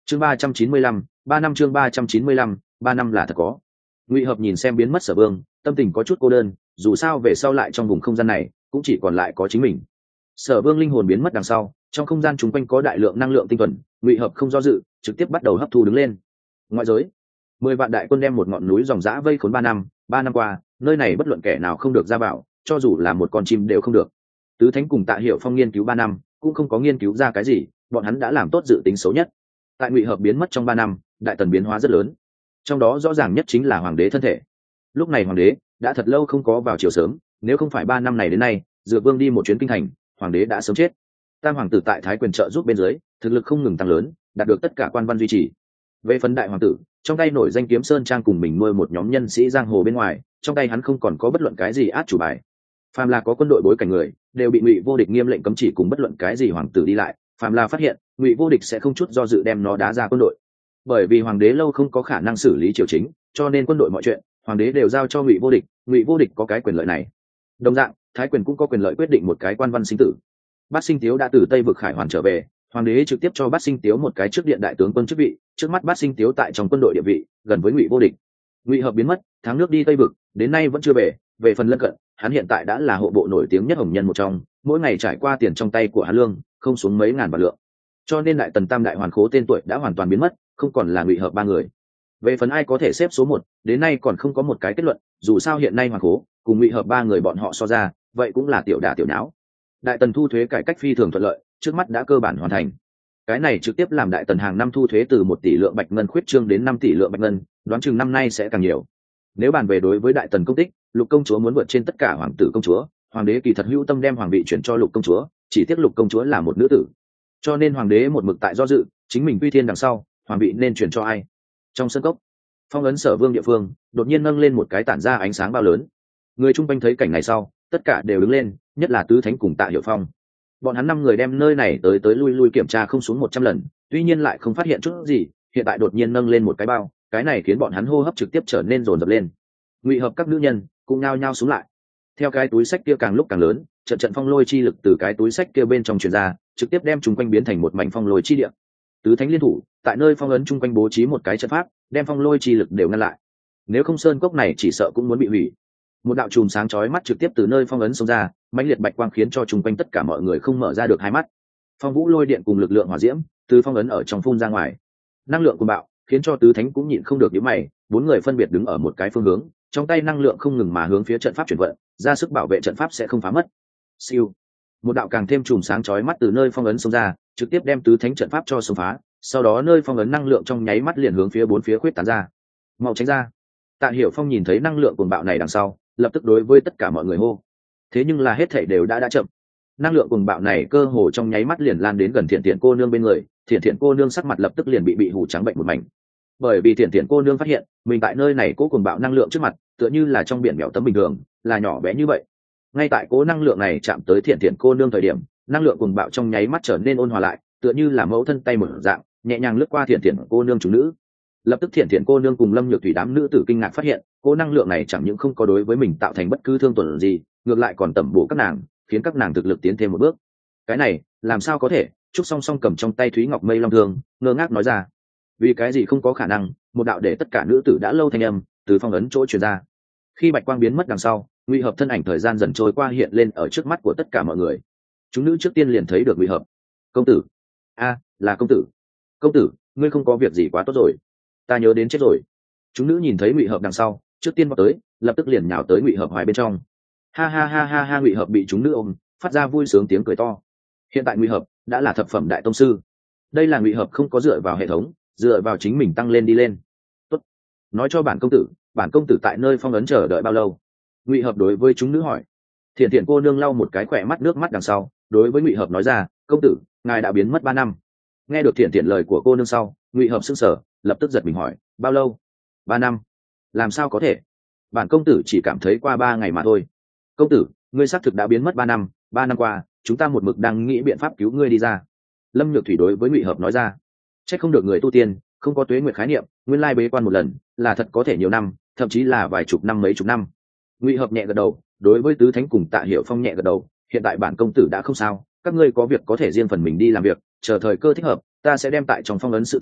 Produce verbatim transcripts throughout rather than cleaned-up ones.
chương ba trăm chín mươi lăm, ba năm chương ba trăm chín mươi lăm, ba năm là thật có. Ngụy Hợp nhìn xem biến mất Sở Vương, tâm tình có chút cô đơn, dù sao về sau lại trong vùng không gian này cũng chỉ còn lại có chính mình. Sở Vương linh hồn biến mất đằng sau, trong không gian chúng quanh có đại lượng năng lượng tinh thuần, Ngụy Hợp không do dự, trực tiếp bắt đầu hấp thu đứng lên. Ngoại giới, mười vạn đại quân đem một ngọn núi dòng dã vây khốn ba năm, ba năm qua, nơi này bất luận kẻ nào không được ra vào, cho dù là một con chim đều không được. Tứ Thánh cùng Tạ Hiểu Phong nghiên cứu ba năm, cũng không có nghiên cứu ra cái gì, bọn hắn đã làm tốt dự tính xấu nhất. Tại Ngụy Hợp biến mất trong ba năm, đại tần biến hóa rất lớn, trong đó rõ ràng nhất chính là hoàng đế thân thể. Lúc này hoàng đế đã thật lâu không có vào chiều sớm, nếu không phải ba năm này đến nay Dược Vương đi một chuyến kinh thành, hoàng đế đã sớm chết. Tam hoàng tử tại Thái Quyền trợ giúp bên dưới, thực lực không ngừng tăng lớn, đạt được tất cả quan văn duy trì. Về phần đại hoàng tử, trong tay nổi danh Kiếm Sơn Trang cùng mình nuôi một nhóm nhân sĩ giang hồ bên ngoài, trong tay hắn không còn có bất luận cái gì át chủ bài. Phàm là có quân đội bối cảnh người, đều bị Ngụy Vô Địch nghiêm lệnh cấm chỉ cùng bất luận cái gì hoàng tử đi lại. Phàm là phát hiện, Ngụy Vô Địch sẽ không chút do dự đem nó đá ra quân đội. Bởi vì hoàng đế lâu không có khả năng xử lý triều chính, cho nên quân đội mọi chuyện, hoàng đế đều giao cho Ngụy Vô Địch. Ngụy Vô Địch có cái quyền lợi này. Đồng dạng, Thái Quyền cũng có quyền lợi quyết định một cái quan văn sinh tử. Bát Sinh Tiếu đã từ Tây vực Khải Hoàn trở về, hoàng đế trực tiếp cho Bát Sinh Tiếu một cái trước điện đại tướng quân chức vị. Trước mắt Bát Sinh Tiếu tại trong quân đội địa vị gần với Ngụy Vô Địch. Ngụy Hợp biến mất, tháng nước đi Tây vực, đến nay vẫn chưa về. Về phần lân cận, hắn hiện tại đã là hộ bộ nổi tiếng nhất hồng nhân một trong, mỗi ngày trải qua tiền trong tay của hắn lương không xuống mấy ngàn vạn lượng. Cho nên đại tần tam đại hoàn khố tên tuổi đã hoàn toàn biến mất, không còn là Ngụy Hợp ba người. Về phần ai có thể xếp số một, đến nay còn không có một cái kết luận, dù sao hiện nay hoàn khố cùng Ngụy Hợp ba người bọn họ so ra, vậy cũng là tiểu đả tiểu nháo. Đại tần thu thuế cải cách phi thường thuận lợi, trước mắt đã cơ bản hoàn thành. Cái này trực tiếp làm đại tần hàng năm thu thuế từ một tỷ lượng bạch ngân khuyết trương đến năm tỷ lượng bạch ngân, đoán chừng năm nay sẽ càng nhiều. Nếu bàn về đối với đại tần công tích, Lục công chúa muốn vượt trên tất cả hoàng tử công chúa, hoàng đế kỳ thật hữu tâm đem hoàng vị chuyển cho Lục công chúa, chỉ tiếc Lục công chúa là một nữ tử. Cho nên hoàng đế một mực tại do dự, chính mình quy thiên đằng sau, hoàng vị nên chuyển cho ai. Trong sân cốc, phong ấn Sở Vương địa phương đột nhiên nâng lên một cái tản ra ánh sáng bao lớn. Người chung quanh thấy cảnh này sau, tất cả đều đứng lên, nhất là Tứ Thánh cùng Tạ Hiểu Phong. Bọn hắn năm người đem nơi này tới tới lui lui kiểm tra không xuống một trăm lần, tuy nhiên lại không phát hiện chút gì. Hiện tại đột nhiên nâng lên một cái bao, cái này khiến bọn hắn hô hấp trực tiếp trở nên rồn rập lên. Ngụy Hợp các nữ nhân cũng nhao nhao xuống lại. Theo cái túi sách kia càng lúc càng lớn, trận trận phong lôi chi lực từ cái túi sách kia bên trong truyền ra, trực tiếp đem chúng quanh biến thành một mảnh phong lôi chi địa. Tứ Thánh liên thủ, tại nơi phong ấn chung quanh bố trí một cái trận pháp, đem phong lôi chi lực đều ngăn lại. Nếu không sơn cốc này chỉ sợ cũng muốn bị hủy. Một đạo chùm sáng chói mắt trực tiếp từ nơi phong ấn xông ra, mãnh liệt bạch quang khiến cho chung quanh tất cả mọi người không mở ra được hai mắt. Phong vũ lôi điện cùng lực lượng hỏa diễm từ phong ấn ở trong phun ra ngoài, năng lượng cuồng bạo khiến cho Tứ Thánh cũng nhịn không được nhíu mày. Bốn người phân biệt đứng ở một cái phương hướng, trong tay năng lượng không ngừng mà hướng phía trận pháp chuyển vận, ra sức bảo vệ trận pháp sẽ không phá mất. Siêu, một đạo càng thêm chùm sáng chói mắt từ nơi phong ấn xông ra, trực tiếp đem Tứ Thánh trận pháp cho xông phá. Sau đó nơi phong ấn năng lượng trong nháy mắt liền hướng phía bốn phía khuyết tán ra. Mau tránh ra! Tạ Hiểu Phong nhìn thấy năng lượng cuồng bạo này đằng sau, lập tức đối với tất cả mọi người hô. Thế nhưng là hết thảy đều đã đã chậm. Năng lượng cuồng bạo này cơ hồ trong nháy mắt liền lan đến gần Thiện Thiện cô nương bên người, Thiện Thiện cô nương sắc mặt lập tức liền bị bị hù trắng bệnh một mảnh. Bởi vì Thiện Thiện cô nương phát hiện, mình tại nơi này cố cuồng bạo năng lượng trước mặt, tựa như là trong biển mèo tấm bình thường, là nhỏ bé như vậy. Ngay tại cố năng lượng này chạm tới Thiện Thiện cô nương thời điểm, năng lượng cuồng bạo trong nháy mắt trở nên ôn hòa lại, tựa như là mẫu thân tay mở dạng, nhẹ nhàng lướt qua Thiện Thiện cô nương chủ nữ. Lập tức Thiện Thiện cô nương cùng Lâm Nhược Thủy đám nữ tử kinh ngạc phát hiện, cố năng lượng này chẳng những không có đối với mình tạo thành bất cứ thương tổn gì, ngược lại còn tẩm bổ các nàng, khiến các nàng thực lực tiến thêm một bước. Cái này làm sao có thể? Trúc Song Song cầm trong tay Thúy Ngọc Mây Long Thương, ngơ ngác nói ra. Vì cái gì không có khả năng? Một đạo để tất cả nữ tử đã lâu thanh âm từ phong ấn chỗ truyền ra. Khi bạch quang biến mất đằng sau, Ngụy Hợp thân ảnh thời gian dần trôi qua hiện lên ở trước mắt của tất cả mọi người. Chúng nữ trước tiên liền thấy được Ngụy Hợp. Công tử, a, là công tử. Công tử, ngươi không có việc gì quá tốt rồi. Ta nhớ đến chết rồi. Chúng nữ nhìn thấy Ngụy Hợp đằng sau, trước tiên vào tới, lập tức liền nhào tới Ngụy Hợp hoài bên trong. Ha ha ha ha ha! Ngụy Hợp bị chúng nữ ôm, phát ra vui sướng tiếng cười to. Hiện tại Ngụy Hợp đã là thập phẩm đại tông sư. Đây là Ngụy Hợp không có dựa vào hệ thống, dựa vào chính mình tăng lên đi lên. Tốt, nói cho bản công tử, bản công tử tại nơi phong ấn chờ đợi bao lâu? Ngụy Hợp đối với chúng nữ hỏi. Thiện Thiện cô nương lau một cái khỏe mắt nước mắt đằng sau, đối với Ngụy Hợp nói ra, công tử, ngài đã biến mất ba năm. Nghe được Thiện Thiện lời của cô nương sau, Ngụy Hợp sững sờ, lập tức giật mình hỏi, bao lâu? Ba năm? Làm sao có thể? Bản công tử chỉ cảm thấy qua ba ngày mà thôi. Công tử, ngươi xác thực đã biến mất ba năm, ba năm qua chúng ta một mực đang nghĩ biện pháp cứu ngươi đi ra. Lâm Nhược Thủy đối với Ngụy Hợp nói ra. Chắc không được người tu tiên không có tuế nguyệt khái niệm, nguyên lai bế quan một lần là thật có thể nhiều năm, thậm chí là vài chục năm mấy chục năm. Ngụy Hợp nhẹ gật đầu, đối với Tứ Thánh cùng Tạ Hiểu Phong nhẹ gật đầu. Hiện tại bản công tử đã không sao, các ngươi có việc có thể riêng phần mình đi làm việc, chờ thời cơ thích hợp ta sẽ đem tại trong phong ấn sự tình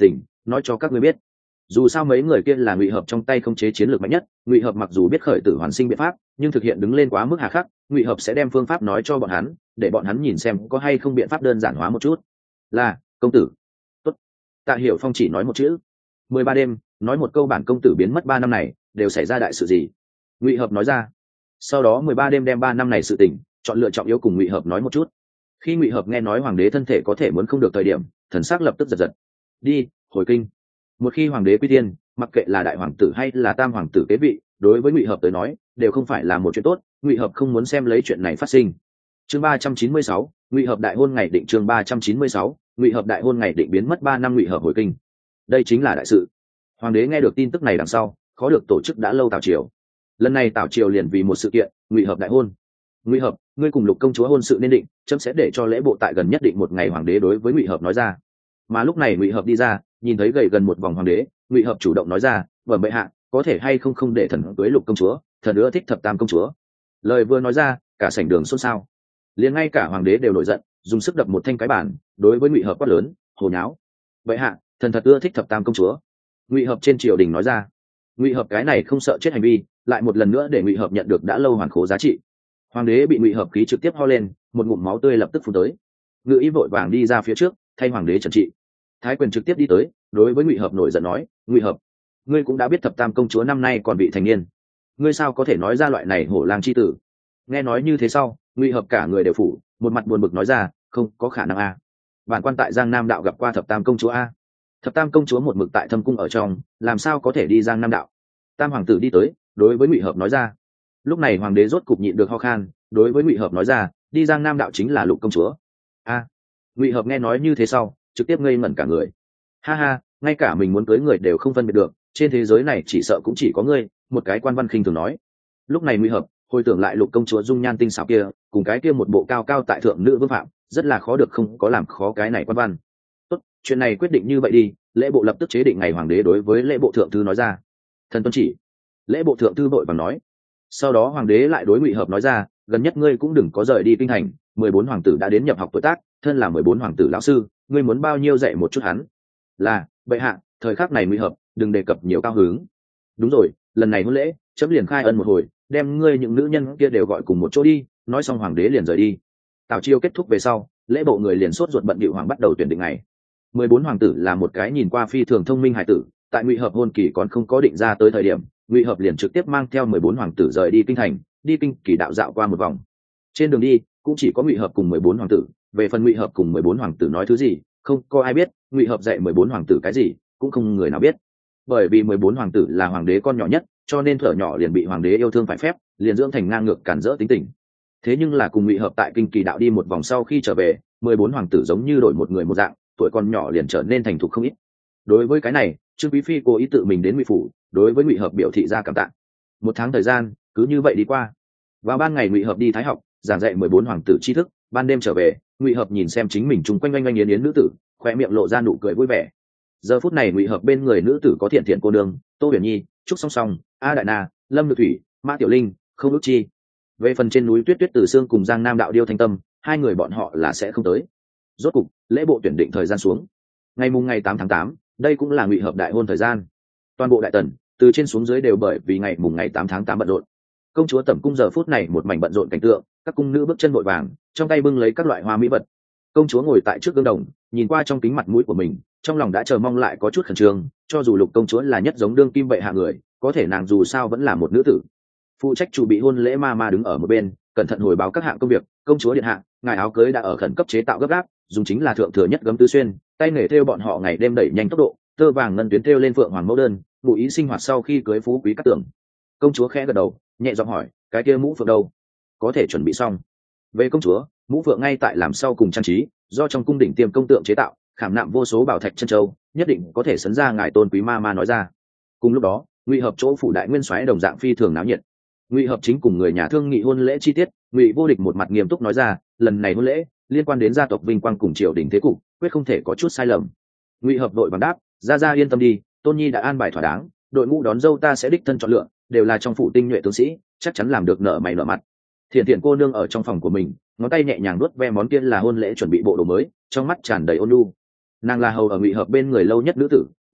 nói cho các ngươi biết, dù sao mấy người kia là ngụy hợp trong tay khống chế chiến lược mạnh nhất. Ngụy hợp mặc dù biết khởi tử hoàn sinh biện pháp, nhưng thực hiện đứng lên quá mức hà khắc. Ngụy hợp sẽ đem phương pháp nói cho bọn hắn, để bọn hắn nhìn xem có hay không biện pháp đơn giản hóa một chút. Là công tử. Tốt. Tạ Hiểu Phong chỉ nói một chữ. Mười ba đêm, nói một câu bản công tử biến mất ba năm này đều xảy ra đại sự gì? Ngụy hợp nói ra. Sau đó mười ba đêm đem ba năm này sự tình chọn lựa trọng yếu cùng Ngụy hợp nói một chút. Khi Ngụy hợp nghe nói hoàng đế thân thể có thể muốn không được thời điểm, thần sắc lập tức giật giật. Đi hồi kinh. Một khi hoàng đế quy tiên, mặc kệ là đại hoàng tử hay là tam hoàng tử kế vị, đối với Ngụy hợp tới nói đều không phải là một chuyện tốt. Ngụy hợp không muốn xem lấy chuyện này phát sinh. Chương ba trăm chín mươi sáu, Ngụy hợp đại hôn ngày định. Chương ba trăm chín mươi sáu, Ngụy hợp đại hôn ngày định biến mất ba năm Ngụy hợp hồi kinh. Đây chính là đại sự. Hoàng đế nghe được tin tức này đằng sau, khó được tổ chức đã lâu tảo triều. Lần này tảo triều liền vì một sự kiện, Ngụy hợp đại hôn. Ngụy hợp, ngươi cùng Lục công chúa hôn sự nên định, chấm sẽ để cho lễ bộ tại gần nhất định một ngày. Hoàng đế đối với Ngụy hợp nói ra. Mà lúc này Ngụy hợp đi ra, nhìn thấy gầy gần một vòng hoàng đế, Ngụy hợp chủ động nói ra, vâng bệ hạ, có thể hay không không để thần cưới Lục công chúa, thần nữa thích thập tam công chúa. Lời vừa nói ra, cả sảnh đường xôn xao. Liền ngay cả hoàng đế đều nổi giận, dùng sức đập một thanh cái bàn, đối với Ngụy hợp quát lớn, hồ nháo. Bệ hạ, thần thật ưa thích thập tam công chúa. Ngụy hợp trên triều đình nói ra. Ngụy hợp cái này không sợ chết hành vi, lại một lần nữa để Ngụy hợp nhận được đã lâu hoàn khố giá trị. Hoàng đế bị Ngụy hợp khí trực tiếp ho lên, một ngụm máu tươi lập tức phun tới. Ngự y vội vàng đi ra phía trước, thay hoàng đế trần trị. Thái quyền trực tiếp đi tới, đối với Ngụy hợp nổi giận nói, Ngụy hợp, ngươi cũng đã biết thập tam công chúa năm nay còn bị thành niên, ngươi sao có thể nói ra loại này hổ lang chi tử? Nghe nói như thế sau, Ngụy hợp cả người đều phủ, một mặt buồn bực nói ra, không có khả năng a. Bản quan tại Giang Nam đạo gặp qua thập tam công chúa a. Thập tam công chúa một mực tại thâm cung ở trong, làm sao có thể đi Giang Nam đạo? Tam hoàng tử đi tới, đối với Ngụy hợp nói ra. Lúc này hoàng đế rốt cục nhịn được ho khan, đối với Ngụy hợp nói ra, đi Giang Nam đạo chính là Lục công chúa. A. Ngụy hợp nghe nói như thế sau, trực tiếp ngây ngẩn cả người. Ha ha, ngay cả mình muốn cưới người đều không phân biệt được, trên thế giới này chỉ sợ cũng chỉ có ngươi, một cái quan văn khinh thường nói. Lúc này Ngụy hợp hồi tưởng lại Lục công chúa dung nhan tinh xảo kia, cùng cái kia một bộ cao cao tại thượng nữ vương phạm, rất là khó được không có làm khó cái này quan văn. Tốt, chuyện này quyết định như vậy đi. Lễ bộ lập tức chế định ngày hoàng đế đối với lễ bộ thượng thư nói ra. Thần tuân chỉ. Lễ bộ thượng thư vội vàng nói. Sau đó hoàng đế lại đối Ngụy hợp nói ra, gần nhất ngươi cũng đừng có rời đi kinh thành, mười bốn hoàng tử đã đến nhập học tuổi tác, thân là mười bốn hoàng tử lão sư, ngươi muốn bao nhiêu dạy một chút hắn. Là bệ hạ. Thời khắc này Ngụy hợp đừng đề cập nhiều cao hứng. Đúng rồi, lần này hôn lễ chấm liền khai ân một hồi, đem ngươi những nữ nhân kia đều gọi cùng một chỗ đi. Nói xong hoàng đế liền rời đi. Tảo chiêu kết thúc về sau, lễ bộ người liền sốt ruột bận bịu hoàng bắt đầu tuyển định ngày. Mười bốn hoàng tử là một cái nhìn qua phi thường thông minh hải tử, tại Ngụy hợp hôn kỳ còn không có định ra tới thời điểm, Ngụy hợp liền trực tiếp mang theo mười bốn hoàng tử rời đi kinh thành, đi kinh kỳ đạo dạo qua một vòng. Trên đường đi cũng chỉ có Ngụy hợp cùng mười bốn hoàng tử, về phần Ngụy hợp cùng mười bốn hoàng tử nói thứ gì, không có ai biết. Ngụy hợp dạy mười bốn hoàng tử cái gì, cũng không người nào biết. Bởi vì mười bốn hoàng tử là hoàng đế con nhỏ nhất, cho nên thuở nhỏ liền bị hoàng đế yêu thương phải phép, liền dưỡng thành ngang ngược cản rỡ tính tình. Thế nhưng là cùng Ngụy hợp tại kinh kỳ đạo đi một vòng sau khi trở về, mười bốn hoàng tử giống như đổi một người một dạng, tuổi còn nhỏ liền trở nên thành thục không ít. Đối với cái này, Trương Quý phi cố ý tự mình đến Ngụy phủ, đối với Ngụy hợp biểu thị ra cảm tạ. Một tháng thời gian cứ như vậy đi qua. Vào ban ngày Ngụy hợp đi thái học, giảng dạy mười bốn hoàng tử tri thức, ban đêm trở về, Ngụy hợp nhìn xem chính mình chung quanh oanh oanh yến yến nữ tử, khoe miệng lộ ra nụ cười vui vẻ. Giờ phút này Ngụy hợp bên người nữ tử có Thiện Thiện cô nương, Tô Huyền Nhi, Trúc Song Song, A Đại Na, Lâm Nhược Thủy, Mã Tiểu Linh, Không Ước Chi. Về phần trên núi Tuyết Tuyết Từ Sương cùng Giang Nam đạo Điêu Thanh Tâm, hai người bọn họ là sẽ không tới. Rốt cục lễ bộ tuyển định thời gian xuống. Ngày mùng ngày tám tháng tám, đây cũng là Ngụy hợp đại hôn thời gian. Toàn bộ đại tần từ trên xuống dưới đều bởi vì ngày mùng ngày tám tháng tám bận rộn. Công chúa tẩm cung giờ phút này một mảnh bận rộn cảnh tượng, các cung nữ bước chân vội vàng, trong tay bưng lấy các loại hoa mỹ vật. Công chúa ngồi tại trước gương đồng, nhìn qua trong kính mặt mũi của mình, trong lòng đã chờ mong lại có chút khẩn trương. Cho dù Lục công chúa là nhất giống đương kim bệ hạ người, có thể nàng dù sao vẫn là một nữ tử. Phụ trách chủ bị hôn lễ ma ma đứng ở một bên, cẩn thận hồi báo các hạng công việc. Công chúa điện hạ, ngài áo cưới đã ở khẩn cấp chế tạo gấp gáp, dùng chính là thượng thừa nhất gấm tứ xuyên, tay nghề thêu bọn họ ngày đêm đẩy nhanh tốc độ, tơ vàng ngân tuyến thêu lên phượng hoàng mẫu đơn, ngụ ý sinh hoạt sau khi cưới phú quý cát tường. Công chúa khẽ gật đầu, nhẹ giọng hỏi, cái kia mũ phượng đâu? Có thể chuẩn bị xong. Về công chúa, mũ phượng ngay tại làm sau cùng trang trí, do trong cung đỉnh tiêm công tượng chế tạo, khảm nạm vô số bảo thạch chân châu, nhất định có thể sấn ra ngài tôn quý ma ma nói ra. Cùng lúc đó, Ngụy hợp chỗ phủ đại nguyên soái đồng dạng phi thường náo nhiệt. Ngụy hợp chính cùng người nhà thương nghị hôn lễ chi tiết, Ngụy vô địch một mặt nghiêm túc nói ra, lần này hôn lễ liên quan đến gia tộc vinh quang cùng triều đình thế cục, quyết không thể có chút sai lầm. Ngụy hợp đội bằng đáp, ra ra yên tâm đi, tôn nhi đã an bài thỏa đáng, đội ngũ đón dâu ta sẽ đích thân chọn lựa, đều là trong phủ tinh nhuệ tướng sĩ, chắc chắn làm được nợ mày nợ mặt. Thiện Thiện cô nương ở trong phòng của mình, ngón tay nhẹ nhàng nuốt ve món kia là hôn lễ chuẩn bị bộ đồ mới, trong mắt tràn đầy ôn nhu. Nàng là hầu ở Ngụy hợp bên người lâu nhất nữ tử,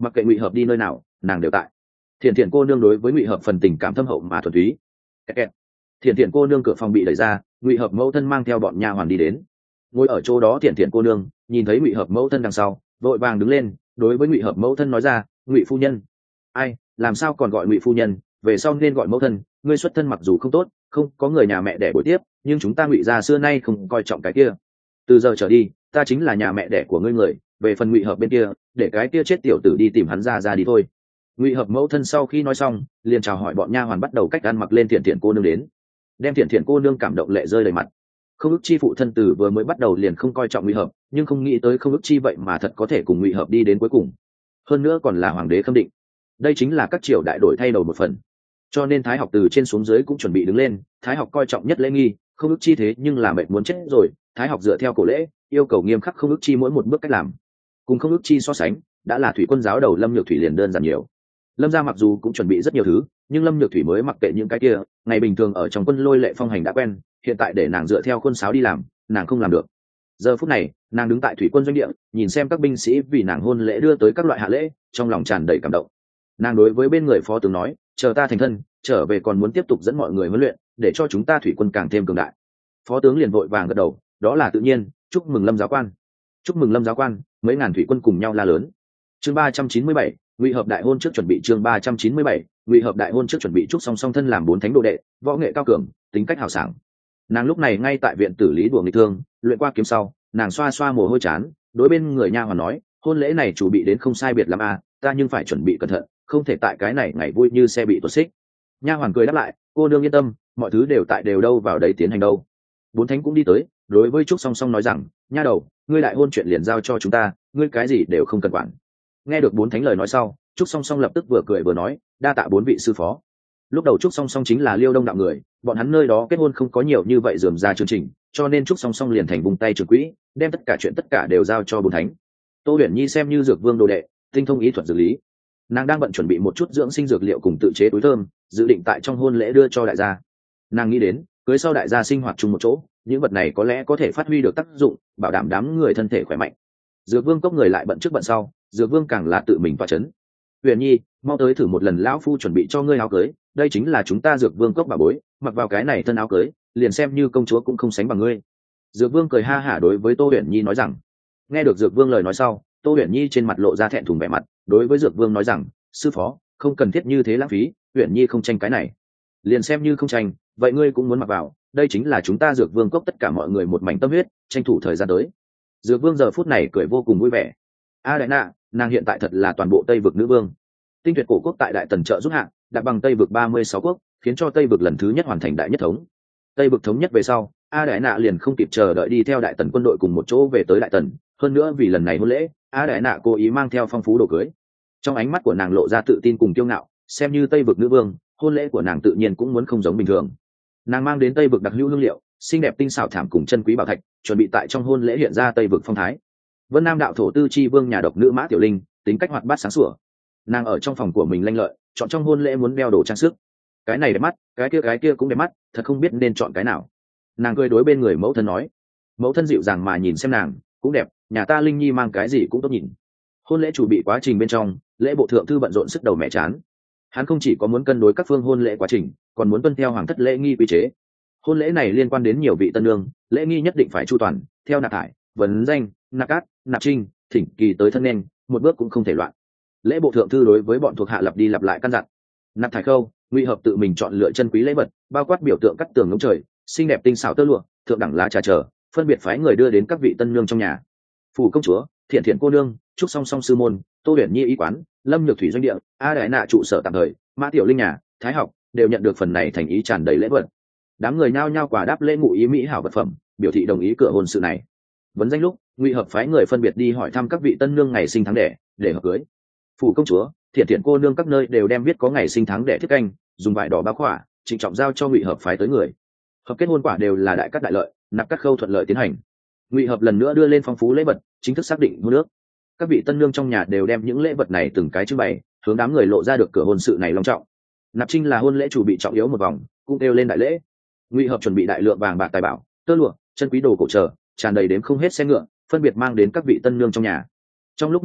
mặc kệ Ngụy Hợp đi nơi nào nàng đều tại. Thiện Thiện cô nương đối với Ngụy Hợp phần tình cảm thâm hậu mà thuần túy. Kẹt kẹt. Thiện Thiện cô nương cửa phòng bị đẩy ra, Ngụy Hợp mẫu thân mang theo bọn nha hoàn đi đến. Ngồi ở chỗ đó Thiện Thiện cô nương nhìn thấy Ngụy Hợp mẫu thân đằng sau, vội vàng đứng lên, đối với Ngụy Hợp mẫu thân nói ra, Ngụy phu nhân. Ai, làm sao còn gọi Ngụy phu nhân, về sau nên gọi mẫu thân. Ngươi xuất thân mặc dù không tốt, không có người nhà mẹ đẻ bồi tiếp, nhưng chúng ta Ngụy gia xưa nay không coi trọng cái kia. Từ giờ trở đi, ta chính là nhà mẹ đẻ của ngươi người, về phần Ngụy Hợp bên kia, để cái kia chết tiểu tử đi tìm hắn ra ra đi thôi. Ngụy Hợp mẫu thân sau khi nói xong, liền chào hỏi bọn nha hoàn bắt đầu cách ăn mặc lên Thiện Thiện cô nương đến, đem Thiện Thiện cô nương cảm động lệ rơi đầy mặt. Không ức chi phụ thân tử vừa mới bắt đầu liền không coi trọng Ngụy Hợp, nhưng không nghĩ tới không ức chi vậy mà thật có thể cùng Ngụy Hợp đi đến cuối cùng, hơn nữa còn là hoàng đế khâm định. Đây chính là các triều đại đổi thay đầu một phần, cho nên Thái Học từ trên xuống dưới cũng chuẩn bị đứng lên. Thái Học coi trọng nhất lễ nghi, không ức chi thế nhưng là mệt muốn chết rồi. Thái Học dựa theo cổ lễ, yêu cầu nghiêm khắc không ức chi mỗi một bước cách làm. Cùng không ức chi so sánh, đã là thủy quân giáo đầu Lâm Nhược Thủy liền đơn giản nhiều. Lâm gia mặc dù cũng chuẩn bị rất nhiều thứ, nhưng Lâm Nhược Thủy mới mặc kệ những cái kia, ngày bình thường ở trong quân lôi lệ phong hành đã quen, hiện tại để nàng dựa theo khuôn sáo đi làm, nàng không làm được. Giờ phút này, nàng đứng tại thủy quân doanh địa, nhìn xem các binh sĩ vì nàng hôn lễ đưa tới các loại hạ lễ, trong lòng tràn đầy cảm động. Nàng đối với bên người phó tướng nói, chờ ta thành thân, trở về còn muốn tiếp tục dẫn mọi người huấn luyện, để cho chúng ta thủy quân càng thêm cường đại. Phó tướng liền vội vàng gật đầu, đó là tự nhiên, chúc mừng Lâm giáo quan. Chúc mừng Lâm giáo quan. Mấy ngàn thủy quân cùng nhau la lớn. Chương ba trăm chín mươi bảy, Ngụy Hợp đại hôn trước chuẩn bị. Chương ba trăm chín mươi bảy, Ngụy Hợp đại hôn trước chuẩn bị. Trúc Song Song thân làm bốn thánh đồ đệ, võ nghệ cao cường, tính cách hào sảng. Nàng lúc này ngay tại viện tử lý đùa nghịch thương, luyện qua kiếm sau, nàng xoa xoa mồ hôi chán, đối bên người nha hoàn nói, hôn lễ này chủ bị đến không sai biệt lắm à, ta nhưng phải chuẩn bị cẩn thận, không thể tại cái này ngày vui như xe bị tuột xích. Nha hoàn cười đáp lại, cô nương yên tâm, mọi thứ đều tại đều đâu vào đấy tiến hành đâu. Bốn thánh cũng đi tới, đối với Trúc Song Song nói rằng, nha đầu, ngươi đại hôn chuyện liền giao cho chúng ta, ngươi cái gì đều không cần quản. Nghe được bốn thánh lời nói sau, Trúc Song Song lập tức vừa cười vừa nói, đa tạ bốn vị sư phó. Lúc đầu Trúc Song Song chính là Liêu Đông đạo người, bọn hắn nơi đó kết hôn không có nhiều như vậy rườm rà chương trình, cho nên Trúc Song Song liền thành vùng tay trưởng quỹ, đem tất cả chuyện tất cả đều giao cho bốn thánh. Tô Huyền Nhi xem như dược vương đồ đệ, tinh thông ý thuật dược lý, nàng đang bận chuẩn bị một chút dưỡng sinh dược liệu cùng tự chế túi thơm, dự định tại trong hôn lễ đưa cho đại gia. Nàng nghĩ đến cưới sau đại gia sinh hoạt chung một chỗ, những vật này có lẽ có thể phát huy được tác dụng, bảo đảm đám người thân thể khỏe mạnh. Dược vương cốc người lại bận trước bận sau, dược vương càng là tự mình toa chấn. Huyền Nhi, mau tới thử một lần lão phu chuẩn bị cho ngươi áo cưới, đây chính là chúng ta dược vương cốc bà bối, mặc vào cái này thân áo cưới, liền xem như công chúa cũng không sánh bằng ngươi. Dược vương cười ha hả đối với Tô Huyền Nhi nói rằng. Nghe được dược vương lời nói sau, Tô Huyền Nhi trên mặt lộ ra thẹn thùng vẻ mặt, đối với dược vương nói rằng, sư phó, không cần thiết như thế lãng phí, Huyền Nhi không tranh cái này. Liền xem như không tranh, vậy ngươi cũng muốn mặc vào, đây chính là chúng ta dược vương cốc tất cả mọi người một mảnh tâm huyết, tranh thủ thời gian tới. Dược vương giờ phút này cười vô cùng vui vẻ. A đại nạ, nàng hiện tại thật là toàn bộ Tây vực nữ vương. Tinh tuyệt cổ quốc tại đại tần trợ giúp hạng, đạt bằng Tây vực ba mươi sáu quốc, khiến cho Tây vực lần thứ nhất hoàn thành đại nhất thống. Tây vực thống nhất về sau, A đại nạ liền không kịp chờ đợi đi theo đại tần quân đội cùng một chỗ về tới đại tần, hơn nữa vì lần này hôn lễ, A đại nạ cố ý mang theo phong phú đồ cưới. Trong ánh mắt của nàng lộ ra tự tin cùng kiêu ngạo, xem như Tây vực nữ vương, hôn lễ của nàng tự nhiên cũng muốn không giống bình thường. Nàng mang đến Tây vực đặc hữu hương liệu, xinh đẹp tinh xảo thảm cùng chân quý bảo thạch, chuẩn bị tại trong hôn lễ hiện ra Tây vực phong thái. Vân Nam đạo thổ tư chi vương nhà độc nữ Mã Tiểu Linh, tính cách hoạt bát sáng sủa. Nàng ở trong phòng của mình lanh lợi, chọn trong hôn lễ muốn đeo đồ trang sức. Cái này đẹp mắt, cái kia cái kia cũng đẹp mắt, thật không biết nên chọn cái nào. Nàng cười đối bên người mẫu thân nói. Mẫu thân dịu dàng mà nhìn xem nàng, cũng đẹp, nhà ta Linh Nhi mang cái gì cũng tốt nhìn. Hôn lễ chủ bị quá trình bên trong, lễ bộ thượng thư bận rộn sức đầu mẹ chán. Hắn không chỉ có muốn cân đối các phương hôn lễ quá trình, còn muốn tuân theo hoàng thất lễ nghi quy chế. Hôn lễ này liên quan đến nhiều vị tân nương, lễ nghi nhất định phải chu toàn, theo nạp thải, vấn danh, nạp cát, nạp trinh, thỉnh kỳ tới thân nên, một bước cũng không thể loạn. Lễ bộ thượng thư đối với bọn thuộc hạ lặp đi lặp lại căn dặn. Nạp thải khâu, Ngụy Hợp tự mình chọn lựa chân quý lễ vật, bao quát biểu tượng cắt tường ngỗng trời, xinh đẹp tinh xảo tơ lụa, thượng đẳng lá trà trở, phân biệt phái người đưa đến các vị tân nương trong nhà. Phủ công chúa, Thiện Thiện cô nương, Trúc Song Song sư môn, Tô Huyền Nhi y quán, Lâm Nhược Thủy doanh địa, A đại nạ trụ sở tạm thời, Mã Tiểu Linh nhà, Thái Học đều nhận được phần này thành ý tràn đầy lễ vật. Đám người nhao nhao quà đáp lễ ngụ ý mỹ hảo vật phẩm, biểu thị đồng ý cửa hôn sự này. Vấn danh lúc, Ngụy Hợp phái người phân biệt đi hỏi thăm các vị tân nương ngày sinh tháng đẻ, để hợp cưới. Phủ công chúa, Thiện Thiện cô nương các nơi đều đem viết có ngày sinh tháng đẻ thiết canh, dùng vải đỏ bao khỏa, trịnh trọng giao cho Ngụy Hợp phái tới người. Hợp kết hôn quả đều là đại cát đại lợi, nạp cát khâu thuận lợi tiến hành. Ngụy Hợp lần nữa đưa lên phong phú lễ vật, chính thức xác định hôn nước. Các vị tân nương trong nhà đều đem những lễ vật này từng cái trưng bày, hướng đám người lộ ra được cửa hôn sự này long trọng. Nạp trinh là hôn lễ chủ bị trọng yếu một vòng, cũng kêu lên đại lễ. Ngụy Hợp chuẩn bị đại lượng vàng bạc tài bảo, tơ lụa, chân quý đồ cổ trở, tràn đầy đến không hết xe ngựa, phân biệt mang đến các vị tân nương trong nhà. Trong lúc nhất thời,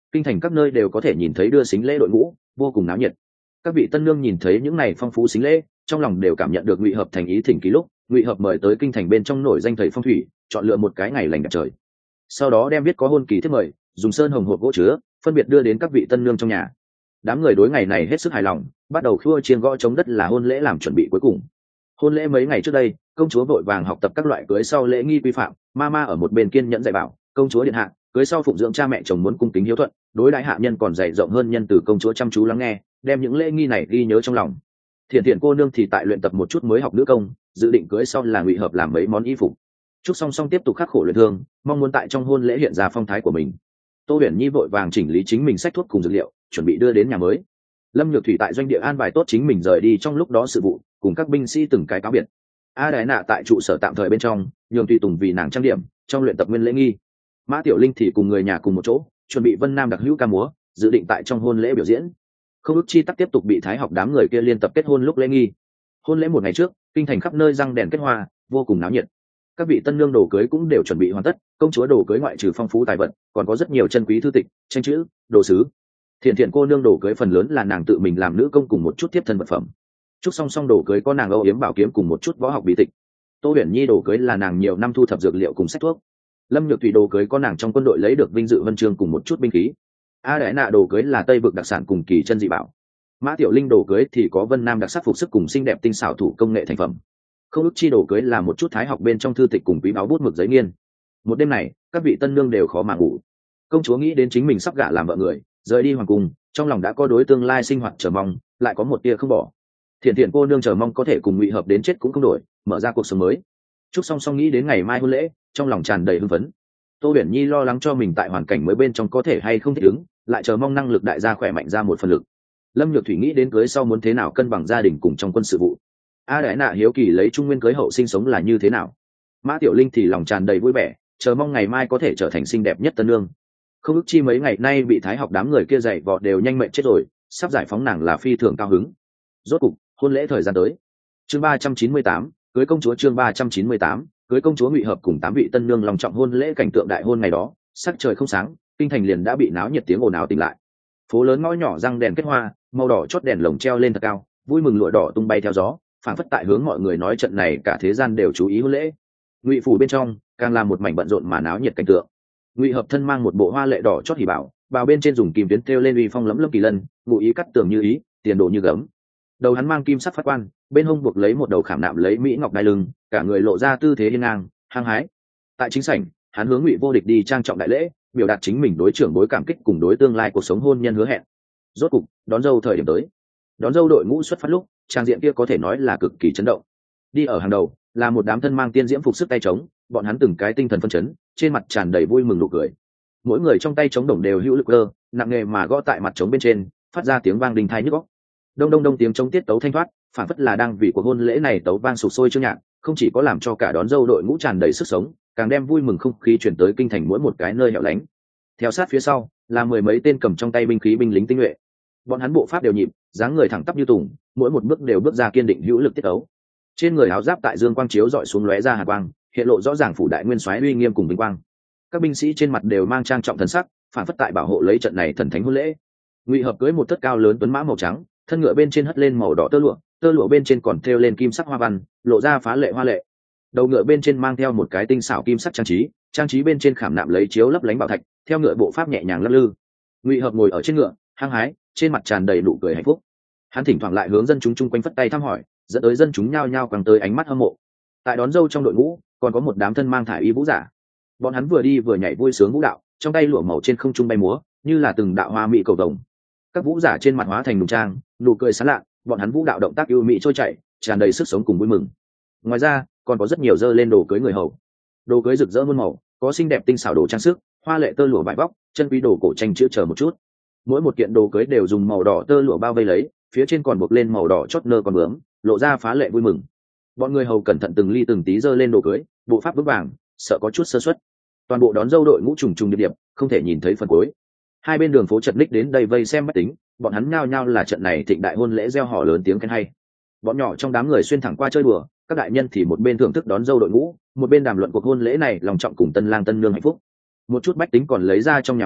kinh thành các nơi đều có thể nhìn thấy đưa sính lễ đội ngũ, vô cùng náo nhiệt. Các vị tân nương nhìn thấy những này phong phú sính lễ, trong lòng đều cảm nhận được Ngụy Hợp thành ý thỉnh ký lúc Ngụy Hợp mời tới kinh thành bên trong nổi danh thầy phong thủy, chọn lựa một cái ngày lành đẹp trời, sau đó đem viết có hôn kỳ thiết mời, dùng sơn hồng hộp gỗ chứa, phân biệt đưa đến các vị tân nương trong nhà. Đám người đối ngày này hết sức hài lòng, bắt đầu khua chiêng gõ trống đất là hôn lễ làm chuẩn bị cuối cùng. Hôn lễ mấy ngày trước đây, công chúa vội vàng học tập các loại cưới sau lễ nghi quy phạm, mama ở một bên kiên nhẫn dạy bảo công chúa điện hạ, cưới sau phụng dưỡng cha mẹ chồng muốn cung kính hiếu thuận, đối đãi hạ nhân còn dạy rộng hơn nhân từ, công chúa chăm chú lắng nghe, đem những lễ nghi này ghi nhớ trong lòng. Thiện Thiện cô nương thì tại luyện tập một chút mới học nữ công, dự định cưới sau là Ngụy Hợp làm mấy món y phục. Trúc Song Song tiếp tục khắc khổ luyện thương, mong muốn tại trong hôn lễ hiện ra phong thái của mình. Tô Huyền Nhi vội vàng chỉnh lý chính mình sách thuốc cùng dược liệu, chuẩn bị đưa đến nhà mới. Lâm Nhược Thủy tại doanh địa an bài tốt chính mình rời đi trong lúc đó sự vụ, cùng các binh sĩ từng cái cáo biệt. A Đái Nạ tại trụ sở tạm thời bên trong, nhường tùy tùng vì nàng trang điểm, trong luyện tập nguyên lễ nghi. Mã Tiểu Linh thì cùng người nhà cùng một chỗ, chuẩn bị Vân Nam đặc hữu ca múa, dự định tại trong hôn lễ biểu diễn. Không ước chi tắc tiếp tục bị Thái học đám người kia liên tập kết hôn lúc lễ nghi. Hôn lễ một ngày trước, kinh thành khắp nơi răng đèn kết hoa, vô cùng náo nhiệt. Các vị tân nương đồ cưới cũng đều chuẩn bị hoàn tất, công chúa đồ cưới ngoại trừ phong phú tài vật, còn có rất nhiều chân quý thư tịch, tranh chữ, đồ sứ. Thiện Thiện cô nương đồ cưới phần lớn là nàng tự mình làm nữ công cùng một chút tiếp thân vật phẩm. Trúc Song Song đồ cưới có nàng âu yếm bảo kiếm cùng một chút võ học bí tịch. Tô Huyền Nhi đồ cưới là nàng nhiều năm thu thập dược liệu cùng sách thuốc. Lâm Nhược Thủy đồ cưới có nàng trong quân đội lấy được vinh dự huân chương cùng một chút binh khí. A Đái Nạ đồ cưới là Tây vực đặc sản cùng kỳ chân dị bảo. Mã Tiểu Linh đồ cưới thì có Vân Nam đặc sắc phục sức cùng xinh đẹp tinh xảo thủ công nghệ thành phẩm. Không ước chi đồ cưới là một chút thái học bên trong thư tịch cùng quý báu bút mực giấy nghiên. Một đêm này, các vị tân nương đều khó mà ngủ. Công chúa nghĩ đến chính mình sắp gả làm vợ người, rời đi hoàng cung, trong lòng đã có đối tương lai sinh hoạt chờ mong, lại có một tia không bỏ. Thiện Thiện cô nương chờ mong có thể cùng Ngụy Hợp đến chết cũng không đổi, mở ra cuộc sống mới. Trúc Song Song nghĩ đến ngày mai hôn lễ, trong lòng tràn đầy hưng phấn. Tô Huyền Nhi lo lắng cho mình tại hoàn cảnh mới bên trong có thể hay không thích ứng, lại chờ mong năng lực đại gia khỏe mạnh ra một phần lực. Lâm Nhược Thủy nghĩ đến cưới sau muốn thế nào cân bằng gia đình cùng trong quân sự vụ. A Đái Nạ hiếu kỳ lấy trung nguyên cưới hậu sinh sống là như thế nào. Mã Tiểu Linh thì lòng tràn đầy vui vẻ, chờ mong ngày mai có thể trở thành xinh đẹp nhất tân nương. Không ước chi mấy ngày nay bị Thái học đám người kia dạy vọt đều nhanh mệnh chết rồi, sắp giải phóng nàng là phi thường cao hứng. Rốt cục, hôn lễ thời gian tới. Chương ba trăm chín mươi tám, cưới công chúa. Chương ba trăm chín mươi tám, cưới công chúa. Ngụy Hợp cùng tám vị tân nương long trọng hôn lễ, cảnh tượng đại hôn ngày đó, sắc trời không sáng, kinh thành liền đã bị náo nhiệt tiếng ồn ào tỉnh lại. Phố lớn ngõ nhỏ răng đèn kết hoa, màu đỏ chót đèn lồng treo lên thật cao, vui mừng lụa đỏ tung bay theo gió, phản phất tại hướng mọi người nói trận này cả thế gian đều chú ý hôn lễ. Ngụy phủ bên trong càng là một mảnh bận rộn mà náo nhiệt cảnh tượng. Ngụy Hợp thân mang một bộ hoa lệ đỏ chót hỉ bảo, bào bên trên dùng kim tuyến thêu lên uy phong lẫm lâm kỳ lân, ngụ ý cắt tường như ý, tiền đồ như gấm. Đầu hắn mang kim sắc phát quan, bên hông buộc lấy một đầu khảm nạm lấy mỹ ngọc đai lưng, cả người lộ ra tư thế hiên ngang, hăng hái. Tại chính sảnh, hắn hướng Ngụy Vô Địch đi trang trọng đại lễ, biểu đạt chính mình đối trưởng bối cảm kích cùng đối tương lai cuộc sống hôn nhân hứa hẹn. Rốt cục, đón dâu thời điểm tới. Đón dâu đội ngũ xuất phát lúc, trang diện kia có thể nói là cực kỳ chấn động. Đi ở hàng đầu là một đám thân mang tiên diễm phục sức tay trống, bọn hắn từng cái tinh thần phân chấn, trên mặt tràn đầy vui mừng nụ cười. Mỗi người trong tay trống đồng đều hữu lực cơ, nặng nề mà gõ tại mặt trống bên trên, phát ra tiếng vang đinh tai nhức óc. Đông đông đông tiếng trống tiết tấu thanh thoát, phản phất là đang vì cuộc hôn lễ này tấu vang sục sôi chương nhạc, không chỉ có làm cho cả đón dâu đội ngũ tràn đầy sức sống, càng đem vui mừng không khí chuyển tới kinh thành mỗi một cái nơi hẻo lánh. Theo sát phía sau là mười mấy tên cầm trong tay binh khí binh lính tinh nhuệ, bọn hắn bộ pháp đều nhịp, dáng người thẳng tắp như tùng, mỗi một bước đều bước ra kiên định hữu lực tiết tấu. Trên người áo giáp tại dương quang chiếu dọi xuống lóe ra hà quang, hiện lộ rõ ràng phủ đại nguyên soái uy nghiêm cùng vinh quang. Các binh sĩ trên mặt đều mang trang trọng thần sắc, phản phất tại bảo hộ lấy trận này thần thánh hôn lễ. Ngụy Hợp cưỡi một thất cao lớn tuấn mã màu trắng, thân ngựa bên trên hất lên màu đỏ tơ lụa, tơ lụa bên trên còn thêu lên kim sắc hoa văn, lộ ra phá lệ hoa lệ. Đầu ngựa bên trên mang theo một cái tinh xảo kim sắc trang trí, trang trí bên trên khảm nạm lấy chiếu lấp lánh bảo thạch, theo ngựa bộ pháp nhẹ nhàng lắc lư. Ngụy Hợp ngồi ở trên ngựa, hăng hái, trên mặt tràn đầy nụ cười hạnh phúc. Hắn thỉnh thoảng lại hướng dân chúng chung quanh phất tay thăm hỏi, dẫn tới dân chúng nhao nhao quăng tới ánh mắt hâm mộ. Tại đón dâu trong đội ngũ còn có một đám thân mang thải y vũ giả, bọn hắn vừa đi vừa nhảy vui sướng vũ đạo, trong tay lụa màu trên không trung bay múa, như là từng đạo hoa mỹ cầu vồng. Các vũ giả trên mặt hóa thành nụ trang, nụ cười sán lạ, bọn hắn vũ đạo động tác ưu mỹ trôi chảy, tràn đầy sức sống cùng vui mừng. Ngoài ra còn có rất nhiều dơ lên đồ cưới người hầu, đồ cưới rực rỡ muôn màu, có xinh đẹp tinh xảo đồ trang sức, hoa lệ tơ lụa vải vóc, chân quý đồ cổ tranh chữ chờ một chút. Mỗi một kiện đồ cưới đều dùng màu đỏ tơ lụa bao vây lấy, phía trên còn buộc lên màu đỏ chót nơ còn bướm, lộ ra phá lệ vui mừng. Bọn người hầu cẩn thận từng ly từng tí dơ lên đồ cưới, bộ pháp vững vàng, sợ có chút sơ suất. Toàn bộ đón dâu đội ngũ trùng trùng điệp điệp, không thể nhìn thấy phần cuối. Hai bên đường phố chật ních đến đây vây xem máy tính, bọn hắn nhao nhao là trận này thịnh đại hôn lễ reo hò lớn tiếng khen hay. Bọn nhỏ trong đám người xuyên thẳng qua chơi đùa, các đại nhân thì một bên thưởng thức đón dâu đội ngũ, một bên đàm luận cuộc hôn lễ này lòng trọng cùng tân lang tân nương hạnh phúc. Một chút bách tính còn lấy ra trong nhà pháo,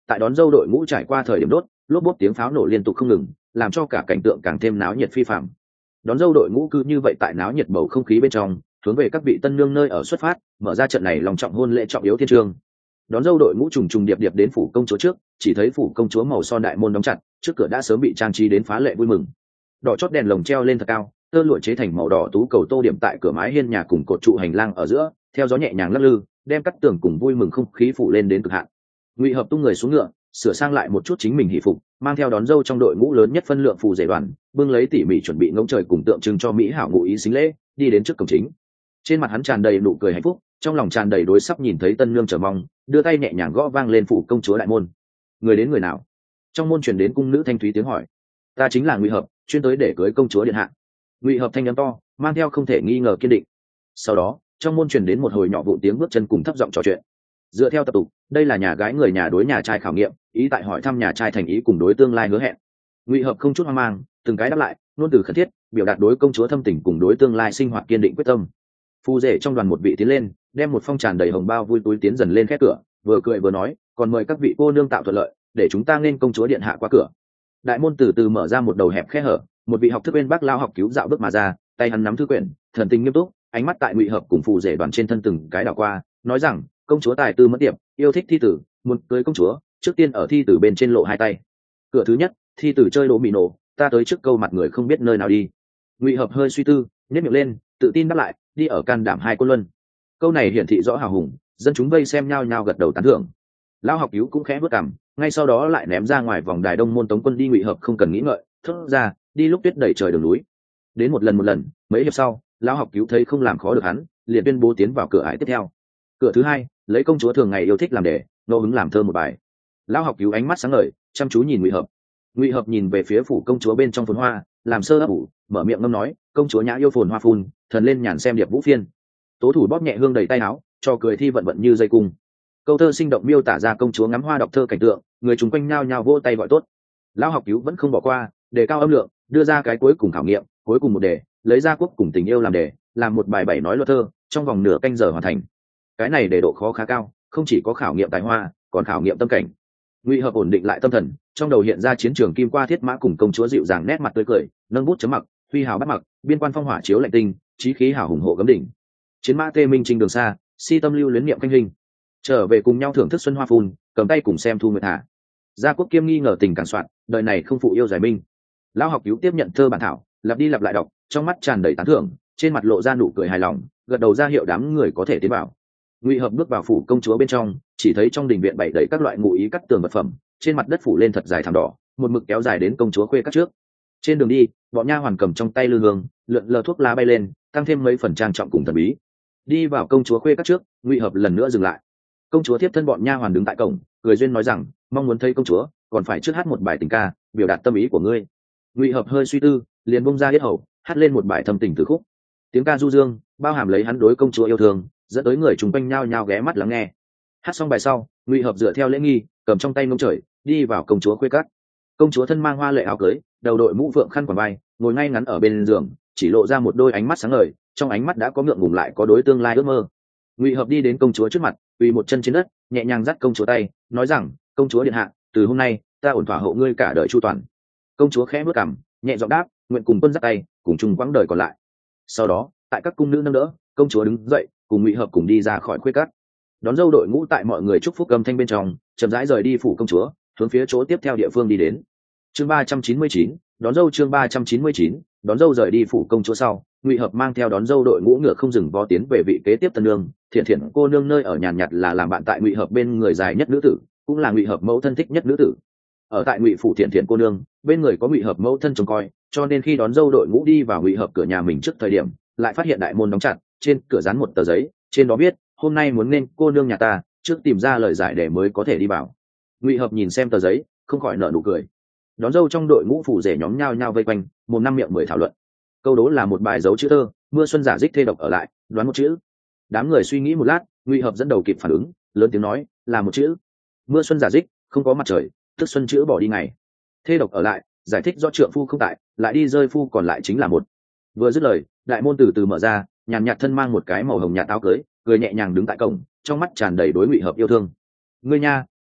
tại đón dâu đội ngũ trải qua thời điểm đốt lốp bốp tiếng pháo nổ liên tục không ngừng, làm cho cả cảnh tượng càng thêm náo nhiệt phi phạm. Đón dâu đội ngũ cứ như vậy tại náo nhiệt bầu không khí bên trong hướng về các vị tân nương nơi ở xuất phát, mở ra trận này lòng trọng hôn lễ trọng yếu thiên trường. Đón dâu đội ngũ trùng trùng điệp điệp đến phủ công chúa trước, chỉ thấy phủ công chúa màu son đại môn đóng chặt, trước cửa đã sớm bị trang trí đến phá lệ vui mừng. Đỏ chót đèn lồng treo lên thật cao, tơ lụa chế thành màu đỏ tú cầu tô điểm tại cửa mái hiên nhà cùng cột trụ hành lang ở giữa, theo gió nhẹ nhàng lắc lư, đem cắt tường cùng vui mừng không khí phủ lên đến cực hạn. Ngụy Hợp tung người xuống ngựa, sửa sang lại một chút chính mình hỷ phục, mang theo đón dâu trong đội ngũ lớn nhất phân lượng phù rể đoàn, bưng lấy tỉ mỉ chuẩn bị ngỗng trời cùng tượng trưng cho mỹ hảo ngụ ý xính lễ, đi đến trước cổng chính. Trên mặt hắn tràn đầy nụ cười hạnh phúc, trong lòng tràn đầy đối sắp nhìn thấy tân nương chờ mong, đưa tay nhẹ nhàng gõ vang lên phủ công chúa đại môn. Người đến người nào? Trong môn truyền đến cung nữ thanh thúy tiếng hỏi. Ta chính là Ngụy Hợp, chuyên tới để cưới công chúa điện hạ. Ngụy Hợp thanh âm to, mang theo không thể nghi ngờ kiên định. Sau đó, trong môn truyền đến một hồi nhỏ vụn tiếng bước chân cùng thấp giọng trò chuyện. Dựa theo tập tục, đây là nhà gái người nhà đối nhà trai khảo nghiệm, ý tại hỏi thăm nhà trai thành ý cùng đối tương lai hứa hẹn. Ngụy Hợp không chút hoang mang, từng cái đáp lại, luôn từ khẩn thiết, biểu đạt đối công chúa thâm tình cùng đối tương lai sinh hoạt kiên định quyết tâm. Phu rể trong đoàn một vị tiến lên, đem một phong tràn đầy hồng bao vui túi tiến dần lên khép cửa, vừa cười vừa nói, còn mời các vị cô nương tạo thuận lợi, để chúng ta nên công chúa điện hạ qua cửa. Đại môn từ từ mở ra một đầu hẹp khe hở, một vị học thức bên bác lao học cứu dạo bước mà ra, tay hắn nắm thư quyển, thần tình nghiêm túc, ánh mắt tại Ngụy Hợp cùng phù rể đoàn trên thân từng cái đảo qua, nói rằng, công chúa tài tư mất tiệp, yêu thích thi tử, muốn cưới công chúa, trước tiên ở thi tử bên trên lộ hai tay. Cửa thứ nhất, thi tử chơi đố mì nổ, ta tới trước câu mặt người không biết nơi nào đi. Ngụy Hợp hơi suy tư, nhếch miệng lên, tự tin đáp lại, đi ở can đảm hai quân luân. Câu này hiển thị rõ hào hùng, dân chúng vây xem nhao nhao gật đầu tán thưởng. Lão học cứu cũng khẽ bước cằm, ngay sau đó lại ném ra ngoài vòng đài đông môn tống quân đi. Ngụy Hợp không cần nghĩ ngợi, thốt ra, đi lúc tuyết đẩy trời đường núi. Đến một lần một lần, mấy hiệp sau, lão học cứu thấy không làm khó được hắn, liền tuyên bố tiến vào cửa ải tiếp theo. Cửa thứ hai, lấy công chúa thường ngày yêu thích làm đề, ngẫu hứng làm thơ một bài. Lão học cứu ánh mắt sáng ngời, chăm chú nhìn Ngụy Hợp. Ngụy Hợp nhìn về phía phủ công chúa bên trong phồn hoa, làm sơ ấp ủ, mở miệng ngâm nói, công chúa nhã yêu phồn hoa phun, thần lên nhàn xem điệp vũ phiên. Tố thủ bóp nhẹ hương đầy tay áo, cho cười thi vận vận như dây cung. Câu thơ sinh động miêu tả ra công chúa ngắm hoa đọc thơ cảnh tượng, người chúng quanh nhao nhao vỗ tay gọi tốt. Lão học cứu vẫn không bỏ qua, đề cao âm lượng, đưa ra cái cuối cùng khảo nghiệm, cuối cùng một đề, lấy ra quốc cùng tình yêu làm đề, làm một bài bảy nói luật thơ, trong vòng nửa canh giờ hoàn thành. Cái này đề độ khó khá cao, không chỉ có khảo nghiệm tài hoa, còn khảo nghiệm tâm cảnh. Ngụy Hợp ổn định lại tâm thần, trong đầu hiện ra chiến trường kim qua thiết mã cùng công chúa dịu dàng nét mặt tươi cười, nâng bút chấm mặc, huy hào bắt mặc, biên quan phong hỏa chiếu lạnh tinh, chí khí hào hùng hộ gấm đỉnh. Chiến mã tê minh trình đường xa, si tâm lưu luyến niệm canh hình. Trở về cùng nhau thưởng thức xuân hoa phun, cầm tay cùng xem thu nguyệt hạ. Gia quốc kiêm nghi ngờ tình càng soạn, đời này không phụ yêu giải minh. Lão học cứu tiếp nhận thơ bản thảo, lặp đi lặp lại đọc, trong mắt tràn đầy tán thưởng, trên mặt lộ ra nụ cười hài lòng, gật đầu ra hiệu đám người có thể tiến vào. Ngụy Hợp bước vào phủ công chúa bên trong, chỉ thấy trong đình viện bày đầy các loại ngụ ý cắt tường vật phẩm, trên mặt đất phủ lên thật dài thảm đỏ, một mực kéo dài đến công chúa khuê các trước. Trên đường đi, bọn nha hoàn cầm trong tay lư hương, lượn lờ thuốc lá bay lên, tăng thêm mấy phần trang trọng cùng thần bí. Đi vào công chúa khuê các trước, Ngụy Hợp lần nữa dừng lại. Công chúa tiếp thân bọn nha hoàn đứng tại cổng, cười duyên nói rằng, mong muốn thấy công chúa, còn phải trước hát một bài tình ca, biểu đạt tâm ý của ngươi. Ngụy Hợp hơi suy tư, liền bung ra yết hầu, hát lên một bài thâm tình từ khúc. Tiếng ca du dương, bao hàm lấy hắn đối công chúa yêu thương, dẫn tới người chung quanh nhao nhao ghé mắt lắng nghe. Hát xong bài sau, Ngụy Hợp dựa theo lễ nghi, cầm trong tay mông trời, đi vào công chúa khuê các. Công chúa thân mang hoa lệ áo cưới, đầu đội mũ phượng khăn quàng vai, ngồi ngay ngắn ở bên giường, chỉ lộ ra một đôi ánh mắt sáng ngời, trong ánh mắt đã có ngượng ngùng lại có đối tương lai ước mơ. Ngụy Hợp đi đến công chúa trước mặt, quỳ một chân trên đất, nhẹ nhàng dắt công chúa tay, nói rằng, công chúa điện hạ, từ hôm nay ta ổn thỏa hộ ngươi cả đời chu toàn. Công chúa khẽ bước cằm, nhẹ giọng đáp, nguyện cùng quân dắt tay, cùng chung quãng đời còn lại. Sau đó, tại các cung nữ nâng đỡ, công chúa đứng dậy, cùng Ngụy Hợp cùng đi ra khỏi khuê các. Đón dâu đội ngũ tại mọi người chúc phúc âm thanh bên trong, chậm rãi rời đi phủ công chúa, hướng phía chỗ tiếp theo địa phương đi đến. Chương ba trăm chín mươi chín, đón dâu chương ba trăm chín mươi chín, đón dâu rời đi phủ công chúa sau, Ngụy Hợp mang theo đón dâu đội ngũ ngựa không dừng vó tiến về vị kế tiếp tân nương, Thiện Thiện cô nương nơi ở nhàn nhạt là làm bạn tại Ngụy Hợp bên người dài nhất nữ tử, cũng là Ngụy Hợp mẫu thân thích nhất nữ tử. Ở tại Ngụy phủ Thiện Thiện cô nương, bên người có Ngụy Hợp mẫu thân trông coi, cho nên khi đón dâu đội ngũ đi vào Ngụy Hợp cửa nhà mình trước thời điểm, lại phát hiện đại môn đóng chặt, trên cửa dán một tờ giấy, trên đó viết, hôm nay muốn nên cô nương nhà ta, trước tìm ra lời giải để mới có thể đi vào. Ngụy Hợp nhìn xem tờ giấy, không khỏi nở nụ cười. Đón dâu trong đội ngũ phủ rể nhóm nhao nhao vây quanh, một năm miệng mười thảo luận. Câu đố là một bài dấu chữ thơ, mưa xuân giả dích thê độc ở lại, đoán một chữ. Đám người suy nghĩ một lát, Ngụy Hợp dẫn đầu kịp phản ứng, lớn tiếng nói, là một chữ. Mưa xuân giả dích, không có mặt trời, tức xuân chữ bỏ đi ngày. Thê độc ở lại, giải thích do trượng phu không tại, lại đi rơi phu còn lại chính là một. Vừa dứt lời, đại môn từ từ mở ra, nhàn nhạt thân mang một cái màu hồng nhạt áo cưới, cười nhẹ nhàng đứng tại cổng, trong mắt tràn đầy đối Ngụy Hợp yêu thương. Ngươi nha,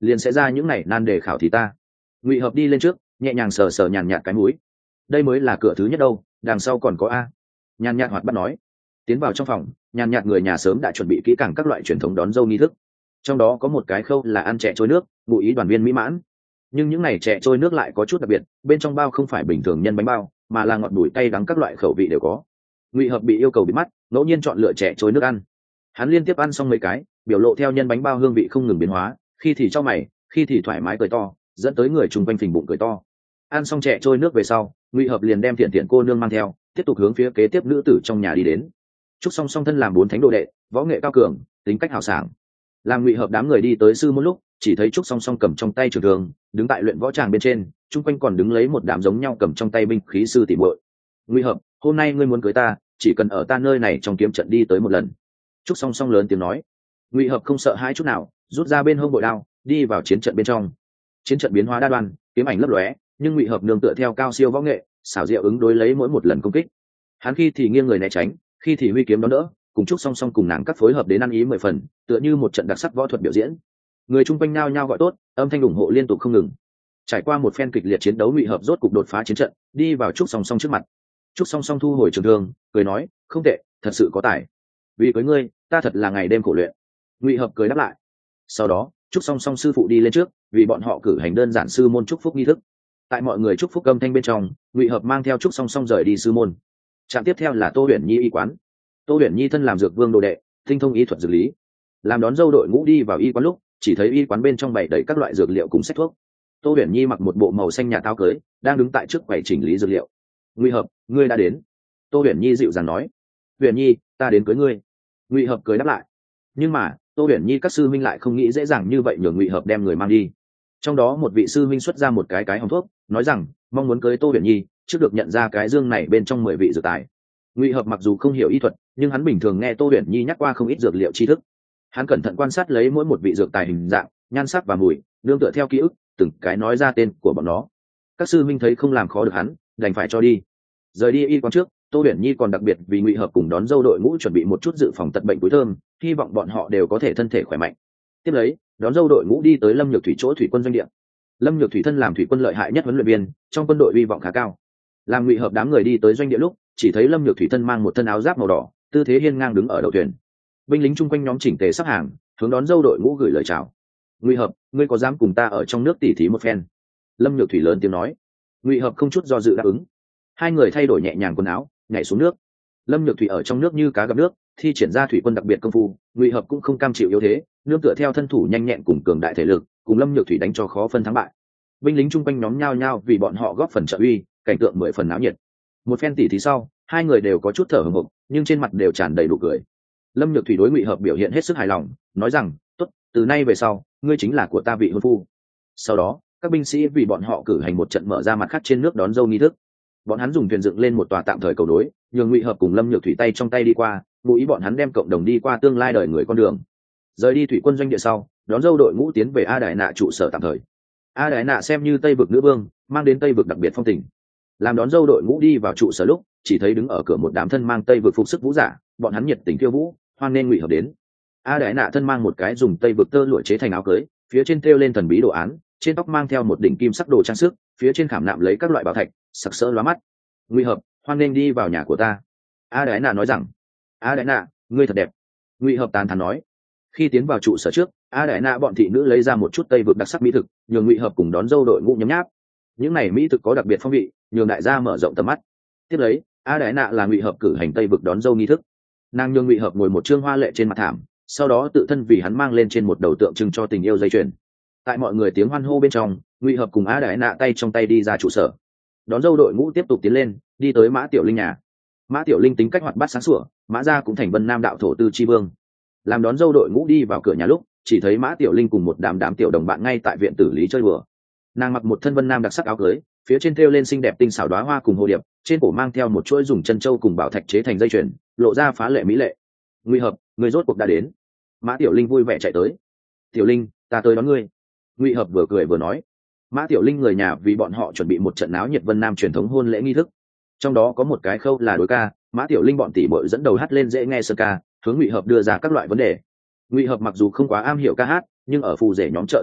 liền sẽ ra những này nan đề khảo thì ta. Ngụy Hợp đi lên trước, nhẹ nhàng sờ sờ nhàn nhạt cái mũi. Đây mới là cửa thứ nhất đâu, đằng sau còn có a. Nhàn nhạt hoạt bắt nói. Tiến vào trong phòng, nhàn nhạt người nhà sớm đã chuẩn bị kỹ càng các loại truyền thống đón dâu nghi thức. Trong đó có một cái khâu là ăn chè trôi nước, ngụ ý đoàn viên mỹ mãn. Nhưng những này chè trôi nước lại có chút đặc biệt, bên trong bao không phải bình thường nhân bánh bao, mà là ngọt bùi cay đắng các loại khẩu vị đều có. Ngụy Hợp bị yêu cầu bịt mắt, ngẫu nhiên chọn lựa chè trôi nước ăn. Hắn liên tiếp ăn xong mấy cái, biểu lộ theo nhân bánh bao hương vị không ngừng biến hóa, khi thì chau mày, khi thì thoải mái cười to, dẫn tới người chung quanh phình bụng cười to. Ăn xong chè trôi nước về sau, Ngụy Hợp liền đem Thiện Thiện cô nương mang theo, tiếp tục hướng phía kế tiếp nữ tử trong nhà đi đến. Trúc Song Song thân làm bốn thánh đồ đệ, võ nghệ cao cường, tính cách hào sảng. Làm Ngụy Hợp đám người đi tới sư môn lúc, chỉ thấy Trúc Song Song cầm trong tay trường thương, đứng tại luyện võ tràng bên trên, chung quanh còn đứng lấy một đám giống nhau cầm trong tay binh khí sư tỷ muội. Ngụy Hợp, hôm nay ngươi muốn cưới ta, chỉ cần ở ta nơi này trong kiếm trận đi tới một lần. Trúc Song Song lớn tiếng nói. Ngụy Hợp không sợ hãi chút nào, rút ra bên hông bội đao, đi vào chiến trận bên trong. Chiến trận biến hóa đa đoan, kiếm ảnh lấp lóe, nhưng Ngụy Hợp nương tựa theo cao siêu võ nghệ, xảo diệu ứng đối lấy mỗi một lần công kích. Hắn khi thì nghiêng người né tránh, khi thì huy kiếm đón đỡ, cùng Trúc Song Song cùng nàng các phối hợp đến ăn ý mười phần, tựa như một trận đặc sắc võ thuật biểu diễn. Người chung quanh nao nhao gọi tốt, âm thanh ủng hộ liên tục không ngừng. Trải qua một phen kịch liệt chiến đấu, Ngụy Hợp rốt cục đột phá chiến trận, đi vào Trúc Song Song trước mặt. Trúc Song Song thu hồi trường thương, cười nói, không tệ, thật sự có tài. Vì cưới ngươi, ta thật là ngày đêm khổ luyện. Ngụy Hợp cười đáp lại. Sau đó, Trúc Song Song sư phụ đi lên trước, vì bọn họ cử hành đơn giản sư môn chúc phúc nghi thức. Tại mọi người chúc phúc âm thanh bên trong, Ngụy Hợp mang theo Trúc Song Song rời đi sư môn. Trạm tiếp theo là Tô Huyền Nhi y quán. Tô Huyền Nhi thân làm dược vương đồ đệ, tinh thông y thuật dược lý. Làm đón dâu đội ngũ đi vào y quán lúc, chỉ thấy y quán bên trong bày đầy các loại dược liệu cùng sách thuốc. Tô Huyền Nhi mặc một bộ màu xanh nhạt áo cưới, đang đứng tại trước quầy chỉnh lý dược liệu. Ngụy Hợp, ngươi đã đến. Tô Huyền Nhi dịu dàng nói. Huyền Nhi, ta đến cưới ngươi. Ngụy Hợp cười đáp lại. Nhưng mà Tô Huyền Nhi các sư minh lại không nghĩ dễ dàng như vậy nhường Ngụy Hợp đem người mang đi. Trong đó một vị sư minh xuất ra một cái cái hòm thuốc, nói rằng mong muốn cưới Tô Huyền Nhi, trước được nhận ra cái dương này bên trong mười vị dược tài. Ngụy Hợp mặc dù không hiểu y thuật, nhưng hắn bình thường nghe Tô Huyền Nhi nhắc qua không ít dược liệu tri thức. Hắn cẩn thận quan sát lấy mỗi một vị dược tài hình dạng, nhan sắc và mùi, nương tựa theo ký ức, từng cái nói ra tên của bọn nó. Các sư minh thấy không làm khó được hắn, đành phải cho đi. Rời đi y quán trước, Tô Huyền Nhi còn đặc biệt vì Ngụy Hợp cùng đón dâu đội ngũ chuẩn bị một chút dự phòng tật bệnh túi thơm, hy vọng bọn họ đều có thể thân thể khỏe mạnh. Tiếp lấy, đón dâu đội ngũ đi tới Lâm Nhược Thủy chỗ thủy quân doanh địa. Lâm Nhược Thủy thân làm thủy quân lợi hại nhất huấn luyện viên, trong quân đội hy vọng khá cao. Làm Ngụy Hợp đám người đi tới doanh địa lúc, chỉ thấy Lâm Nhược Thủy thân mang một thân áo giáp màu đỏ, tư thế hiên ngang đứng ở đầu thuyền. Binh lính chung quanh nhóm chỉnh tề sắp hàng, hướng đón dâu đội ngũ gửi lời chào. Ngụy Hợp, ngươi có dám cùng ta ở trong nước tỉ thí một phen? Lâm Nhược Thủy lớn tiếng nói. Ngụy Hợp không chút do dự đáp ứng. Hai người thay đổi nhẹ nhàng quần áo, nhảy xuống nước. Lâm Nhược Thủy ở trong nước như cá gặp nước, thi triển ra thủy quân đặc biệt công phu. Ngụy Hợp cũng không cam chịu yếu thế, nương tựa theo thân thủ nhanh nhẹn cùng cường đại thể lực, cùng Lâm Nhược Thủy đánh cho khó phân thắng bại. Binh lính chung quanh nhóm nhao nhao vì bọn họ góp phần trợ uy, cảnh tượng mười phần náo nhiệt. Một phen tỉ thí sau, hai người đều có chút thở hổn hển, nhưng trên mặt đều tràn đầy nụ cười. Lâm Nhược Thủy đối Ngụy Hợp biểu hiện hết sức hài lòng, nói rằng, tốt, từ nay về sau, ngươi chính là của ta vị hôn phu. Sau đó, các binh sĩ vì bọn họ cử hành một trận mở ra mặt khác trên nước đón dâu nghi thức. Bọn hắn dùng thuyền dựng lên một tòa tạm thời cầu nối, nhường Ngụy Hợp cùng Lâm Nhược Thủy tay trong tay đi qua, ngụ ý bọn hắn đem cộng đồng đi qua tương lai đời người con đường. Rời đi thủy quân doanh địa sau, đón dâu đội ngũ tiến về A Đài Nạ trụ sở tạm thời. A Đài Nạ xem như Tây vực nữ vương, mang đến Tây vực đặc biệt phong tình. Làm đón dâu đội ngũ đi vào trụ sở lúc, chỉ thấy đứng ở cửa một đám thân mang Tây vực phục sức vũ giả, bọn hắn nhiệt tình khiêu vũ, hoan nên Ngụy Hợp đến. A Đài Nạ thân mang một cái dùng Tây vực tơ lụa chế thành áo cưới, phía trên thêu lên thần bí đồ án, trên tóc mang theo một đỉnh kim sắc đồ trang sức, phía trên khảm nạm lấy các loại bảo thạch, sặc sỡ lóa mắt. Ngụy Hợp, hoan nên đi vào nhà của ta. A Đái Nạ nói rằng. A Đái Nạ, ngươi thật đẹp. Ngụy Hợp tán thán nói. Khi tiến vào trụ sở trước, A Đái Nạ bọn thị nữ lấy ra một chút Tây vực đặc sắc mỹ thực, nhường Ngụy Hợp cùng đón dâu đội ngũ nhấm nháp. Những này mỹ thực có đặc biệt phong vị, nhường đại gia mở rộng tầm mắt. Tiếp lấy, A Đái Nạ là Ngụy Hợp cử hành Tây vực đón dâu nghi thức. Nàng nhường Ngụy Hợp ngồi một trương hoa lệ trên mặt thảm, sau đó tự thân vì hắn mang lên trên một đầu tượng trưng cho tình yêu dây chuyền. Tại mọi người tiếng hoan hô bên trong, Ngụy Hợp cùng A Đái Nạ tay trong tay đi ra trụ sở. Đón dâu đội ngũ tiếp tục tiến lên, đi tới Mã Tiểu Linh nhà. Mã Tiểu Linh tính cách hoạt bát sáng sủa, Mã gia cũng thành Vân Nam đạo thổ tư chi vương. Làm đón dâu đội ngũ đi vào cửa nhà lúc, chỉ thấy Mã Tiểu Linh cùng một đám đám tiểu đồng bạn ngay tại viện tử lý chơi đùa. Nàng mặc một thân Vân Nam đặc sắc áo cưới, phía trên thêu lên xinh đẹp tinh xảo đóa hoa cùng hồ điệp, trên cổ mang theo một chuỗi dùng chân châu cùng bảo thạch chế thành dây chuyền, lộ ra phá lệ mỹ lệ. Ngụy Hợp, người rốt cuộc đã đến. Mã Tiểu Linh vui vẻ chạy tới. Tiểu Linh, ta tới đón ngươi. Ngụy Hợp vừa cười vừa nói. Mã Tiểu Linh người nhà vì bọn họ chuẩn bị một trận náo nhiệt Vân Nam truyền thống hôn lễ nghi thức. Trong đó có một cái khâu là đối ca, Mã Tiểu Linh bọn tỷ muội dẫn đầu hát lên dễ nghe sơn ca, hướng Ngụy Hợp đưa ra các loại vấn đề. Ngụy Hợp mặc dù không quá am hiểu ca hát, nhưng ở phù rể nhóm trợ giúp hạng,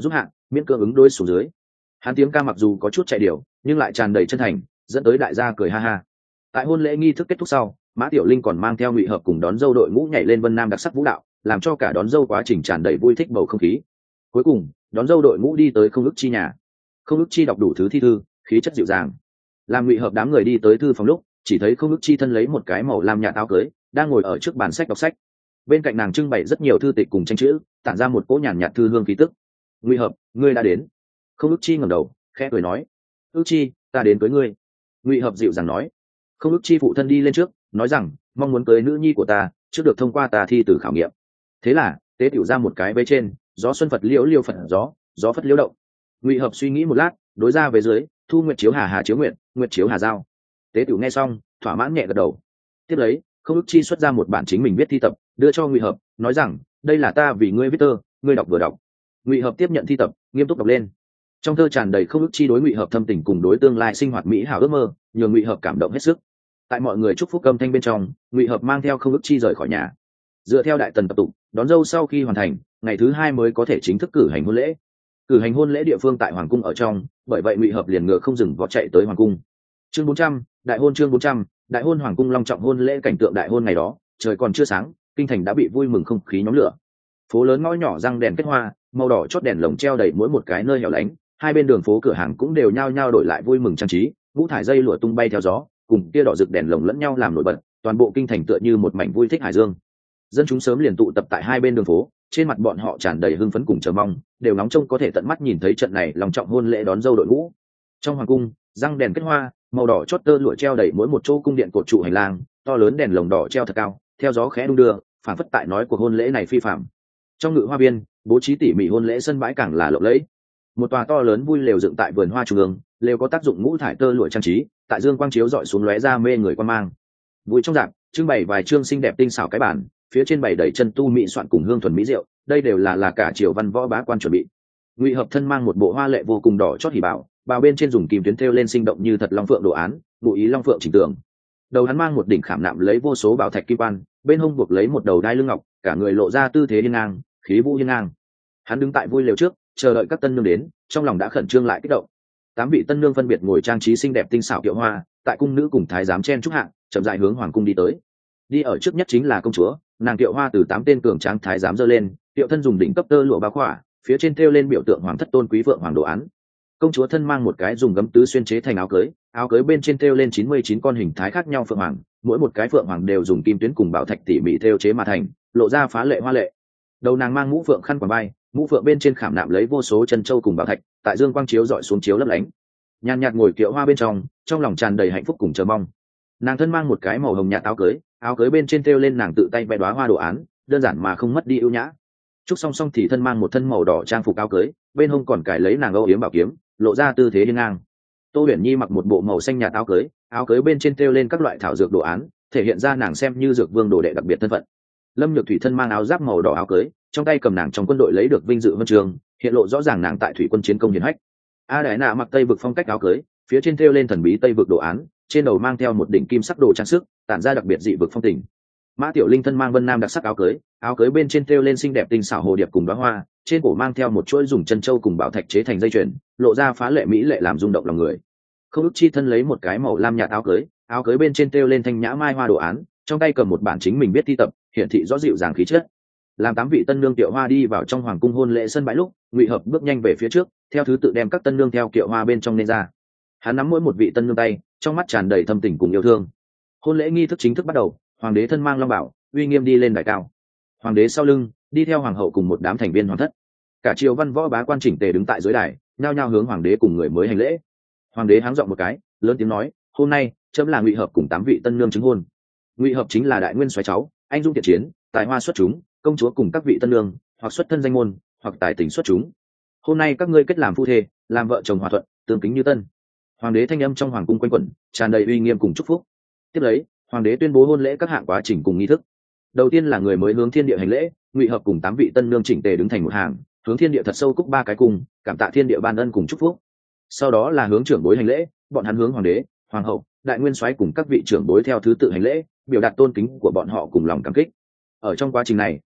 miễn cưỡng ứng đối xuống dưới. Hắn tiếng ca mặc dù có chút chạy điều nhưng lại tràn đầy chân thành, dẫn tới đại gia cười ha ha. Tại hôn lễ nghi thức kết thúc sau, Mã Tiểu Linh còn mang theo Ngụy Hợp cùng đón dâu đội ngũ nhảy lên Vân Nam đặc sắc vũ đạo, làm cho cả đón dâu quá trình tràn đầy vui thích bầu không khí. Cuối cùng đón dâu đội ngũ đi tới Không Ức Chi nhà. Không Ức Chi đọc đủ thứ thi thư, khí chất dịu dàng. Làm Ngụy Hợp đám người đi tới thư phòng lúc, chỉ thấy Không Ức Chi thân lấy một cái màu lam nhạt áo cưới, đang ngồi ở trước bàn sách đọc sách. Bên cạnh nàng trưng bày rất nhiều thư tịch cùng tranh chữ, tản ra một cỗ nhàn nhạt thư hương khí tức. Ngụy Hợp, ngươi đã đến. Không Ức Chi ngẩng đầu, khẽ cười nói, Ức Chi, ta đến với ngươi. Ngụy Hợp dịu dàng nói. Không Ức Chi phụ thân đi lên trước, nói rằng mong muốn cưới nữ nhi của ta trước được thông qua ta thi từ khảo nghiệm. Thế là tế tiểu ra một cái vế trên, gió xuân phật liễu liêu phật gió, gió phất liễu động. Ngụy Hợp suy nghĩ một lát, đối ra về dưới, thu nguyệt chiếu hà hà chiếu nguyệt, nguyệt chiếu hà giao. Tế tiểu nghe xong, thỏa mãn nhẹ gật đầu. Tiếp lấy Không Ức Chi xuất ra một bản chính mình viết thi tập, đưa cho Ngụy Hợp, nói rằng đây là ta vì ngươi viết tơ, ngươi đọc vừa đọc. Ngụy Hợp tiếp nhận thi tập, nghiêm túc đọc lên. Trong thơ tràn đầy Không Ức Chi đối Ngụy Hợp thâm tình cùng đối tương lai sinh hoạt mỹ hảo ước mơ, nhường Ngụy Hợp cảm động hết sức. Tại mọi người chúc phúc âm thanh bên trong, Ngụy Hợp mang theo Không Ức Chi rời khỏi nhà. Dựa theo đại tần tập tục, đón dâu sau khi hoàn thành, ngày thứ hai mới có thể chính thức cử hành hôn lễ. Cử hành hôn lễ địa phương tại hoàng cung ở trong, bởi vậy Ngụy Hợp liền ngựa không dừng vó chạy tới hoàng cung. Chương bốn trăm, đại hôn chương bốn trăm, đại hôn hoàng cung long trọng hôn lễ. Cảnh tượng đại hôn ngày đó, trời còn chưa sáng, kinh thành đã bị vui mừng không khí nhóm lửa. Phố lớn ngõ nhỏ răng đèn kết hoa, màu đỏ chót đèn lồng treo đầy mỗi một cái nơi hẻo lánh, hai bên đường phố cửa hàng cũng đều nhao nhao đổi lại vui mừng trang trí, ngũ thải dây lụa tung bay theo gió, cùng kia đỏ rực đèn lồng lẫn nhau làm nổi bật, toàn bộ kinh thành tựa như một mảnh vui thích hải dương. Dân chúng sớm liền tụ tập tại hai bên đường phố, trên mặt bọn họ tràn đầy hưng phấn cùng chờ mong, đều nóng trông có thể tận mắt nhìn thấy trận này long trọng hôn lễ đón dâu đội ngũ. Trong hoàng cung, răng đèn kết hoa, màu đỏ chót tơ lụa treo đầy mỗi một chỗ cung điện cột trụ hành lang, to lớn đèn lồng đỏ treo thật cao, theo gió khẽ đung đưa, phảng phất tại nói cuộc hôn lễ này phi phàm. Trong ngự hoa viên, bố trí tỉ mỉ hôn lễ sân bãi càng là lộng lẫy. Một tòa to lớn vui lều dựng tại vườn hoa trung ương, lều có tác dụng ngũ thải tơ lụa trang trí, tại dương quang chiếu dọi xuống lóe ra mê người quan mang. Vui trong rạp trưng bày vài trương xinh đẹp tinh xảo cái bản, phía trên bày đầy chân tu mỹ soạn cùng hương thuần mỹ rượu, đây đều là là cả triều văn võ bá quan chuẩn bị. Ngụy Hợp thân mang một bộ hoa lệ vô cùng đỏ chót hỉ bảo, bao bên trên dùng kim tuyến thêu lên sinh động như thật long phượng đồ án, ngụ ý long phượng chỉnh tường. Đầu hắn mang một đỉnh khảm nạm lấy vô số bảo thạch kim quan, bên hông buộc lấy một đầu đai lưng ngọc, cả người lộ ra tư thế hiên ngang, khí vũ hiên ngang. Hắn đứng tại vui lều trước, chờ đợi các tân nương đến, trong lòng đã khẩn trương lại kích động. Tám vị tân nương phân biệt ngồi trang trí xinh đẹp tinh xảo kiệu hoa, tại cung nữ cùng thái giám chen chúc hạng, chậm rãi hướng hoàng cung đi tới. Đi ở trước nhất chính là công chúa, nàng kiệu hoa từ tám tên cường tráng thái giám giơ lên, kiệu thân dùng đỉnh cấp tơ lụa bao khỏa, phía trên thêu lên biểu tượng hoàng thất tôn quý vượng hoàng đồ án. Công chúa thân mang một cái dùng gấm tứ xuyên chế thành áo cưới, áo cưới bên trên thêu lên chín mươi chín con hình thái khác nhau phượng hoàng, mỗi một cái phượng hoàng đều dùng kim tuyến cùng bảo thạch tỉ mỉ thêu chế mà thành, lộ ra phá lệ hoa lệ. Đầu nàng mang mũ phượng khăn quàng vai, mũ phượng bên trên khảm nạm lấy vô số chân châu cùng bảo thạch, tại dương quang chiếu dọi xuống chiếu lấp lánh. Nhàn nhạt ngồi kiệu hoa bên trong, trong lòng tràn đầy hạnh phúc cùng chờ mong. Nàng thân mang một cái màu hồng nhạt áo cưới, áo cưới bên trên thêu lên nàng tự tay vẽ đóa hoa đồ án, đơn giản mà không mất đi ưu nhã. Trúc song song thì thân mang một thân màu đỏ trang phục áo cưới, bên hông còn cài lấy nàng âu yếm bảo kiếm, lộ ra tư thế hiên ngang. Tô Huyền Nhi mặc một bộ màu xanh nhạt áo cưới, áo cưới bên trên thêu lên các loại thảo dược đồ án, thể hiện ra nàng xem như dược vương đồ đệ đặc biệt thân phận. Lâm Nhược Thủy thân mang áo giáp màu đỏ áo cưới, trong tay cầm nàng trong quân đội lấy được vinh dự huân trường, hiện lộ rõ ràng nàng tại thủy quân chiến công hiển hách. A Đại Nạ mặc tây vực phong cách áo cưới, phía trên thêu lên thần bí tây vực đồ án, trên đầu mang theo một đỉnh kim sắc đồ trang sức, tản ra đặc biệt dị vực phong tình. Mã Tiểu Linh thân mang vân nam đặc sắc áo cưới, áo cưới bên trên thêu lên xinh đẹp tinh xảo hồ điệp cùng đóa hoa, trên cổ mang theo một chuỗi dùng chân châu cùng bảo thạch chế thành dây chuyền, lộ ra phá lệ mỹ lệ làm rung động lòng người. Không Ức Chi thân lấy một cái màu lam nhạt áo cưới, áo cưới bên trên thêu lên thanh nhã mai hoa đồ án, trong tay cầm một bản chính mình viết thi tập, hiển thị rõ dịu dàng khí chất. Làm tám vị tân nương kiệu hoa đi vào trong hoàng cung hôn lễ sân bãi lúc, Ngụy Hợp bước nhanh về phía trước, theo thứ tự đem các tân nương theo kiệu hoa bên trong lên ra. Hắn nắm mỗi một vị tân nương tay, trong mắt tràn đầy thâm tình cùng yêu thương. Hôn lễ nghi thức chính thức bắt đầu, hoàng đế thân mang long bảo, uy nghiêm đi lên đài cao. Hoàng đế sau lưng đi theo hoàng hậu cùng một đám thành viên hoàng thất. Cả triều văn võ bá quan chỉnh tề đứng tại dưới đài, nhao nhao hướng hoàng đế cùng người mới hành lễ. Hoàng đế háng giọng một cái, lớn tiếng nói, hôm nay chấm là Ngụy Hợp cùng tám vị tân nương chứng hôn. Ngụy Hợp chính là đại nguyên soái cháu, anh dung thiện chiến, tài hoa xuất chúng, công chúa cùng các vị tân nương hoặc xuất thân danh môn, hoặc tài tình xuất chúng. Hôm nay các ngươi kết làm phu thê, làm vợ chồng hòa thuận, tương kính như tân. Hoàng đế thanh âm trong hoàng cung quanh quẩn, tràn đầy uy nghiêm cùng chúc phúc. Tiếp lấy, hoàng đế tuyên bố hôn lễ các hạng quá trình cùng nghi thức. Đầu tiên là người mới hướng thiên địa hành lễ, Ngụy Hợp cùng tám vị tân nương chỉnh tề đứng thành một hàng, hướng thiên địa thật sâu cúc ba cái cung, cảm tạ thiên địa ban ân cùng chúc phúc. Sau đó là hướng trưởng bối hành lễ, bọn hắn hướng hoàng đế, hoàng hậu, đại nguyên soái cùng các vị trưởng bối theo thứ tự hành lễ, biểu đạt tôn kính của bọn họ cùng lòng cảm kích. Ở trong quá trình này,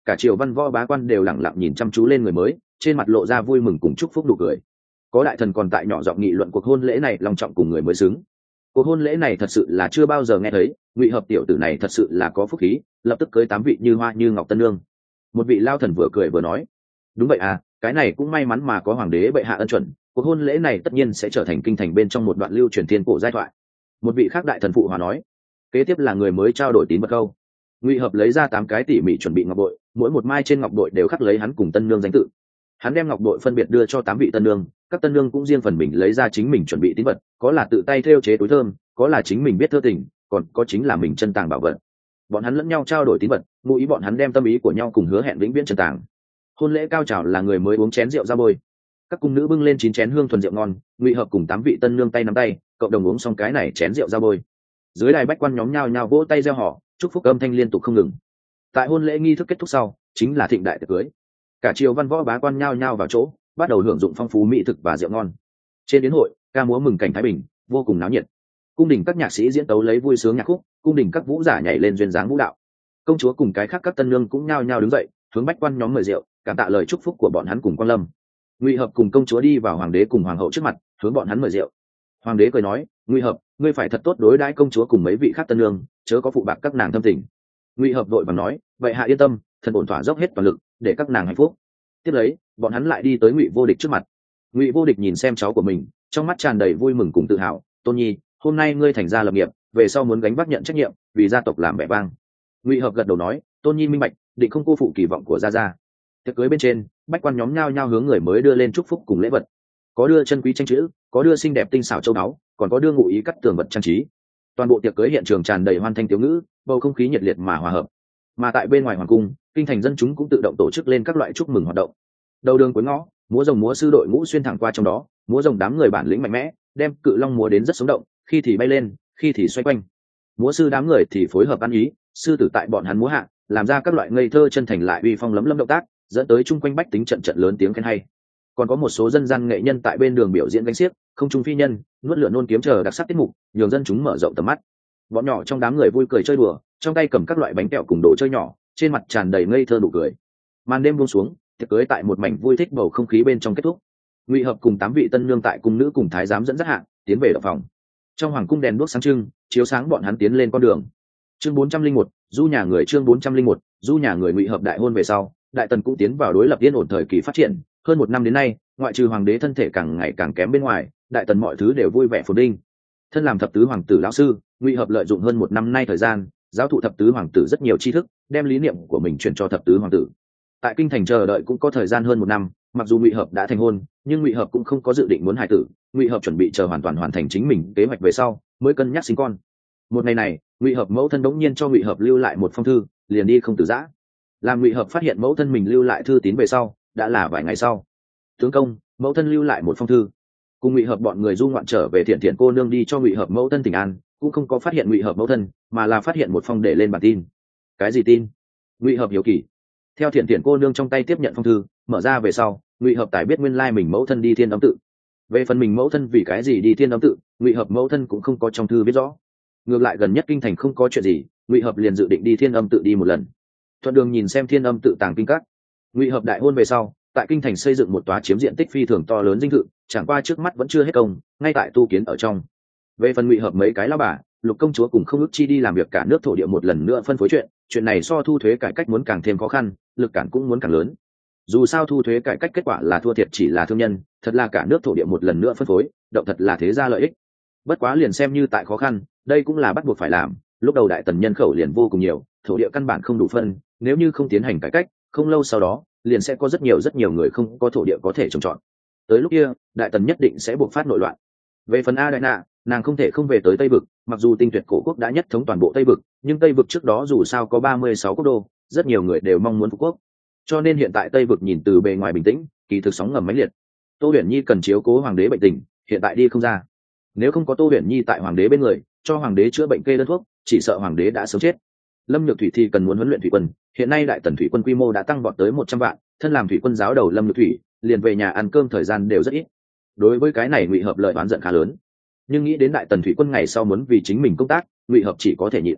cả triều văn võ bá quan đều lẳng lặng nhìn chăm chú lên người mới, trên mặt lộ ra vui mừng cùng chúc phúc nụ cười. Có đại thần còn tại nhỏ giọng nghị luận cuộc hôn lễ này long trọng cùng người mới xứng. Cuộc hôn lễ này thật sự là chưa bao giờ nghe thấy, Ngụy Hợp tiểu tử này thật sự là có phúc khí, lập tức cưới tám vị như hoa như ngọc tân nương. Một vị lao thần vừa cười vừa nói, đúng vậy à, cái này cũng may mắn mà có hoàng đế bệ hạ ân chuẩn, cuộc hôn lễ này tất nhiên sẽ trở thành kinh thành bên trong một đoạn lưu truyền thiên cổ giai thoại. Một vị khác đại thần phụ hòa nói, kế tiếp là người mới trao đổi tín vật câu. Ngụy Hợp lấy ra tám cái tỉ mỉ chuẩn bị ngọc bội, mỗi một mai trên ngọc bội đều khắc lấy hắn cùng tân nương danh tự. Hắn đem ngọc bội phân biệt đưa cho tám vị tân nương, các tân nương cũng riêng phần mình lấy ra chính mình chuẩn bị tín vật, có là tự tay thêu chế túi thơm, có là chính mình biết thơ tình, còn có chính là mình chân tàng bảo vật. Bọn hắn lẫn nhau trao đổi tín vật, ngụ ý bọn hắn đem tâm ý của nhau cùng hứa hẹn vĩnh viễn chân tàng. Hôn lễ cao trào là người mới uống chén rượu ra bôi, các cung nữ bưng lên chín chén hương thuần rượu ngon, Ngụy Hợp cùng tám vị tân nương tay nắm tay, cộng đồng uống xong cái này chén rượu ra bôi. Dưới đài bách quan nhóm nhao nhao vỗ tay reo hò, chúc phúc âm thanh liên tục không ngừng. Tại hôn lễ nghi thức kết thúc sau, chính là thịnh đại tiệc cưới. Cả triều văn võ bá quan nhao nhao vào chỗ, bắt đầu hưởng dụng phong phú mỹ thực và rượu ngon. Trên yến hội, ca múa mừng cảnh thái bình, vô cùng náo nhiệt. Cung đình các nhạc sĩ diễn tấu lấy vui sướng nhạc khúc, cung đình các vũ giả nhảy lên duyên dáng vũ đạo. Công chúa cùng cái khác các tân nương cũng nhao nhao đứng dậy, hướng bách quan nhóm mời rượu, cảm tạ lời chúc phúc của bọn hắn cùng quan lâm. Ngụy Hợp cùng công chúa đi vào hoàng đế cùng hoàng hậu trước mặt, hướng bọn hắn mời rượu. Hoàng đế cười nói, Ngụy Hợp, ngươi phải thật tốt đối đãi công chúa cùng mấy vị khác tân nương, chớ có phụ bạc các nàng thâm tình. Ngụy Hợp vội vàng nói, vậy hạ yên tâm, thần ổn thỏa dốc hết toàn lực để các nàng hạnh phúc. Tiếp lấy, bọn hắn lại đi tới Ngụy Vô Địch trước mặt. Ngụy Vô Địch nhìn xem cháu của mình, trong mắt tràn đầy vui mừng cùng tự hào. Tôn nhi, hôm nay ngươi thành gia lập nghiệp, về sau muốn gánh vác nhận trách nhiệm, vì gia tộc làm vẻ vang. Ngụy Hợp gật đầu nói, Tôn nhi minh bạch, định không cô phụ kỳ vọng của gia gia. Tiệc cưới bên trên, bách quan nhóm nhao nhao hướng người mới đưa lên chúc phúc cùng lễ vật. Có đưa chân quý tranh chữ, có đưa xinh đẹp tinh xảo châu báu, còn có đưa ngụ ý cắt tường vật trang trí. Toàn bộ tiệc cưới hiện trường tràn đầy hoan thanh tiếu ngữ, bầu không khí nhiệt liệt mà hòa hợp. Mà tại bên ngoài hoàng cung, kinh thành dân chúng cũng tự động tổ chức lên các loại chúc mừng hoạt động. Đầu đường cuối ngõ, múa rồng múa sư đội ngũ xuyên thẳng qua trong đó, múa rồng đám người bản lĩnh mạnh mẽ, đem cự long múa đến rất sống động, khi thì bay lên, khi thì xoay quanh. Múa sư đám người thì phối hợp ăn ý, sư tử tại bọn hắn múa hạ, làm ra các loại ngây thơ chân thành lại uy phong lấm lấm động tác, dẫn tới chung quanh bách tính trận trận lớn tiếng khen hay. Còn có một số dân gian nghệ nhân tại bên đường biểu diễn gánh xiếc, không trung phi nhân, nuốt lửa nôn kiếm chờ đặc sắc tiết mục, nhường dân chúng mở rộng tầm mắt. Bọn nhỏ trong đám người vui cười chơi đùa, trong tay cầm các loại bánh kẹo cùng đồ chơi nhỏ, trên mặt tràn đầy ngây thơ nụ cười. Màn đêm buông xuống, tiệc cưới tại một mảnh vui thích bầu không khí bên trong kết thúc. Ngụy Hợp cùng tám vị tân nương tại cung nữ cùng thái giám dẫn dắt hạng tiến về động phòng. Trong hoàng cung đèn đuốc sáng trưng, chiếu sáng bọn hắn tiến lên con đường. Chương bốn trăm linh một, du nhà người chương bốn trăm linh một, du nhà người Ngụy Hợp đại hôn về sau, đại tần cũng tiến vào đối lập yên ổn thời kỳ phát triển. Hơn một năm đến nay, ngoại trừ hoàng đế thân thể càng ngày càng kém bên ngoài, đại tần mọi thứ đều vui vẻ phồn vinh. Thân làm thập tứ hoàng tử lão sư, Ngụy Hợp lợi dụng hơn một năm nay thời gian, giáo thụ thập tứ hoàng tử rất nhiều tri thức, đem lý niệm của mình truyền cho thập tứ hoàng tử. Tại kinh thành chờ đợi cũng có thời gian hơn một năm, mặc dù Ngụy Hợp đã thành hôn, nhưng Ngụy Hợp cũng không có dự định muốn hài tử. Ngụy Hợp chuẩn bị chờ hoàn toàn hoàn thành chính mình kế hoạch về sau, mới cân nhắc sinh con. Một ngày này, Ngụy Hợp mẫu thân đống nhiên cho Ngụy Hợp lưu lại một phong thư, liền đi không từ giã. Làm Ngụy Hợp phát hiện mẫu thân mình lưu lại thư tín về sau, đã là vài ngày sau. Tướng công, mẫu thân lưu lại một phong thư. Cùng Ngụy Hợp bọn người du ngoạn trở về Thiện Thiện cô nương đi cho Ngụy Hợp mẫu thân tỉnh an, cũng không có phát hiện Ngụy Hợp mẫu thân, mà là phát hiện một phong để lên bản tin. Cái gì tin? Ngụy Hợp hiếu kỳ. Theo Thiện Thiện cô nương trong tay tiếp nhận phong thư, mở ra về sau, Ngụy Hợp tài biết nguyên lai mình mẫu thân đi Thiên Âm tự. Về phần mình mẫu thân vì cái gì đi Thiên Âm tự, Ngụy Hợp mẫu thân cũng không có trong thư viết rõ. Ngược lại gần nhất kinh thành không có chuyện gì, Ngụy Hợp liền dự định đi Thiên Âm tự đi một lần. Thuận đường nhìn xem Thiên Âm tự tàng kinh các. Ngụy Hợp đại hôn về sau, tại kinh thành xây dựng một tòa chiếm diện tích phi thường to lớn dinh thự, chẳng qua trước mắt vẫn chưa hết công, ngay tại tu kiến ở trong. Về phần Ngụy Hợp mấy cái lão bà, Lục công chúa cùng Không Ước Chi đi làm việc cả nước thổ địa một lần nữa phân phối chuyện, chuyện này so thu thuế cải cách muốn càng thêm khó khăn, lực cản cũng muốn càng lớn. Dù sao thu thuế cải cách kết quả là thua thiệt chỉ là thương nhân, thật là cả nước thổ địa một lần nữa phân phối, động thật là thế gia lợi ích. Bất quá liền xem như tại khó khăn, đây cũng là bắt buộc phải làm, lúc đầu đại tần nhân khẩu liền vô cùng nhiều, thổ địa căn bản không đủ phân, nếu như không tiến hành cải cách, không lâu sau đó, liền sẽ có rất nhiều rất nhiều người không có thổ địa có thể trồng trọt. Tới lúc kia, đại tần nhất định sẽ buộc phát nội loạn. Về phần A Đại Nạ, nàng không thể không về tới Tây vực, mặc dù tinh tuyệt cổ quốc đã nhất thống toàn bộ Tây vực, nhưng Tây vực trước đó dù sao có ba mươi sáu quốc đô, rất nhiều người đều mong muốn phục quốc. Cho nên hiện tại Tây vực nhìn từ bề ngoài bình tĩnh, kỳ thực sóng ngầm mãnh liệt. Tô Huyền Nhi cần chiếu cố hoàng đế bệnh tình, hiện tại đi không ra. Nếu không có Tô Huyền Nhi tại hoàng đế bên người, cho hoàng đế chữa bệnh kê đơn thuốc, chỉ sợ hoàng đế đã sớm chết. Lâm Nhược Thủy thì cần muốn huấn luyện thủy quân, hiện nay đại tần thủy quân quy mô đã tăng vọt tới một trăm vạn, thân làm thủy quân giáo đầu Lâm Nhược Thủy, liền về nhà ăn cơm thời gian đều rất ít. Đối với cái này Ngụy Hợp lợi oán giận khá lớn, nhưng nghĩ đến đại tần thủy quân ngày sau muốn vì chính mình công tác, Ngụy Hợp chỉ có thể nhịn.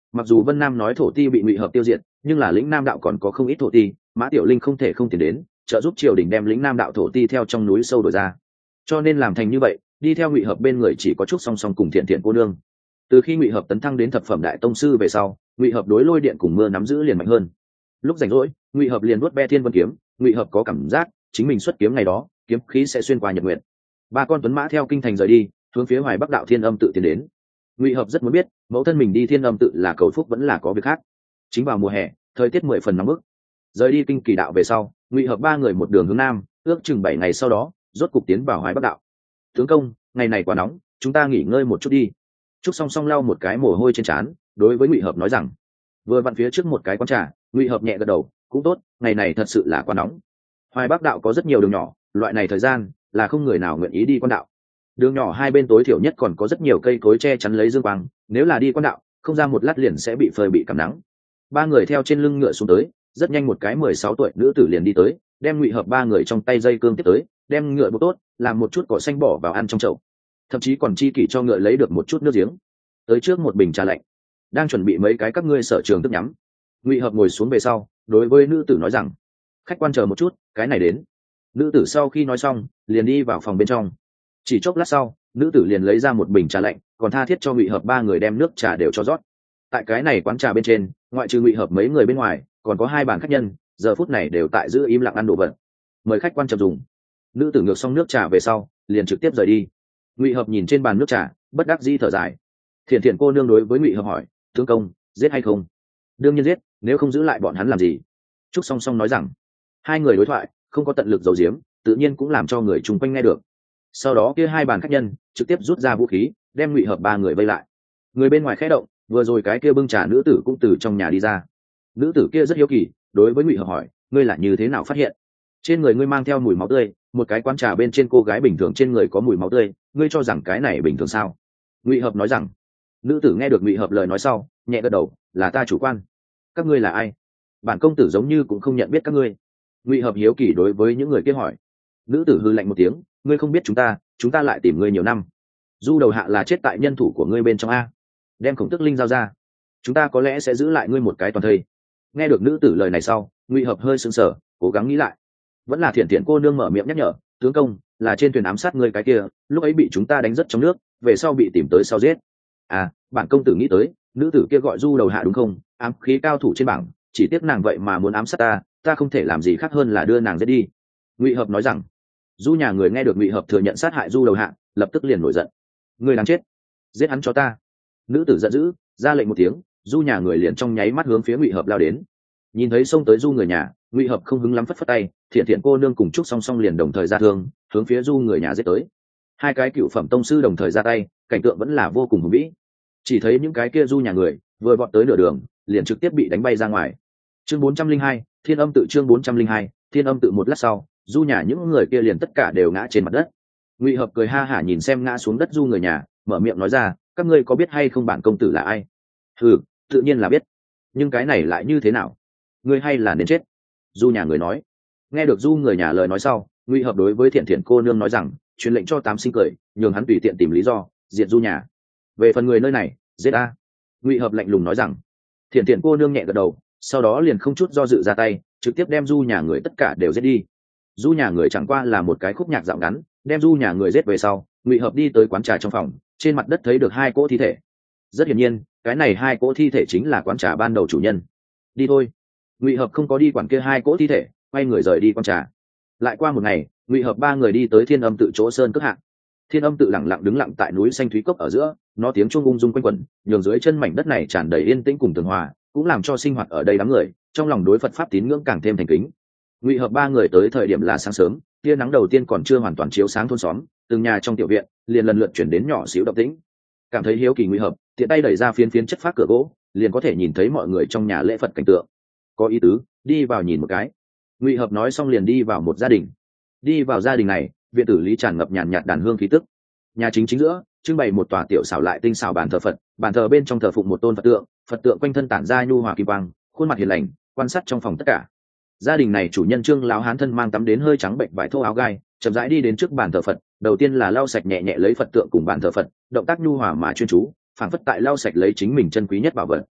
Mặc dù Vân Nam nói thổ ti bị Ngụy Hợp tiêu diệt, nhưng là lĩnh Nam đạo còn có không ít thổ ti, Mã Tiểu Linh không thể không tiền đến trợ giúp triều đình đem lĩnh Nam đạo thổ ti theo trong núi sâu đổi ra. Cho nên làm thành như vậy, đi theo Ngụy Hợp bên người chỉ có Trúc Song Song cùng Thiện Thiện cô nương. Từ khi Ngụy Hợp tấn thăng đến thập phẩm đại tông sư về sau, Ngụy Hợp đối lôi điện cùng mưa nắm giữ liền mạnh hơn. Lúc rảnh rỗi, Ngụy Hợp liền vuốt ve Thiên Vân kiếm, Ngụy Hợp có cảm giác chính mình xuất kiếm ngày đó, kiếm khí sẽ xuyên qua nhật nguyệt. Ba con tuấn mã theo kinh thành rời đi, hướng phía Hoài Bắc đạo Thiên Âm tự tiến đến. Ngụy Hợp rất muốn biết, mẫu thân mình đi Thiên Âm tự là cầu phúc vẫn là có việc khác. Chính vào mùa hè, thời tiết mười phần nóng bức. Rời đi kinh kỳ đạo về sau, Ngụy Hợp ba người một đường hướng nam, ước chừng bảy ngày sau đó, rốt cục tiến vào Hoài Bắc đạo. Tướng công, ngày này quá nóng, chúng ta nghỉ ngơi một chút đi. Trúc Song Song lau một cái mồ hôi trên trán, đối với Ngụy Hợp nói rằng. Vừa vặn phía trước một cái quán trà, Ngụy Hợp nhẹ gật đầu, cũng tốt, ngày này thật sự là quá nóng. Hoài Bắc đạo có rất nhiều đường nhỏ, loại này thời gian là không người nào nguyện ý đi quan đạo. Đường nhỏ hai bên tối thiểu nhất còn có rất nhiều cây cối che chắn lấy dương quang, nếu là đi quan đạo, không ra một lát liền sẽ bị phơi bị cảm nắng. Ba người theo trên lưng ngựa xuống tới, rất nhanh một cái mười sáu tuổi nữ tử liền đi tới, đem Ngụy Hợp ba người trong tay dây cương tiếp tới, đem ngựa buộc tốt, làm một chút cỏ xanh bỏ vào ăn trong chậu, thậm chí còn chi kỷ cho ngựa lấy được một chút nước giếng. Tới trước một bình trà lạnh, đang chuẩn bị mấy cái các ngươi sở trường thức nhắm. Ngụy Hợp ngồi xuống về sau, đối với nữ tử nói rằng, khách quan chờ một chút, cái này đến. Nữ tử sau khi nói xong, liền đi vào phòng bên trong. Chỉ chốc lát sau, nữ tử liền lấy ra một bình trà lạnh, còn tha thiết cho Ngụy Hợp ba người đem nước trà đều cho rót. Tại cái này quán trà bên trên, ngoại trừ Ngụy Hợp mấy người bên ngoài, còn có hai bàn khách nhân, giờ phút này đều tại giữ im lặng ăn đồ vật. Mời khách quan chậm dùng. Nữ tử ngược xong nước trà về sau, liền trực tiếp rời đi. Ngụy Hợp nhìn trên bàn nước trà, bất đắc dĩ thở dài. Thiện Thiện cô nương đối với Ngụy Hợp hỏi, tướng công, giết hay không? Đương nhiên giết, nếu không giữ lại bọn hắn làm gì? Trúc Song Song nói rằng. Hai người đối thoại, không có tận lực giấu giếm, tự nhiên cũng làm cho người chung quanh nghe được. Sau đó kia hai bàn khách nhân trực tiếp rút ra vũ khí, đem Ngụy Hợp ba người vây lại. Người bên ngoài khẽ động, vừa rồi cái kia bưng trà nữ tử cũng từ trong nhà đi ra. Nữ tử kia rất hiếu kỳ, đối với Ngụy Hợp hỏi, ngươi là như thế nào phát hiện? Trên người ngươi mang theo mùi máu tươi, một cái quán trà bên trên cô gái bình thường trên người có mùi máu tươi, ngươi cho rằng cái này bình thường sao? Ngụy Hợp nói rằng. Nữ tử nghe được Ngụy Hợp lời nói sau, nhẹ gật đầu, là ta chủ quan. Các ngươi là ai? Bản công tử giống như cũng không nhận biết các ngươi. Ngụy Hợp hiếu kỳ đối với những người kia hỏi. Nữ tử hư lạnh một tiếng, ngươi không biết chúng ta, chúng ta lại tìm ngươi nhiều năm. Du đầu hạ là chết tại nhân thủ của ngươi bên trong a. Đem Khổng Tức Linh giao ra, chúng ta có lẽ sẽ giữ lại ngươi một cái toàn thây. Nghe được nữ tử lời này sau, Ngụy Hợp hơi sững sờ, cố gắng nghĩ lại. Vẫn là Thiện Thiện cô nương mở miệng nhắc nhở, tướng công, là trên thuyền ám sát ngươi cái kia, lúc ấy bị chúng ta đánh rất trong nước, về sau bị tìm tới sau giết. À, bản công tử nghĩ tới, nữ tử kia gọi Du đầu hạ đúng không? Ám khí cao thủ trên bảng, chỉ tiếc nàng vậy mà muốn ám sát ta, ta không thể làm gì khác hơn là đưa nàng giết đi. Ngụy Hợp nói rằng. Du nhà người nghe được Ngụy Hợp thừa nhận sát hại Du đầu hạ, lập tức liền nổi giận. Ngươi đáng chết, giết hắn cho ta. Nữ tử giận dữ, ra lệnh một tiếng, Du nhà người liền trong nháy mắt hướng phía Ngụy Hợp lao đến. Nhìn thấy xông tới Du người nhà, Ngụy Hợp không hứng lắm phất phất tay, Thiện Thiện cô nương cùng Trúc Song Song liền đồng thời ra thương, hướng phía Du người nhà giết tới. Hai cái cựu phẩm tông sư đồng thời ra tay, cảnh tượng vẫn là vô cùng hùng vĩ. Chỉ thấy những cái kia Du nhà người vừa vọt tới nửa đường, liền trực tiếp bị đánh bay ra ngoài. Chương bốn trăm linh hai, Thiên Âm tự. Chương bốn trăm linh hai, Thiên Âm tự. Một lát sau, Du nhà những người kia liền tất cả đều ngã trên mặt đất. Ngụy Hợp cười ha hả nhìn xem ngã xuống đất Du người nhà, mở miệng nói ra, các ngươi có biết hay không bản công tử là ai? Ừ, tự nhiên là biết, nhưng cái này lại như thế nào? Ngươi hay là nên chết. Du nhà người nói. Nghe được Du người nhà lời nói sau, Ngụy Hợp đối với Thiện Thiện cô nương nói rằng, truyền lệnh cho Tám Sinh cười, nhường hắn tùy tiện tìm lý do diệt Du nhà. Về phần người nơi này, giết a. Ngụy Hợp lạnh lùng nói rằng. Thiện Thiện cô nương nhẹ gật đầu, sau đó liền không chút do dự ra tay, trực tiếp đem Du nhà người tất cả đều giết đi. Du nhà người chẳng qua là một cái khúc nhạc dạo ngắn, đem Du nhà người giết về sau, Ngụy Hợp đi tới quán trà trong phòng, trên mặt đất thấy được hai cỗ thi thể. Rất hiển nhiên, cái này hai cỗ thi thể chính là quán trà ban đầu chủ nhân. Đi thôi. Ngụy Hợp không có đi quản kia hai cỗ thi thể, quay người rời đi quán trà. Lại qua một ngày, Ngụy Hợp ba người đi tới Thiên Âm tự chỗ sơn cước hạng. Thiên Âm tự lặng lặng đứng lặng tại núi xanh thúy cốc ở giữa, nó tiếng chuông ung dung quanh quẩn, nhường dưới chân mảnh đất này tràn đầy yên tĩnh cùng tường hòa, cũng làm cho sinh hoạt ở đây đám người trong lòng đối Phật pháp tín ngưỡng càng thêm thành kính. Ngụy Hợp ba người tới thời điểm là sáng sớm, tia nắng đầu tiên còn chưa hoàn toàn chiếu sáng thôn xóm, từng nhà trong tiểu viện liền lần lượt chuyển đến nhỏ xíu động tĩnh. Cảm thấy hiếu kỳ Ngụy Hợp tiện tay đẩy ra phiến phiến chất phác cửa gỗ, liền có thể nhìn thấy mọi người trong nhà lễ Phật cảnh tượng. Có ý tứ, đi vào nhìn một cái. Ngụy Hợp nói xong liền đi vào một gia đình. Đi vào gia đình này, viện tử lý tràn ngập nhàn nhạt đàn hương khí tức. Nhà chính chính giữa trưng bày một tòa tiểu xảo lại tinh xảo bàn thờ Phật, bàn thờ bên trong thờ phụng một tôn Phật tượng, Phật tượng quanh thân tản ra nhu hòa kim quang, khuôn mặt hiền lành, quan sát trong phòng tất cả. Gia đình này chủ nhân Trương lão hán thân mang tắm đến hơi trắng bệnh vải thô áo gai, chậm rãi đi đến trước bàn thờ Phật, đầu tiên là lau sạch nhẹ nhẹ lấy Phật tượng cùng bàn thờ Phật, động tác nhu hòa mà chuyên chú, phảng phất tại lau sạch lấy chính mình chân quý nhất bảo vật.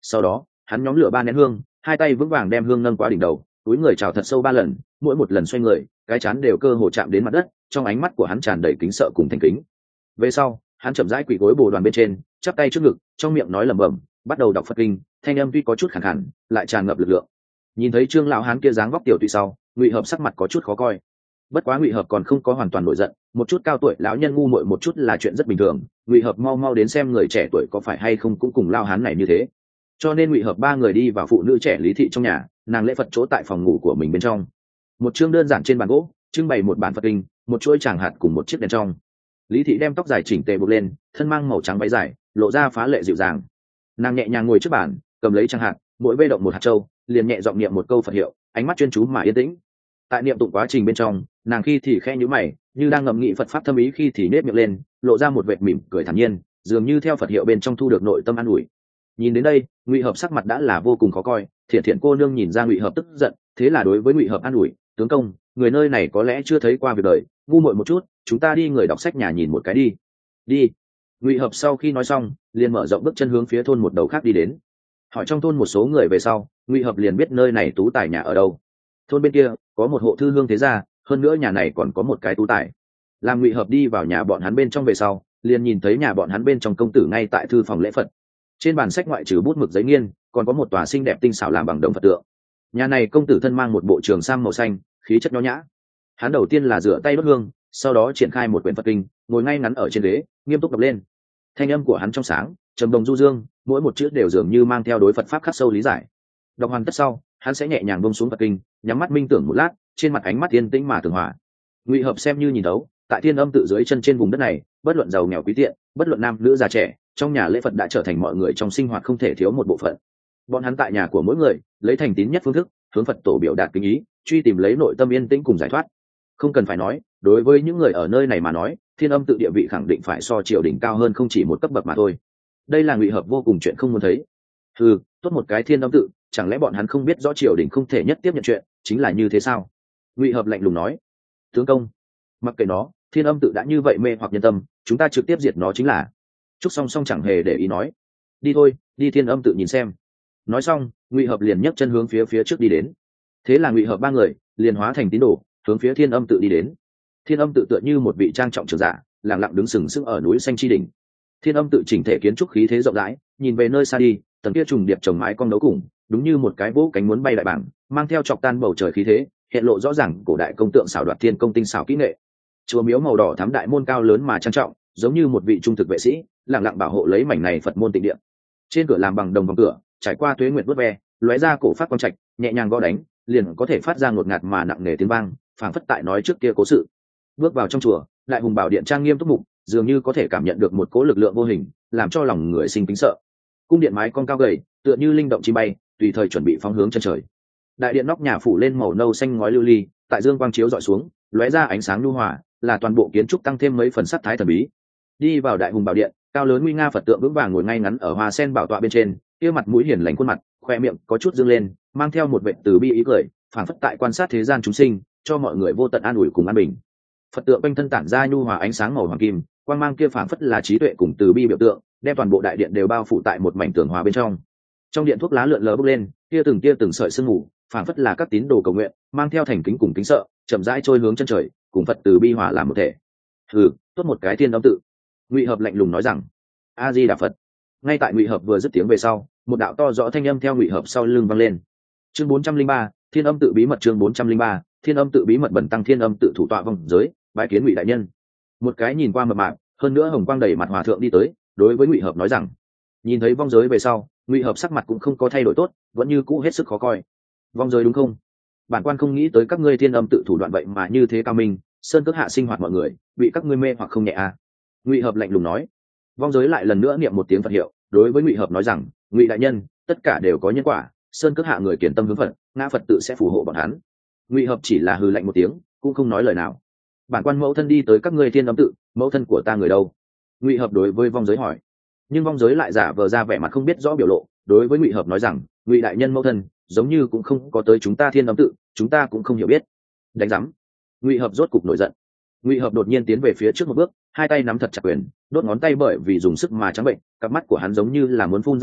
Sau đó hắn nhóm lửa ba nén hương, hai tay vững vàng đem hương nâng qua đỉnh đầu, túi người chào thật sâu ba lần, mỗi một lần xoay người cái chán đều cơ hồ chạm đến mặt đất, trong ánh mắt của hắn tràn đầy kính sợ cùng thành kính. Về sau hắn chậm rãi quỳ gối bồ đoàn bên trên, chắp tay trước ngực, trong miệng nói lẩm bẩm, bắt đầu đọc Phật kinh, thanh âm tuy có chút khàn khàn lại tràn ngập lực lượng. Nhìn thấy trương lão hán kia dáng vóc tiểu tụy sau, Ngụy Hợp sắc mặt có chút khó coi. Bất quá Ngụy Hợp còn không có hoàn toàn nổi giận, một chút cao tuổi lão nhân ngu muội một chút là chuyện rất bình thường, Ngụy Hợp mau mau đến xem người trẻ tuổi có phải hay không cũng cùng lao hán này như thế. Cho nên Ngụy Hợp ba người đi vào phụ nữ trẻ Lý thị trong nhà, nàng lễ Phật chỗ tại phòng ngủ của mình bên trong. Một chương đơn giản trên bàn gỗ trưng bày một bản Phật kinh, một chuỗi tràng hạt cùng một chiếc đèn trong. Lý thị đem tóc dài chỉnh tề buộc lên, thân mang màu trắng váy dài, lộ ra phá lệ dịu dàng. Nàng nhẹ nhàng ngồi trước bàn, cầm lấy tràng hạt, mỗi vê động một hạt châu, liền nhẹ giọng niệm một câu Phật hiệu, ánh mắt chuyên chú mà yên tĩnh. Tại niệm tụng quá trình bên trong, nàng khi thì khẽ nhíu mày, như đang ngẫm nghĩ Phật pháp thâm ý, khi thì nết miệng lên, lộ ra một vệt mỉm cười thản nhiên, dường như theo Phật hiệu bên trong thu được nội tâm an ủi. Nhìn đến đây, Ngụy Hợp sắc mặt đã là vô cùng khó coi, Thiện Thiện cô nương nhìn ra Ngụy Hợp tức giận, thế là đối với Ngụy Hợp an ủi, tướng công, người nơi này có lẽ chưa thấy qua việc đời, ngu muội một chút, chúng ta đi người đọc sách nhà nhìn một cái đi. Đi. Ngụy Hợp sau khi nói xong, liền mở rộng bước chân hướng phía thôn một đầu khác đi đến. Hỏi trong thôn một số người về sau, Ngụy Hợp liền biết nơi này tú tài nhà ở đâu. Thôn bên kia có một hộ thư hương thế gia, hơn nữa nhà này còn có một cái tú tài. Làm Ngụy Hợp đi vào nhà bọn hắn bên trong về sau, liền nhìn thấy nhà bọn hắn bên trong công tử ngay tại thư phòng lễ Phật. Trên bàn sách ngoại trừ bút mực giấy nghiên, còn có một tòa xinh đẹp tinh xảo làm bằng đồng Phật tượng. Nhà này công tử thân mang một bộ trường sam màu xanh, khí chất nho nhã. Hắn đầu tiên là rửa tay đốt hương, sau đó triển khai một quyển Phật kinh, ngồi ngay ngắn ở trên ghế, nghiêm túc đọc lên. Thanh âm của hắn trong sáng, trầm đồng du dương, mỗi một chữ đều dường như mang theo đối Phật pháp khắc sâu lý giải. Đọc hoàn tất sau, hắn sẽ nhẹ nhàng buông xuống Phật kinh, nhắm mắt minh tưởng một lát, trên mặt ánh mắt yên tĩnh mà tường hòa. Ngụy Hợp xem như nhìn thấu, tại Thiên Âm tự dưới chân trên vùng đất này, bất luận giàu nghèo quý tiện, bất luận nam nữ già trẻ, trong nhà lễ Phật đã trở thành mọi người trong sinh hoạt không thể thiếu một bộ phận. Bọn hắn tại nhà của mỗi người, lấy thành tín nhất phương thức, hướng Phật tổ biểu đạt kính ý, truy tìm lấy nội tâm yên tĩnh cùng giải thoát. Không cần phải nói, đối với những người ở nơi này mà nói, Thiên Âm tự địa vị khẳng định phải so triều đình cao hơn không chỉ một cấp bậc mà thôi. Đây là Ngụy Hợp vô cùng chuyện không muốn thấy. Ừ, tốt một cái Thiên Âm tự, chẳng lẽ bọn hắn không biết rõ triều đình không thể nhất tiếp nhận chuyện, chính là như thế sao? Ngụy Hợp lạnh lùng nói. Tướng công, mặc kệ nó, Thiên Âm tự đã như vậy mê hoặc nhân tâm, chúng ta trực tiếp diệt nó chính là. Trúc Song Song chẳng hề để ý nói. Đi thôi, đi Thiên Âm tự nhìn xem. Nói xong, Ngụy Hợp liền nhấc chân hướng phía phía trước đi đến. Thế là Ngụy Hợp ba người liền hóa thành tín đồ, hướng phía Thiên Âm tự đi đến. Thiên Âm tự tựa như một vị trang trọng trưởng giả, lặng lặng đứng sừng sững ở núi xanh chi đỉnh. Thiên Âm tự chỉnh thể kiến trúc khí thế rộng rãi, nhìn về nơi xa đi, tầng kia trùng điệp trồng mái cong đấu cùng, đúng như một cái vỗ cánh muốn bay đại bảng, mang theo chọc tan bầu trời khí thế, hiện lộ rõ ràng cổ đại công tượng xảo đoạt thiên công tinh xảo kỹ nghệ. Chùa miếu màu đỏ thắm đại môn cao lớn mà trang trọng, giống như một vị trung thực vệ sĩ, lặng lặng bảo hộ lấy mảnh này Phật môn tịnh địa. Trên cửa làm bằng đồng vòng cửa, trải qua tuế nguyệt vớt ve, lóe ra cổ phát quang trạch, nhẹ nhàng gõ đánh, liền có thể phát ra ngột ngạt mà nặng nề tiếng vang, phảng phất tại nói trước kia cố sự. Bước vào trong chùa, đại hùng bảo điện trang nghiêm túc mục, dường như có thể cảm nhận được một cỗ lực lượng vô hình, làm cho lòng người sinh kính sợ. Cung điện mái cong cao gầy, tựa như linh động chim bay, tùy thời chuẩn bị phóng hướng chân trời. Đại điện nóc nhà phủ lên màu nâu xanh ngói lưu ly, tại dương quang chiếu dọi xuống, lóe ra ánh sáng nhu hòa, là toàn bộ kiến trúc tăng thêm mấy phần sắc thái thần bí. Đi vào đại hùng bảo điện, cao lớn nguy nga Phật tượng vững vàng ngồi ngay ngắn ở hoa sen bảo tọa bên trên, kia mặt mũi hiền lành khuôn mặt, khoe miệng có chút dương lên, mang theo một vệt từ bi ý cười, phảng phất tại quan sát thế gian chúng sinh, cho mọi người vô tận an ủi cùng an bình. Phật tượng quanh thân tản ra nhu hòa ánh sáng màu hoàng kim, quang mang kia phảng phất là trí tuệ cùng từ bi biểu tượng, đem toàn bộ đại điện đều bao phủ tại một mảnh tường hòa bên trong. Trong điện thuốc lá lượn lờ bốc lên, kia từng kia từng sợi sương mù, phảng phất là các tín đồ cầu nguyện, mang theo thành kính cùng kính sợ, chậm rãi trôi hướng chân trời, cùng Phật từ bi hòa làm một thể. Hừ, tốt một cái Thiên Âm tự. Ngụy Hợp lạnh lùng nói rằng. A Di Đà Phật. Ngay tại Ngụy Hợp vừa dứt tiếng về sau, một đạo to rõ thanh âm theo Ngụy Hợp sau lưng vang lên. Chương bốn trăm linh ba, Thiên Âm tự bí mật. Chương bốn trăm linh ba, Thiên Âm tự bí mật. Bẩn tăng Thiên Âm tự thủ tọa vong giới, bái kiến Ngụy đại nhân. Một cái nhìn qua mập mạp, hơn nữa hồng quang đầy mặt hòa thượng đi tới, đối với Ngụy Hợp nói rằng. Nhìn thấy vong giới về sau, Ngụy Hợp sắc mặt cũng không có thay đổi tốt, vẫn như cũ hết sức khó coi. Vong giới đúng không? Bản quan không nghĩ tới các ngươi Thiên Âm tự thủ đoạn vậy mà như thế cao minh, sơn cước hạ sinh hoạt mọi người, bị các ngươi mê hoặc không nhẹ à? Ngụy Hợp lạnh lùng nói. Vong giới lại lần nữa niệm một tiếng Phật hiệu, đối với Ngụy Hợp nói rằng, Ngụy đại nhân, tất cả đều có nhân quả, sơn cước hạ người kiền tâm hướng Phật, ngã Phật tự sẽ phù hộ bọn hắn. Ngụy Hợp chỉ là hừ lạnh một tiếng, cũng không nói lời nào. Bản quan mẫu thân đi tới các ngươi Thiên Âm tự, mẫu thân của ta người đâu? Ngụy Hợp đối với vong giới hỏi. Nhưng vong giới lại giả vờ ra vẻ mặt không biết rõ biểu lộ, đối với Ngụy Hợp nói rằng, Ngụy đại nhân mẫu thân giống như cũng không có tới chúng ta Thiên Âm tự, chúng ta cũng không hiểu biết. Đánh rắm. Ngụy Hợp rốt cục nổi giận. Ngụy Hợp đột nhiên tiến về phía trước một bước, hai tay nắm thật chặt quyền, đốt ngón tay bởi vì dùng sức mà trắng bệnh, cặp mắt của hắn giống như là muốn phun ra lửa,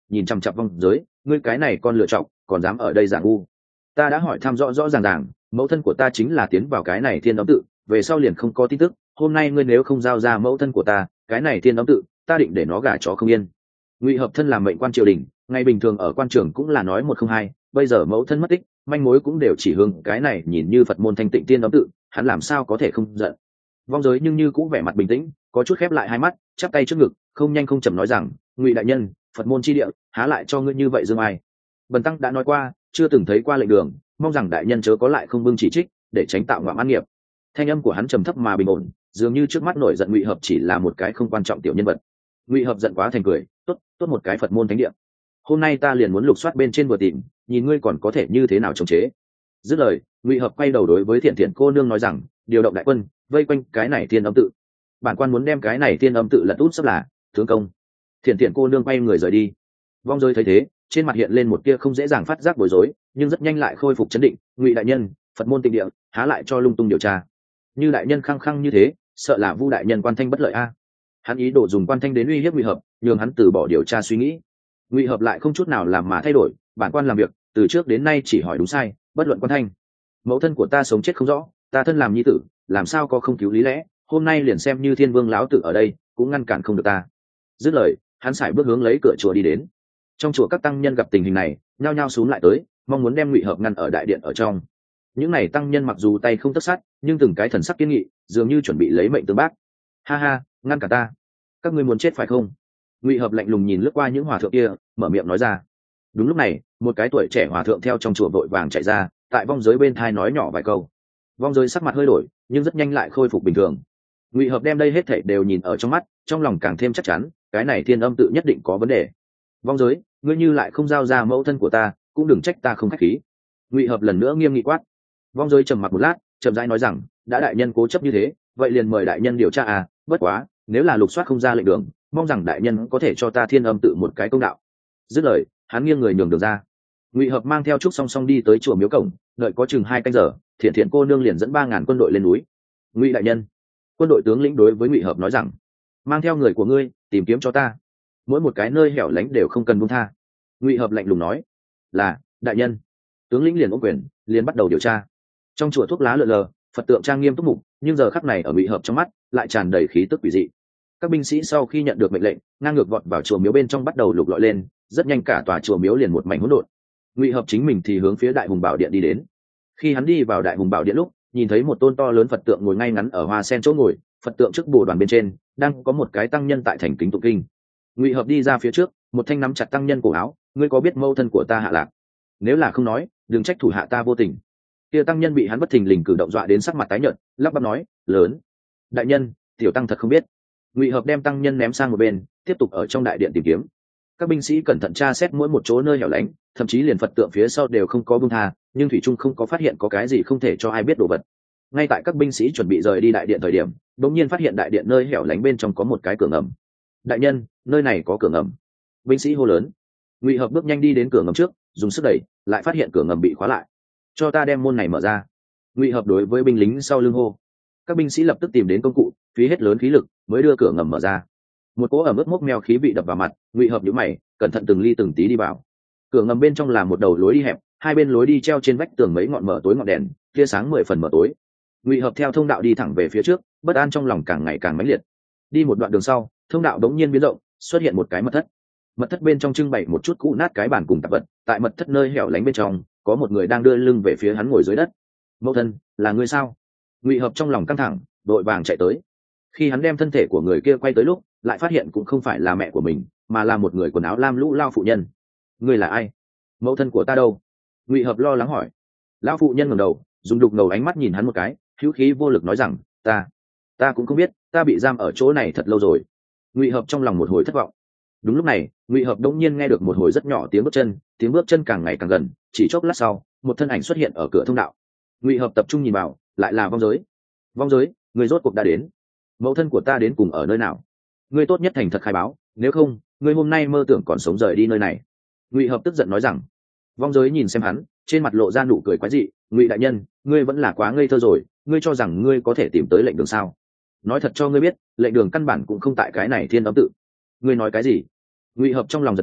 nhìn chằm chặp vong giới, ngươi cái này con lựa chọc còn dám ở đây giả ngu. Ta đã hỏi thăm rõ rõ ràng ràng, mẫu thân của ta chính là tiến vào cái này thiên âm tự, về sau liền không có tin tức. Hôm nay ngươi nếu không giao ra mẫu thân của ta, cái này thiên âm tự ta định để nó gả chó không yên. Ngụy Hợp thân làm mệnh quan triều đình, ngày bình thường ở quan trường cũng là nói một không hai, bây giờ mẫu thân mất tích, manh mối cũng đều chỉ hướng cái này nhìn như Phật môn thanh tịnh thiên âm tự, hắn làm sao có thể không giận. Vong giới nhưng như cũng vẻ mặt bình tĩnh, có chút khép lại hai mắt, chắp tay trước ngực, không nhanh không chậm nói rằng, Ngụy đại nhân, Phật môn chi địa há lại cho ngươi như vậy dương ai. Bần tăng đã nói qua, chưa từng thấy qua lệnh đường, mong rằng đại nhân chớ có lại không bưng chỉ trích, để tránh tạo ngoạm ăn nghiệp. Thanh âm của hắn trầm thấp mà bình ổn, dường như trước mắt nổi giận Ngụy Hợp chỉ là một cái không quan trọng tiểu nhân vật. Ngụy Hợp giận quá thành cười, tốt, tốt một cái Phật môn thánh địa. Hôm nay ta liền muốn lục soát bên trên vừa tìm, nhìn ngươi còn có thể như thế nào chống chế. Dứt lời, Ngụy Hợp quay đầu đối với Thiện Thiện cô nương nói rằng, điều động đại quân, vây quanh cái này thiên âm tự. Bản quan muốn đem cái này thiên âm tự lật út sắp là tướng công. Thiện Thiện cô nương quay người rời đi. Vong giới thấy thế, trên mặt hiện lên một tia không dễ dàng phát giác bối rối, nhưng rất nhanh lại khôi phục chấn định. Ngụy đại nhân, Phật môn tịnh địa há lại cho lung tung điều tra. Như đại nhân khăng khăng như thế, sợ là Vu đại nhân quan thanh bất lợi a. Hắn ý đồ dùng quan thanh đến uy hiếp Ngụy Hợp, nhường hắn từ bỏ điều tra suy nghĩ. Ngụy Hợp lại không chút nào làm mà thay đổi, bản quan làm việc từ trước đến nay chỉ hỏi đúng sai, bất luận quan thanh. Mẫu thân của ta sống chết không rõ, ta thân làm nhi tử, làm sao có không cứu lý lẽ, hôm nay liền xem như Thiên Vương lão tử ở đây, cũng ngăn cản không được ta. Dứt lời, hắn sải bước hướng lấy cửa chùa đi đến. Trong chùa các tăng nhân gặp tình hình này, nhao nhao xuống lại tới, mong muốn đem Ngụy Hợp ngăn ở đại điện ở trong. Những này tăng nhân mặc dù tay không tất sát, nhưng từng cái thần sắc kiên nghị, dường như chuẩn bị lấy mệnh tương bác. Ha ha, ngăn cả ta, các ngươi muốn chết phải không? Ngụy Hợp lạnh lùng nhìn lướt qua những hòa thượng kia, mở miệng nói ra. Đúng lúc này, một cái tuổi trẻ hòa thượng theo trong chùa vội vàng chạy ra, tại vong giới bên thai nói nhỏ vài câu. Vong giới sắc mặt hơi đổi, nhưng rất nhanh lại khôi phục bình thường. Ngụy Hợp đem đây hết thảy đều nhìn ở trong mắt, trong lòng càng thêm chắc chắn, cái này thiên âm tự nhất định có vấn đề. Vong giới, ngươi như lại không giao ra mẫu thân của ta, cũng đừng trách ta không khách khí. Ngụy Hợp lần nữa nghiêm nghị quát. Vong giới trầm mặc một lát, chậm rãi nói rằng, đã đại nhân cố chấp như thế, vậy liền mời đại nhân điều tra à, bất quá, nếu là lục soát không ra lệnh đường, mong rằng đại nhân có thể cho ta thiên âm tự một cái công đạo. Dứt lời, hắn nghiêng người nhường đường ra. Ngụy Hợp mang theo trúc song song đi tới chùa miếu cổng, đợi có chừng hai canh giờ, Thiện Thiện cô nương liền dẫn ba ngàn quân đội lên núi. Ngụy đại nhân, quân đội tướng lĩnh đối với Ngụy Hợp nói rằng, mang theo người của ngươi tìm kiếm cho ta, mỗi một cái nơi hẻo lánh đều không cần buông tha. Ngụy Hợp lạnh lùng nói, là đại nhân. Tướng lĩnh liền ôm quyền, liền bắt đầu điều tra. Trong chùa thuốc lá lượn lờ, Phật tượng trang nghiêm túc mục, nhưng giờ khắc này ở Ngụy Hợp trong mắt lại tràn đầy khí tức quỷ dị. Các binh sĩ sau khi nhận được mệnh lệnh, ngang ngược vọt vào chùa miếu bên trong bắt đầu lục lọi lên, rất nhanh cả tòa chùa miếu liền một mảnh hỗn độn. Ngụy Hợp chính mình thì hướng phía Đại Hùng Bảo Điện đi đến. Khi hắn đi vào Đại Hùng Bảo Điện lúc, nhìn thấy một tôn to lớn Phật tượng ngồi ngay ngắn ở hoa sen chỗ ngồi, Phật tượng trước bồ đoàn bên trên đang có một cái tăng nhân tại thành kính tụng kinh. Ngụy Hợp đi ra phía trước, một thanh nắm chặt tăng nhân cổ áo, ngươi có biết mâu thân của ta hạ lạc? Nếu là không nói, đừng trách thủ hạ ta vô tình. Kia tăng nhân bị hắn bất thình lình cử động dọa đến sắc mặt tái nhợt, lắp bắp nói, lớn, đại nhân, tiểu tăng thật không biết. Ngụy Hợp đem tăng nhân ném sang một bên, tiếp tục ở trong đại điện tìm kiếm. Các binh sĩ cẩn thận tra xét mỗi một chỗ nơi hẻo lánh, thậm chí liền Phật tượng phía sau đều không có buông tha, nhưng thủy trung không có phát hiện có cái gì không thể cho ai biết đồ vật. Ngay tại các binh sĩ chuẩn bị rời đi đại điện thời điểm, đột nhiên phát hiện đại điện nơi hẻo lánh bên trong có một cái cửa ngầm. Đại nhân, nơi này có cửa ngầm. Binh sĩ hô lớn. Ngụy Hợp bước nhanh đi đến cửa ngầm trước, dùng sức đẩy, lại phát hiện cửa ngầm bị khóa lại. Cho ta đem môn này mở ra. Ngụy Hợp đối với binh lính sau lưng hô. Các binh sĩ lập tức tìm đến công cụ, phí hết lớn khí lực mới đưa cửa ngầm mở ra. Một cỗ ẩm ướt mốc meo khí vị đập vào mặt, Ngụy Hợp nhíu mày, cẩn thận từng ly từng tí đi vào. Cửa ngầm bên trong là một đầu lối đi hẹp, hai bên lối đi treo trên vách tường mấy ngọn mở tối ngọn đèn, tia sáng mười phần mở tối. Ngụy Hợp theo thông đạo đi thẳng về phía trước, bất an trong lòng càng ngày càng mãnh liệt. Đi một đoạn đường sau, thông đạo đống nhiên biến rộng, xuất hiện một cái mật thất. Mật thất bên trong trưng bày một chút cũ nát cái bàn cùng tạp vật, tại mật thất nơi hẻo lánh bên trong, có một người đang đưa lưng về phía hắn ngồi dưới đất. Mẫu thân, là ngươi sao? Ngụy Hợp trong lòng căng thẳng, đội vàng chạy tới. Khi hắn đem thân thể của người kia quay tới lúc, lại phát hiện cũng không phải là mẹ của mình, mà là một người quần áo lam lũ lao phụ nhân. Ngươi là ai? Mẫu thân của ta đâu? Ngụy Hợp lo lắng hỏi. Lão phụ nhân ngẩng đầu, dùng đục ngầu ánh mắt nhìn hắn một cái, hữu khí vô lực nói rằng, ta, ta cũng không biết, ta bị giam ở chỗ này thật lâu rồi. Ngụy Hợp trong lòng một hồi thất vọng. Đúng lúc này, Ngụy Hợp đống nhiên nghe được một hồi rất nhỏ tiếng bước chân, tiếng bước chân càng ngày càng gần, chỉ chốc lát sau, một thân ảnh xuất hiện ở cửa thông đạo. Ngụy Hợp tập trung nhìn vào, lại là Vong Giới. Vong Giới, người rốt cuộc đã đến. Mẫu thân của ta đến cùng ở nơi nào? Ngươi tốt nhất thành thật khai báo, nếu không, ngươi hôm nay mơ tưởng còn sống rời đi nơi này. Ngụy Hợp tức giận nói rằng. Vong Giới nhìn xem hắn, trên mặt lộ ra nụ cười quái dị. Ngụy đại nhân, ngươi vẫn là quá ngây thơ rồi, ngươi cho rằng ngươi có thể tìm tới lệnh đường sao? Nói thật cho ngươi biết, lệnh đường căn bản cũng không tại cái này thiên âm tự. Ngươi nói cái gì? Ngụy Hợp trong lòng giật mình,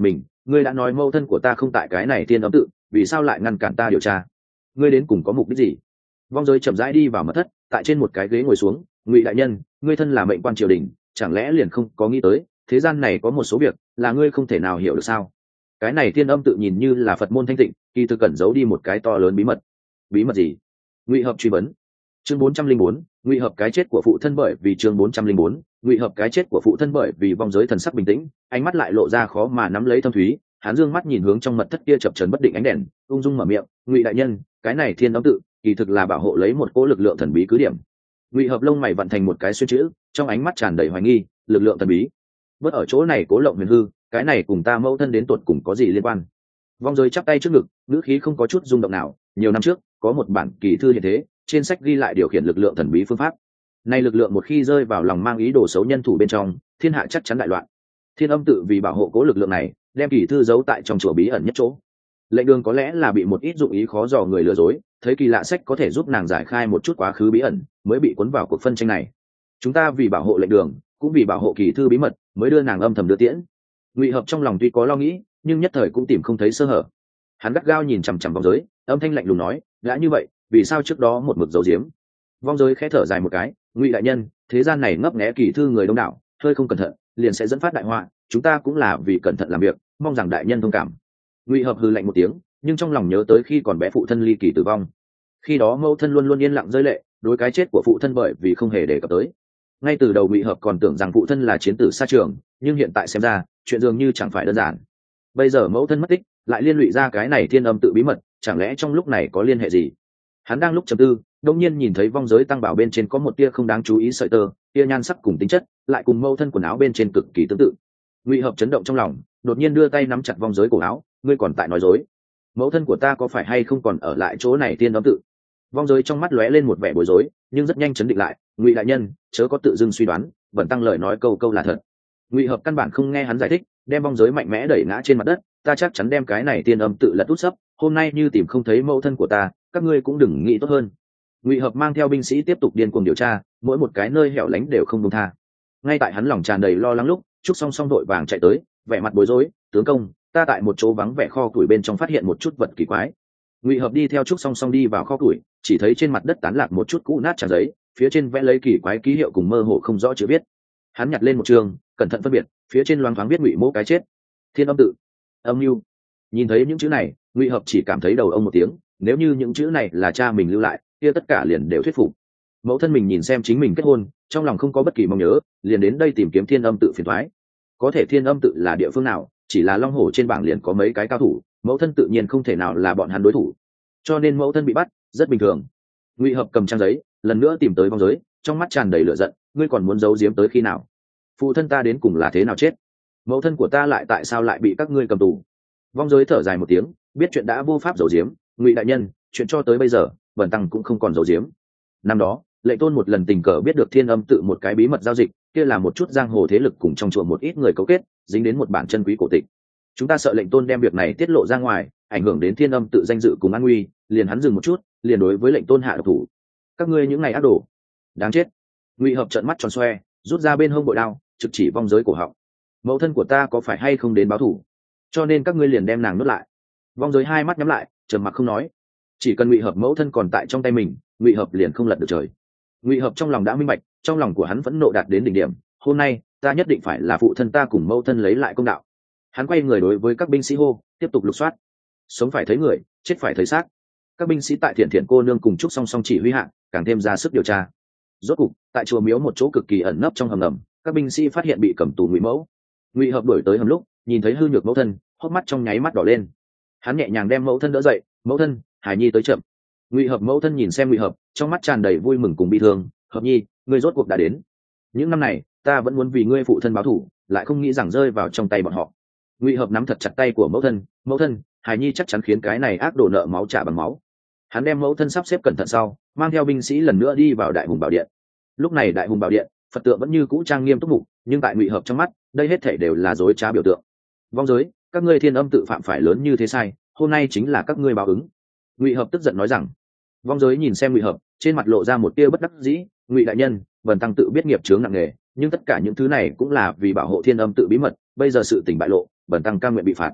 ngươi đã nói mâu thân của ta không tại cái này thiên âm tự, vì sao lại ngăn cản ta điều tra? Ngươi đến cùng có mục đích gì? Vong giới chậm rãi đi vào mật thất, tại trên một cái ghế ngồi xuống. Ngụy đại nhân, ngươi thân là mệnh quan triều đình, chẳng lẽ liền không có nghĩ tới thế gian này có một số việc là ngươi không thể nào hiểu được sao? Cái này thiên âm tự nhìn như là Phật môn thanh tịnh, kỳ thực cẩn giấu đi một cái to lớn bí mật. Bí mật gì? Ngụy Hợp truy vấn. Chương bốn trăm linh bốn, Ngụy Hợp cái chết của phụ thân. Bởi vì chương bốn trăm linh bốn, Ngụy Hợp cái chết của phụ thân. Bởi vì vong giới thần sắc bình tĩnh, ánh mắt lại lộ ra khó mà nắm lấy thâm thúy. Hắn dương mắt nhìn hướng trong mật thất kia chập chờn bất định ánh đèn, ung dung mở miệng. Ngụy đại nhân, cái này thiên âm tự kỳ thực là bảo hộ lấy một cỗ lực lượng thần bí cứ điểm. Ngụy Hợp lông mày vặn thành một cái xuyên chữ, trong ánh mắt tràn đầy hoài nghi. Lực lượng thần bí? Bất ở chỗ này cố lộng huyền hư, cái này cùng ta mẫu thân đến tuột cùng có gì liên quan? Vong giới chắp tay trước ngực, ngữ khí không có chút rung động nào. Nhiều năm trước có một bản kỳ thư hiện thế, trên sách ghi lại điều khiển lực lượng thần bí phương pháp. Nay lực lượng một khi rơi vào lòng mang ý đồ xấu nhân thủ bên trong, thiên hạ chắc chắn đại loạn. Thiên âm tự vì bảo hộ cố lực lượng này, đem kỳ thư giấu tại trong chùa bí ẩn nhất chỗ. Lệnh Đường có lẽ là bị một ít dụng ý khó dò người lừa dối, thấy kỳ lạ sách có thể giúp nàng giải khai một chút quá khứ bí ẩn, mới bị cuốn vào cuộc phân tranh này. Chúng ta vì bảo hộ Lệnh Đường, cũng vì bảo hộ kỳ thư bí mật, mới đưa nàng âm thầm đưa tiễn. Ngụy Hợp trong lòng tuy có lo nghĩ, nhưng nhất thời cũng tìm không thấy sơ hở. Hắn gắt gao nhìn chằm chằm Vong giới, âm thanh lạnh lùng nói: đã như vậy, vì sao trước đó một mực giấu giếm? Vong giới khẽ thở dài một cái. Ngụy đại nhân, thế gian này ngấp nghé kỳ thư người đông đảo, hơi không cẩn thận liền sẽ dẫn phát đại họa, chúng ta cũng là vì cẩn thận làm việc, mong rằng đại nhân thông cảm. Ngụy Hợp hừ lạnh một tiếng, nhưng trong lòng nhớ tới khi còn bé phụ thân ly kỳ tử vong, khi đó mẫu thân luôn luôn yên lặng rơi lệ, đối cái chết của phụ thân bởi vì không hề đề cập tới. Ngay từ đầu Ngụy Hợp còn tưởng rằng phụ thân là chiến tử xa trường, nhưng hiện tại xem ra chuyện dường như chẳng phải đơn giản. Bây giờ mẫu thân mất tích, lại liên lụy ra cái này thiên âm tự bí mật, chẳng lẽ trong lúc này có liên hệ gì? Hắn đang lúc trầm tư, đột nhiên nhìn thấy vong giới tăng bảo bên trên có một tia không đáng chú ý sợi tơ, tia nhan sắc cùng tính chất lại cùng mẫu thân quần áo bên trên cực kỳ tương tự. Ngụy Hợp chấn động trong lòng, đột nhiên đưa tay nắm chặt vong giới cổ áo. Ngươi còn tại nói dối? Mẫu thân của ta có phải hay không còn ở lại chỗ này thiên âm tự? Vong giới trong mắt lóe lên một vẻ bối rối, nhưng rất nhanh chấn định lại. Ngụy đại nhân, chớ có tự dưng suy đoán, vẫn tăng lời nói câu câu là thật. Ngụy Hợp căn bản không nghe hắn giải thích, đem vong giới mạnh mẽ đẩy ngã trên mặt đất. Ta chắc chắn đem cái này thiên âm tự lật út sấp, hôm nay như tìm không thấy mẫu thân của ta, các ngươi cũng đừng nghĩ tốt hơn. Ngụy Hợp mang theo binh sĩ tiếp tục điên cuồng điều tra, mỗi một cái nơi hẻo lánh đều không buông tha. Ngay tại hắn lòng tràn đầy lo lắng lúc, Trúc Song Song đội vàng chạy tới, vẻ mặt bối rối. Tướng công, ta tại một chỗ vắng vẻ kho củi bên trong phát hiện một chút vật kỳ quái. Ngụy Hợp đi theo Trúc Song Song đi vào kho củi, chỉ thấy trên mặt đất tán lạc một chút cũ nát trang giấy, phía trên vẽ lấy kỳ quái ký hiệu cùng mơ hồ không rõ chữ viết. Hắn nhặt lên một chương, cẩn thận phân biệt, phía trên loáng thoáng viết Ngụy Mỗ cái chết, thiên âm tự, âm mưu. Nhìn thấy những chữ này, Ngụy Hợp chỉ cảm thấy đầu ông một tiếng. Nếu như những chữ này là cha mình lưu lại, kia tất cả liền đều thuyết phục. Mẫu thân mình nhìn xem chính mình kết hôn, trong lòng không có bất kỳ mong nhớ, liền đến đây tìm kiếm thiên âm tự phiền thoái. Có thể thiên âm tự là địa phương nào? Chỉ là long hổ trên bảng liền có mấy cái cao thủ, mẫu thân tự nhiên không thể nào là bọn hắn đối thủ, cho nên mẫu thân bị bắt rất bình thường. Ngụy Hợp cầm trang giấy, lần nữa tìm tới vong giới, trong mắt tràn đầy lửa giận. Ngươi còn muốn giấu giếm tới khi nào? Phụ thân ta đến cùng là thế nào chết? Mẫu thân của ta lại tại sao lại bị các ngươi cầm tù? Vong giới thở dài một tiếng, biết chuyện đã vô pháp giấu giếm. Ngụy đại nhân, chuyện cho tới bây giờ bần tăng cũng không còn giấu giếm. Năm đó Lệnh Tôn một lần tình cờ biết được thiên âm tự một cái bí mật giao dịch, kia là một chút giang hồ thế lực cùng trong chùa một ít người cấu kết, dính đến một bản chân quý cổ tịch. Chúng ta sợ Lệnh Tôn đem việc này tiết lộ ra ngoài, ảnh hưởng đến thiên âm tự danh dự cùng an nguy, liền hắn dừng một chút, liền đối với Lệnh Tôn hạ độc thủ. Các ngươi những này ác đồ, đáng chết. Ngụy Hợp trợn mắt tròn xoe, rút ra bên hông bội đao, trực chỉ vong giới cổ họng. Mẫu thân của ta có phải hay không đến báo thù, cho nên các ngươi liền đem nàng nuốt lại? Vong giới hai mắt nhắm lại, trầm mặc không nói. Chỉ cần Ngụy Hợp mẫu thân còn tại trong tay mình, Ngụy Hợp liền không lật được trời. Ngụy Hợp trong lòng đã minh bạch, trong lòng của hắn phẫn nộ đạt đến đỉnh điểm. Hôm nay ta nhất định phải là phụ thân ta cùng mẫu thân lấy lại công đạo. Hắn quay người đối với các binh sĩ hô, tiếp tục lục soát. Sống phải thấy người, chết phải thấy xác. Các binh sĩ tại Thiện Thiện cô nương cùng Trúc Song Song chỉ huy hạ, càng thêm ra sức điều tra. Rốt cục, tại chùa miếu một chỗ cực kỳ ẩn nấp trong hầm ngầm, các binh sĩ phát hiện bị cầm tù Ngụy mẫu. Ngụy Hợp đuổi tới hầm lúc, nhìn thấy hư nhược mẫu thân, hốc mắt trong nháy mắt đỏ lên. Hắn nhẹ nhàng đem mẫu thân đỡ dậy. Mẫu thân, Hải Nhi tới chậm. Ngụy Hợp mẫu thân nhìn xem Ngụy Hợp, trong mắt tràn đầy vui mừng cùng bi thương. Hợp Nhi, ngươi rốt cuộc đã đến. Những năm này ta vẫn muốn vì ngươi phụ thân báo thù, lại không nghĩ rằng rơi vào trong tay bọn họ. Ngụy Hợp nắm thật chặt tay của mẫu thân. Mẫu thân, Hải Nhi chắc chắn khiến cái này ác đồ nợ máu trả bằng máu. Hắn đem mẫu thân sắp xếp cẩn thận sau, mang theo binh sĩ lần nữa đi vào Đại Hùng Bảo Điện. Lúc này Đại Hùng Bảo Điện, Phật tượng vẫn như cũ trang nghiêm túc mục, nhưng tại Ngụy Hợp trong mắt, đây hết thảy đều là dối trá biểu tượng. Vong giới, các ngươi thiên âm tự phạm phải lớn như thế sai, hôm nay chính là các ngươi báo ứng. Ngụy Hợp tức giận nói rằng. Vong giới nhìn xem Ngụy Hợp, trên mặt lộ ra một tia bất đắc dĩ. Ngụy đại nhân, bần tăng tự biết nghiệp chướng nặng nề, nhưng tất cả những thứ này cũng là vì bảo hộ thiên âm tự bí mật, bây giờ sự tình bại lộ, bần tăng cam nguyện bị phạt.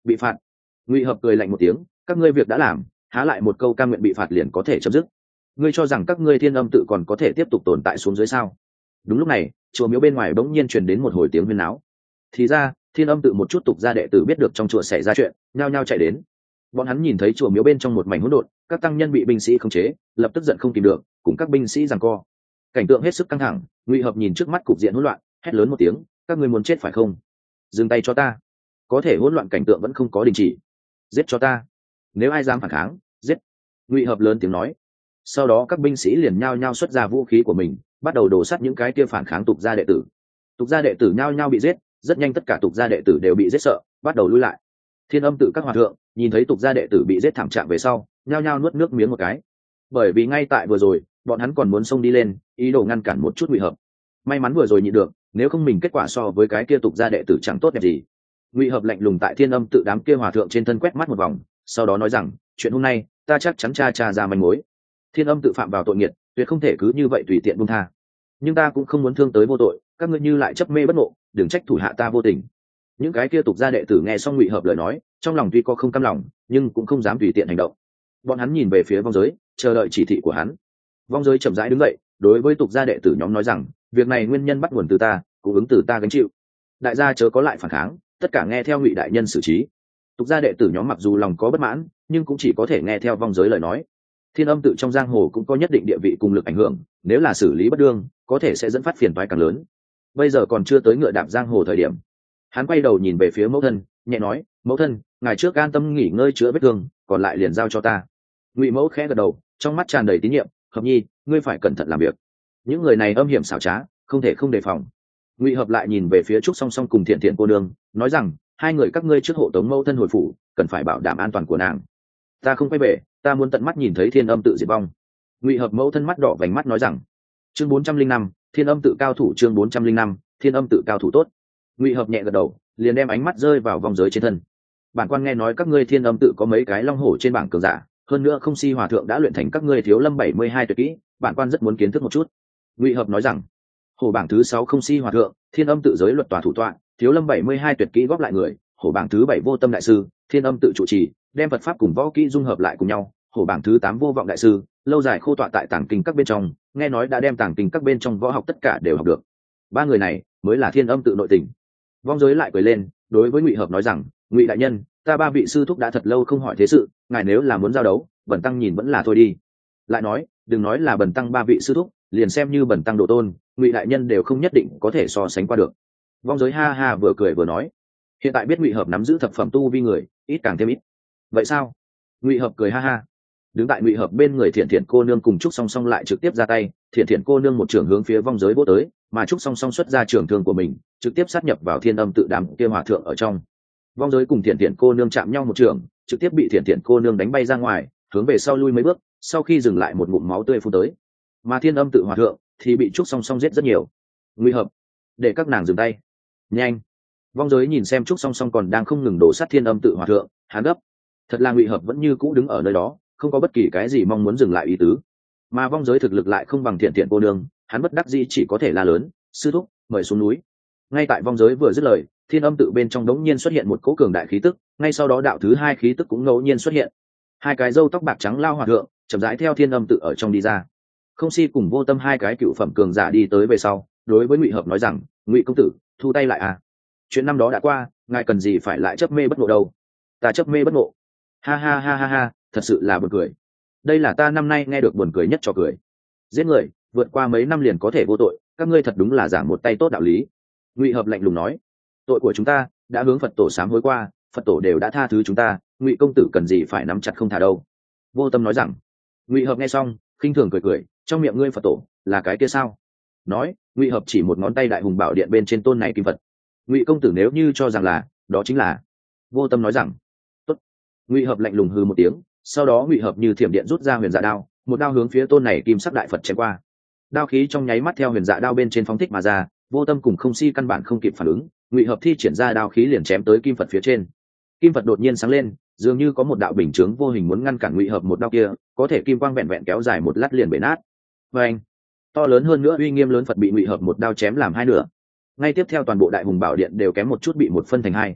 bị phạt. Ngụy Hợp cười lạnh một tiếng, các ngươi việc đã làm, há lại một câu cam nguyện bị phạt liền có thể chấm dứt. Ngươi cho rằng các ngươi Thiên Âm tự còn có thể tiếp tục tồn tại xuống dưới sao? Đúng lúc này, chùa miếu bên ngoài bỗng nhiên truyền đến một hồi tiếng huyên náo. Thì ra, Thiên Âm tự một chút tục gia đệ tử biết được trong chùa xảy ra chuyện, nhao nhao chạy đến. Bọn hắn nhìn thấy chùa miếu bên trong một mảnh hỗn độn, các tăng nhân bị binh sĩ khống chế, lập tức giận không kìm được, cùng các binh sĩ giằng co. Cảnh tượng hết sức căng thẳng, Ngụy Hợp nhìn trước mắt cục diện hỗn loạn, hét lớn một tiếng, các ngươi muốn chết phải không? Dừng tay cho ta. Có thể hỗn loạn cảnh tượng vẫn không có đình chỉ. Giết cho ta. Nếu ai dám phản kháng, giết. Ngụy Hợp lớn tiếng nói. Sau đó các binh sĩ liền nhao nhao xuất ra vũ khí của mình, bắt đầu đổ sát những cái kia phản kháng tục gia đệ tử. Tục gia đệ tử nhao nhao bị giết, rất nhanh tất cả tục gia đệ tử đều bị giết sợ, bắt đầu lui lại. Thiên Âm tự các hòa thượng nhìn thấy tục gia đệ tử bị giết thảm trạng về sau, nhao nhao nuốt nước miếng một cái. Bởi vì ngay tại vừa rồi, bọn hắn còn muốn xông đi lên, ý đồ ngăn cản một chút Ngụy Hợp. May mắn vừa rồi nhịn được, nếu không mình kết quả so với cái kia tục gia đệ tử chẳng tốt đẹp gì. Ngụy Hợp lạnh lùng tại Thiên Âm tự đám kia hòa thượng trên thân quét mắt một vòng, sau đó nói rằng, chuyện hôm nay, ta chắc chắn tra tra ra manh mối. Thiên Âm tự phạm vào tội nghiệt, tuyệt không thể cứ như vậy tùy tiện buông tha. Nhưng ta cũng không muốn thương tới vô tội, các ngươi như lại chấp mê bất ngộ, đừng trách thủ hạ ta vô tình. Những cái kia tục gia đệ tử nghe xong Ngụy Hợp lời nói, trong lòng tuy có không cam lòng, nhưng cũng không dám tùy tiện hành động. Bọn hắn nhìn về phía vong giới, chờ đợi chỉ thị của hắn. Vong giới chậm rãi đứng dậy, đối với tục gia đệ tử nhóm nói rằng, việc này nguyên nhân bắt nguồn từ ta, cũng ứng từ ta gánh chịu. Đại gia chớ có lại phản kháng, tất cả nghe theo Ngụy đại nhân xử trí. Tục gia đệ tử nhóm mặc dù lòng có bất mãn, nhưng cũng chỉ có thể nghe theo vong giới lời nói. Thiên Âm tự trong giang hồ cũng có nhất định địa vị cùng lực ảnh hưởng, nếu là xử lý bất đương, có thể sẽ dẫn phát phiền toái càng lớn. Bây giờ còn chưa tới ngựa đạp giang hồ thời điểm. Hắn quay đầu nhìn về phía mẫu thân, nhẹ nói, mẫu thân, ngài trước an tâm nghỉ ngơi chữa vết thương, còn lại liền giao cho ta. Ngụy mẫu khẽ gật đầu, trong mắt tràn đầy tín nhiệm, Hợp nhi, ngươi phải cẩn thận làm việc. Những người này âm hiểm xảo trá, không thể không đề phòng. Ngụy Hợp lại nhìn về phía Trúc Song Song cùng Thiện Thiện cô nương, nói rằng, hai người các ngươi trước hộ tống mẫu thân hồi phủ, cần phải bảo đảm an toàn của nàng. Ta không quay về, ta muốn tận mắt nhìn thấy Thiên Âm tự diệt vong. Ngụy Hợp mẫu thân mắt đỏ vành mắt nói rằng. Chương bốn trăm linh năm, Thiên Âm tự cao thủ. Chương bốn trăm linh năm, Thiên Âm tự cao thủ tốt. Ngụy Hợp nhẹ gật đầu, liền đem ánh mắt rơi vào vong giới trên thân. Bản quan nghe nói các ngươi Thiên Âm tự có mấy cái long hổ trên bảng cường giả, hơn nữa Không Si hòa thượng đã luyện thành các ngươi Thiếu Lâm bảy mươi hai tuyệt kỹ, bản quan rất muốn kiến thức một chút. Ngụy Hợp nói rằng, hổ bảng thứ sáu Không Si hòa thượng, Thiên Âm tự giới luật tòa thủ tọa, Thiếu Lâm bảy mươi hai tuyệt kỹ góp lại người, hổ bảng thứ bảy Vô Tâm đại sư, Thiên Âm tự trụ trì, đem Phật pháp cùng võ kỹ dung hợp lại cùng nhau, hổ bảng thứ tám Vô Vọng đại sư, lâu dài khô tọa tại tàng kinh các bên trong, nghe nói đã đem tàng kinh các bên trong võ học tất cả đều học được. Ba người này mới là Thiên Âm tự nội tình. Vong giới lại cười lên, đối với Ngụy Hợp nói rằng, Ngụy đại nhân, ta ba vị sư thúc đã thật lâu không hỏi thế sự, ngài nếu là muốn giao đấu, bần tăng nhìn vẫn là thôi đi. Lại nói, đừng nói là bần tăng ba vị sư thúc, liền xem như bần tăng độ tôn, Ngụy đại nhân đều không nhất định có thể so sánh qua được. Vong giới ha ha vừa cười vừa nói, hiện tại biết Ngụy Hợp nắm giữ thập phẩm tu vi người, ít càng thêm ít. Vậy sao? Ngụy Hợp cười ha ha. Đứng tại Ngụy Hợp bên người Thiện Thiện cô nương cùng Trúc Song Song lại trực tiếp ra tay, Thiện Thiện cô nương một trường hướng phía vong giới vỗ tới, mà Trúc Song Song xuất ra trường thương của mình, trực tiếp sát nhập vào Thiên Âm tự đám kia hòa thượng ở trong. Vong giới cùng Thiện Thiện cô nương chạm nhau một trường, trực tiếp bị Thiện Thiện cô nương đánh bay ra ngoài, hướng về sau lui mấy bước, sau khi dừng lại một ngụm máu tươi phun tới. Mà Thiên Âm tự hòa thượng thì bị Trúc Song Song giết rất nhiều. Ngụy Hợp, để các nàng dừng tay. Nhanh. Vong giới nhìn xem Trúc Song Song còn đang không ngừng đổ sát Thiên Âm tự hòa thượng, hắn gấp. Thật là Ngụy Hợp vẫn như cũ đứng ở nơi đó, không có bất kỳ cái gì mong muốn dừng lại ý tứ. Mà vong giới thực lực lại không bằng Thiện Thiện cô nương, hắn bất đắc dĩ chỉ có thể la lớn, sư thúc, mời xuống núi. Ngay tại vong giới vừa dứt lời, Thiên Âm tự bên trong đống nhiên xuất hiện một cỗ cường đại khí tức, ngay sau đó đạo thứ hai khí tức cũng ngẫu nhiên xuất hiện. Hai cái râu tóc bạc trắng lao hòa thượng chậm rãi theo Thiên Âm tự ở trong đi ra. Không Si cùng Vô Tâm hai cái cựu phẩm cường giả đi tới về sau, đối với Ngụy Hợp nói rằng, Ngụy công tử, thu tay lại à? Chuyện năm đó đã qua, ngài cần gì phải lại chấp mê bất ngộ đâu? Ta chấp mê bất ngộ? Ha ha ha ha ha, thật sự là buồn cười. Đây là ta năm nay nghe được buồn cười nhất cho cười. Giết người, vượt qua mấy năm liền có thể vô tội, các ngươi thật đúng là giảng một tay tốt đạo lý. Ngụy Hợp lạnh lùng nói, tội của chúng ta đã hướng Phật tổ sám hối qua, Phật tổ đều đã tha thứ chúng ta, Ngụy công tử cần gì phải nắm chặt không thả đâu. Vô Tâm nói rằng. Ngụy Hợp nghe xong, khinh thường cười cười, trong miệng ngươi Phật tổ là cái kia sao? Nói, Ngụy Hợp chỉ một ngón tay đại hùng bảo điện bên trên tôn này kim vật. Ngụy công tử nếu như cho rằng là, đó chính là. Vô Tâm nói rằng. Tốt. Ngụy Hợp lạnh lùng hừ một tiếng, sau đó Ngụy Hợp như thiểm điện rút ra huyền dạ đao, một đao hướng phía tôn này kim sắc đại Phật chém qua. Đao khí trong nháy mắt theo huyền dạ đao bên trên phóng thích mà ra, Vô Tâm cùng Không Si căn bản không kịp phản ứng, Ngụy Hợp thi triển ra đao khí liền chém tới kim Phật phía trên. Kim Phật đột nhiên sáng lên, dường như có một đạo bình chướng vô hình muốn ngăn cản Ngụy Hợp một đao kia, có thể kim quang vẹn vẹn kéo dài một lát liền bể nát. Và anh, to lớn hơn nữa uy nghiêm lớn Phật bị Ngụy Hợp một đao chém làm hai nửa. Ngay tiếp theo toàn bộ đại hùng bảo điện đều kém một chút bị một phân thành hai.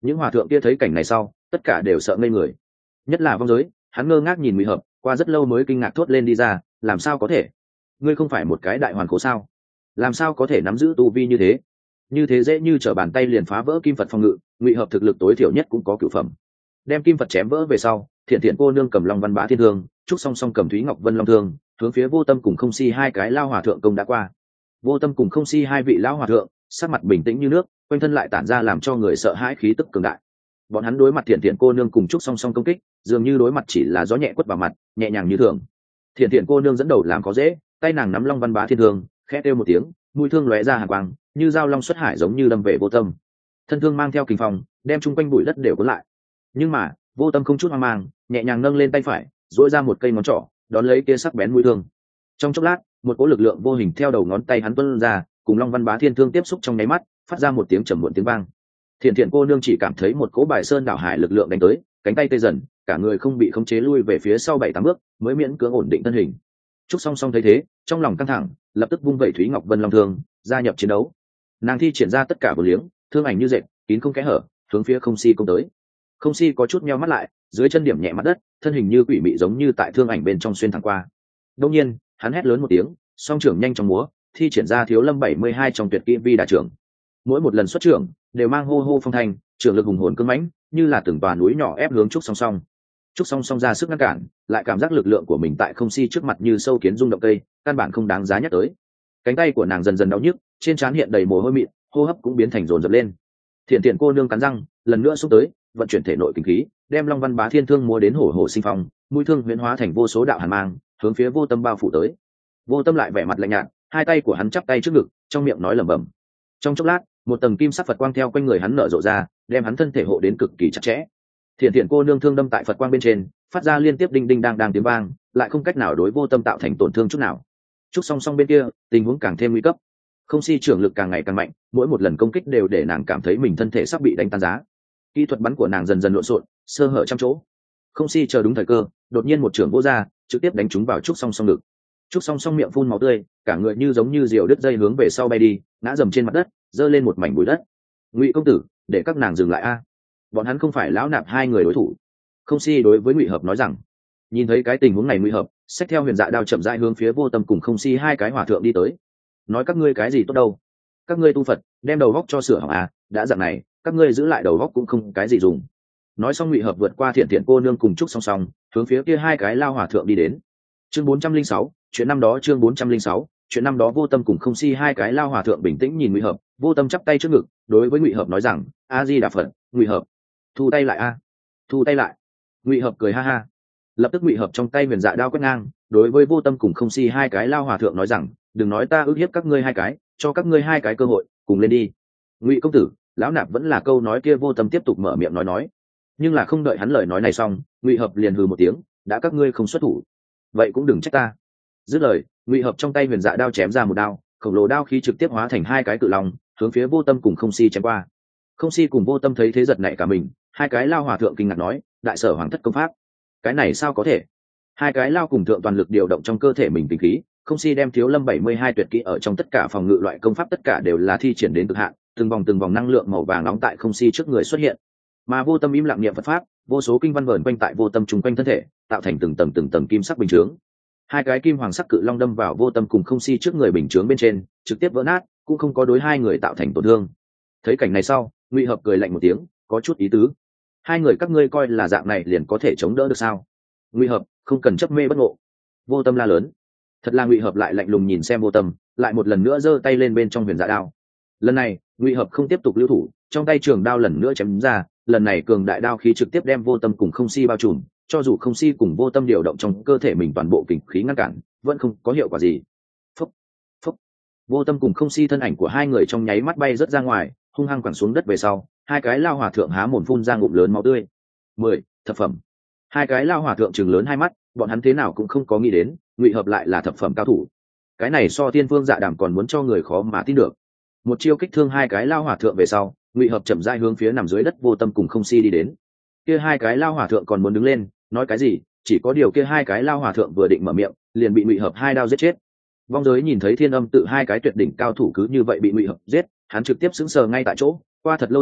những hòa thượng kia thấy cảnh này sau tất cả đều sợ ngây người, nhất là vong giới, hắn ngơ ngác nhìn Ngụy Hợp, qua rất lâu mới kinh ngạc thốt lên đi ra, làm sao có thể, ngươi không phải một cái đại hoàn cố sao, làm sao có thể nắm giữ tu vi như thế, như thế dễ như trở bàn tay liền phá vỡ kim Phật phòng ngự. Ngụy Hợp thực lực tối thiểu nhất cũng có cửu phẩm, đem kim Phật chém vỡ về sau, Thiện Thiện cô nương cầm Long Văn Bá Thiên Thương, Trúc Song Song cầm Thúy Ngọc Vân Long Thương, hướng phía Vô Tâm cùng Không Si hai cái lao hòa thượng công đã qua. Vô Tâm cùng Không Si hai vị lão hòa thượng sắc mặt bình tĩnh như nước, quanh thân lại tản ra làm cho người sợ hãi khí tức cường đại. Bọn hắn đối mặt Thiện Thiện cô nương cùng Trúc Song Song công kích, dường như đối mặt chỉ là gió nhẹ quất vào mặt, nhẹ nhàng như thường. Thiện Thiện cô nương dẫn đầu làm có dễ, tay nàng nắm Long Văn Bá Thiên Thương, khẽ kêu một tiếng, mũi thương lóe ra hàn quang, như dao long xuất hải giống như đâm về Vô Tâm. Thân thương mang theo kình phong, đem chung quanh bụi đất đều cuốn lại. Nhưng mà Vô Tâm không chút hoang mang, nhẹ nhàng nâng lên tay phải, duỗi ra một cây ngón trỏ, đón lấy kia sắc bén mũi thương. Trong chốc lát, một cỗ lực lượng vô hình theo đầu ngón tay hắn tuôn ra, cùng Long Văn Bá Thiên Thương tiếp xúc trong nháy mắt, phát ra một tiếng trầm muộn tiếng vang. Thiện Thiện cô nương chỉ cảm thấy một cỗ bài sơn đảo hải lực lượng đánh tới, cánh tay tê dần, cả người không bị khống chế lui về phía sau bảy tám bước, mới miễn cưỡng ổn định thân hình. Trúc Song Song thấy thế, trong lòng căng thẳng, lập tức vung vẩy Thúy Ngọc Vân Long Thương, gia nhập chiến đấu. Nàng thi triển ra tất cả vô liếng, thương ảnh như dệt, kín không kẽ hở, hướng phía Không Si công tới. Không Si có chút nheo mắt lại, dưới chân điểm nhẹ mặt đất, thân hình như quỷ mị giống như tại thương ảnh bên trong xuyên thẳng qua. Đương nhiên, hắn hét lớn một tiếng, song trưởng nhanh chóng múa, thi triển ra Thiếu Lâm bảy mươi hai trong tuyệt kỹ vi đà trưởng. Mỗi một lần xuất trưởng, đều mang hô hô phong thành, trưởng lực hùng hồn cứng mãnh, như là từng tòa núi nhỏ ép hướng Trúc Song Song. Trúc Song Song ra sức ngăn cản, lại cảm giác lực lượng của mình tại Không Si trước mặt như sâu kiến rung động cây, căn bản không đáng giá nhắc tới. Cánh tay của nàng dần dần đau nhức, trên trán hiện đầy mồ hôi mịn, hô hấp cũng biến thành dồn dập lên. Thiện Thiện cô nương cắn răng, lần nữa xúc tới, vận chuyển thể nội kinh khí, đem Long Văn Bá Thiên Thương múa đến hổ hổ sinh phong, mũi thương huyễn hóa thành vô số đạo hàn mang, hướng phía Vô Tâm bao phủ tới. Vô Tâm lại vẻ mặt lạnh nhạt, hai tay của hắn chắp tay trước ngực, trong miệng nói lẩm bẩm. Trong chốc lát, một tầng kim sắc Phật quang theo quanh người hắn nở rộ ra, đem hắn thân thể hộ đến cực kỳ chặt chẽ. Thiện Thiện cô nương thương đâm tại Phật quang bên trên, phát ra liên tiếp đinh đinh đang đang tiếng vang, lại không cách nào đối Vô Tâm tạo thành tổn thương chút nào. Trúc Song Song bên kia, tình huống càng thêm nguy cấp. Không Si trưởng lực càng ngày càng mạnh, mỗi một lần công kích đều để nàng cảm thấy mình thân thể sắp bị đánh tan giá. Kỹ thuật bắn của nàng dần dần lộn xộn, sơ hở trăm chỗ. Không Si chờ đúng thời cơ, đột nhiên một trưởng vỗ ra, trực tiếp đánh trúng vào Trúc Song Song ngực. Trúc Song Song miệng phun máu tươi, cả người như giống như diều đứt dây hướng về sau bay đi, ngã dầm trên mặt đất, giơ lên một mảnh bụi đất. Ngụy công tử, để các nàng dừng lại a, bọn hắn không phải lão nạp hai người đối thủ. Không Si đối với Ngụy Hợp nói rằng. Nhìn thấy cái tình huống này, Ngụy Hợp xách theo huyền dạ đao chậm rãi hướng phía Vô Tâm cùng Không Si hai cái hòa thượng đi tới. Nói các ngươi cái gì tốt đâu, các ngươi tu Phật đem đầu góc cho sửa hỏng à, đã dạng này các ngươi giữ lại đầu góc cũng không cái gì dùng. Nói xong, Ngụy Hợp vượt qua Thiện Thiện cô nương cùng Trúc Song Song, hướng phía kia hai cái lao hòa thượng đi đến. Chương bốn trăm linh sáu, chuyện năm đó. Chương bốn trăm linh sáu, chuyện năm đó. Vô Tâm cùng Không Si hai cái lao hòa thượng bình tĩnh nhìn Ngụy Hợp. Vô Tâm chắp tay trước ngực, đối với Ngụy Hợp nói rằng: A Di Đà Phật. Ngụy Hợp, thu tay lại a, thu tay lại. Ngụy Hợp cười ha ha. Lập tức Ngụy Hợp trong tay huyền dạ đao quét ngang, đối với Vô Tâm cùng Không Si hai cái lao hòa thượng nói rằng: đừng nói ta ức hiếp các ngươi hai cái, cho các ngươi hai cái cơ hội, cùng lên đi. Ngụy công tử, lão nạp vẫn là câu nói kia. Vô Tâm tiếp tục mở miệng nói nói, nhưng là không đợi hắn lời nói này xong, Ngụy Hợp liền hừ một tiếng: đã các ngươi không xuất thủ, vậy cũng đừng trách ta. Dứt lời, Ngụy Hợp trong tay huyền dạ đao chém ra một đao, khổng lồ đao khí trực tiếp hóa thành hai cái cự long, hướng phía Vô Tâm cùng Không Si chém qua. Không Si cùng Vô Tâm thấy thế giật nảy cả mình, hai cái lao hòa thượng kinh ngạc nói: đại sở hoàng thất công pháp, cái này sao có thể? Hai cái lao cùng thượng toàn lực điều động trong cơ thể mình tinh khí. Không Si đem Thiếu Lâm bảy mươi hai tuyệt kỹ ở trong tất cả phòng ngự loại công pháp tất cả đều là thi triển đến cực hạn, từng vòng từng vòng năng lượng màu vàng nóng tại Không Si trước người xuất hiện. Mà Vô Tâm im lặng niệm Phật pháp, vô số kinh văn vờn quanh tại Vô Tâm chung quanh thân thể, tạo thành từng tầng từng tầng kim sắc bình chướng. Hai cái kim hoàng sắc cự long đâm vào Vô Tâm cùng Không Si trước người bình chướng bên trên, trực tiếp vỡ nát, cũng không có đối hai người tạo thành tổn thương. Thấy cảnh này sau, Ngụy Hợp cười lạnh một tiếng, có chút ý tứ. Hai người các ngươi coi là dạng này liền có thể chống đỡ được sao? Ngụy Hợp, không cần chấp mê bất ngộ. Vô Tâm la lớn. Thật là Ngụy Hợp lại lạnh lùng nhìn xem Vô Tâm, lại một lần nữa giơ tay lên bên trong huyền dạ đao. Lần này, Ngụy Hợp không tiếp tục lưu thủ, trong tay trường đao lần nữa chém ra, lần này cường đại đao khí trực tiếp đem Vô Tâm cùng Không Si bao trùm, cho dù Không Si cùng Vô Tâm điều động trong cơ thể mình toàn bộ kình khí ngăn cản, vẫn không có hiệu quả gì. Phúc, phúc. Vô Tâm cùng Không Si thân ảnh của hai người trong nháy mắt bay rất ra ngoài, hung hăng quẳng xuống đất về sau, hai cái lao hòa thượng há mồm phun ra ngụm lớn máu tươi. Mười, thập phẩm. Hai cái lao hòa thượng trừng lớn hai mắt, bọn hắn thế nào cũng không có nghĩ đến, Ngụy Hợp lại là thập phẩm cao thủ. Cái này so Tiên Vương Dạ Đàm còn muốn cho người khó mà tin được. Một chiêu kích thương hai cái lao hòa thượng về sau, Ngụy Hợp chậm rãi hướng phía nằm dưới đất Vô Tâm cùng Không Si đi đến. Kia hai cái lao hòa thượng còn muốn đứng lên, nói cái gì, chỉ có điều kia hai cái lao hòa thượng vừa định mở miệng, liền bị Ngụy Hợp hai đao giết chết. Vong giới nhìn thấy Thiên Âm tự hai cái tuyệt đỉnh cao thủ cứ như vậy bị Ngụy Hợp giết, hắn trực tiếp sững sờ ngay tại chỗ. Qua thật lâu sau,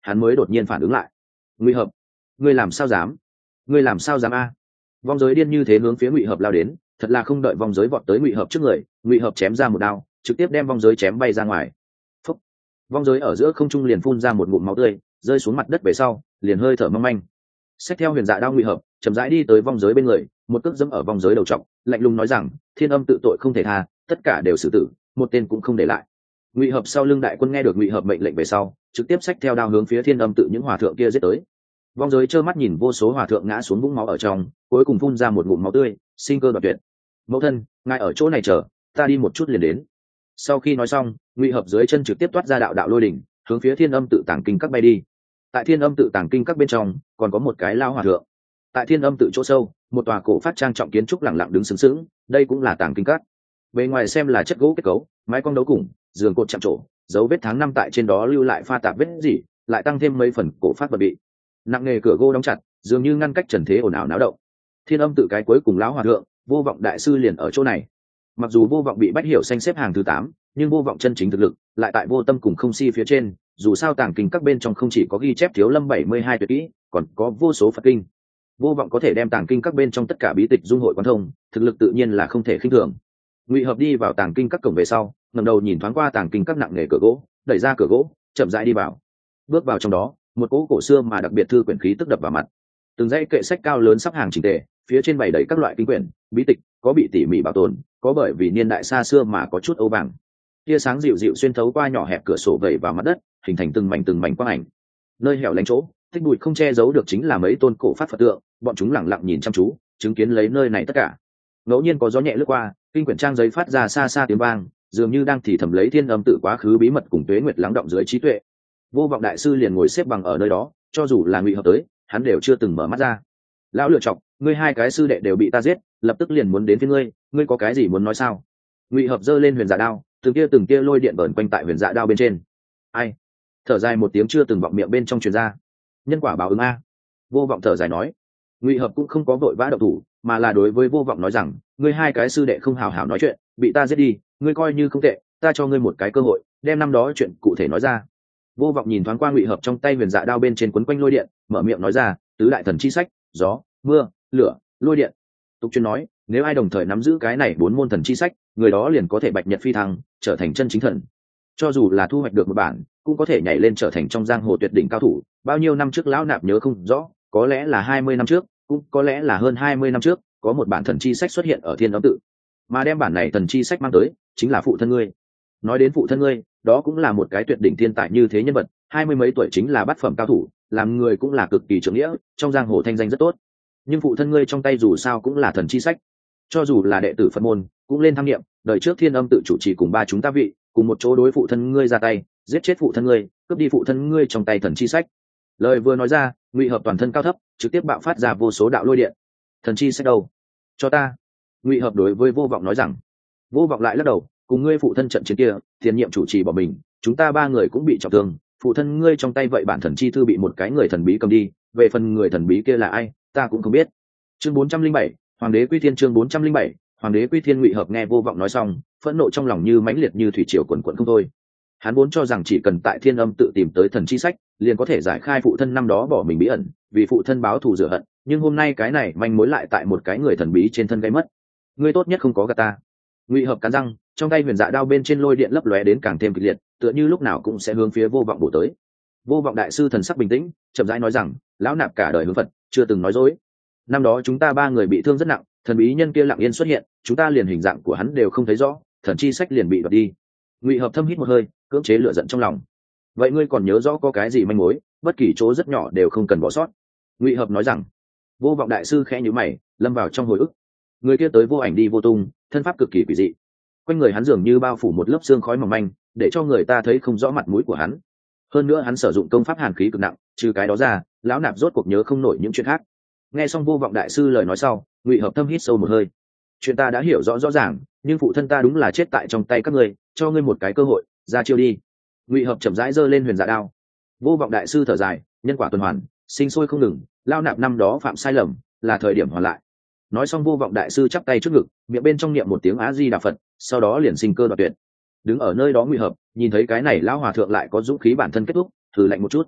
hắn mới đột nhiên phản ứng lại. Ngụy Hợp, ngươi làm sao dám, ngươi làm sao dám a? Vong giới điên như thế hướng phía Ngụy Hợp lao đến, thật là không đợi vong giới vọt tới Ngụy Hợp trước người, Ngụy Hợp chém ra một đao, trực tiếp đem vong giới chém bay ra ngoài. Phúc. Vong giới ở giữa không trung liền phun ra một ngụm máu tươi, rơi xuống mặt đất về sau, liền hơi thở mong manh. Xách theo huyền dạ đao Ngụy Hợp, chậm rãi đi tới vong giới bên người, một cước dẫm ở vong giới đầu trọng, lạnh lùng nói rằng, thiên âm tự tội không thể tha, tất cả đều xử tử, một tên cũng không để lại. Ngụy Hợp sau lưng đại quân nghe được Ngụy Hợp mệnh lệnh về sau, trực tiếp xách theo đao hướng phía thiên âm tự những hòa thượng kia giết tới. Vong giới trơ mắt nhìn vô số hòa thượng ngã xuống vũng máu ở trong, cuối cùng phun ra một ngụm máu tươi, sinh cơ đoạt tuyệt. Mẫu thân, ngài ở chỗ này chờ, ta đi một chút liền đến. Sau khi nói xong, Ngụy Hợp dưới chân trực tiếp toát ra đạo đạo lôi đỉnh, hướng phía thiên âm tự tàng kinh các bay đi. Tại thiên âm tự tàng kinh các bên trong, còn có một cái lao hòa thượng. Tại thiên âm tự chỗ sâu, một tòa cổ phát trang trọng kiến trúc lặng lặng đứng sừng sững, đây cũng là tàng kinh các. Bề ngoài xem là chất gỗ kết cấu, mái cong đấu cùng, giường cột chạm trổ, dấu vết tháng năm tại trên đó lưu lại pha tạp vết gì, lại tăng thêm mấy phần cổ phát vật bị. Nặng nghề cửa gỗ đóng chặt, dường như ngăn cách trần thế ồn ào náo động. Thiên âm tự cái cuối cùng lão hòa thượng, Vô Vọng đại sư liền ở chỗ này. Mặc dù Vô Vọng bị Bách Hiểu Xanh xếp hàng thứ tám, nhưng Vô Vọng chân chính thực lực lại tại Vô Tâm cùng Không Si phía trên, dù sao tàng kinh các bên trong không chỉ có ghi chép Thiếu Lâm bảy mươi hai tuyệt kỹ, còn có vô số Phật kinh. Vô Vọng có thể đem tàng kinh các bên trong tất cả bí tịch dung hội quán thông, thực lực tự nhiên là không thể khinh thường. Ngụy Hợp đi vào tàng kinh các cổng về sau, ngẩng đầu nhìn thoáng qua tàng kinh các nặng nề cửa gỗ, đẩy ra cửa gỗ, chậm rãi đi vào. Bước vào trong đó, một cỗ cổ xưa mà đặc biệt thư quyển khí tức đập vào mặt. Từng dãy kệ sách cao lớn sắp hàng chỉnh tề, phía trên bày đầy các loại kinh quyển, bí tịch, có bị tỉ mỉ bảo tồn, có bởi vì niên đại xa xưa mà có chút âu vàng. Tia sáng dịu dịu xuyên thấu qua nhỏ hẹp cửa sổ vẩy vào mặt đất, hình thành từng mảnh từng mảnh quang ảnh. Nơi hẻo lánh chỗ, tích bụi không che giấu được chính là mấy tôn cổ phát Phật tượng, bọn chúng lặng lặng nhìn chăm chú, chứng kiến lấy nơi này tất cả. Ngẫu nhiên có gió nhẹ lướt qua, kinh quyển trang giấy phát ra xa xa tiếng vang, dường như đang thì thầm lấy thiên âm tự quá khứ bí mật cùng tuế nguyệt lắng động dưới trí tuệ. Vô Vọng đại sư liền ngồi xếp bằng ở nơi đó, cho dù là Ngụy Hợp tới, hắn đều chưa từng mở mắt ra. Lão lựa chọc, ngươi hai cái sư đệ đều bị ta giết, lập tức liền muốn đến phía ngươi, ngươi có cái gì muốn nói sao? Ngụy Hợp giơ lên huyền dạ đao, từng kia từng kia lôi điện bẩn quanh tại huyền dạ đao bên trên. Ai? Thở dài một tiếng chưa từng vọng miệng bên trong truyền ra. Nhân quả báo ứng a. Vô Vọng thở dài nói. Ngụy Hợp cũng không có vội vã động thủ, mà là đối với Vô Vọng nói rằng, ngươi hai cái sư đệ không hào hào nói chuyện, bị ta giết đi, ngươi coi như không tệ, ta cho ngươi một cái cơ hội, đem năm đó chuyện cụ thể nói ra. Vô Vọng nhìn thoáng qua Ngụy Hợp trong tay huyền dạ đao bên trên quấn quanh lôi điện, mở miệng nói ra, tứ đại thần chi sách, gió, mưa, lửa, lôi điện. Tục chuyên nói, nếu ai đồng thời nắm giữ cái này bốn môn thần chi sách, người đó liền có thể bạch nhật phi thăng, trở thành chân chính thần. Cho dù là thu hoạch được một bản, cũng có thể nhảy lên trở thành trong giang hồ tuyệt đỉnh cao thủ. Bao nhiêu năm trước lão nạp nhớ không rõ, có lẽ là hai mươi năm trước, cũng có lẽ là hơn hai mươi năm trước, có một bản thần chi sách xuất hiện ở Thiên Âm tự. Mà đem bản này thần chi sách mang tới, chính là phụ thân ngươi. Nói đến phụ thân ngươi, đó cũng là một cái tuyệt đỉnh thiên tài như thế nhân vật, hai mươi mấy tuổi chính là bát phẩm cao thủ, làm người cũng là cực kỳ trưởng nghĩa, trong giang hồ thanh danh rất tốt. Nhưng phụ thân ngươi trong tay dù sao cũng là thần chi sách, cho dù là đệ tử Phật môn, cũng lên tham nghiệm, đời trước Thiên Âm tự chủ trì cùng ba chúng ta vị, cùng một chỗ đối phụ thân ngươi ra tay, giết chết phụ thân ngươi, cướp đi phụ thân ngươi trong tay thần chi sách. Lời vừa nói ra, Ngụy Hợp toàn thân cao thấp, trực tiếp bạo phát ra vô số đạo lôi điện. Thần chi sách đâu? Cho ta. Ngụy Hợp đối với Vô Vọng nói rằng. Vô Vọng lại lắc đầu, cùng ngươi phụ thân trận chiến kia, tiền nhiệm chủ trì bỏ mình, chúng ta ba người cũng bị trọng thương, phụ thân ngươi trong tay vậy bản thần chi thư bị một cái người thần bí cầm đi, về phần người thần bí kia là ai, ta cũng không biết. Chương bốn trăm linh bảy, Hoàng đế quy thiên. Chương bốn trăm linh bảy, Hoàng đế quy thiên. Ngụy Hợp nghe Vô Vọng nói xong, phẫn nộ trong lòng như mãnh liệt như thủy triều cuồn cuộn không thôi. Hắn vốn cho rằng chỉ cần tại Thiên Âm tự tìm tới thần chi sách, liền có thể giải khai phụ thân năm đó bỏ mình bí ẩn, vì phụ thân báo thù rửa hận, nhưng hôm nay cái này manh mối lại tại một cái người thần bí trên thân gây mất. Ngươi tốt nhất không có gạt ta. Ngụy Hợp cắn răng, trong tay huyền dạ đao bên trên lôi điện lấp lóe đến càng thêm kịch liệt, tựa như lúc nào cũng sẽ hướng phía Vô Vọng bổ tới. Vô Vọng đại sư thần sắc bình tĩnh, chậm rãi nói rằng, lão nạp cả đời hướng Phật, chưa từng nói dối. Năm đó chúng ta ba người bị thương rất nặng, thần bí nhân kia lặng yên xuất hiện, chúng ta liền hình dạng của hắn đều không thấy rõ, thần chi sách liền bị đoạt đi. Ngụy Hợp thâm hít một hơi, cưỡng chế lửa giận trong lòng. Vậy ngươi còn nhớ rõ có cái gì manh mối, bất kỳ chỗ rất nhỏ đều không cần bỏ sót. Ngụy Hợp nói rằng. Vô Vọng đại sư khẽ nhíu mày, lâm vào trong hồi ức. Người kia tới vô ảnh đi vô tung, thân pháp cực kỳ quỷ dị, quanh người hắn dường như bao phủ một lớp xương khói mỏng manh, để cho người ta thấy không rõ mặt mũi của hắn. Hơn nữa hắn sử dụng công pháp hàn khí cực nặng, trừ cái đó ra, lão nạp rốt cuộc nhớ không nổi những chuyện khác. Nghe xong Vô Vọng đại sư lời nói sau, Ngụy Hợp thâm hít sâu một hơi. Chuyện ta đã hiểu rõ rõ ràng, nhưng phụ thân ta đúng là chết tại trong tay các ngươi, cho ngươi một cái cơ hội, ra chiêu đi. Ngụy Hợp chậm rãi giơ lên huyền dạ đao. Vô Vọng đại sư thở dài, nhân quả tuần hoàn, sinh sôi không ngừng, lao nạp năm đó phạm sai lầm, là thời điểm hoàn lại. Nói xong Vô Vọng đại sư chắp tay trước ngực, miệng bên trong niệm một tiếng A Di Đà Phật, sau đó liền sinh cơ đoạt tuyệt. Đứng ở nơi đó Ngụy Hợp nhìn thấy cái này lão hòa thượng lại có dũng khí bản thân kết thúc, thử lạnh một chút.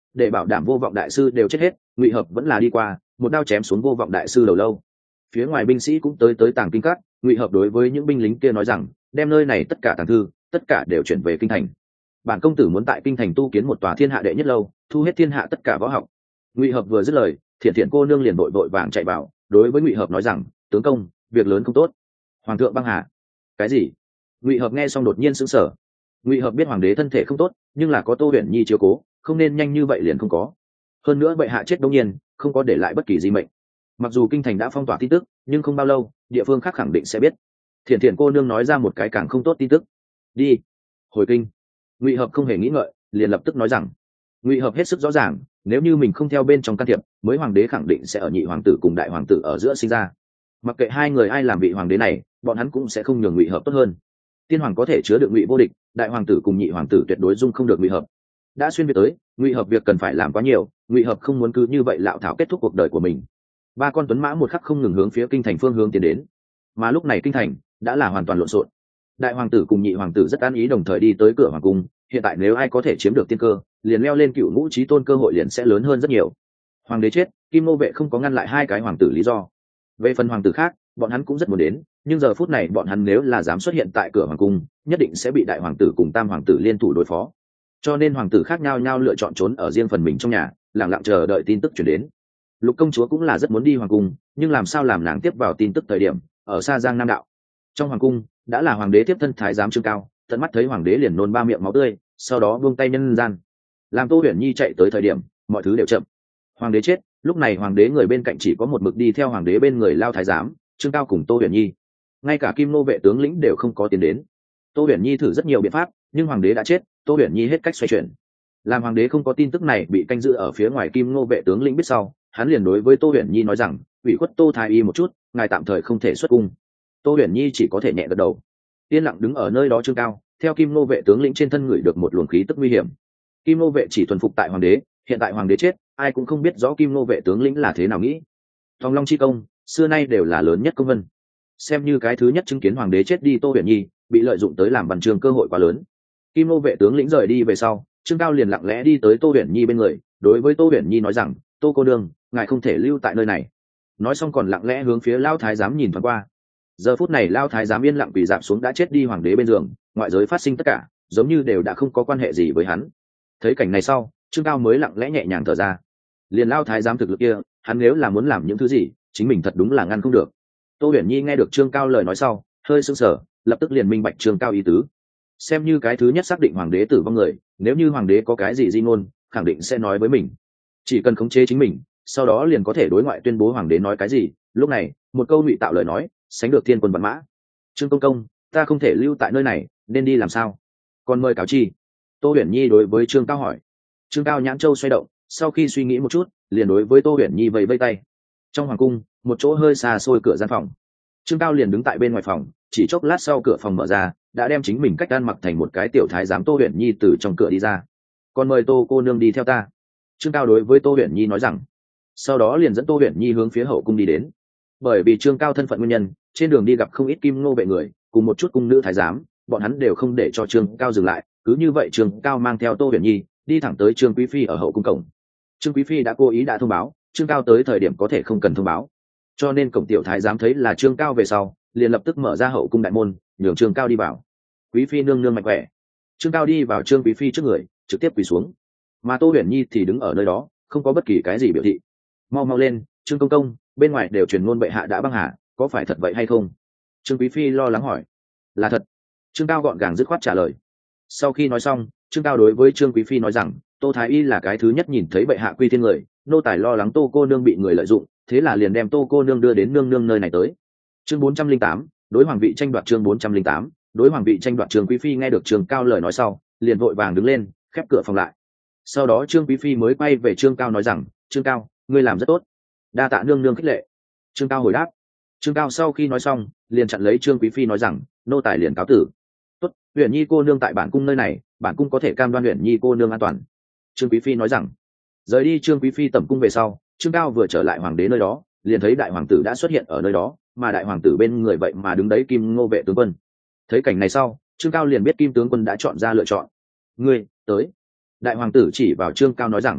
để bảo đảm vô vọng đại sư đều chết hết, Ngụy Hợp vẫn là đi qua, một đao chém xuống vô vọng đại sư đầu lâu. Phía ngoài binh sĩ cũng tới tới tàng kinh các, Ngụy Hợp đối với những binh lính kia nói rằng, đem nơi này tất cả tàng thư, tất cả đều chuyển về kinh thành. Bản công tử muốn tại kinh thành tu kiến một tòa thiên hạ đệ nhất lâu, thu hết thiên hạ tất cả võ học. Ngụy Hợp vừa dứt lời, Thiện Thiện cô nương liền vội vội vàng chạy vào, đối với Ngụy Hợp nói rằng, tướng công, việc lớn không tốt. Hoàng thượng băng hà. Cái gì? Ngụy Hợp nghe xong đột nhiên sững sờ. Ngụy Hợp biết hoàng đế thân thể không tốt, nhưng là có Tô Huyền Nhi chiếu cố, không nên nhanh như vậy liền không có. Hơn nữa bệ hạ chết đống nhiên, không có để lại bất kỳ di mệnh. Mặc dù kinh thành đã phong tỏa tin tức, nhưng không bao lâu, địa phương khác khẳng định sẽ biết. Thiện Thiện cô nương nói ra một cái càng không tốt tin tức. Đi, hồi kinh. Ngụy Hợp không hề nghĩ ngợi, liền lập tức nói rằng, Ngụy Hợp hết sức rõ ràng, nếu như mình không theo bên trong can thiệp, mới hoàng đế khẳng định sẽ ở nhị hoàng tử cùng đại hoàng tử ở giữa sinh ra. Mặc kệ hai người ai làm vị hoàng đế này, bọn hắn cũng sẽ không nhường Ngụy Hợp tốt hơn. Tiên hoàng có thể chứa được Ngụy vô địch, đại hoàng tử cùng nhị hoàng tử tuyệt đối dung không được Ngụy Hợp. Đã xuyên việt tới, Ngụy Hợp việc cần phải làm quá nhiều, Ngụy Hợp không muốn cứ như vậy lạo thảo kết thúc cuộc đời của mình. Ba con tuấn mã một khắc không ngừng hướng phía kinh thành phương hướng tiến đến, mà lúc này kinh thành đã là hoàn toàn lộn xộn. Đại hoàng tử cùng nhị hoàng tử rất an ý đồng thời đi tới cửa hoàng cung, hiện tại nếu ai có thể chiếm được tiên cơ, liền leo lên cựu ngũ chí tôn cơ hội liền sẽ lớn hơn rất nhiều. Hoàng đế chết, Kim Nô vệ không có ngăn lại hai cái hoàng tử lý do. Về phần hoàng tử khác, bọn hắn cũng rất muốn đến, nhưng giờ phút này bọn hắn nếu là dám xuất hiện tại cửa hoàng cung, nhất định sẽ bị đại hoàng tử cùng tam hoàng tử liên thủ đối phó. Cho nên hoàng tử khác nhau nhau lựa chọn trốn ở riêng phần mình trong nhà, lặng lặng chờ đợi tin tức chuyển đến. Lục công chúa cũng là rất muốn đi hoàng cung, nhưng làm sao làm nàng tiếp vào tin tức thời điểm ở xa Giang Nam đạo. Trong hoàng cung đã là hoàng đế tiếp thân thái giám Trương Cao, tận mắt thấy hoàng đế liền nôn ba miệng máu tươi, sau đó buông tay nhân gian. Làm Tô Huyền Nhi chạy tới thời điểm, mọi thứ đều chậm. Hoàng đế chết, lúc này hoàng đế người bên cạnh chỉ có một mực đi theo hoàng đế bên người lao thái giám Trương Cao cùng Tô Huyền Nhi, ngay cả Kim Nô vệ tướng lĩnh đều không có tiến đến. Tô Huyền Nhi thử rất nhiều biện pháp, nhưng hoàng đế đã chết, Tô Huyền Nhi hết cách xoay chuyển. Làm hoàng đế không có tin tức này bị canh giữ ở phía ngoài Kim Nô vệ tướng lĩnh biết sau, hắn liền đối với Tô Huyền Nhi nói rằng, ủy khuất Tô thái y một chút, ngài tạm thời không thể xuất cung. Tô Huyền Nhi chỉ có thể nhẹ gật đầu. Yên lặng đứng ở nơi đó Trương Cao, theo Kim Nô vệ tướng lĩnh trên thân người được một luồng khí tức nguy hiểm. Kim Nô vệ chỉ thuần phục tại hoàng đế, hiện tại hoàng đế chết, ai cũng không biết rõ Kim Nô vệ tướng lĩnh là thế nào nghĩ. Thòng Long chi công, xưa nay đều là lớn nhất công vân. Xem như cái thứ nhất chứng kiến hoàng đế chết đi Tô Huyền Nhi, bị lợi dụng tới làm văn chương cơ hội quá lớn. Kim Nô vệ tướng lĩnh rời đi về sau, Trương Cao liền lặng lẽ đi tới Tô Huyền Nhi bên người, đối với Tô Huyền Nhi nói rằng, Tô cô đương, ngài không thể lưu tại nơi này. Nói xong còn lặng lẽ hướng phía Lao thái giám nhìn thoáng qua. Giờ phút này Lao thái giám yên lặng quỳ dạp xuống đã chết đi hoàng đế bên giường, ngoại giới phát sinh tất cả giống như đều đã không có quan hệ gì với hắn. Thấy cảnh này sau, Trương Cao mới lặng lẽ nhẹ nhàng thở ra. Liền Lao thái giám thực lực kia, hắn nếu là muốn làm những thứ gì, chính mình thật đúng là ngăn không được. Tô Huyền Nhi nghe được Trương Cao lời nói sau, hơi sững sờ, lập tức liền minh bạch Trương Cao ý tứ. Xem như cái thứ nhất xác định hoàng đế tử vong người, nếu như hoàng đế có cái gì di ngôn, khẳng định sẽ nói với mình. Chỉ cần khống chế chính mình, sau đó liền có thể đối ngoại tuyên bố hoàng đế nói cái gì. Lúc này, một câu ngụy tạo lời nói, sánh được thiên quân vạn mã. Trương công công, ta không thể lưu tại nơi này, nên đi làm sao? Còn mời cáo chi. Tô Huyền Nhi đối với Trương Cao hỏi. Trương Cao nhãn châu xoay động, sau khi suy nghĩ một chút, liền đối với Tô Huyền Nhi vẫy vẫy tay. Trong hoàng cung, một chỗ hơi xa xôi cửa gian phòng. Trương Cao liền đứng tại bên ngoài phòng, chỉ chốc lát sau cửa phòng mở ra, đã đem chính mình cách ăn mặc thành một cái tiểu thái giám Tô Huyền Nhi từ trong cửa đi ra. Còn mời Tô cô nương đi theo ta. Trương Cao đối với Tô Huyền Nhi nói rằng. Sau đó liền dẫn Tô Huyền Nhi hướng phía hậu cung đi đến. Bởi vì Trương Cao thân phận nguyên nhân, trên đường đi gặp không ít Kim Nô vệ người, cùng một chút cung nữ thái giám, bọn hắn đều không để cho Trương Cao dừng lại, cứ như vậy Trương Cao mang theo Tô Huyền Nhi đi thẳng tới Trương Quý phi ở hậu cung cổng. Trương Quý phi đã cố ý đã thông báo, Trương Cao tới thời điểm có thể không cần thông báo, cho nên cổng tiểu thái giám thấy là Trương Cao về sau, liền lập tức mở ra hậu cung đại môn, nhường Trương Cao đi vào. Quý phi nương nương mạnh khỏe. Trương Cao đi vào Trương Quý phi trước người, trực tiếp quỳ xuống, mà Tô Huyền Nhi thì đứng ở nơi đó, không có bất kỳ cái gì biểu thị. Mau mau lên, Trương công công, bên ngoài đều truyền ngôn bệ hạ đã băng hà, có phải thật vậy hay không? Trương Quý phi lo lắng hỏi. Là thật. Trương Cao gọn gàng dứt khoát trả lời. Sau khi nói xong, Trương Cao đối với Trương Quý phi nói rằng, Tô thái y là cái thứ nhất nhìn thấy bệ hạ quy thiên người, nô tài lo lắng Tô cô nương bị người lợi dụng, thế là liền đem Tô cô nương đưa đến nương nương nơi này tới. Chương bốn trăm linh tám, đối hoàng vị tranh đoạt. Chương bốn trăm linh tám, đối hoàng vị tranh đoạt. Trương Quý phi nghe được Trương Cao lời nói sau, liền vội vàng đứng lên, khép cửa phòng lại. Sau đó Trương Quý phi mới quay về Trương Cao nói rằng, Trương Cao, ngươi làm rất tốt, đa tạ nương nương khích lệ. Trương Cao hồi đáp. Trương Cao sau khi nói xong, liền chặn lấy Trương Quý phi nói rằng, nô tài liền cáo tử. Tốt, Huyền Nhi cô nương tại bản cung nơi này, bản cung có thể cam đoan Huyền Nhi cô nương an toàn. Trương Quý phi nói rằng. Rời đi Trương Quý phi tẩm cung về sau, Trương Cao vừa trở lại hoàng đế nơi đó, liền thấy đại hoàng tử đã xuất hiện ở nơi đó, mà đại hoàng tử bên người vậy mà đứng đấy Kim Ngô vệ tướng quân. Thấy cảnh này sau, Trương Cao liền biết Kim tướng quân đã chọn ra lựa chọn. Ngươi tới. Đại hoàng tử chỉ vào Trương Cao nói rằng,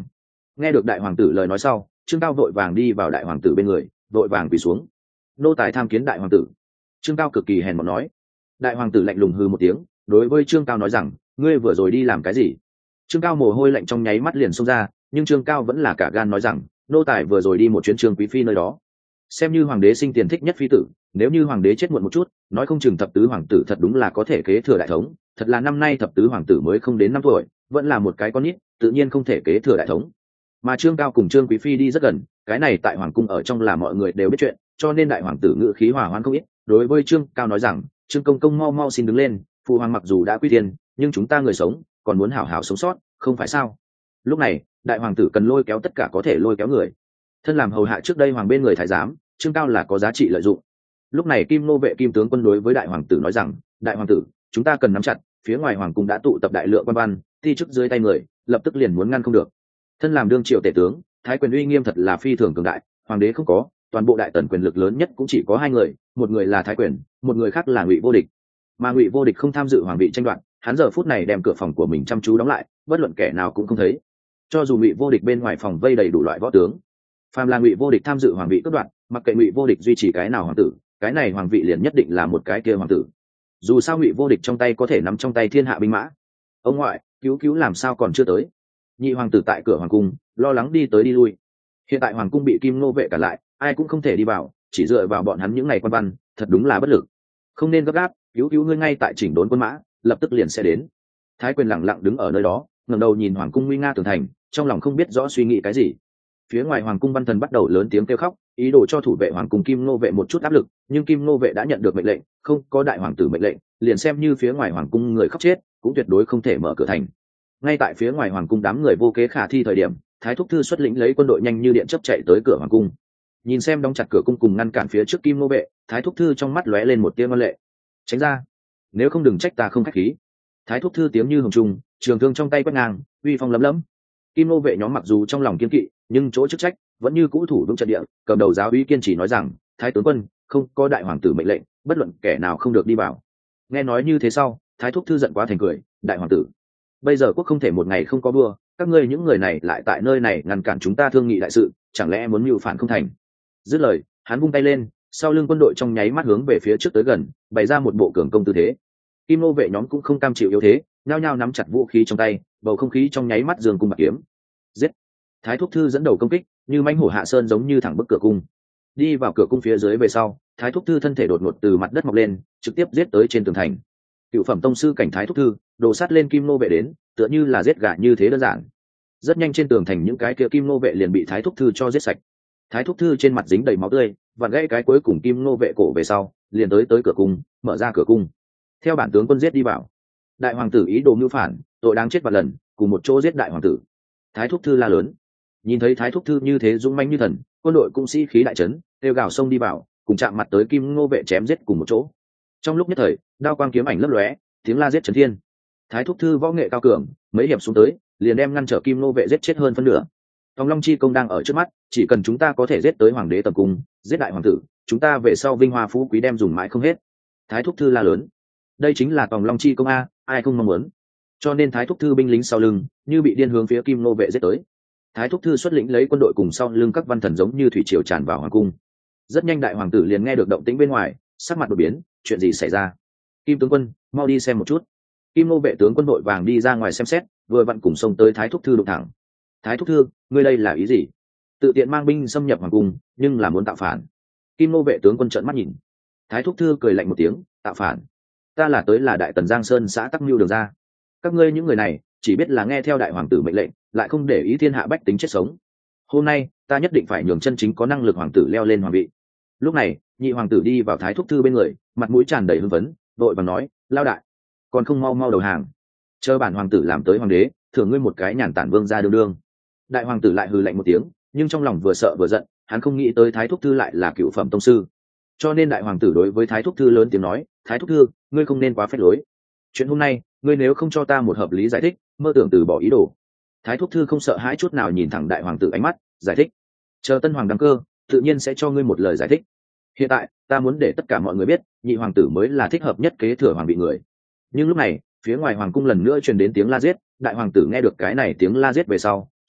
Nghe được đại hoàng tử lời nói sau, Trương Cao vội vàng đi vào đại hoàng tử bên người, vội vàng quỳ xuống. Nô tài tham kiến đại hoàng tử. Trương Cao cực kỳ hèn mọn nói. Đại hoàng tử lạnh lùng hừ một tiếng, đối với Trương Cao nói rằng, ngươi vừa rồi đi làm cái gì? Trương Cao mồ hôi lạnh trong nháy mắt liền xông ra, nhưng Trương Cao vẫn là cả gan nói rằng, nô tài vừa rồi đi một chuyến Trương quý phi nơi đó. Xem như hoàng đế sinh tiền thích nhất phi tử, nếu như hoàng đế chết muộn một chút, nói không chừng thập tứ hoàng tử thật đúng là có thể kế thừa đại thống. Thật là năm nay thập tứ hoàng tử mới không đến năm tuổi, vẫn là một cái con nít, tự nhiên không thể kế thừa đại thống. Mà Trương Cao cùng Trương quý phi đi rất gần, cái này tại hoàng cung ở trong là mọi người đều biết chuyện, cho nên đại hoàng tử ngự khí hòa hoãn không ít, đối với Trương Cao nói rằng, Trương công công mau mau xin đứng lên, phụ hoàng mặc dù đã quy thiên, nhưng chúng ta người sống còn muốn hảo hảo sống sót, không phải sao? Lúc này đại hoàng tử cần lôi kéo tất cả có thể lôi kéo người. Thân làm hầu hạ trước đây hoàng bên người thái giám, Trương Cao là có giá trị lợi dụng. Lúc này Kim Nô vệ Kim tướng quân đối với đại hoàng tử nói rằng, đại hoàng tử, chúng ta cần nắm chặt, phía ngoài hoàng cung đã tụ tập đại lượng quan văn, thi chức dưới tay người, lập tức liền muốn ngăn không được. Thân làm đương triều tể tướng, thái quyền uy nghiêm thật là phi thường cường đại, hoàng đế không có, toàn bộ đại tần quyền lực lớn nhất cũng chỉ có hai người, một người là thái quyền, một người khác là Ngụy Vô Địch. Mà Ngụy Vô Địch không tham dự hoàng vị tranh đoạt, hắn giờ phút này đem cửa phòng của mình chăm chú đóng lại, bất luận kẻ nào cũng không thấy. Cho dù Ngụy Vô Địch bên ngoài phòng vây đầy đủ loại võ tướng, phàm là Ngụy Vô Địch tham dự hoàng vị cướp đoạt, mặc kệ Ngụy Vô Địch duy trì cái nào hoàng tử, cái này hoàng vị liền nhất định là một cái kia hoàng tử. Dù sao Ngụy Vô Địch trong tay có thể nắm trong tay thiên hạ binh mã. Ông ngoại, cứu cứu làm sao còn chưa tới? Nhị hoàng tử tại cửa hoàng cung lo lắng đi tới đi lui. Hiện tại hoàng cung bị Kim Nô vệ cả lại, ai cũng không thể đi vào, chỉ dựa vào bọn hắn những ngày quan văn, thật đúng là bất lực. Không nên gấp gáp, cứu cứu ngươi ngay tại chỉnh đốn quân mã, lập tức liền sẽ đến. Thái quyền lặng lặng đứng ở nơi đó, ngẩng đầu nhìn hoàng cung nguy nga tường thành, trong lòng không biết rõ suy nghĩ cái gì. Phía ngoài hoàng cung văn thần bắt đầu lớn tiếng kêu khóc, ý đồ cho thủ vệ hoàng cung Kim Nô vệ một chút áp lực, nhưng Kim Nô vệ đã nhận được mệnh lệnh, không có đại hoàng tử mệnh lệnh, liền xem như phía ngoài hoàng cung người khóc chết, cũng tuyệt đối không thể mở cửa thành. Ngay tại phía ngoài hoàng cung đám người vô kế khả thi thời điểm, Thái thúc thư xuất lĩnh lấy quân đội nhanh như điện chớp chạy tới cửa hoàng cung. Nhìn xem đóng chặt cửa cung cùng ngăn cản phía trước Kim Nô vệ, Thái thúc thư trong mắt lóe lên một tia ngoan lệ. Tránh ra, nếu không đừng trách ta không khách khí. Thái thúc thư tiếng như hồng trung, trường thương trong tay quét ngang, uy phong lấm lấm. Kim Nô vệ nhóm mặc dù trong lòng kiên kỵ, nhưng chỗ chức trách vẫn như cũ thủ vững trận địa. Cầm đầu giáo úy kiên trì nói rằng, Thái tướng quân, không có đại hoàng tử mệnh lệnh, bất luận kẻ nào không được đi vào. Nghe nói như thế sau, Thái thúc thư giận quá thành cười, đại hoàng tử, bây giờ quốc không thể một ngày không có vua, các ngươi những người này lại tại nơi này ngăn cản chúng ta thương nghị đại sự, chẳng lẽ muốn mưu phản không thành? Dứt lời, hắn vung tay lên, sau lưng quân đội trong nháy mắt hướng về phía trước tới gần, bày ra một bộ cường công tư thế. Kim Nô vệ nhóm cũng không cam chịu yếu thế, nhao nhao nắm chặt vũ khí trong tay, bầu không khí trong nháy mắt giường cung bạc kiếm. Giết! Thái thúc thư dẫn đầu công kích, như mãnh hổ hạ sơn giống như thẳng bức cửa cung. Đi vào cửa cung phía dưới về sau, Thái thúc thư thân thể đột ngột từ mặt đất mọc lên, trực tiếp giết tới trên tường thành. Cựu phẩm tông sư cảnh Thái thúc thư đổ sát lên Kim Nô vệ đến, tựa như là giết gà như thế đơn giản. Rất nhanh trên tường thành những cái kia Kim Nô vệ liền bị Thái thúc thư cho giết sạch. Thái thúc thư trên mặt dính đầy máu tươi, vặn gãy cái cuối cùng Kim Nô vệ cổ về sau, liền tới tới cửa cung, mở ra cửa cung. Theo bản tướng quân giết đi vào. Đại hoàng tử ý đồ mưu phản, tội đáng chết vạn lần, cùng một chỗ giết đại hoàng tử. Thái thúc thư la lớn. Nhìn thấy Thái thúc thư như thế dũng mãnh như thần, quân đội cũng sĩ khí đại trấn, kêu gào xông đi vào, cùng chạm mặt tới Kim Nô vệ chém giết cùng một chỗ. Trong lúc nhất thời, đao quang kiếm ảnh lấp lóe, tiếng la giết chấn thiên. Thái thúc thư võ nghệ cao cường, mấy hiệp xuống tới, liền đem ngăn trở Kim Nô vệ giết chết hơn phân nửa. Tòng Long chi công đang ở trước mắt, chỉ cần chúng ta có thể giết tới hoàng đế tầm cung, giết đại hoàng tử, chúng ta về sau vinh hoa phú quý đem dùng mãi không hết. Thái thúc thư la lớn. Đây chính là Tòng Long chi công a, ai không mong muốn. Cho nên Thái thúc thư binh lính sau lưng, như bị điên hướng phía Kim Nô vệ giết tới. Thái thúc thư xuất lĩnh lấy quân đội cùng sau lưng các văn thần giống như thủy triều tràn vào hoàng cung. Rất nhanh đại hoàng tử liền nghe được động tĩnh bên ngoài, sắc mặt đột biến, chuyện gì xảy ra? Kim tướng quân, mau đi xem một chút. Kim Nô vệ tướng quân đội vàng đi ra ngoài xem xét, vừa vặn cùng xông tới Thái thúc thư đụng thẳng. Thái thúc thư, ngươi đây là ý gì? Tự tiện mang binh xâm nhập hoàng cung, nhưng là muốn tạo phản. Kim Nô vệ tướng quân trợn mắt nhìn. Thái thúc thư cười lạnh một tiếng, tạo phản? Ta là tới là đại tần Giang Sơn xã Tắc Mưu đường ra. Các ngươi những người này chỉ biết là nghe theo đại hoàng tử mệnh lệnh, lại không để ý thiên hạ bách tính chết sống. Hôm nay ta nhất định phải nhường chân chính có năng lực hoàng tử leo lên hoàng vị. Lúc này nhị hoàng tử đi vào Thái thúc thư bên người, mặt mũi tràn đầy hưng phấn, đội và nói, lao đại, còn không mau mau đầu hàng, chờ bản hoàng tử làm tới hoàng đế, thưởng ngươi một cái nhàn tản vương gia đương đương. Đại hoàng tử lại hừ lạnh một tiếng, nhưng trong lòng vừa sợ vừa giận, hắn không nghĩ tới Thái thúc thư lại là cựu phẩm tông sư, cho nên đại hoàng tử đối với Thái thúc thư lớn tiếng nói, Thái thúc thư, ngươi không nên quá phép lối. Chuyện hôm nay ngươi nếu không cho ta một hợp lý giải thích, mơ tưởng từ bỏ ý đồ. Thái thúc thư không sợ hãi chút nào nhìn thẳng đại hoàng tử ánh mắt, giải thích, chờ tân hoàng đăng cơ, tự nhiên sẽ cho ngươi một lời giải thích. Hiện tại ta muốn để tất cả mọi người biết, nhị hoàng tử mới là thích hợp nhất kế thừa hoàng vị người. Nhưng lúc này phía ngoài hoàng cung lần nữa truyền đến tiếng la giết. Đại hoàng tử nghe được cái này tiếng la giết về sau,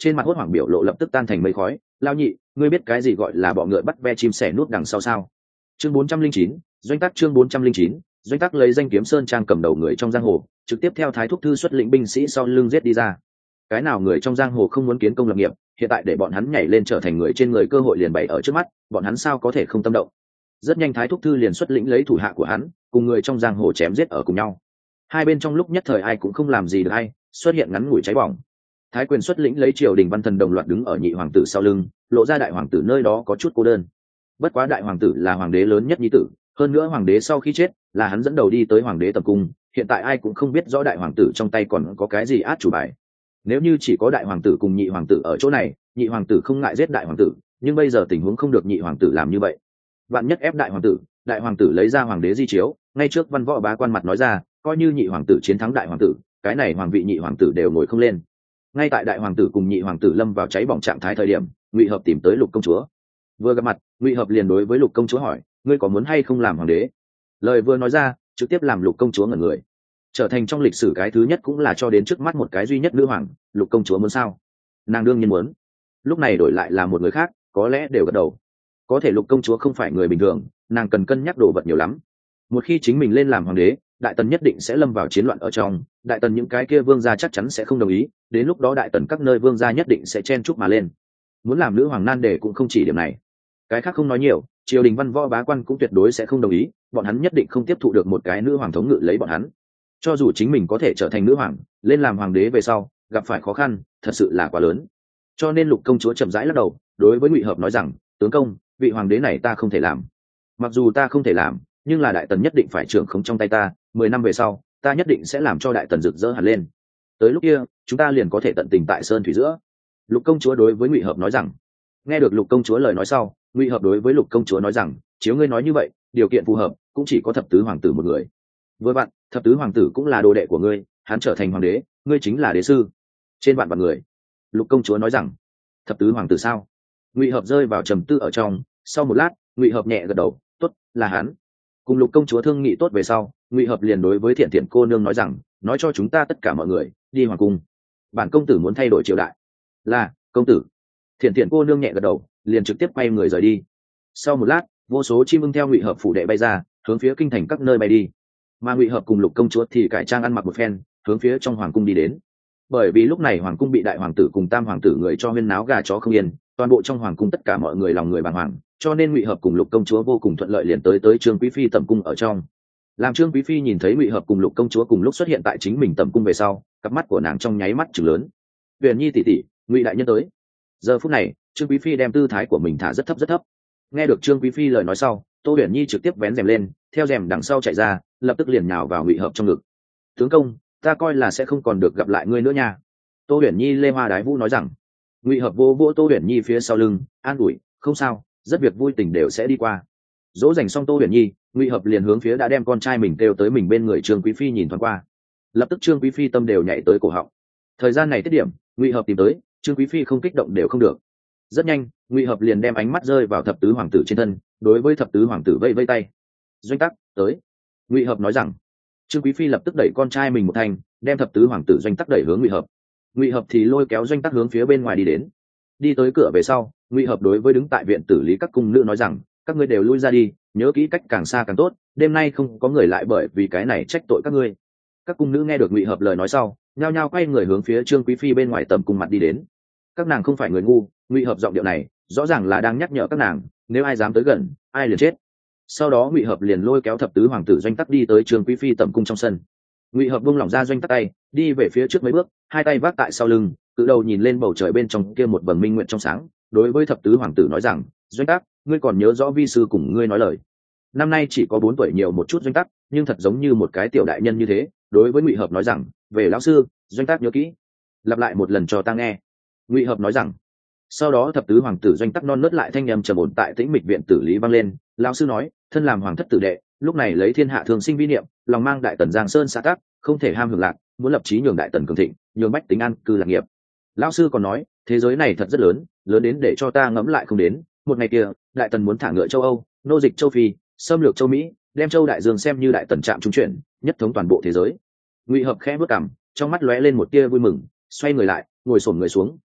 trên mặt hốt hoảng biểu lộ lập tức tan thành mây khói. Lao nhị, ngươi biết cái gì gọi là bọ ngựa bắt ve chim sẻ nút đằng sau sao? Chương bốn trăm linh chín, doanh tác chương bốn trăm linh chín, doanh tác lấy danh kiếm sơn trang cầm đầu người trong giang hồ, trực tiếp theo thái thúc thư xuất lĩnh binh sĩ sau lưng giết đi ra. Cái nào người trong giang hồ không muốn kiến công lập nghiệp, hiện tại để bọn hắn nhảy lên trở thành người trên người, cơ hội liền bày ở trước mắt, bọn hắn sao có thể không tâm động. Rất nhanh thái thúc thư liền xuất lĩnh lấy thủ hạ của hắn, cùng người trong giang hồ chém giết ở cùng nhau. Hai bên trong lúc nhất thời ai cũng không làm gì được ai, xuất hiện ngắn ngủi cháy bỏng. Thái quyền xuất lĩnh lấy triều đình văn thần đồng loạt đứng ở nhị hoàng tử sau lưng, lộ ra đại hoàng tử nơi đó có chút cô đơn. Bất quá đại hoàng tử là hoàng đế lớn nhất nhi tử, hơn nữa hoàng đế sau khi chết là hắn dẫn đầu đi tới hoàng đế tầm cung, hiện tại ai cũng không biết rõ đại hoàng tử trong tay còn có cái gì át chủ bài. Nếu như chỉ có đại hoàng tử cùng nhị hoàng tử ở chỗ này, nhị hoàng tử không ngại giết đại hoàng tử, nhưng bây giờ tình huống không được nhị hoàng tử làm như vậy. Vạn nhất ép đại hoàng tử, đại hoàng tử lấy ra hoàng đế di chiếu, ngay trước văn võ bá quan mặt nói ra, coi như nhị hoàng tử chiến thắng đại hoàng tử, cái này hoàng vị nhị hoàng tử đều ngồi không lên. Ngay tại đại hoàng tử cùng nhị hoàng tử lâm vào cháy bỏng trạng thái thời điểm, Ngụy Hợp tìm tới Lục công chúa. Vừa gặp mặt, Ngụy Hợp liền đối với Lục công chúa hỏi, ngươi có muốn hay không làm hoàng đế? Lời vừa nói ra, trực tiếp làm Lục công chúa ngẩn người. Trở thành trong lịch sử cái thứ nhất cũng là cho đến trước mắt một cái duy nhất nữ hoàng, Lục công chúa muốn sao? Nàng đương nhiên muốn. Lúc này đổi lại là một người khác, có lẽ đều gật đầu. Có thể Lục công chúa không phải người bình thường, nàng cần cân nhắc đồ vật nhiều lắm. Một khi chính mình lên làm hoàng đế, đại tần nhất định sẽ lâm vào chiến loạn ở trong, đại tần những cái kia vương gia chắc chắn sẽ không đồng ý, đến lúc đó đại tần các nơi vương gia nhất định sẽ chen chúc mà lên. Muốn làm nữ hoàng nan đề cũng không chỉ điểm này, cái khác không nói nhiều, triều đình văn võ bá quan cũng tuyệt đối sẽ không đồng ý, bọn hắn nhất định không tiếp thụ được một cái nữ hoàng thống ngự lấy bọn hắn. Cho dù chính mình có thể trở thành nữ hoàng, lên làm hoàng đế về sau gặp phải khó khăn thật sự là quá lớn. Cho nên Lục công chúa chậm rãi lắc đầu, đối với Ngụy Hợp nói rằng, tướng công, vị hoàng đế này ta không thể làm. Mặc dù ta không thể làm, nhưng là đại tần nhất định phải trưởng khống trong tay ta, mười năm về sau ta nhất định sẽ làm cho đại tần rực rỡ hẳn lên. Tới lúc kia chúng ta liền có thể tận tình tại sơn thủy giữa. Lục công chúa đối với Ngụy Hợp nói rằng. Nghe được Lục công chúa lời nói sau, Ngụy Hợp đối với Lục công chúa nói rằng, chiếu ngươi nói như vậy, điều kiện phù hợp cũng chỉ có thập tứ hoàng tử một người. Với bạn, thập tứ hoàng tử cũng là đồ đệ của ngươi, hắn trở thành hoàng đế, ngươi chính là đế sư trên vạn vạn người. Lục công chúa nói rằng, thập tứ hoàng tử sao? Ngụy Hợp rơi vào trầm tư ở trong, sau một lát Ngụy Hợp nhẹ gật đầu, tốt, là hắn. Cùng Lục công chúa thương nghị tốt về sau, Ngụy Hợp liền đối với Thiện Thiện cô nương nói rằng, nói cho chúng ta tất cả mọi người đi hoàng cung, bản công tử muốn thay đổi triều đại. Là công tử. Thiện Thiện cô nương nhẹ gật đầu, liền trực tiếp quay người rời đi. Sau một lát, vô số chim ưng theo Ngụy Hợp phủ đệ bay ra, hướng phía kinh thành các nơi bay đi. Mà Ngụy Hợp cùng Lục công chúa thì cải trang ăn mặc một phen, hướng phía trong hoàng cung đi đến. Bởi vì lúc này hoàng cung bị đại hoàng tử cùng tam hoàng tử người cho huyên náo gà chó không yên, toàn bộ trong hoàng cung tất cả mọi người lòng người bàng hoàng, cho nên Ngụy Hợp cùng Lục công chúa vô cùng thuận lợi liền tới tới Trương quý phi tẩm cung ở trong. Làm Trương quý phi nhìn thấy Ngụy Hợp cùng Lục công chúa cùng lúc xuất hiện tại chính mình tẩm cung về sau, cặp mắt của nàng trong nháy mắt trừng lớn. Huyền Nhi tỷ tỷ, Ngụy đại nhân tới. Giờ phút này, Trương quý phi đem tư thái của mình thả rất thấp rất thấp. Nghe được Trương quý phi lời nói sau, Tô Huyền Nhi trực tiếp vén rèm lên, theo rèm đằng sau chạy ra, lập tức liền nhào vào Ngụy Hợp trong ngực. Tướng công, ta coi là sẽ không còn được gặp lại ngươi nữa nha. Tô Huyền Nhi lê hoa đái vũ nói rằng. Ngụy Hợp vô vô Tô Huyền Nhi phía sau lưng, an ủi, không sao, rất việc vui tình đều sẽ đi qua. Dỗ dành xong Tô Huyền Nhi, Ngụy Hợp liền hướng phía đã đem con trai mình kêu tới mình bên người Trương quý phi nhìn thoáng qua. Lập tức Trương quý phi tâm đều nhảy tới cổ họng. Thời gian này tiết điểm, Ngụy Hợp tìm tới, Trương quý phi không kích động đều không được. Rất nhanh, Ngụy Hợp liền đem ánh mắt rơi vào thập tứ hoàng tử trên thân, đối với thập tứ hoàng tử vây vây tay. Doanh tắc, tới. Ngụy Hợp nói rằng. Trương quý phi lập tức đẩy con trai mình một thành, đem thập tứ hoàng tử Doanh tắc đẩy hướng Ngụy Hợp. Ngụy Hợp thì lôi kéo Doanh tắc hướng phía bên ngoài đi đến. Đi tới cửa về sau, Ngụy Hợp đối với đứng tại viện tử lý các cung nữ nói rằng, các ngươi đều lui ra đi, nhớ kỹ cách càng xa càng tốt, đêm nay không có người lại bởi vì cái này trách tội các ngươi. Các cung nữ nghe được Ngụy Hợp lời nói sau, nhao nhao quay người hướng phía Trương quý phi bên ngoài tầm cung mặt đi đến. Các nàng không phải người ngu, Ngụy Hợp giọng điệu này rõ ràng là đang nhắc nhở các nàng, nếu ai dám tới gần, ai liền chết. Sau đó Ngụy Hợp liền lôi kéo thập tứ hoàng tử Doanh tắc đi tới Trương quý phi tầm cung trong sân. Ngụy Hợp buông lỏng ra Doanh tắc tay, đi về phía trước mấy bước, hai tay vác tại sau lưng, cự đầu nhìn lên bầu trời bên trong kia một vầng minh nguyện trong sáng, đối với thập tứ hoàng tử nói rằng, Doanh tắc, ngươi còn nhớ rõ vi sư cùng ngươi nói lời. Năm nay chỉ có bốn tuổi nhiều một chút Doanh tắc, nhưng thật giống như một cái tiểu đại nhân như thế, đối với Ngụy Hợp nói rằng, về lão sư, Doanh tắc nhớ kỹ, lặp lại một lần cho ta nghe. Ngụy Hợp nói rằng. Sau đó thập tứ hoàng tử Doanh tắc non nớt lại thanh âm trầm ổn tại tĩnh mịch viện tử lý vang lên, lão sư nói, thân làm hoàng thất tử đệ, lúc này lấy thiên hạ thường sinh vi niệm, lòng mang đại tần giang sơn xã tắc, không thể ham hưởng lạc, muốn lập chí nhường đại tần cường thịnh, nhường bách tính an cư lạc nghiệp. Lão sư còn nói, thế giới này thật rất lớn, lớn đến để cho ta ngẫm lại không đến, một ngày kia, đại tần muốn thả ngựa châu Âu, nô dịch châu Phi, xâm lược châu Mỹ, đem châu đại dương xem như đại tần trạm trung chuyển, nhất thống toàn bộ thế giới. Ngụy Hợp khẽ bước cằm, trong mắt lóe lên một tia vui mừng, xoay người lại, ngồi xổm người xuống,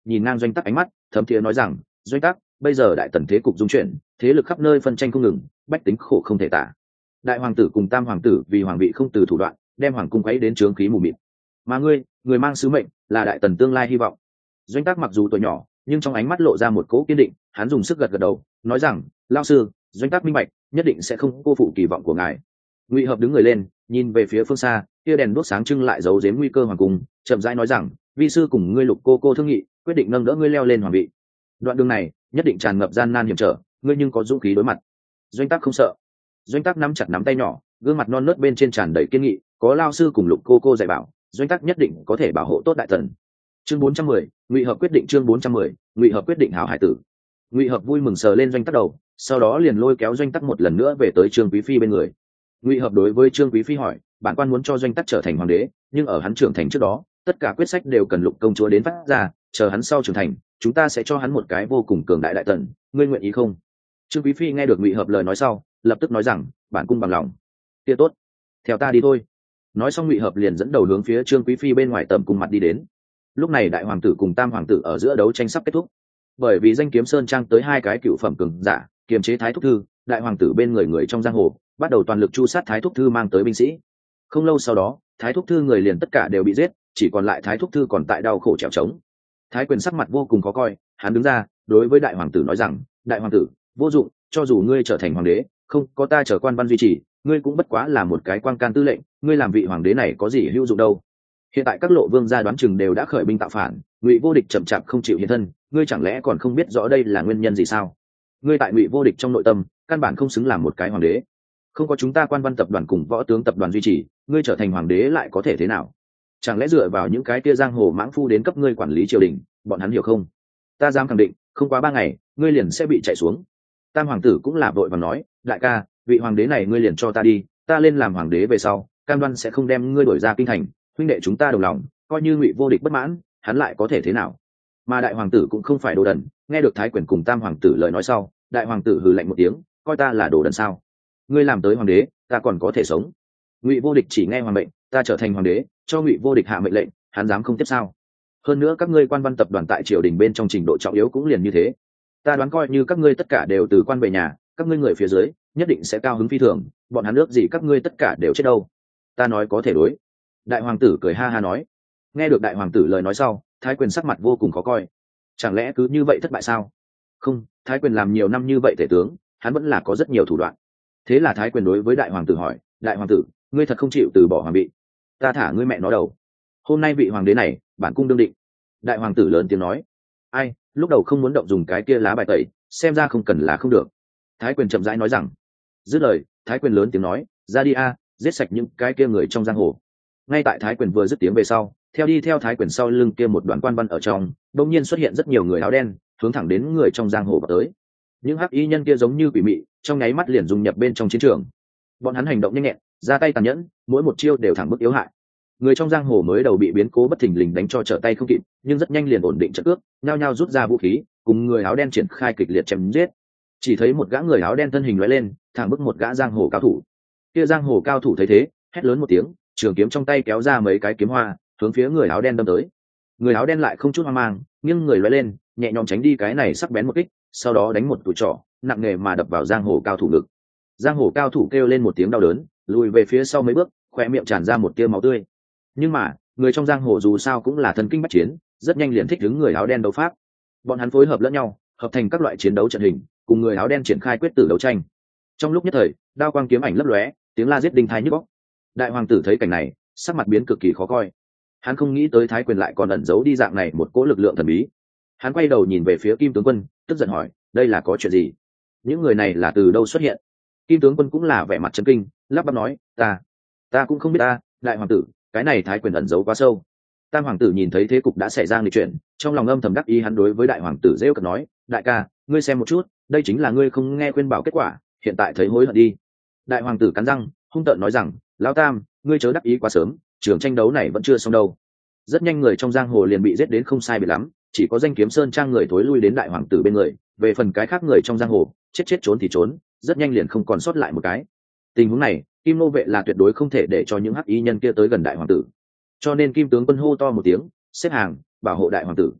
nhìn ngang Doanh Tắc ánh mắt thấm thiế nói rằng, Doanh Tắc, bây giờ đại tần thế cục dung chuyển, thế lực khắp nơi phân tranh không ngừng, bách tính khổ không thể tả. Đại hoàng tử cùng tam hoàng tử vì hoàng vị không từ thủ đoạn, đem hoàng cung quấy đến trướng khí mù mịt, mà ngươi người mang sứ mệnh là đại tần tương lai hy vọng. Doanh Tắc mặc dù tuổi nhỏ, nhưng trong ánh mắt lộ ra một cỗ kiên định, hắn dùng sức gật gật đầu nói rằng, lao sư, Doanh Tắc minh bạch, nhất định sẽ không cô phụ kỳ vọng của ngài. Ngụy Hợp đứng người lên, nhìn về phía phương xa, kia đèn đuốc sáng trưng lại giấu giếm nguy cơ hoàng cung, chậm rãi nói rằng, vi sư cùng ngươi Lục cô cô thương nghị, quyết định nâng đỡ ngươi leo lên hoàng vị. Đoạn đường này nhất định tràn ngập gian nan hiểm trở, ngươi nhưng có dũng khí đối mặt. Doanh Tắc không sợ. Doanh Tắc nắm chặt nắm tay nhỏ, gương mặt non nớt bên trên tràn đầy kiên nghị, có lao sư cùng Lục cô cô dạy bảo, Doanh Tắc nhất định có thể bảo hộ tốt đại tần. Chương bốn trăm mười, Ngụy Hợp quyết định. Chương bốn trăm mười, Ngụy Hợp quyết định. Hảo hải tử. Ngụy Hợp vui mừng sờ lên Doanh Tắc đầu, sau đó liền lôi kéo Doanh Tắc một lần nữa về tới Trương Quý phi bên người. Ngụy Hợp đối với Trương Quý phi hỏi, bản quan muốn cho Doanh Tắc trở thành hoàng đế, nhưng ở hắn trưởng thành trước đó, tất cả quyết sách đều cần Lục công chúa đến phát ra, chờ hắn sau trưởng thành, chúng ta sẽ cho hắn một cái vô cùng cường đại đại tần, ngươi nguyện ý không? Trương Quý phi nghe được Ngụy Hợp lời nói sau, lập tức nói rằng, bản cung bằng lòng. Kia tốt, theo ta đi thôi. Nói xong Ngụy Hợp liền dẫn đầu hướng phía Trương Quý phi bên ngoài tầm cung mặt đi đến. Lúc này đại hoàng tử cùng tam hoàng tử ở giữa đấu tranh sắp kết thúc, bởi vì danh kiếm sơn trang tới hai cái cựu phẩm cường giả kiềm chế thái thúc thư, đại hoàng tử bên người người trong giang hồ bắt đầu toàn lực chu sát thái thúc thư mang tới binh sĩ. Không lâu sau đó thái thúc thư người liền tất cả đều bị giết, chỉ còn lại thái thúc thư còn tại đau khổ trèo trống. Thái Quyền sắc mặt vô cùng khó coi, hắn đứng ra đối với đại hoàng tử nói rằng, đại hoàng tử, vô dụng, cho dù ngươi trở thành hoàng đế, không có ta trở quan văn duy trì, ngươi cũng bất quá là một cái quan can tư lệnh, ngươi làm vị hoàng đế này có gì hữu dụng đâu. Hiện tại các lộ vương gia đoán chừng đều đã khởi binh tạo phản, Ngụy Vô Địch chậm chạp không chịu hiện thân, ngươi chẳng lẽ còn không biết rõ đây là nguyên nhân gì sao? Ngươi tại Ngụy Vô Địch trong nội tâm căn bản không xứng làm một cái hoàng đế, không có chúng ta quan văn tập đoàn cùng võ tướng tập đoàn duy trì, ngươi trở thành hoàng đế lại có thể thế nào? Chẳng lẽ dựa vào những cái kia giang hồ mãng phu đến cấp ngươi quản lý triều đình, bọn hắn hiểu không? Ta dám khẳng định, không quá ba ngày, ngươi liền sẽ bị chạy xuống. Tam hoàng tử cũng là vội vàng nói, đại ca, vị hoàng đế này ngươi liền cho ta đi, ta lên làm hoàng đế về sau, cam đoan sẽ không đem ngươi đổi ra kinh thành, huynh đệ chúng ta đồng lòng, coi như Ngụy Vô Địch bất mãn, hắn lại có thể thế nào? Mà đại hoàng tử cũng không phải đồ đần, nghe được Thái Quyền cùng tam hoàng tử lời nói sau, đại hoàng tử hừ lạnh một tiếng, coi ta là đồ đần sao? Ngươi làm tới hoàng đế, ta còn có thể sống. Ngụy Vô Địch chỉ nghe hoàng mệnh, ta trở thành hoàng đế, cho Ngụy Vô Địch hạ mệnh lệnh, hắn dám không tiếp sao? Hơn nữa các ngươi quan văn tập đoàn tại triều đình bên trong trình độ trọng yếu cũng liền như thế. Ta đoán coi như các ngươi tất cả đều từ quan về nhà, các ngươi người phía dưới nhất định sẽ cao hứng phi thường, bọn hắn ước gì các ngươi tất cả đều chết đâu. Ta nói có thể đối. Đại hoàng tử cười ha ha nói. Nghe được đại hoàng tử lời nói sau, Thái Quyền sắc mặt vô cùng khó coi. Chẳng lẽ cứ như vậy thất bại sao? Không, Thái Quyền làm nhiều năm như vậy tể tướng, hắn vẫn là có rất nhiều thủ đoạn. Thế là Thái Quyền đối với đại hoàng tử hỏi, đại hoàng tử, ngươi thật không chịu từ bỏ hoàng vị? Ta thả ngươi mẹ nó đầu. Hôm nay vị hoàng đế này, bản cung đương định. Đại hoàng tử lớn tiếng nói. Ai, lúc đầu không muốn động dùng cái kia lá bài tẩy, xem ra không cần là không được. Thái Quyền chậm rãi nói rằng. Dứt lời, Thái Quyền lớn tiếng nói, ra đi a, giết sạch những cái kia người trong giang hồ. Ngay tại Thái Quyền vừa dứt tiếng về sau, theo đi theo Thái Quyền sau lưng kia một đoàn quan văn ở trong, đột nhiên xuất hiện rất nhiều người áo đen, hướng thẳng đến người trong giang hồ vào tới. Những hắc y nhân kia giống như quỷ mị, trong nháy mắt liền dung nhập bên trong chiến trường. Bọn hắn hành động nhanh nhẹn, ra tay tàn nhẫn, mỗi một chiêu đều thẳng bức yếu hại. Người trong giang hồ mới đầu bị biến cố bất thình lình đánh cho trở tay không kịp, nhưng rất nhanh liền ổn định trận cước, nhao nhao rút ra vũ khí, cùng người áo đen triển khai kịch liệt chém giết. Chỉ thấy một gã người áo đen thân hình lóe lên, thẳng bức một gã giang hồ cao thủ. Kia giang hồ cao thủ thấy thế, hét lớn một tiếng, trường kiếm trong tay kéo ra mấy cái kiếm hoa, hướng phía người áo đen đâm tới. Người áo đen lại không chút hoang mang, nghiêng người lóe lên, nhẹ nhõm tránh đi cái này sắc bén một kích, sau đó đánh một tụ trỏ, nặng nề mà đập vào giang hồ cao thủ ngực. Giang hồ cao thủ kêu lên một tiếng đau đớn, lùi về phía sau mấy bước, khóe miệng tràn ra một tia máu tươi. Nhưng mà người trong giang hồ dù sao cũng là thần kinh bách chiến, rất nhanh liền thích đứng người áo đen đấu pháp. Bọn hắn phối hợp lẫn nhau, hợp thành các loại chiến đấu trận hình, cùng người áo đen triển khai quyết tử đấu tranh. Trong lúc nhất thời, đao quang kiếm ảnh lấp lóe, tiếng la giết đinh tai nhức óc. Đại hoàng tử thấy cảnh này, sắc mặt biến cực kỳ khó coi. Hắn không nghĩ tới Thái Quyền lại còn ẩn giấu đi dạng này một cỗ lực lượng thần bí. Hắn quay đầu nhìn về phía Kim tướng quân, tức giận hỏi, đây là có chuyện gì? Những người này là từ đâu xuất hiện? Kim tướng quân cũng là vẻ mặt chấn kinh, lắp bắp nói, ta, ta cũng không biết ta, đại hoàng tử, cái này Thái Quyền ẩn giấu quá sâu. Tam hoàng tử nhìn thấy thế cục đã xảy ra nghịch chuyển, trong lòng âm thầm đắc ý, hắn đối với đại hoàng tử rêu cợt nói, đại ca, ngươi xem một chút, đây chính là ngươi không nghe khuyên bảo kết quả, hiện tại thấy hối hận đi. Đại hoàng tử cắn răng, hung tợn nói rằng, lão tam, ngươi chớ đắc ý quá sớm, trường tranh đấu này vẫn chưa xong đâu. Rất nhanh người trong giang hồ liền bị giết đến không sai biệt lắm, chỉ có danh kiếm sơn trang người thối lui đến đại hoàng tử bên người, về phần cái khác người trong giang hồ, chết chết trốn thì trốn, rất nhanh liền không còn sót lại một cái. Tình huống này, Kim Nô vệ là tuyệt đối không thể để cho những hắc y nhân kia tới gần đại hoàng tử, cho nên Kim tướng quân hô to một tiếng, xếp hàng bảo hộ đại hoàng tử.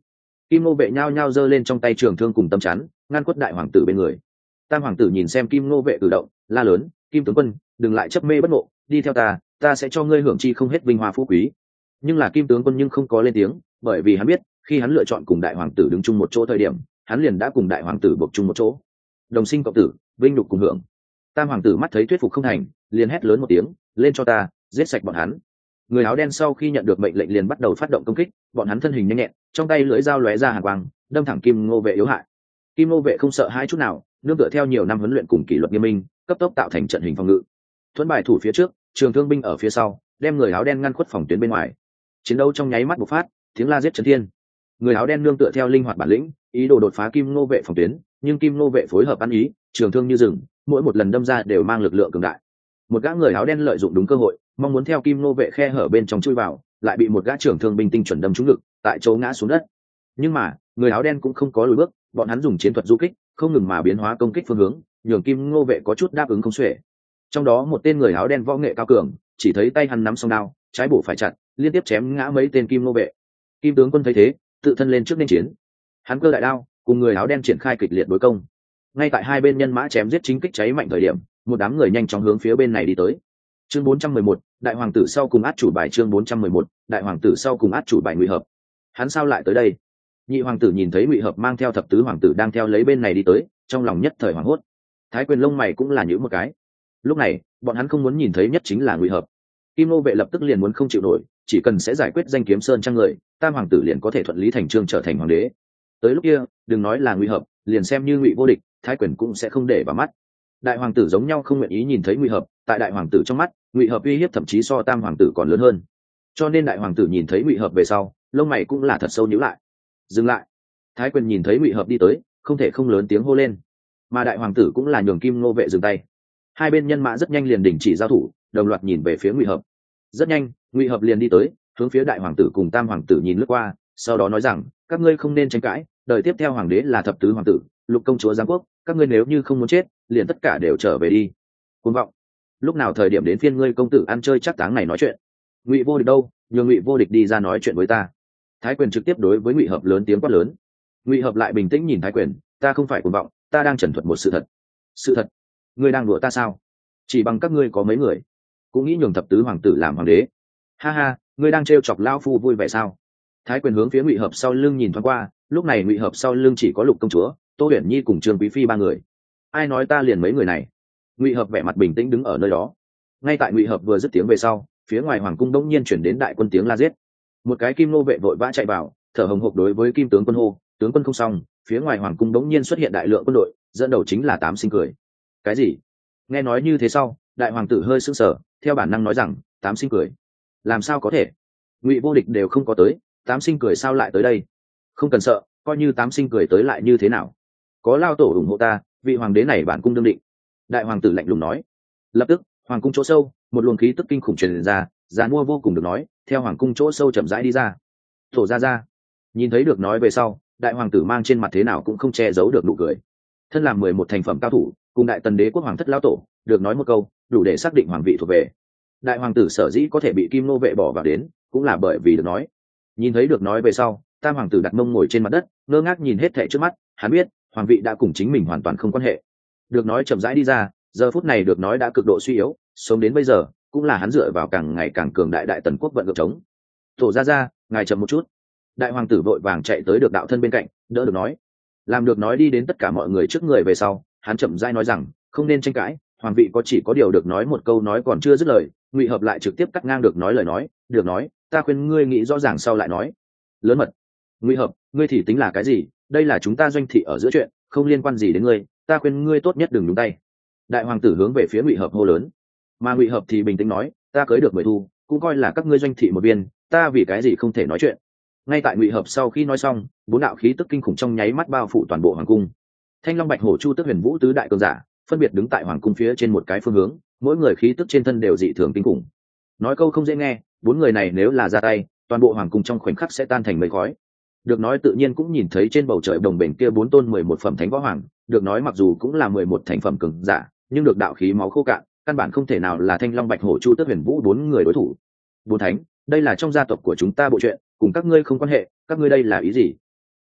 Kim Ngô Vệ nhao nhao giơ lên trong tay trường thương cùng tấm chắn, ngăn khuất đại hoàng tử bên người. Tam hoàng tử nhìn xem Kim Ngô Vệ cử động, la lớn: Kim tướng quân, đừng lại chấp mê bất ngộ, đi theo ta, ta sẽ cho ngươi hưởng chi không hết vinh hoa phú quý. Nhưng là Kim tướng quân nhưng không có lên tiếng, bởi vì hắn biết khi hắn lựa chọn cùng đại hoàng tử đứng chung một chỗ thời điểm, hắn liền đã cùng đại hoàng tử buộc chung một chỗ, đồng sinh cộng tử, vinh nhục cùng hưởng. Tam hoàng tử mắt thấy thuyết phục không thành, liền hét lớn một tiếng: lên cho ta, giết sạch bọn hắn. Người áo đen sau khi nhận được mệnh lệnh liền bắt đầu phát động công kích, bọn hắn thân hình nhanh nhẹn, trong tay lưỡi dao lóe ra hàn quang, đâm thẳng Kim Ngô Vệ yếu hại. Kim Ngô Vệ không sợ hai chút nào, nương tựa theo nhiều năm huấn luyện cùng kỷ luật nghiêm minh, cấp tốc tạo thành trận hình phòng ngự. Thuẫn bài thủ phía trước, trường thương binh ở phía sau, đem người áo đen ngăn khuất phòng tuyến bên ngoài. Chiến đấu trong nháy mắt bộc phát, tiếng la giết chấn thiên. Người áo đen nương tựa theo linh hoạt bản lĩnh, ý đồ đột phá Kim Ngô Vệ phòng tuyến, nhưng Kim Ngô Vệ phối hợp ăn ý, trường thương như rừng, mỗi một lần đâm ra đều mang lực lượng cường đại. Một gã người áo đen lợi dụng đúng cơ hội, mong muốn theo Kim Ngô Vệ khe hở bên trong chui vào, lại bị một gã trưởng thương binh tinh chuẩn đâm trúng ngực, tại chỗ ngã xuống đất. Nhưng mà người áo đen cũng không có lùi bước, bọn hắn dùng chiến thuật du kích, không ngừng mà biến hóa công kích phương hướng, nhường Kim Ngô Vệ có chút đáp ứng không xuể. Trong đó một tên người áo đen võ nghệ cao cường, chỉ thấy tay hắn nắm song đao, trái bổ phải chặt, liên tiếp chém ngã mấy tên Kim Ngô Vệ. Kim tướng quân thấy thế, tự thân lên trước nên chiến. Hắn cơ đại đao, cùng người áo đen triển khai kịch liệt đối công. Ngay tại hai bên nhân mã chém giết chính kích cháy mạnh thời điểm, một đám người nhanh chóng hướng phía bên này đi tới. Chương bốn trăm mười một, đại hoàng tử sau cùng át chủ bài. Chương bốn trăm mười một, đại hoàng tử sau cùng át chủ bài. Ngụy Hợp, hắn sao lại tới đây? Nhị hoàng tử nhìn thấy Ngụy Hợp mang theo thập tứ hoàng tử đang theo lấy bên này đi tới, trong lòng nhất thời hoảng hốt. Thái Quyền lông mày cũng là nhíu một cái. Lúc này bọn hắn không muốn nhìn thấy nhất chính là Ngụy Hợp. Kim Ngô Vệ lập tức liền muốn không chịu nổi, chỉ cần sẽ giải quyết danh kiếm sơn trang người, tam hoàng tử liền có thể thuận lý thành chương trở thành hoàng đế. Tới lúc kia đừng nói là Ngụy Hợp, liền xem như Ngụy Vô Địch, Thái Quyền cũng sẽ không để vào mắt. Đại hoàng tử giống nhau không nguyện ý nhìn thấy Ngụy Hợp, tại đại hoàng tử trong mắt, Ngụy Hợp uy hiếp thậm chí so tam hoàng tử còn lớn hơn. Cho nên đại hoàng tử nhìn thấy Ngụy Hợp về sau, lông mày cũng là thật sâu nhíu lại. Dừng lại. Thái Quyền nhìn thấy Ngụy Hợp đi tới, không thể không lớn tiếng hô lên. Mà đại hoàng tử cũng là nhường Kim Ngô Vệ dừng tay. Hai bên nhân mã rất nhanh liền đình chỉ giao thủ, đồng loạt nhìn về phía Ngụy Hợp. Rất nhanh, Ngụy Hợp liền đi tới, hướng phía đại hoàng tử cùng tam hoàng tử nhìn lướt qua, sau đó nói rằng: các ngươi không nên tranh cãi, đời tiếp theo hoàng đế là thập tứ hoàng tử, Lục công chúa giáng quốc, các ngươi nếu như không muốn chết, liền tất cả đều trở về đi. Cuồng vọng! Lúc nào thời điểm đến phiên ngươi công tử ăn chơi chắc táng này nói chuyện? Ngụy Vô Địch đâu, nhường Ngụy Vô Địch đi ra nói chuyện với ta. Thái Quyền trực tiếp đối với Ngụy Hợp lớn tiếng quát lớn. Ngụy Hợp lại bình tĩnh nhìn Thái Quyền: ta không phải cuồng vọng, ta đang trần thuật một sự thật. Sự thật? Ngươi đang đùa ta sao? Chỉ bằng các ngươi có mấy người cũng nghĩ nhường thập tứ hoàng tử làm hoàng đế? Ha ha, ngươi đang trêu chọc lão phu vui vẻ sao? Thái Quyền hướng phía Ngụy Hợp sau lưng nhìn thoáng qua, lúc này Ngụy Hợp sau lưng chỉ có Lục công chúa, Tô Huyền Nhi cùng Trương Quý phi ba người. Ai nói ta liền mấy người này? Ngụy Hợp vẻ mặt bình tĩnh đứng ở nơi đó. Ngay tại Ngụy Hợp vừa dứt tiếng về sau, phía ngoài hoàng cung đống nhiên chuyển đến đại quân tiếng la giết. Một cái Kim Nô Vệ vội vã chạy vào, thở hồng hộc đối với Kim tướng quân hô: tướng quân không xong, phía ngoài hoàng cung đống nhiên xuất hiện đại lượng quân đội, dẫn đầu chính là Tám Sinh Cười. Cái gì? Nghe nói như thế sau, đại hoàng tử hơi sững sờ, theo bản năng nói rằng: Tám Sinh Cười? Làm sao có thể? Ngụy Vô Địch đều không có tới, Tám Sinh Cười sao lại tới đây? Không cần sợ, coi như Tám Sinh Cười tới lại như thế nào? Có lao tổ ủng hộ ta, vị hoàng đế này bản cung đương định. Đại hoàng tử lạnh lùng nói. Lập tức hoàng cung chỗ sâu, một luồng khí tức kinh khủng truyền ra, giàn mua vô cùng được nói, theo hoàng cung chỗ sâu chậm rãi đi ra. Thổ ra ra. Nhìn thấy được nói về sau, đại hoàng tử mang trên mặt thế nào cũng không che giấu được nụ cười. Thân làm mười một thành phẩm cao thủ, cùng đại tần đế quốc hoàng thất lao tổ, được nói một câu, đủ để xác định hoàng vị thuộc về. Đại hoàng tử sở dĩ có thể bị Kim Nô Vệ bỏ vào đến, cũng là bởi vì được nói. Nhìn thấy được nói về sau, tam hoàng tử đặt mông ngồi trên mặt đất, ngơ ngác nhìn hết thảy trước mắt, hắn biết hoàng vị đã cùng chính mình hoàn toàn không quan hệ. Được nói chậm rãi đi ra, giờ phút này được nói đã cực độ suy yếu, sống đến bây giờ cũng là hắn dựa vào càng ngày càng cường đại đại tần quốc vận ngược chống. Tổ ra ra, ngài chậm một chút. Đại hoàng tử vội vàng chạy tới được đạo thân bên cạnh, đỡ được nói. Làm được nói đi đến tất cả mọi người trước người về sau, hắn chậm rãi nói rằng: không nên tranh cãi, hoàng vị có chỉ có điều. Được nói một câu nói còn chưa dứt lời, Ngụy Hợp lại trực tiếp cắt ngang được nói lời nói. Được nói, ta khuyên ngươi nghĩ rõ ràng sau lại nói. Lớn mật. Ngụy Hợp, ngươi thì tính là cái gì? Đây là chúng ta doanh thị ở giữa chuyện, không liên quan gì đến ngươi, ta khuyên ngươi tốt nhất đừng nhúng tay. Đại hoàng tử hướng về phía Ngụy Hợp hô lớn. Mà Ngụy Hợp thì bình tĩnh nói: ta cưới được mười thu, cũng coi là các ngươi doanh thị một viên, ta vì cái gì không thể nói chuyện? Ngay tại Ngụy Hợp sau khi nói xong, bốn đạo khí tức kinh khủng trong nháy mắt bao phủ toàn bộ hoàng cung. Thanh Long Bạch Hổ Chu Tước Huyền Vũ tứ đại cường giả phân biệt đứng tại hoàng cung phía trên một cái phương hướng, mỗi người khí tức trên thân đều dị thường kinh khủng. Nói câu không dễ nghe, bốn người này nếu là ra tay, toàn bộ hoàng cung trong khoảnh khắc sẽ tan thành mây khói. Được nói tự nhiên cũng nhìn thấy trên bầu trời đồng bền kia bốn tôn mười một phẩm thánh võ hoàng, được nói mặc dù cũng là mười một thành phẩm cường giả, nhưng được đạo khí máu khô cạn, căn bản không thể nào là Thanh Long Bạch Hổ Chu Tước Huyền Vũ bốn người đối thủ. Bốn thánh, đây là trong gia tộc của chúng ta bộ chuyện, cùng các ngươi không quan hệ, các ngươi đây là ý gì?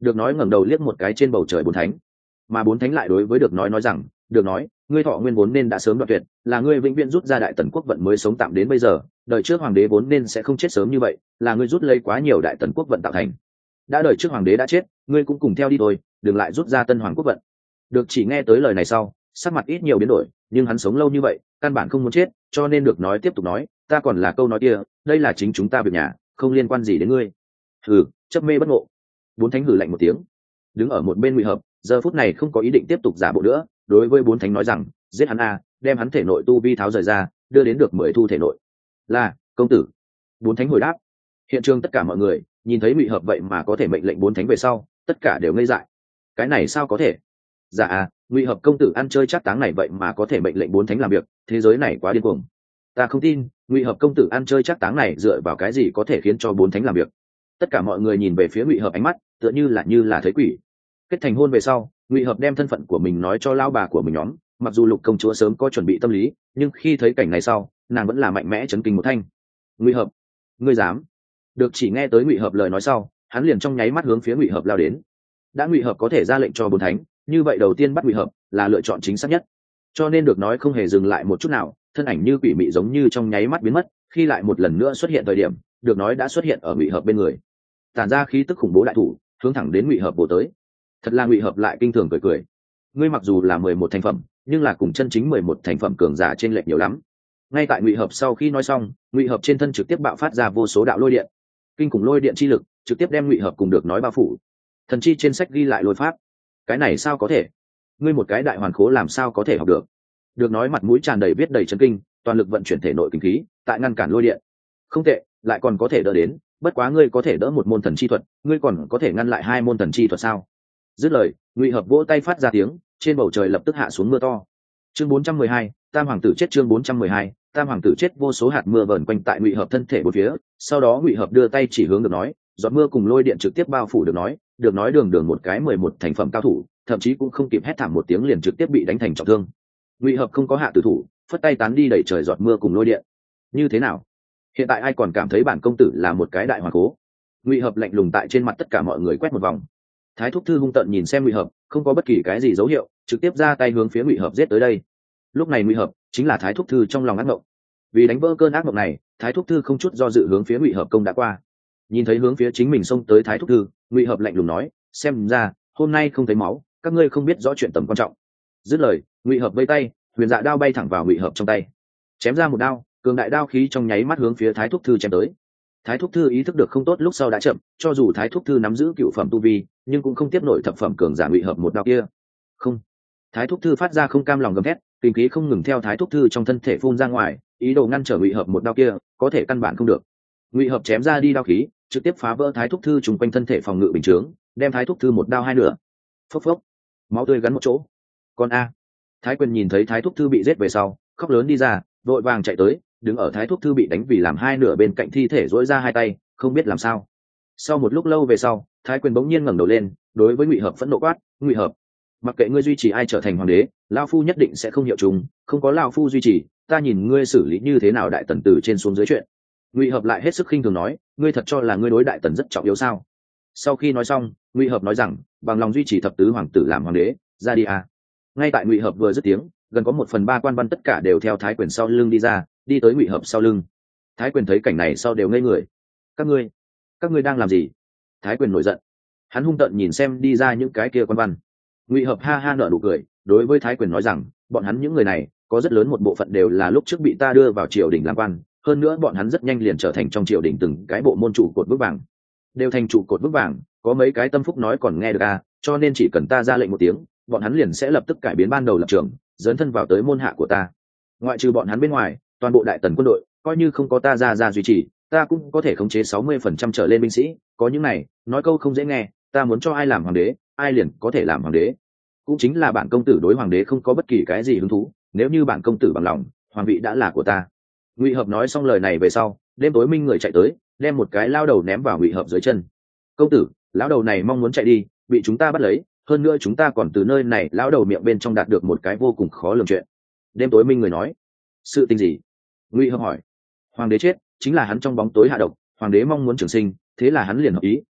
Được nói ngẩng đầu liếc một cái trên bầu trời bốn thánh, mà bốn thánh lại đối với được nói nói rằng, được nói, ngươi thọ nguyên vốn nên đã sớm đoạn tuyệt, là ngươi vĩnh viễn rút ra đại tần quốc vận mới sống tạm đến bây giờ, đời trước hoàng đế vốn nên sẽ không chết sớm như vậy, là ngươi rút lấy quá nhiều đại tần quốc vận tạo thành. Đã đời trước hoàng đế đã chết, ngươi cũng cùng theo đi thôi, đừng lại rút ra tân hoàng quốc vận. Được chỉ nghe tới lời này sau, sắc mặt ít nhiều biến đổi, nhưng hắn sống lâu như vậy, căn bản không muốn chết, cho nên được nói tiếp tục nói, ta còn là câu nói kia, đây là chính chúng ta việc nhà, không liên quan gì đến ngươi. Hừ, chấp mê bất ngộ. Bốn thánh hừ lạnh một tiếng, đứng ở một bên Ngụy Hợp, giờ phút này không có ý định tiếp tục giả bộ nữa, đối với bốn thánh nói rằng, giết hắn a, đem hắn thể nội tu vi tháo rời ra, đưa đến được mười thu thể nội. Là, công tử. Bốn thánh hồi đáp. Hiện trường tất cả mọi người nhìn thấy Ngụy Hợp vậy mà có thể mệnh lệnh bốn thánh về sau, tất cả đều ngây dại. Cái này sao có thể? Dạ à, Ngụy Hợp công tử ăn chơi chắc táng này vậy mà có thể mệnh lệnh bốn thánh làm việc, thế giới này quá điên cuồng. Ta không tin, Ngụy Hợp công tử ăn chơi chắc táng này dựa vào cái gì có thể khiến cho bốn thánh làm việc? Tất cả mọi người nhìn về phía Ngụy Hợp ánh mắt tựa như là như là thấy quỷ. Kết thành hôn về sau, Ngụy Hợp đem thân phận của mình nói cho lão bà của mình nhóm, mặc dù Lục công chúa sớm có chuẩn bị tâm lý, nhưng khi thấy cảnh này sau, nàng vẫn là mạnh mẽ chấn kinh một thanh. Ngụy Hợp, ngươi dám? Được chỉ nghe tới Ngụy Hợp lời nói sau, hắn liền trong nháy mắt hướng phía Ngụy Hợp lao đến. Đã Ngụy Hợp có thể ra lệnh cho bốn thánh, như vậy đầu tiên bắt Ngụy Hợp là lựa chọn chính xác nhất. Cho nên được nói không hề dừng lại một chút nào, thân ảnh như quỷ mị giống như trong nháy mắt biến mất, khi lại một lần nữa xuất hiện thời điểm, được nói đã xuất hiện ở Ngụy Hợp bên người, tản ra khí tức khủng bố đại thủ, hướng thẳng đến Ngụy Hợp bổ tới. Thật là Ngụy Hợp lại kinh thường cười cười, ngươi mặc dù là mười một thành phẩm, nhưng là cùng chân chính mười một thành phẩm cường giả trên lệch nhiều lắm. Ngay tại Ngụy Hợp sau khi nói xong, Ngụy Hợp trên thân trực tiếp bạo phát ra vô số đạo lôi điện, kinh khủng lôi điện chi lực trực tiếp đem Ngụy Hợp cùng được nói bao phủ. Thần chi trên sách ghi lại lôi pháp, cái này sao có thể? Ngươi một cái đại hoàn khố làm sao có thể học được? Được nói mặt mũi tràn đầy viết đầy chấn kinh, toàn lực vận chuyển thể nội kinh khí, tại ngăn cản lôi điện. Không tệ, lại còn có thể đỡ đến, bất quá ngươi có thể đỡ một môn thần chi thuật, ngươi còn có thể ngăn lại hai môn thần chi thuật sao? Dứt lời, Ngụy Hợp vỗ tay phát ra tiếng, trên bầu trời lập tức hạ xuống mưa to. Chương bốn trăm mười hai, Tam hoàng tử chết. Chương bốn trăm mười hai, Tam hoàng tử chết. Vô số hạt mưa vờn quanh tại Ngụy Hợp thân thể bốn phía, sau đó Ngụy Hợp đưa tay chỉ hướng được nói, giọt mưa cùng lôi điện trực tiếp bao phủ được nói, được nói đường đường một cái mười một thành phẩm cao thủ, thậm chí cũng không kịp hét thảm một tiếng liền trực tiếp bị đánh thành trọng thương. Ngụy Hợp không có hạ tử thủ, phất tay tán đi đẩy trời giọt mưa cùng lôi điện. Như thế nào? Hiện tại ai còn cảm thấy bản công tử là một cái đại hoàng cố? Ngụy Hợp lạnh lùng tại trên mặt tất cả mọi người quét một vòng. Thái thúc thư hung tợn nhìn xem Ngụy Hợp, không có bất kỳ cái gì dấu hiệu, trực tiếp ra tay hướng phía Ngụy Hợp giết tới đây. Lúc này Ngụy Hợp chính là Thái thúc thư trong lòng ác mộng. Vì đánh vỡ cơn ác mộng này, Thái thúc thư không chút do dự hướng phía Ngụy Hợp công đã qua. Nhìn thấy hướng phía chính mình xông tới Thái thúc thư, Ngụy Hợp lạnh lùng nói, xem ra hôm nay không thấy máu, các ngươi không biết rõ chuyện tầm quan trọng. Dứt lời, Ngụy Hợp vây tay, huyền dạ đao bay thẳng vào Ngụy Hợp trong tay, chém ra một đao, cường đại đao khí trong nháy mắt hướng phía Thái thúc thư chém tới. Thái thúc thư ý thức được không tốt lúc sau đã chậm, cho dù Thái thúc thư nắm giữ cựu phẩm tu vi, nhưng cũng không tiếp nổi thập phẩm cường giả Ngụy Hợp một đao kia. Không. Thái thúc thư phát ra không cam lòng gầm thét, kinh khí không ngừng theo Thái thúc thư trong thân thể phun ra ngoài, ý đồ ngăn trở Ngụy Hợp một đao kia, có thể căn bản không được. Ngụy Hợp chém ra đi đao khí, trực tiếp phá vỡ Thái thúc thư trùng quanh thân thể phòng ngự bình chướng, đem Thái thúc thư một đao hai nửa. Phốc phốc, máu tươi gắn một chỗ. Con a. Thái Quyền nhìn thấy Thái thúc thư bị giết về sau, khóc lớn đi ra, vội vàng chạy tới, đứng ở Thái thúc thư bị đánh vì làm hai nửa bên cạnh thi thể duỗi ra hai tay, không biết làm sao. Sau một lúc lâu về sau, Thái Quyền bỗng nhiên ngẩng đầu lên, đối với Ngụy Hợp phẫn nộ quát, Ngụy Hợp, mặc kệ ngươi duy trì ai trở thành hoàng đế, lão phu nhất định sẽ không hiệu trùng, không có lão phu duy trì, ta nhìn ngươi xử lý như thế nào đại tần từ trên xuống dưới chuyện. Ngụy Hợp lại hết sức khinh thường nói, ngươi thật cho là ngươi đối đại tần rất trọng yếu sao? Sau khi nói xong, Ngụy Hợp nói rằng, bằng lòng duy trì thập tứ hoàng tử làm hoàng đế, ra đi à. Ngay tại Ngụy Hợp vừa dứt tiếng, gần có một phần ba quan văn tất cả đều theo Thái Quyền sau lưng đi ra, đi tới Ngụy Hợp sau lưng. Thái Quyền thấy cảnh này sau đều ngây người. Các ngươi, các ngươi đang làm gì? Thái Quyền nổi giận, hắn hung tợn nhìn xem đi ra những cái kia quan văn. Ngụy Hợp ha ha nở nụ cười, đối với Thái Quyền nói rằng, bọn hắn những người này có rất lớn một bộ phận đều là lúc trước bị ta đưa vào triều đình làm quan, hơn nữa bọn hắn rất nhanh liền trở thành trong triều đình từng cái bộ môn trụ cột vững vàng, đều thành trụ cột vững vàng, có mấy cái tâm phúc nói còn nghe được à, cho nên chỉ cần ta ra lệnh một tiếng, bọn hắn liền sẽ lập tức cải biến ban đầu lập trường, dấn thân vào tới môn hạ của ta. Ngoại trừ bọn hắn bên ngoài, toàn bộ đại tần quân đội, coi như không có ta ra ra duy trì, ta cũng có thể khống chế sáu mươi phần trăm trở lên binh sĩ, có những này, nói câu không dễ nghe, ta muốn cho ai làm hoàng đế, ai liền có thể làm hoàng đế. Cũng chính là bản công tử đối hoàng đế không có bất kỳ cái gì hứng thú, nếu như bản công tử bằng lòng, hoàng vị đã là của ta. Ngụy Hợp nói xong lời này về sau, đêm tối minh người chạy tới, đem một cái lao đầu ném vào Ngụy Hợp dưới chân. Công tử, lão đầu này mong muốn chạy đi, bị chúng ta bắt lấy, hơn nữa chúng ta còn từ nơi này lão đầu miệng bên trong đạt được một cái vô cùng khó lường chuyện. Đêm tối minh người nói, sự tình gì? Ngụy Hợp hỏi. Hoàng đế chết, chính là hắn trong bóng tối hạ độc, hoàng đế mong muốn trường sinh, thế là hắn liền hợp ý,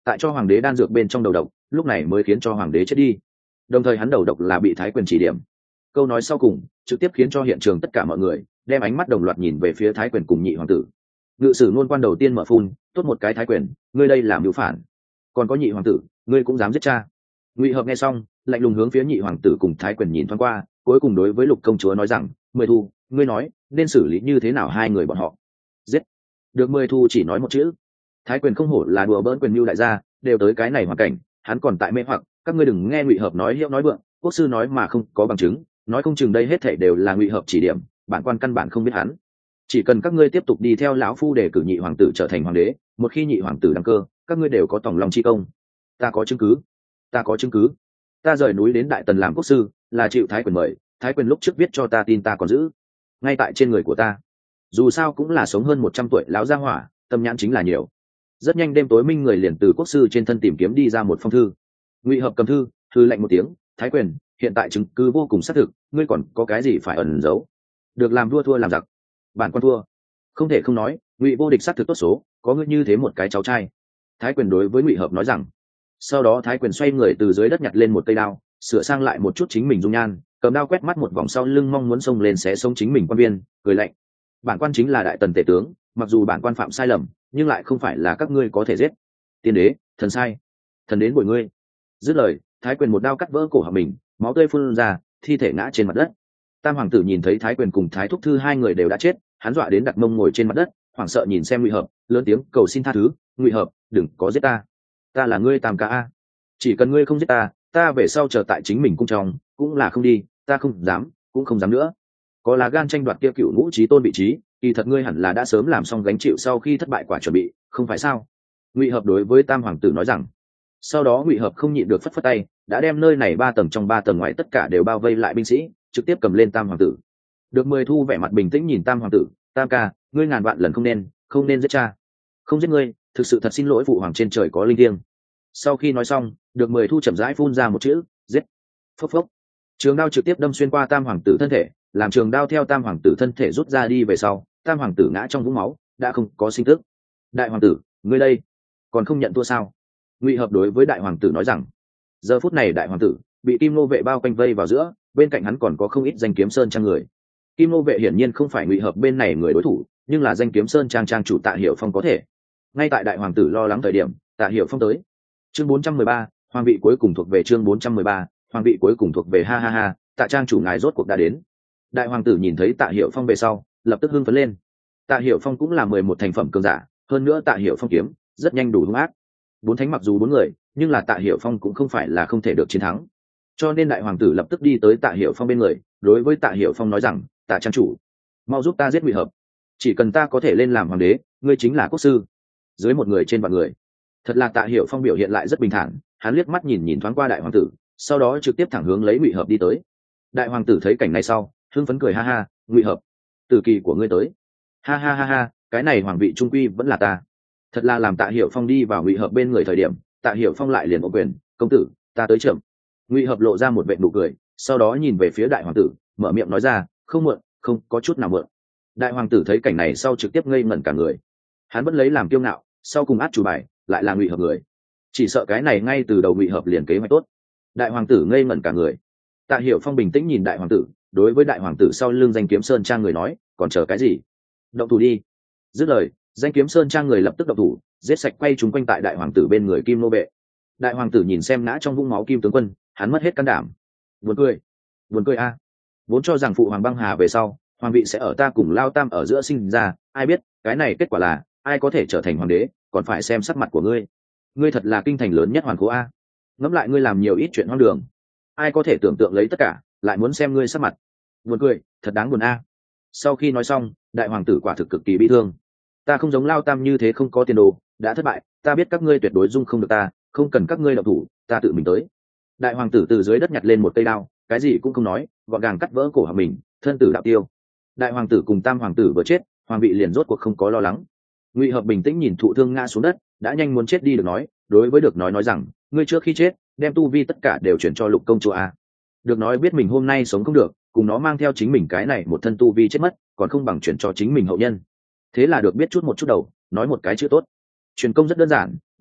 tại cho hoàng đế đan dược bên trong đầu độc, lúc này mới khiến cho hoàng đế chết đi. Đồng thời hắn đầu độc là bị thái quyền chỉ điểm. Câu nói sau cùng trực tiếp khiến cho hiện trường tất cả mọi người đem ánh mắt đồng loạt nhìn về phía thái quyền cùng nhị hoàng tử. Ngự sử ngôn quan đầu tiên mở phun, tốt một cái thái quyền, ngươi đây làm mưu phản. Còn có nhị hoàng tử, ngươi cũng dám giết cha. Ngụy Hợp nghe xong, lạnh lùng hướng phía nhị hoàng tử cùng thái quyền nhìn thoáng qua, cuối cùng đối với Lục công chúa nói rằng, Mười Thu, ngươi nói nên xử lý như thế nào hai người bọn họ? Giết. Được. Mười Thu chỉ nói một chữ. Thái quyền không hổ là đùa bỡn quyền mưu đại gia, đều tới cái này hoàn cảnh, hắn còn tại mê hoặc, các ngươi đừng nghe Ngụy Hợp nói hiệu nói vượng, quốc sư nói mà không có bằng chứng, nói không chừng đây hết thảy đều là Ngụy Hợp chỉ điểm, bản quan căn bản không biết hắn. Chỉ cần các ngươi tiếp tục đi theo lão phu để cử nhị hoàng tử trở thành hoàng đế, một khi nhị hoàng tử đăng cơ, các ngươi đều có tòng lòng chi công. Ta có chứng cứ, ta có chứng cứ. Ta rời núi đến Đại Tần làm quốc sư, là chịu thái quyền mời, thái quyền lúc trước viết cho ta tin ta còn giữ, ngay tại trên người của ta. Dù sao cũng là sống hơn một trăm tuổi lão gia hỏa, tâm nhãn chính là nhiều. Rất nhanh đêm tối minh người liền từ quốc sư trên thân tìm kiếm đi ra một phong thư. Ngụy Hợp cầm thư, thư lạnh một tiếng, thái quyền, hiện tại chứng cứ vô cùng xác thực, ngươi còn có cái gì phải ẩn giấu? Được làm vua thua làm giặc, bản quan thua. Không thể không nói, Ngụy vô địch xác thực tốt số, có ngươi như thế một cái cháu trai. Thái quyền đối với Ngụy Hợp nói rằng. Sau đó thái quyền xoay người từ dưới đất nhặt lên một cây đao, sửa sang lại một chút chính mình dung nhan, cầm đao quét mắt một vòng sau lưng mong muốn xông lên xé sống chính mình quan viên, cười lạnh. Bản quan chính là Đại Tần tể tướng, mặc dù bản quan phạm sai lầm, nhưng lại không phải là các ngươi có thể giết. Tiên đế, thần sai, thần đến bồi ngươi. Dứt lời, thái quyền một đao cắt vỡ cổ họng mình, máu tươi phun ra, thi thể ngã trên mặt đất. Tam hoàng tử nhìn thấy thái quyền cùng thái thúc thư hai người đều đã chết, hắn dọa đến đặt mông ngồi trên mặt đất, hoảng sợ nhìn xem Ngụy Hợp, lớn tiếng cầu xin tha thứ, Ngụy Hợp, đừng có giết ta, ta là ngươi Tam ca a, chỉ cần ngươi không giết ta, ta về sau chờ tại chính mình cung trong, cũng là không đi, ta không dám, cũng không dám nữa. Có là gan tranh đoạt kia cựu ngũ chí tôn vị trí, kỳ thật ngươi hẳn là đã sớm làm xong gánh chịu sau khi thất bại quả chuẩn bị, không phải sao? Ngụy Hợp đối với Tam hoàng tử nói rằng. Sau đó Ngụy Hợp không nhịn được phất phất tay, đã đem nơi này ba tầng trong ba tầng ngoài tất cả đều bao vây lại binh sĩ, trực tiếp cầm lên Tam hoàng tử. Được. Mười Thu vẻ mặt bình tĩnh nhìn Tam hoàng tử, Tam ca, ngươi ngàn vạn lần không nên, không nên giết cha. Không giết ngươi, thực sự thật xin lỗi phụ hoàng trên trời có linh thiêng. Sau khi nói xong, Được. Mười Thu chậm rãi phun ra một chữ, giết. Phốc phốc. Trường đao trực tiếp đâm xuyên qua Tam hoàng tử thân thể, làm trường đao theo Tam hoàng tử thân thể rút ra đi về sau, Tam hoàng tử ngã trong vũng máu, đã không có sinh tức. Đại hoàng tử, ngươi đây, còn không nhận thua sao? Ngụy Hợp đối với Đại hoàng tử nói rằng. Giờ phút này Đại hoàng tử bị Kim Nô vệ bao quanh vây vào giữa, bên cạnh hắn còn có không ít danh kiếm sơn trang người. Kim Nô vệ hiển nhiên không phải Ngụy Hợp bên này người đối thủ, nhưng là danh kiếm sơn trang trang chủ Tạ Hiểu Phong có thể. Ngay tại Đại hoàng tử lo lắng thời điểm, Tạ Hiểu Phong tới. Chương bốn trăm mười ba, hoàng vị cuối cùng thuộc về chương bốn trăm mười ba, hoàng vị cuối cùng thuộc về ha ha ha, Tạ trang chủ ngài rốt cuộc đã đến. Đại hoàng tử nhìn thấy Tạ Hiểu Phong về sau, lập tức hưng phấn lên. Tạ Hiểu Phong cũng là mười một thành phẩm cường giả, hơn nữa Tạ Hiểu Phong kiếm rất nhanh đủ hung ác. Bốn thánh mặc dù bốn người, nhưng là Tạ Hiểu Phong cũng không phải là không thể được chiến thắng. Cho nên Đại hoàng tử lập tức đi tới Tạ Hiểu Phong bên người, đối với Tạ Hiểu Phong nói rằng, Tạ trang chủ, mau giúp ta giết Ngụy Hợp. Chỉ cần ta có thể lên làm hoàng đế, ngươi chính là quốc sư. Dưới một người trên vạn người. Thật là Tạ Hiểu Phong biểu hiện lại rất bình thản, hắn liếc mắt nhìn nhìn thoáng qua Đại hoàng tử, sau đó trực tiếp thẳng hướng lấy Ngụy Hợp đi tới. Đại hoàng tử thấy cảnh này sau, hưng phấn cười ha ha, Ngụy Hợp, từ kỳ của ngươi tới. Ha ha ha ha, cái này hoàng vị trung quy vẫn là ta. Thật là làm Tạ Hiểu Phong đi vào Ngụy Hợp bên người thời điểm, Tạ Hiểu Phong lại liền ôm quyền, công tử, ta tới chậm. Ngụy Hợp lộ ra một vệt nụ cười, sau đó nhìn về phía Đại hoàng tử, mở miệng nói ra, không muộn, không có chút nào muộn. Đại hoàng tử thấy cảnh này sau trực tiếp ngây ngẩn cả người. Hắn vẫn lấy làm kiêu ngạo, sau cùng át chủ bài lại là Ngụy Hợp người. Chỉ sợ cái này ngay từ đầu Ngụy Hợp liền kế hoạch tốt. Đại hoàng tử ngây ngẩn cả người. Tạ Hiểu Phong bình tĩnh nhìn Đại hoàng tử, đối với Đại hoàng tử sau lưng danh kiếm sơn trang người nói, còn chờ cái gì? Động thủ đi. Dứt lời, danh kiếm sơn trang người lập tức động thủ, giết sạch quay chúng quanh tại Đại hoàng tử bên người Kim Nô vệ. Đại hoàng tử nhìn xem ngã trong vũng máu Kim tướng quân, hắn mất hết can đảm. Buồn cười, buồn cười a. Vốn cho rằng phụ hoàng băng hà về sau, hoàng vị sẽ ở ta cùng Lao Tam ở giữa sinh ra, ai biết, cái này kết quả là ai có thể trở thành hoàng đế, còn phải xem sắc mặt của ngươi. Ngươi thật là kinh thành lớn nhất hoàn cố a. Ngẫm lại ngươi làm nhiều ít chuyện hoang đường, ai có thể tưởng tượng lấy tất cả, lại muốn xem ngươi sắc mặt. Buồn cười, thật đáng buồn a. Sau khi nói xong, Đại hoàng tử quả thực cực kỳ bị thương. Ta không giống Lao Tam như thế không có tiền đồ, đã thất bại, ta biết các ngươi tuyệt đối dung không được ta, không cần các ngươi động thủ, ta tự mình tới. Đại hoàng tử từ dưới đất nhặt lên một cây đao, cái gì cũng không nói, gọn gàng cắt vỡ cổ họng mình, thân tử đạo tiêu. Đại hoàng tử cùng Tam hoàng tử vừa chết, hoàng vị liền rốt cuộc không có lo lắng. Ngụy Hợp bình tĩnh nhìn thụ thương ngã xuống đất, đã nhanh muốn chết đi được nói, đối với được nói nói rằng, ngươi trước khi chết, đem tu vi tất cả đều chuyển cho Lục công chúa a. Được nói biết mình hôm nay sống không được, cùng nó mang theo chính mình cái này một thân tu vi chết mất, còn không bằng chuyển cho chính mình hậu nhân. Thế là được biết chút một chút đầu, nói một cái chữ tốt. Truyền công rất đơn giản,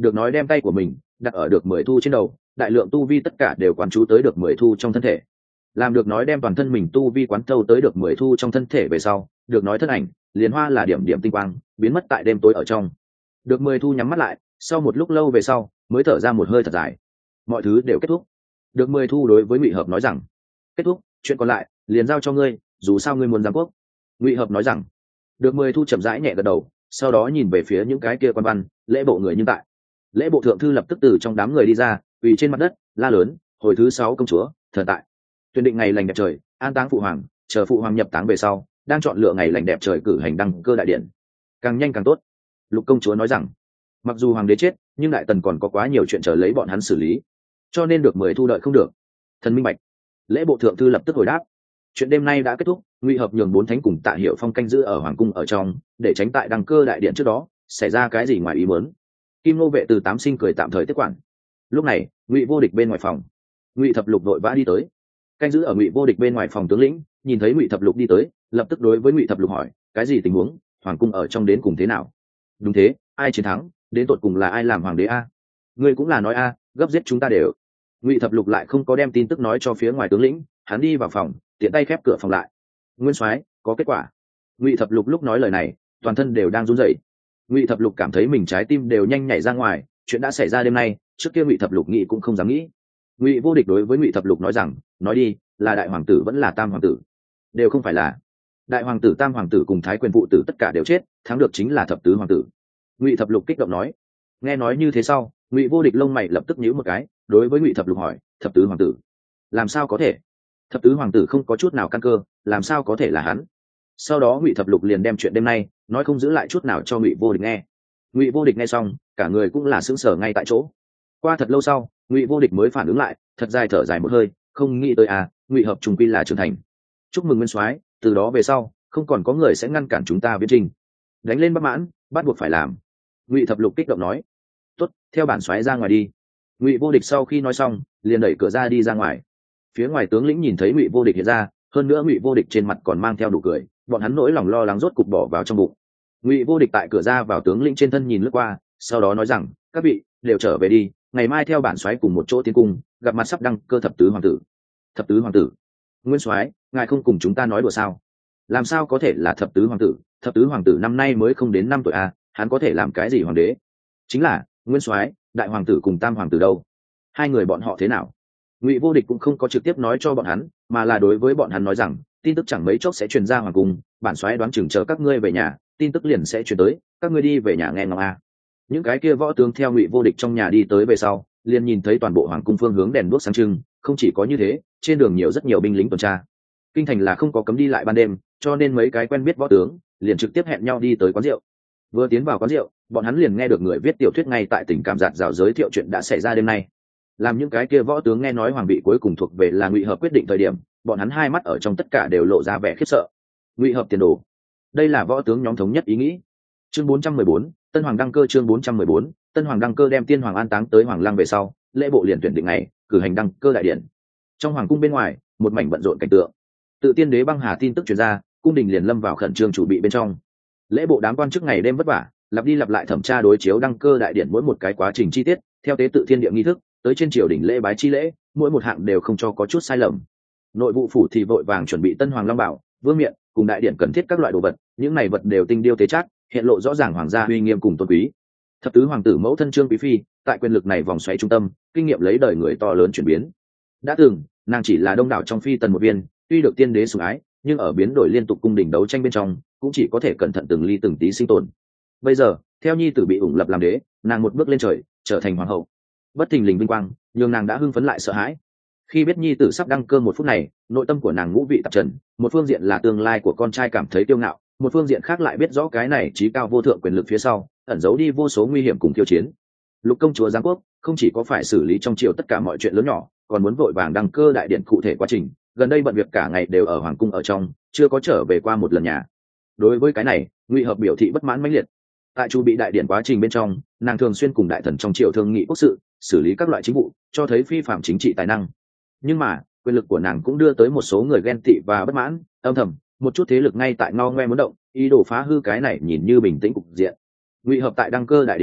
Được nói đem tay của mình đặt ở được mười thu trên đầu, đại lượng tu vi tất cả đều quán chú tới được mười thu trong thân thể. Làm được nói đem toàn thân mình tu vi quán thâu tới được mười thu trong thân thể về sau, được nói thân ảnh liền hoa là điểm điểm tinh quang biến mất tại đêm tối ở trong. Được mười thu nhắm mắt lại, sau một lúc lâu về sau mới thở ra một hơi thật dài. Mọi thứ đều kết thúc. Được mười thu đối với Ngụy Hợp nói rằng, kết thúc, chuyện còn lại liền giao cho ngươi, dù sao ngươi muốn giám quốc. Ngụy Hợp nói rằng. Được mười thu chậm rãi nhẹ gật đầu, sau đó nhìn về phía những cái kia quan văn lễ bộ người nhưng tại. Lễ bộ thượng thư lập tức từ trong đám người đi ra, quỳ trên mặt đất la lớn, hồi thứ sáu công chúa thần tại, tuyển định ngày lành đẹp trời, an táng phụ hoàng, chờ phụ hoàng nhập táng về sau đang chọn lựa ngày lành đẹp trời cử hành đăng cơ đại điện, càng nhanh càng tốt. Lục công chúa nói rằng, mặc dù hoàng đế chết nhưng đại tần còn có quá nhiều chuyện chờ lấy bọn hắn xử lý, cho nên được mười thu đợi không được. Thần minh bạch. Lễ bộ thượng thư lập tức hồi đáp, chuyện đêm nay đã kết thúc. Ngụy Hợp nhường bốn thánh cùng Tạ Hiệu Phong canh giữ ở hoàng cung ở trong, để tránh tại đăng cơ đại điện trước đó xảy ra cái gì ngoài ý muốn. Kim Nô vệ từ tám sinh cười tạm thời tiếp quản. Lúc này Ngụy Vô Địch bên ngoài phòng, Ngụy Thập Lục vội vã đi tới. Canh giữ ở Ngụy Vô Địch bên ngoài phòng tướng lĩnh nhìn thấy Ngụy Thập Lục đi tới, lập tức đối với Ngụy Thập Lục hỏi, cái gì tình huống, hoàng cung ở trong đến cùng thế nào? Đúng thế, ai chiến thắng, đến tột cùng là ai làm hoàng đế a? Ngươi cũng là nói a, gấp giết chúng ta đều. Ngụy Thập Lục lại không có đem tin tức nói cho phía ngoài tướng lĩnh, hắn đi vào phòng, tiện tay khép cửa phòng lại. Nguyên soái, có kết quả. Ngụy Thập Lục lúc nói lời này toàn thân đều đang run rẩy. Ngụy Thập Lục cảm thấy mình trái tim đều nhanh nhảy ra ngoài, chuyện đã xảy ra đêm nay trước kia Ngụy Thập Lục nghĩ cũng không dám nghĩ. Ngụy Vô Địch đối với Ngụy Thập Lục nói rằng, nói đi, là đại hoàng tử vẫn là tam hoàng tử? Đều không phải là. Đại hoàng tử, tam hoàng tử cùng thái quyền phụ tử tất cả đều chết, thắng được chính là thập tứ hoàng tử. Ngụy Thập Lục kích động nói. Nghe nói như thế sau, Ngụy Vô Địch lông mày lập tức nhíu một cái, đối với Ngụy Thập Lục hỏi, thập tứ hoàng tử làm sao có thể? Thập tứ hoàng tử không có chút nào căn cơ, làm sao có thể là hắn? Sau đó Ngụy Thập Lục liền đem chuyện đêm nay nói không giữ lại chút nào cho Ngụy Vô Địch nghe. Ngụy Vô Địch nghe xong cả người cũng là sững sờ ngay tại chỗ. Qua thật lâu sau Ngụy Vô Địch mới phản ứng lại, thật dài thở dài một hơi, không nghĩ tới à, Ngụy Hợp trùng quy là trưởng thành. Chúc mừng nguyên soái, từ đó về sau không còn có người sẽ ngăn cản chúng ta viễn chinh, đánh lên Bắc Mãn bắt buộc phải làm. Ngụy Thập Lục kích động nói. Tốt, theo bản soái ra ngoài đi. Ngụy Vô Địch sau khi nói xong liền đẩy cửa ra đi ra ngoài. Phía ngoài tướng lĩnh nhìn thấy Ngụy Vô Địch hiện ra, hơn nữa Ngụy Vô Địch trên mặt còn mang theo nụ cười, bọn hắn nỗi lòng lo lắng rốt cục bỏ vào trong bụng. Ngụy Vô Địch tại cửa ra vào tướng lĩnh trên thân nhìn lướt qua, sau đó nói rằng, các vị đều trở về đi, ngày mai theo bản soái cùng một chỗ tiến cung gặp mặt sắp đăng cơ thập tứ hoàng tử. Thập tứ hoàng tử? Nguyên soái, ngài không cùng chúng ta nói đùa sao? Làm sao có thể là thập tứ hoàng tử? Thập tứ hoàng tử năm nay mới không đến năm tuổi à, hắn có thể làm cái gì hoàng đế? Chính là nguyên soái, đại hoàng tử cùng tam hoàng tử đâu? Hai người bọn họ thế nào? Ngụy Vô Địch cũng không có trực tiếp nói cho bọn hắn, mà là đối với bọn hắn nói rằng, tin tức chẳng mấy chốc sẽ truyền ra hoàng cung, bản soái đoán chừng chờ các ngươi về nhà, tin tức liền sẽ truyền tới, các ngươi đi về nhà nghe ngóng a. Những cái kia võ tướng theo Ngụy Vô Địch trong nhà đi tới về sau, liền nhìn thấy toàn bộ hoàng cung phương hướng đèn đuốc sáng trưng, không chỉ có như thế, trên đường nhiều rất nhiều binh lính tuần tra. Kinh thành là không có cấm đi lại ban đêm, cho nên mấy cái quen biết võ tướng liền trực tiếp hẹn nhau đi tới quán rượu. Vừa tiến vào quán rượu, bọn hắn liền nghe được người viết tiểu thuyết ngay tại tình cảm giạt rào giới thiệu chuyện đã xảy ra đêm nay. Làm những cái kia võ tướng nghe nói hoàng vị cuối cùng thuộc về là Ngụy Hợp quyết định thời điểm, bọn hắn hai mắt ở trong tất cả đều lộ ra vẻ khiếp sợ. Ngụy Hợp tiền đồ, đây là võ tướng nhóm thống nhất ý nghĩ. Chương bốn trăm mười bốn, Tân Hoàng đăng cơ. Chương bốn trăm mười bốn, Tân Hoàng đăng cơ. Đem tiên hoàng an táng tới Hoàng Lăng về sau, lễ bộ liền tuyển định ngày cử hành đăng cơ đại điện. Trong hoàng cung bên ngoài, một mảnh bận rộn cảnh tượng. Tự tiên đế băng hà tin tức truyền ra, cung đình liền lâm vào khẩn trương chuẩn bị bên trong. Lễ bộ đám quan chức ngày đêm vất vả, lặp đi lặp lại thẩm tra đối chiếu đăng cơ đại điện mỗi một cái quá trình chi tiết, theo tế tự thiên địa nghi thức tới trên triều đình lễ bái chi lễ, mỗi một hạng đều không cho có chút sai lầm. Nội vụ phủ thì vội vàng chuẩn bị tân hoàng long bảo, vương miện cùng đại điện cần thiết các loại đồ vật, những này vật đều tinh điêu tế chắc, hiện lộ rõ ràng hoàng gia uy nghiêm cùng tôn quý. Thập tứ hoàng tử mẫu thân Trương Quý phi, tại quyền lực này vòng xoáy trung tâm, kinh nghiệm lấy đời người to lớn chuyển biến. Đã từng, nàng chỉ là đông đảo trong phi tần một viên, tuy được tiên đế sủng ái, nhưng ở biến đổi liên tục cung đình đấu tranh bên trong, cũng chỉ có thể cẩn thận từng ly từng tí sinh tồn. Bây giờ, theo nhi tử bị ủng lập làm đế, nàng một bước lên trời, trở thành hoàng hậu. Bất thình lình vinh quang, nhưng nàng đã hưng phấn lại sợ hãi. Khi biết nhi tử sắp đăng cơ một phút này, nội tâm của nàng ngũ vị tạp trần, một phương diện là tương lai của con trai cảm thấy kiêu ngạo, một phương diện khác lại biết rõ cái này trí cao vô thượng quyền lực phía sau ẩn giấu đi vô số nguy hiểm cùng khiêu chiến. Lục công chúa giáng quốc không chỉ có phải xử lý trong triều tất cả mọi chuyện lớn nhỏ, còn muốn vội vàng đăng cơ đại điện cụ thể quá trình, gần đây bận việc cả ngày đều ở hoàng cung ở trong, chưa có trở về qua một lần nhà. Đối với cái này, Ngụy Hợp biểu thị bất mãn mãnh liệt. Tại chu bị đại điện quá trình bên trong, nàng thường xuyên cùng đại thần trong triều thương nghị quốc sự, xử lý các loại chính vụ, cho thấy phi phạm chính trị tài năng. Nhưng mà quyền lực của nàng cũng đưa tới một số người ghen tị và bất mãn, âm thầm một chút thế lực ngay tại ngao ngoe muốn động, ý đồ phá hư cái này nhìn như bình tĩnh cục diện. Ngụy Hợp tại đăng cơ đại điện trước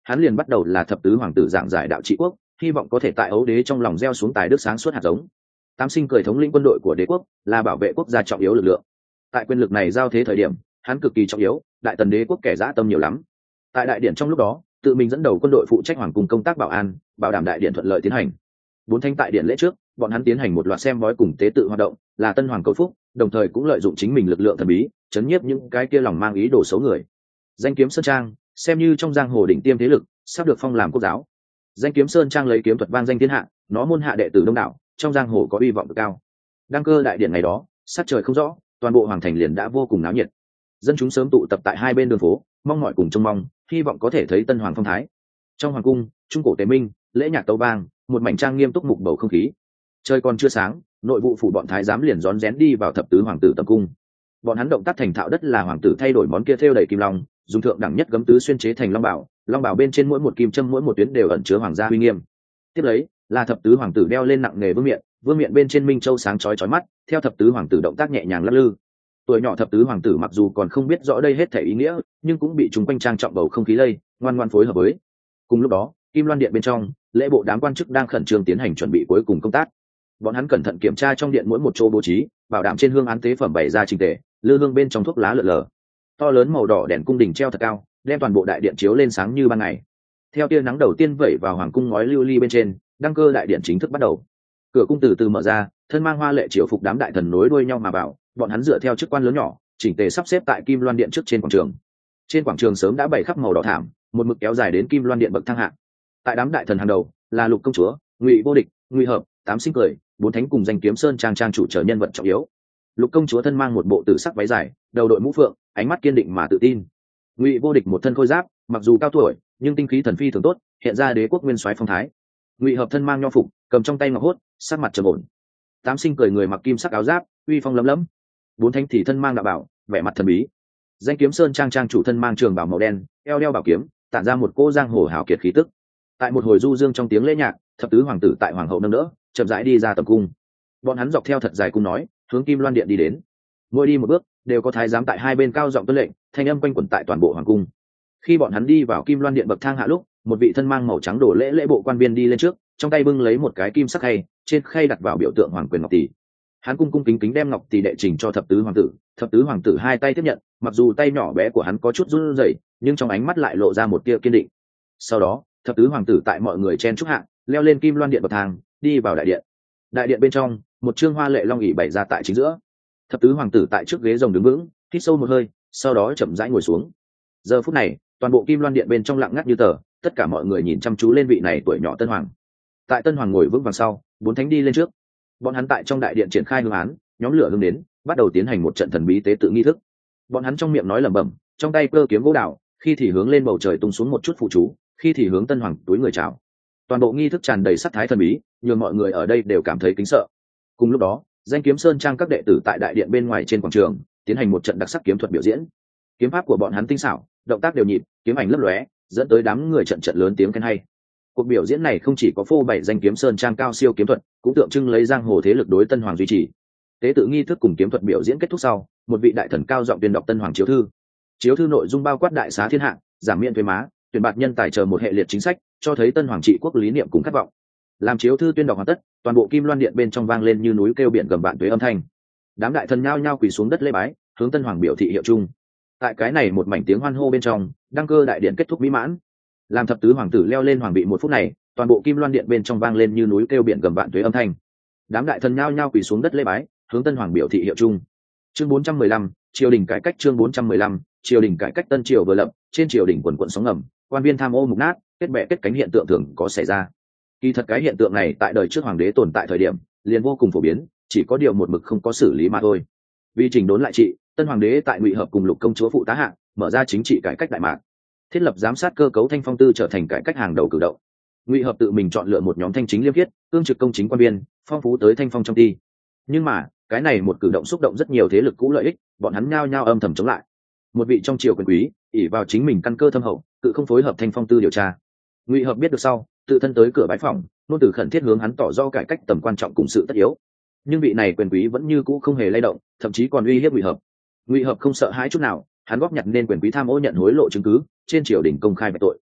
hắn liền bắt đầu là thập tứ hoàng tử giảng giải đạo trị quốc, hy vọng có thể tại ấu đế trong lòng gieo xuống tài đức sáng suốt hạt giống. Tám Sinh cười thống lĩnh quân đội của đế quốc, là bảo vệ quốc gia trọng yếu lực lượng. Tại quyền lực này giao thế thời điểm, hắn cực kỳ trọng yếu, đại tần đế quốc kẻ dã tâm nhiều lắm. Tại đại điện trong lúc đó, tự mình dẫn đầu quân đội phụ trách hoàng cung công tác bảo an, bảo đảm đại điện thuận lợi tiến hành. Bốn thánh tại điện lễ trước, bọn hắn tiến hành một loạt xem bói cùng tế tự hoạt động, là tân hoàng cầu phúc, đồng thời cũng lợi dụng chính mình lực lượng thần bí, chấn nhiếp những cái kia lòng mang ý đồ xấu người. Danh kiếm sơn trang, xem như trong giang hồ đỉnh tiêm thế lực, sắp được phong làm quốc giáo. Danh kiếm sơn trang lấy kiếm thuật vang danh thiên hạ, nó môn hạ đệ tử đông đảo, trong giang hồ có uy vọng cực cao. Đăng cơ đại điện ngày đó, sắc trời không rõ, toàn bộ hoàng thành liền đã vô cùng náo nhiệt. Dân chúng sớm tụ tập tại hai bên đường phố, mong mỏi cùng trông mong, hy vọng có thể thấy tân hoàng phong thái. Trong hoàng cung, trung cổ tế minh, lễ nhạc tấu vang, một mảnh trang nghiêm túc mục bầu không khí. Trời còn chưa sáng, nội vụ phủ bọn thái giám liền rón rén đi vào thập tứ hoàng tử tập cung. Bọn hắn động tác thành thạo đất là hoàng tử thay đổi món kia thêu đầy kim long, dùng thượng đẳng nhất gấm tứ xuyên chế thành long bảo, long bảo bên trên mỗi một kim châm mỗi một tuyến đều ẩn chứa hoàng gia uy nghiêm. Tiếp lấy là thập tứ hoàng tử đeo lên nặng nghề vương miện, vương miện bên trên minh châu sáng chói chói mắt, theo thập tứ hoàng tử động tác nhẹ nhàng lắc lư. Tuổi nhỏ thập tứ hoàng tử mặc dù còn không biết rõ đây hết thể ý nghĩa, nhưng cũng bị chúng quanh trang trọng bầu không khí lây, ngoan ngoan phối hợp với. Cùng lúc đó, Kim Loan điện bên trong, lễ bộ đám quan chức đang khẩn trương tiến hành chuẩn bị cuối cùng công tác. Bọn hắn cẩn thận kiểm tra trong điện mỗi một chỗ bố trí, bảo đảm trên hương án tế phẩm bày ra trình tề, lư hương bên trong thuốc lá lượn lờ. To lớn màu đỏ đèn cung đình treo thật cao, đem toàn bộ đại điện chiếu lên sáng như ban ngày. Theo tia nắng đầu tiên vẩy vào hoàng cung ngói lưu ly bên trên, đăng cơ đại điện chính thức bắt đầu. Cửa cung từ từ mở ra, thân mang hoa lệ triều phục đám đại thần nối đuôi nhau mà vào, bọn hắn dựa theo chức quan lớn nhỏ, chỉnh tề sắp xếp tại Kim Loan điện trước trên quảng trường. Trên quảng trường sớm đã bày khắp màu đỏ thảm, một mực kéo dài đến Kim Loan điện bậc thang hạng. Tại đám đại thần hàng đầu là Lục công chúa, Ngụy Vô Địch, Ngụy Hợp, Tám Sinh cười, bốn thánh cùng danh kiếm sơn trang trang chủ trở nhân vật trọng yếu. Lục công chúa thân mang một bộ tử sắc váy dài, đầu đội mũ phượng, ánh mắt kiên định mà tự tin. Ngụy Vô Địch một thân khôi giáp, mặc dù cao tuổi, nhưng tinh khí thần phi thường tốt, hiện ra đế quốc nguyên soái phong thái. Ngụy Hợp thân mang nho phục, cầm trong tay ngọc hốt, sắc mặt trầm ổn. Tám Sinh cười người mặc kim sắc áo giáp, uy phong lấm lấm. Bốn thánh thì thân mang đạo bảo, vẻ mặt thần bí. Danh kiếm sơn trang trang chủ thân mang trường bào màu đen, eo đeo bảo kiếm, tản ra một cô giang hồ hào kiệt khí tức. Tại một hồi du dương trong tiếng lễ nhạc, thập tứ hoàng tử tại hoàng hậu nâng đỡ, chậm rãi đi ra tầm cung. Bọn hắn dọc theo thật dài cung nói, hướng Kim Loan điện đi đến. Mỗi đi một bước, đều có thái giám tại hai bên cao giọng tuân lệnh, thanh âm quanh quẩn tại toàn bộ hoàng cung. Khi bọn hắn đi vào Kim Loan điện bậc thang hạ lúc, một vị thân mang màu trắng đổ lễ lễ bộ quan viên đi lên trước, trong tay bưng lấy một cái kim sắc khay, trên khay đặt vào biểu tượng hoàng quyền ngọc tỷ. Hắn cung cung kính kính đem ngọc tỷ đệ trình cho thập tứ hoàng tử, thập tứ hoàng tử hai tay tiếp nhận, mặc dù tay nhỏ bé của hắn có chút run rẩy, nhưng trong ánh mắt lại lộ ra một tia kiên định. Sau đó, thập tứ hoàng tử tại mọi người chen chúc hạ, leo lên Kim Loan điện bậc thang, đi vào đại điện. Đại điện bên trong, một trương hoa lệ long ỷ bày ra tại chính giữa. Thập tứ hoàng tử tại trước ghế rồng đứng vững, hít sâu một hơi, sau đó chậm rãi ngồi xuống. Giờ phút này, toàn bộ Kim Loan điện bên trong lặng ngắt như tờ, tất cả mọi người nhìn chăm chú lên vị này tuổi nhỏ tân hoàng. Tại tân hoàng ngồi vững vàng sau, bốn thánh đi lên trước. Bọn hắn tại trong đại điện triển khai hương án, nhóm lửa hương đến, bắt đầu tiến hành một trận thần bí tế tự nghi thức. Bọn hắn trong miệng nói lẩm bẩm, trong tay cơ kiếm gỗ đào, khi thì hướng lên bầu trời tung xuống một chút phụ chú, khi thì hướng tân hoàng túi người chào. Toàn bộ nghi thức tràn đầy sắc thái thần bí, nhường mọi người ở đây đều cảm thấy kính sợ. Cùng lúc đó, danh kiếm sơn trang các đệ tử tại đại điện bên ngoài trên quảng trường tiến hành một trận đặc sắc kiếm thuật biểu diễn. Kiếm pháp của bọn hắn tinh xảo, động tác đều nhịp, kiếm ảnh lấp lóe, dẫn tới đám người trận trận lớn tiếng khen hay. Cuộc biểu diễn này không chỉ có phô bày danh kiếm sơn trang cao siêu kiếm thuật, cũng tượng trưng lấy giang hồ thế lực đối tân hoàng duy trì. Tế tự nghi thức cùng kiếm thuật biểu diễn kết thúc sau, một vị đại thần cao giọng tuyên đọc tân hoàng chiếu thư. Chiếu thư nội dung bao quát đại xá thiên hạ, giảm miễn thuế má, tuyển bạt nhân tài chờ một hệ liệt chính sách, cho thấy tân hoàng trị quốc lý niệm cùng khát vọng. Làm chiếu thư tuyên đọc hoàn tất, toàn bộ Kim Loan điện bên trong vang lên như núi kêu biển gầm vạn tuế âm thanh. Đám đại thần nhao nhao quỳ xuống đất lễ bái, hướng tân hoàng biểu thị hiệu chung. Tại cái này một mảnh tiếng hoan hô bên trong, đăng cơ đại điện kết thúc mỹ mãn. Làm thập tứ hoàng tử leo lên hoàng vị một phút này, toàn bộ Kim Loan điện bên trong vang lên như núi kêu biển gầm vạn tuế âm thanh. Đám đại thần nhao nhao quỳ xuống đất lễ bái, hướng tân hoàng biểu thị hiệu chung. Chương bốn trăm mười lăm, triều đình cải cách. Chương bốn trăm mười lăm, triều đình cải cách. Tân triều vừa lập, trên triều đình quần quận sóng ngầm, quan viên tham ô mục nát, kết bè kết cánh hiện tượng thường có xảy ra. Kỳ thật cái hiện tượng này tại đời trước hoàng đế tồn tại thời điểm liền vô cùng phổ biến, chỉ có điều một mực không có xử lý mà thôi. Vì chỉnh đốn lại trị, tân hoàng đế tại Ngụy Hợp cùng Lục công chúa phụ tá hạng mở ra chính trị cải cách đại mạc, thiết lập giám sát cơ cấu thanh phong tư trở thành cải cách hàng đầu cử động. Ngụy Hợp tự mình chọn lựa một nhóm thanh chính liêm khiết, cương trực công chính quan viên, phong phú tới thanh phong trong ty. Nhưng mà cái này một cử động xúc động rất nhiều thế lực cũ lợi ích, bọn hắn nhao nhao âm thầm chống lại. Một vị trong triều quyền quý ỷ vào chính mình căn cơ thâm hậu, tự không phối hợp thanh phong tư điều tra. Ngụy Hợp biết được sau, tự thân tới cửa bái phòng, nôn từ khẩn thiết hướng hắn tỏ rõ cải cách tầm quan trọng cùng sự tất yếu. Nhưng vị này quyền quý vẫn như cũ không hề lay động, thậm chí còn uy hiếp Ngụy Hợp. Ngụy Hợp không sợ hãi chút nào, hắn góp nhặt nên quyền quý tham ô nhận hối lộ chứng cứ, trên triều đình công khai bạch tội.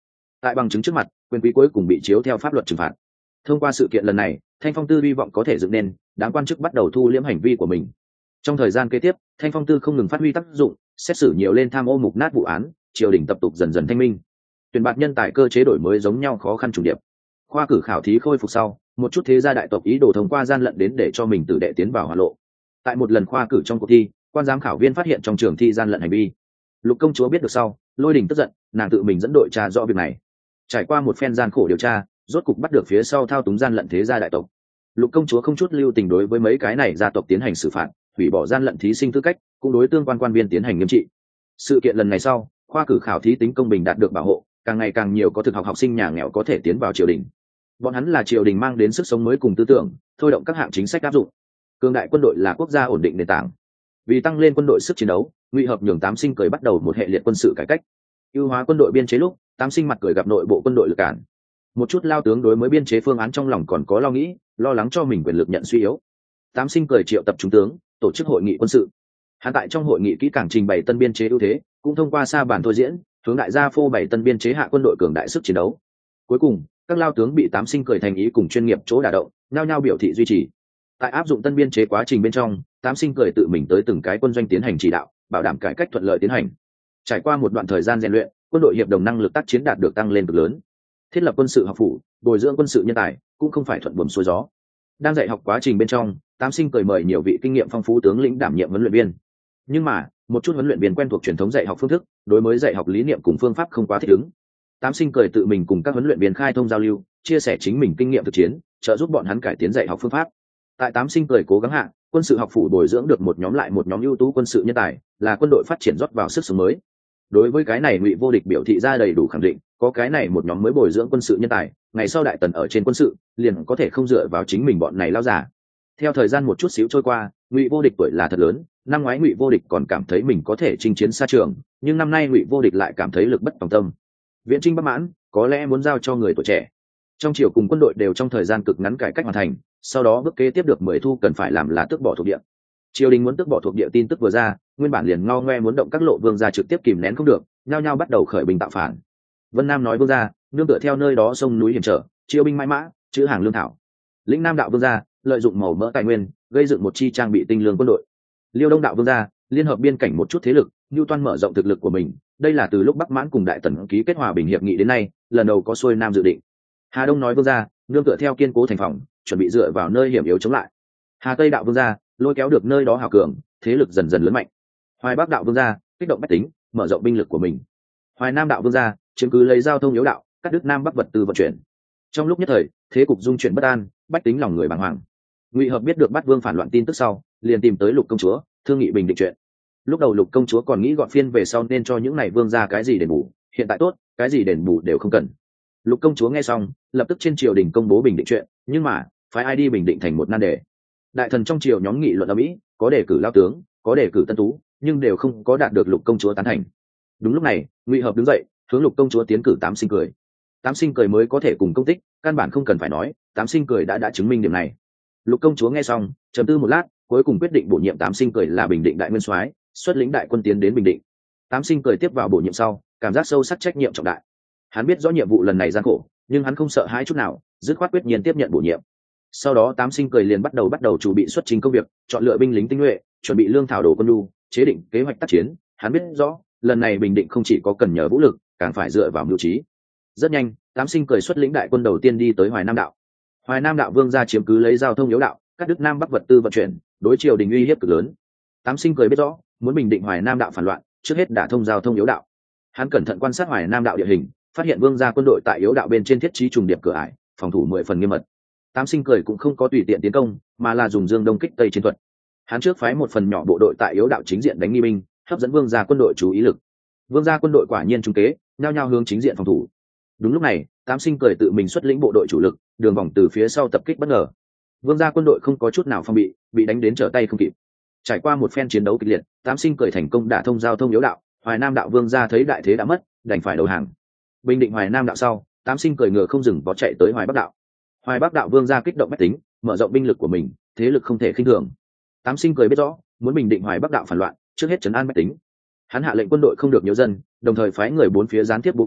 Tại bằng chứng trước mặt, quyền quý cuối cùng bị chiếu theo pháp luật trừng phạt. Thông qua sự kiện lần này, Thanh Phong Tư hy vọng có thể dựng nên, đám quan chức bắt đầu thu liễm hành vi của mình. Trong thời gian kế tiếp, Thanh Phong Tư không ngừng phát huy tác dụng, xét xử nhiều lên tham ô mục nát vụ án, triều đình tập tục dần dần thanh minh. Tuyển bạt nhân tài cơ chế đổi mới giống nhau khó khăn trùng điệp. Khoa cử khảo thí khôi phục sau, một chút thế gia đại tộc ý đồ thông qua gian lận đến để cho mình tử đệ tiến vào hỏa lộ. Tại một lần khoa cử trong cuộc thi, quan giám khảo viên phát hiện trong trường thi gian lận hành vi. Lục công chúa biết được sau, lôi đình tức giận, nàng tự mình dẫn đội tra rõ việc này. Trải qua một phen gian khổ điều tra, rốt cục bắt được phía sau thao túng gian lận thế gia đại tộc. Lục công chúa không chút lưu tình đối với mấy cái này gia tộc tiến hành xử phạt, hủy bỏ gian lận thí sinh tư cách, cũng đối tương quan quan viên tiến hành nghiêm trị. Sự kiện lần này sau, khoa cử khảo thí tính công bình đạt được bảo hộ, càng ngày càng nhiều có thực học học sinh nhà nghèo có thể tiến vào triều đình. Bọn hắn là triều đình mang đến sức sống mới cùng tư tưởng, thôi động các hạng chính sách áp dụng. Cường đại quân đội là quốc gia ổn định nền tảng. Vì tăng lên quân đội sức chiến đấu, Ngụy Hợp nhường Tám Sinh cười bắt đầu một hệ liệt quân sự cải cách. Ưu hóa quân đội biên chế lúc, Tám Sinh mặt cười gặp nội bộ quân đội lực cản. Một chút lao tướng đối với biên chế phương án trong lòng còn có lo nghĩ, lo lắng cho mình quyền lực nhận suy yếu. Tám Sinh cười triệu tập trung tướng, tổ chức hội nghị quân sự. Hắn tại trong hội nghị kỹ càng trình bày tân biên chế ưu thế, cũng thông qua sa bàn thôi diễn, hướng đại gia phô bày tân biên chế hạ quân đội cường đại sức chiến đấu. Cuối cùng, các lao tướng bị Tám Sinh cười thành ý cùng chuyên nghiệp chỗ đả động, nhao nhao biểu thị duy trì. Tại áp dụng tân biên chế quá trình bên trong, Tám Sinh cười tự mình tới từng cái quân doanh tiến hành chỉ đạo, bảo đảm cải cách thuận lợi tiến hành. Trải qua một đoạn thời gian rèn luyện, quân đội hiệp đồng năng lực tác chiến đạt được tăng lên cực lớn. Thiết lập quân sự học phủ, bồi dưỡng quân sự nhân tài, cũng không phải thuận buồm xuôi gió. Đang dạy học quá trình bên trong, Tám Sinh cười mời nhiều vị kinh nghiệm phong phú tướng lĩnh đảm nhiệm huấn luyện viên. Nhưng mà, một chút huấn luyện viên quen thuộc truyền thống dạy học phương thức, đối với dạy học lý niệm cùng phương pháp không quá thích ứng. Tám Sinh cười tự mình cùng các huấn luyện viên khai thông giao lưu, chia sẻ chính mình kinh nghiệm thực chiến, trợ giúp bọn hắn cải tiến dạy học phương pháp. Tại Tám Sinh cười cố gắng hạ, quân sự học phủ bồi dưỡng được một nhóm lại một nhóm ưu tú quân sự nhân tài, là quân đội phát triển rót vào sức sống mới. Đối với cái này, Ngụy Vô Địch biểu thị ra đầy đủ khẳng định, có cái này một nhóm mới bồi dưỡng quân sự nhân tài, ngày sau đại tần ở trên quân sự, liền có thể không dựa vào chính mình bọn này lao giả. Theo thời gian một chút xíu trôi qua, Ngụy Vô Địch tuổi là thật lớn, năm ngoái Ngụy Vô Địch còn cảm thấy mình có thể chinh chiến xa trường, nhưng năm nay Ngụy Vô Địch lại cảm thấy lực bất tòng tâm. Viễn chinh bất mãn, có lẽ muốn giao cho người tuổi trẻ. Trong triều cùng quân đội đều trong thời gian cực ngắn cải cách hoàn thành, sau đó bước kế tiếp được mười thu cần phải làm là tước bỏ thuộc địa. Triều đình muốn tước bỏ thuộc địa tin tức vừa ra, nguyên bản liền ngao ngoe muốn động các lộ vương gia trực tiếp kìm nén không được, nhao nhao bắt đầu khởi binh tạo phản. Vân Nam nói vương gia, nương tựa theo nơi đó sông núi hiểm trở, chiêu binh mãi mã, chữ hàng lương thảo. Lĩnh Nam đạo vương gia, lợi dụng màu mỡ tài nguyên, gây dựng một chi trang bị tinh lương quân đội. Liêu Đông đạo vương gia, liên hợp biên cảnh một chút thế lực, nhu toan mở rộng thực lực của mình. Đây là từ lúc Bắc Mãn cùng Đại Tần ký kết hòa bình hiệp nghị đến nay, lần đầu có xuôi nam dự định. Hà Đông nói vương gia, nương tựa theo kiên cố thành phòng, chuẩn bị dựa vào nơi hiểm yếu chống lại. Hà Tây đạo vương gia, lôi kéo được nơi đó hào cường, thế lực dần dần lớn mạnh. Hoài Bắc đạo vương gia, kích động bách tính, mở rộng binh lực của mình. Hoài Nam đạo vương gia, chiếm cứ lấy giao thông yếu đạo, cắt đứt Nam Bắc vật tư vận chuyển. Trong lúc nhất thời, thế cục dung chuyển bất an, bách tính lòng người bàng hoàng. Ngụy Hợp biết được Bát Vương phản loạn tin tức sau, liền tìm tới Lục công chúa, thương nghị bình định chuyện. Lúc đầu Lục công chúa còn nghĩ gọn phiên về sau nên cho những này vương gia cái gì đền bù, hiện tại tốt, cái gì đền bù đều không cần. Lục công chúa nghe xong, lập tức trên triều đình công bố bình định chuyện, nhưng mà, phái ai đi bình định thành một nan đề. Đại thần trong triều nhóm nghị luận ở mỹ, có đề cử lao tướng, có đề cử tân tú, nhưng đều không có đạt được Lục công chúa tán thành. Đúng lúc này, Ngụy Hợp đứng dậy, hướng Lục công chúa tiến cử Tám Sinh cười. Tám Sinh cười mới có thể cùng công tích, căn bản không cần phải nói, Tám Sinh cười đã đã chứng minh điểm này. Lục công chúa nghe xong, trầm tư một lát, cuối cùng quyết định bổ nhiệm Tám Sinh cười là bình định đại nguyên soái, xuất lĩnh đại quân tiến đến bình định. Tám Sinh cười tiếp vào bổ nhiệm sau, cảm giác sâu sắc trách nhiệm trọng đại. Hắn biết rõ nhiệm vụ lần này gian khổ, nhưng hắn không sợ hãi chút nào, dứt khoát quyết nhiên tiếp nhận bổ nhiệm. Sau đó Tám Sinh cười liền bắt đầu bắt đầu chuẩn bị xuất trình công việc, chọn lựa binh lính tinh nhuệ, chuẩn bị lương thảo đồ quân nhu, chế định kế hoạch tác chiến. Hắn biết rõ, lần này bình định không chỉ có cần nhờ vũ lực, càng phải dựa vào mưu trí. Rất nhanh, Tám Sinh cười xuất lĩnh đại quân đầu tiên đi tới Hoài Nam đạo. Hoài Nam đạo vương gia chiếm cứ lấy giao thông yếu đạo, cắt đứt Nam Bắc vật tư vận chuyển, đối triều đình uy hiếp cực lớn. Tám Sinh cười biết rõ, muốn bình định Hoài Nam đạo phản loạn, trước hết đả thông giao thông yếu đạo. Hắn cẩn thận quan sát Hoài Nam đạo địa hình, phát hiện vương gia quân đội tại yếu đạo bên trên thiết trí trùng điệp cửa ải, phòng thủ mười phần nghiêm mật. Tám Sinh cười cũng không có tùy tiện tiến công, mà là dùng dương đông kích tây chiến thuật. Hắn trước phái một phần nhỏ bộ đội tại yếu đạo chính diện đánh nghi binh, hấp dẫn vương gia quân đội chú ý lực. Vương gia quân đội quả nhiên trúng kế, nhao nhao hướng chính diện phòng thủ. Đúng lúc này, Tám Sinh cười tự mình xuất lĩnh bộ đội chủ lực, đường vòng từ phía sau tập kích bất ngờ. Vương gia quân đội không có chút nào phòng bị, bị đánh đến trở tay không kịp. Trải qua một phen chiến đấu kịch liệt, Tám Sinh cười thành công đả thông giao thông yếu đạo. Hoài Nam đạo vương gia thấy đại thế đã mất, đành phải đầu hàng. Bình định Hoài Nam đạo sau, Tám Sinh cười ngựa không dừng vó chạy tới Hoài Bắc đạo. Hoài Bắc đạo vương gia kích động bách tính, mở rộng binh lực của mình, thế lực không thể khinh thường. Tám Sinh cười biết rõ, muốn bình định Hoài Bắc đạo phản loạn, trước hết trấn an bách tính. Hắn hạ lệnh quân đội không được nhiều dân, đồng thời phái người bốn phía gián tiếp báo cáo,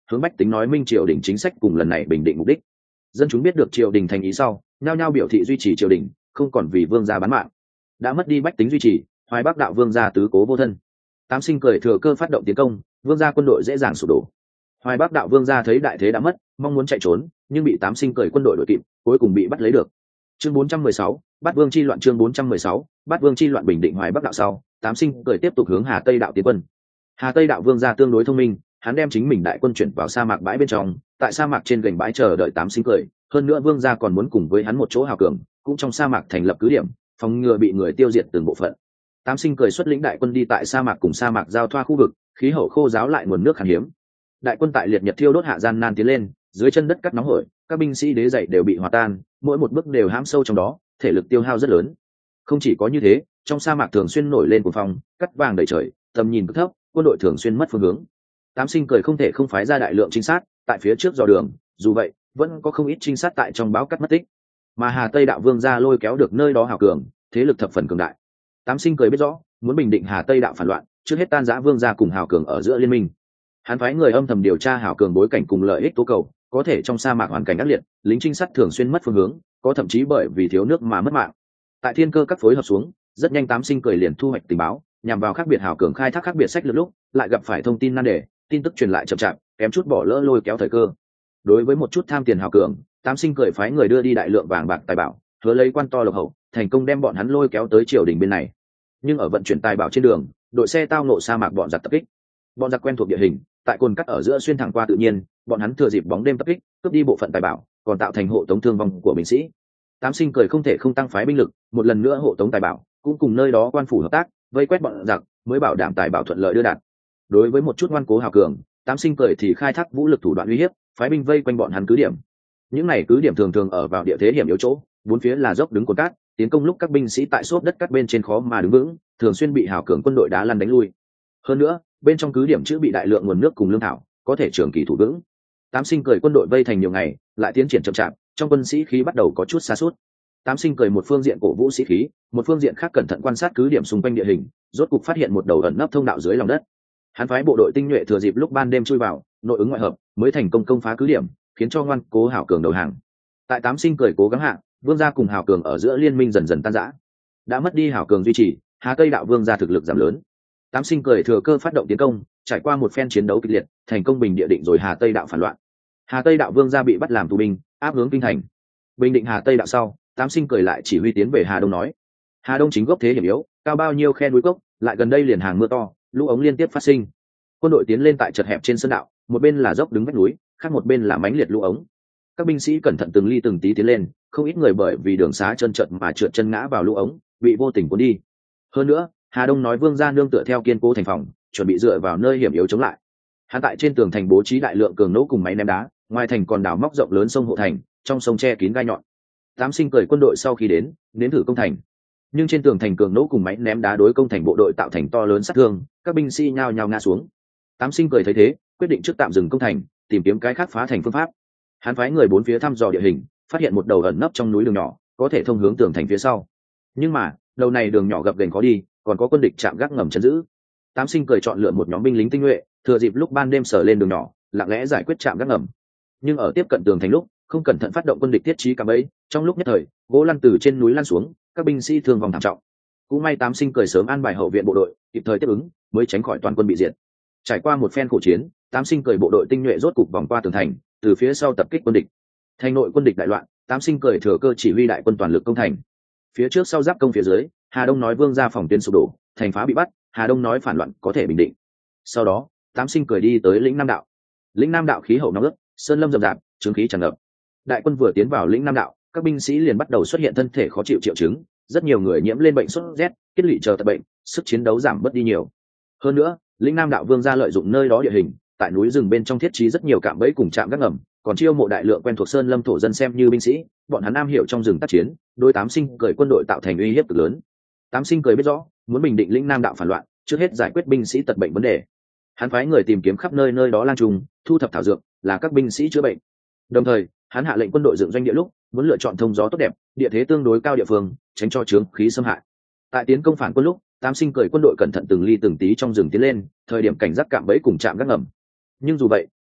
hướng bách tính nói minh triều đình chính sách cùng lần này bình định mục đích. Dân chúng biết được triều đình thành ý sau, nhao nhao biểu thị duy trì triều đình, không còn vì vương gia bán mạng. Đã mất đi bách tính duy trì, Hoài Bắc đạo vương gia tứ cố vô thân. Tám Sinh cười thừa cơ phát động tiến công, vương gia quân đội dễ dàng sụp đổ. Hoài Bắc đạo vương gia thấy đại thế đã mất, mong muốn chạy trốn, nhưng bị Tám Sinh cười quân đội đuổi kịp, cuối cùng bị bắt lấy được. Chương bốn trăm mười sáu, Bát Vương chi loạn. Chương bốn trăm mười sáu, Bát Vương chi loạn. Bình định Hoài Bắc đạo sau, Tám Sinh cười tiếp tục hướng Hà Tây đạo tiến quân. Hà Tây đạo vương gia tương đối thông minh, hắn đem chính mình đại quân chuyển vào sa mạc bãi bên trong, tại sa mạc trên gành bãi chờ đợi Tám Sinh cười. Hơn nữa vương gia còn muốn cùng với hắn một chỗ hào cường, cũng trong sa mạc thành lập cứ điểm, phòng ngừa bị người tiêu diệt từng bộ phận. Tám Sinh cười xuất lĩnh đại quân đi tại sa mạc cùng sa mạc giao thoa khu vực, khí hậu khô ráo lại nguồn nước khan hiếm. Đại quân tại liệt nhật thiêu đốt hạ gian nan tiến lên, dưới chân đất cắt nóng hổi, các binh sĩ đế dậy đều bị hòa tan, mỗi một bước đều hãm sâu trong đó, thể lực tiêu hao rất lớn. Không chỉ có như thế, trong sa mạc thường xuyên nổi lên cuồng phong, cắt vàng đầy trời, tầm nhìn cực thấp, quân đội thường xuyên mất phương hướng. Tám Sinh cười không thể không phái ra đại lượng trinh sát tại phía trước dò đường, dù vậy vẫn có không ít trinh sát tại trong báo cắt mất tích. Mà Hà Tây đạo vương gia lôi kéo được nơi đó hào cường, thế lực thập phần cường đại. Tám Sinh cười biết rõ, muốn bình định Hà Tây đạo phản loạn, trước hết tan rã vương gia cùng hào cường ở giữa liên minh. Hắn phái người âm thầm điều tra hào cường bối cảnh cùng lợi ích tố cầu, có thể trong sa mạc hoàn cảnh ác liệt, lính trinh sát thường xuyên mất phương hướng, có thậm chí bởi vì thiếu nước mà mất mạng. Tại thiên cơ các phối hợp xuống, rất nhanh Tám Sinh cười liền thu hoạch tình báo, nhằm vào khác biệt hào cường khai thác khác biệt sách lược lúc, lại gặp phải thông tin nan đề, tin tức truyền lại chậm chạp, kém chút bỏ lỡ lôi kéo thời cơ. Đối với một chút tham tiền hào cường, Tám Sinh cười phái người đưa đi đại lượng vàng bạc tài bảo, hứa lấy quan to lộc hậu, thành công đem bọn hắn lôi kéo tới triều đình bên này. Nhưng ở vận chuyển tài bảo trên đường, đội xe tao nộ sa mạc bọn giặc tập kích. Bọn giặc quen thuộc địa hình, tại cồn cắt ở giữa xuyên thẳng qua tự nhiên, bọn hắn thừa dịp bóng đêm tập kích, cướp đi bộ phận tài bảo, còn tạo thành hộ tống thương vong của binh sĩ. Tám Sinh cười không thể không tăng phái binh lực, một lần nữa hộ tống tài bảo, cũng cùng nơi đó quan phủ hợp tác, vây quét bọn giặc, mới bảo đảm tài bảo thuận lợi đưa đạt. Đối với một chút ngoan cố hào cường, Tám Sinh cười thì khai thác vũ lực thủ đoạn uy hiếp, phái binh vây quanh bọn hắn cứ điểm. Những này cứ điểm thường thường ở vào địa thế hiểm yếu chỗ, bốn phía là dốc đứng cồn cát, tiến công lúc các binh sĩ tại xốp đất cắt bên trên khó mà đứng vững, thường xuyên bị hào cường quân đội đá lăn đánh lui. Hơn nữa, bên trong cứ điểm chữ bị đại lượng nguồn nước cùng lương thảo, có thể trường kỳ thủ vững. Tám Sinh cười quân đội vây thành nhiều ngày, lại tiến triển chậm chạp, trong quân sĩ khí bắt đầu có chút sa sút. Tám Sinh cười một phương diện cổ vũ sĩ khí, một phương diện khác cẩn thận quan sát cứ điểm xung quanh địa hình, rốt cục phát hiện một đầu ẩn nấp thông đạo dưới lòng đất. Hắn phái bộ đội tinh nhuệ thừa dịp lúc ban đêm chui vào, nội ứng ngoại hợp, mới thành công công phá cứ điểm, khiến cho ngoan cố hảo cường đầu hàng. Tại Tám Sinh cười cố gắng hạ, vương gia cùng hảo cường ở giữa liên minh dần dần tan rã. Đã mất đi hảo cường duy trì, Hà Tây đạo vương gia thực lực giảm lớn. Tám Sinh cười thừa cơ phát động tiến công, trải qua một phen chiến đấu kịch liệt, thành công bình địa định rồi Hà Tây đạo phản loạn. Hà Tây đạo vương gia bị bắt làm tù binh, áp hướng kinh thành. Bình định Hà Tây đạo sau, Tám Sinh cười lại chỉ huy tiến về Hà Đông nói. Hà Đông chính gốc thế hiểm yếu, cao bao nhiêu khe núi cốc, lại gần đây liền hàng mưa to, lũ ống liên tiếp phát sinh. Quân đội tiến lên tại chật hẹp trên sơn đạo, một bên là dốc đứng vách núi, khác một bên là mánh liệt lũ ống. Các binh sĩ cẩn thận từng ly từng tí tiến lên, không ít người bởi vì đường xá trơn trượt mà trượt chân ngã vào lũ ống, bị vô tình cuốn đi. Hơn nữa, Hà Đông nói vương gia nương tựa theo kiên cố thành phòng, chuẩn bị dựa vào nơi hiểm yếu chống lại. Hắn tại trên tường thành bố trí đại lượng cường nỗ cùng máy ném đá, ngoài thành còn đào móc rộng lớn sông hộ thành, trong sông che kín gai nhọn. Tám Sinh cười quân đội sau khi đến, nếm thử công thành. Nhưng trên tường thành cường nỗ cùng máy ném đá đối công thành bộ đội tạo thành to lớn sát thương, các binh sĩ nhao nhao ngã xuống. Tám Sinh cười thấy thế, quyết định trước tạm dừng công thành, tìm kiếm cái khác phá thành phương pháp. Hắn phái người bốn phía thăm dò địa hình, phát hiện một đầu ẩn nấp trong núi đường nhỏ, có thể thông hướng tường thành phía sau. Nhưng mà, đầu này đường nhỏ gập ghềnh khó đi, còn có quân địch chạm gác ngầm chấn giữ. Tám Sinh cười chọn lựa một nhóm binh lính tinh nhuệ, thừa dịp lúc ban đêm sở lên đường nhỏ, lặng lẽ giải quyết chạm gác ngầm. Nhưng ở tiếp cận tường thành lúc, không cẩn thận phát động quân địch thiết trí cả bẫy, trong lúc nhất thời, gỗ lăn từ trên núi lăn xuống, các binh sĩ thương vong thảm trọng. Cũng may Tám Sinh cười sớm an bài hậu viện bộ đội, kịp thời tiếp ứng, mới tránh khỏi toàn quân bị diệt. Trải qua một phen khổ chiến, Tám Sinh cười bộ đội tinh nhuệ rốt cục vòng qua tường thành, từ phía sau tập kích quân địch. Thành nội quân địch đại loạn, Tám Sinh cười thừa cơ chỉ huy đại quân toàn lực công thành. Phía trước sau giáp công phía dưới, Hà Đông nói vương gia phòng tuyến sụp đổ, thành phá bị bắt, Hà Đông nói phản loạn có thể bình định. Sau đó, Tám Sinh cười đi tới lĩnh Nam đạo. Lĩnh Nam đạo khí hậu nóng ướt, sơn lâm rậm rạp, chứng khí tràn ngập. Đại quân vừa tiến vào lĩnh Nam đạo, các binh sĩ liền bắt đầu xuất hiện thân thể khó chịu triệu chứng, rất nhiều người nhiễm lên bệnh sốt rét, kết lụy chờ tật bệnh, sức chiến đấu giảm bớt đi nhiều. Hơn nữa, lĩnh Nam đạo vương gia lợi dụng nơi đó địa hình, tại núi rừng bên trong thiết trí rất nhiều cạm bẫy cùng trạm gác ngầm, còn chiêu mộ đại lượng quen thuộc sơn lâm thổ dân xem như binh sĩ, bọn hắn am hiểu trong rừng tác chiến, đối Tám Sinh cười quân đội tạo thành uy hiếp cực lớn. Tám Sinh cười biết rõ, muốn bình định lĩnh Nam đạo phản loạn, trước hết giải quyết binh sĩ tật bệnh vấn đề. Hắn phái người tìm kiếm khắp nơi nơi đó lang trùng, thu thập thảo dược, là các binh sĩ chữa bệnh. Đồng thời, hắn hạ lệnh quân đội dựng doanh địa lúc, muốn lựa chọn thông gió tốt đẹp, địa thế tương đối cao địa phương, tránh cho chướng khí xâm hại. Tại tiến công phản quân lúc, Tám Sinh cười quân đội cẩn thận từng ly từng tí trong rừng tiến lên, thời điểm cảnh giác cạm bẫy cùng chạm gác ngầm. Nhưng dù vậy,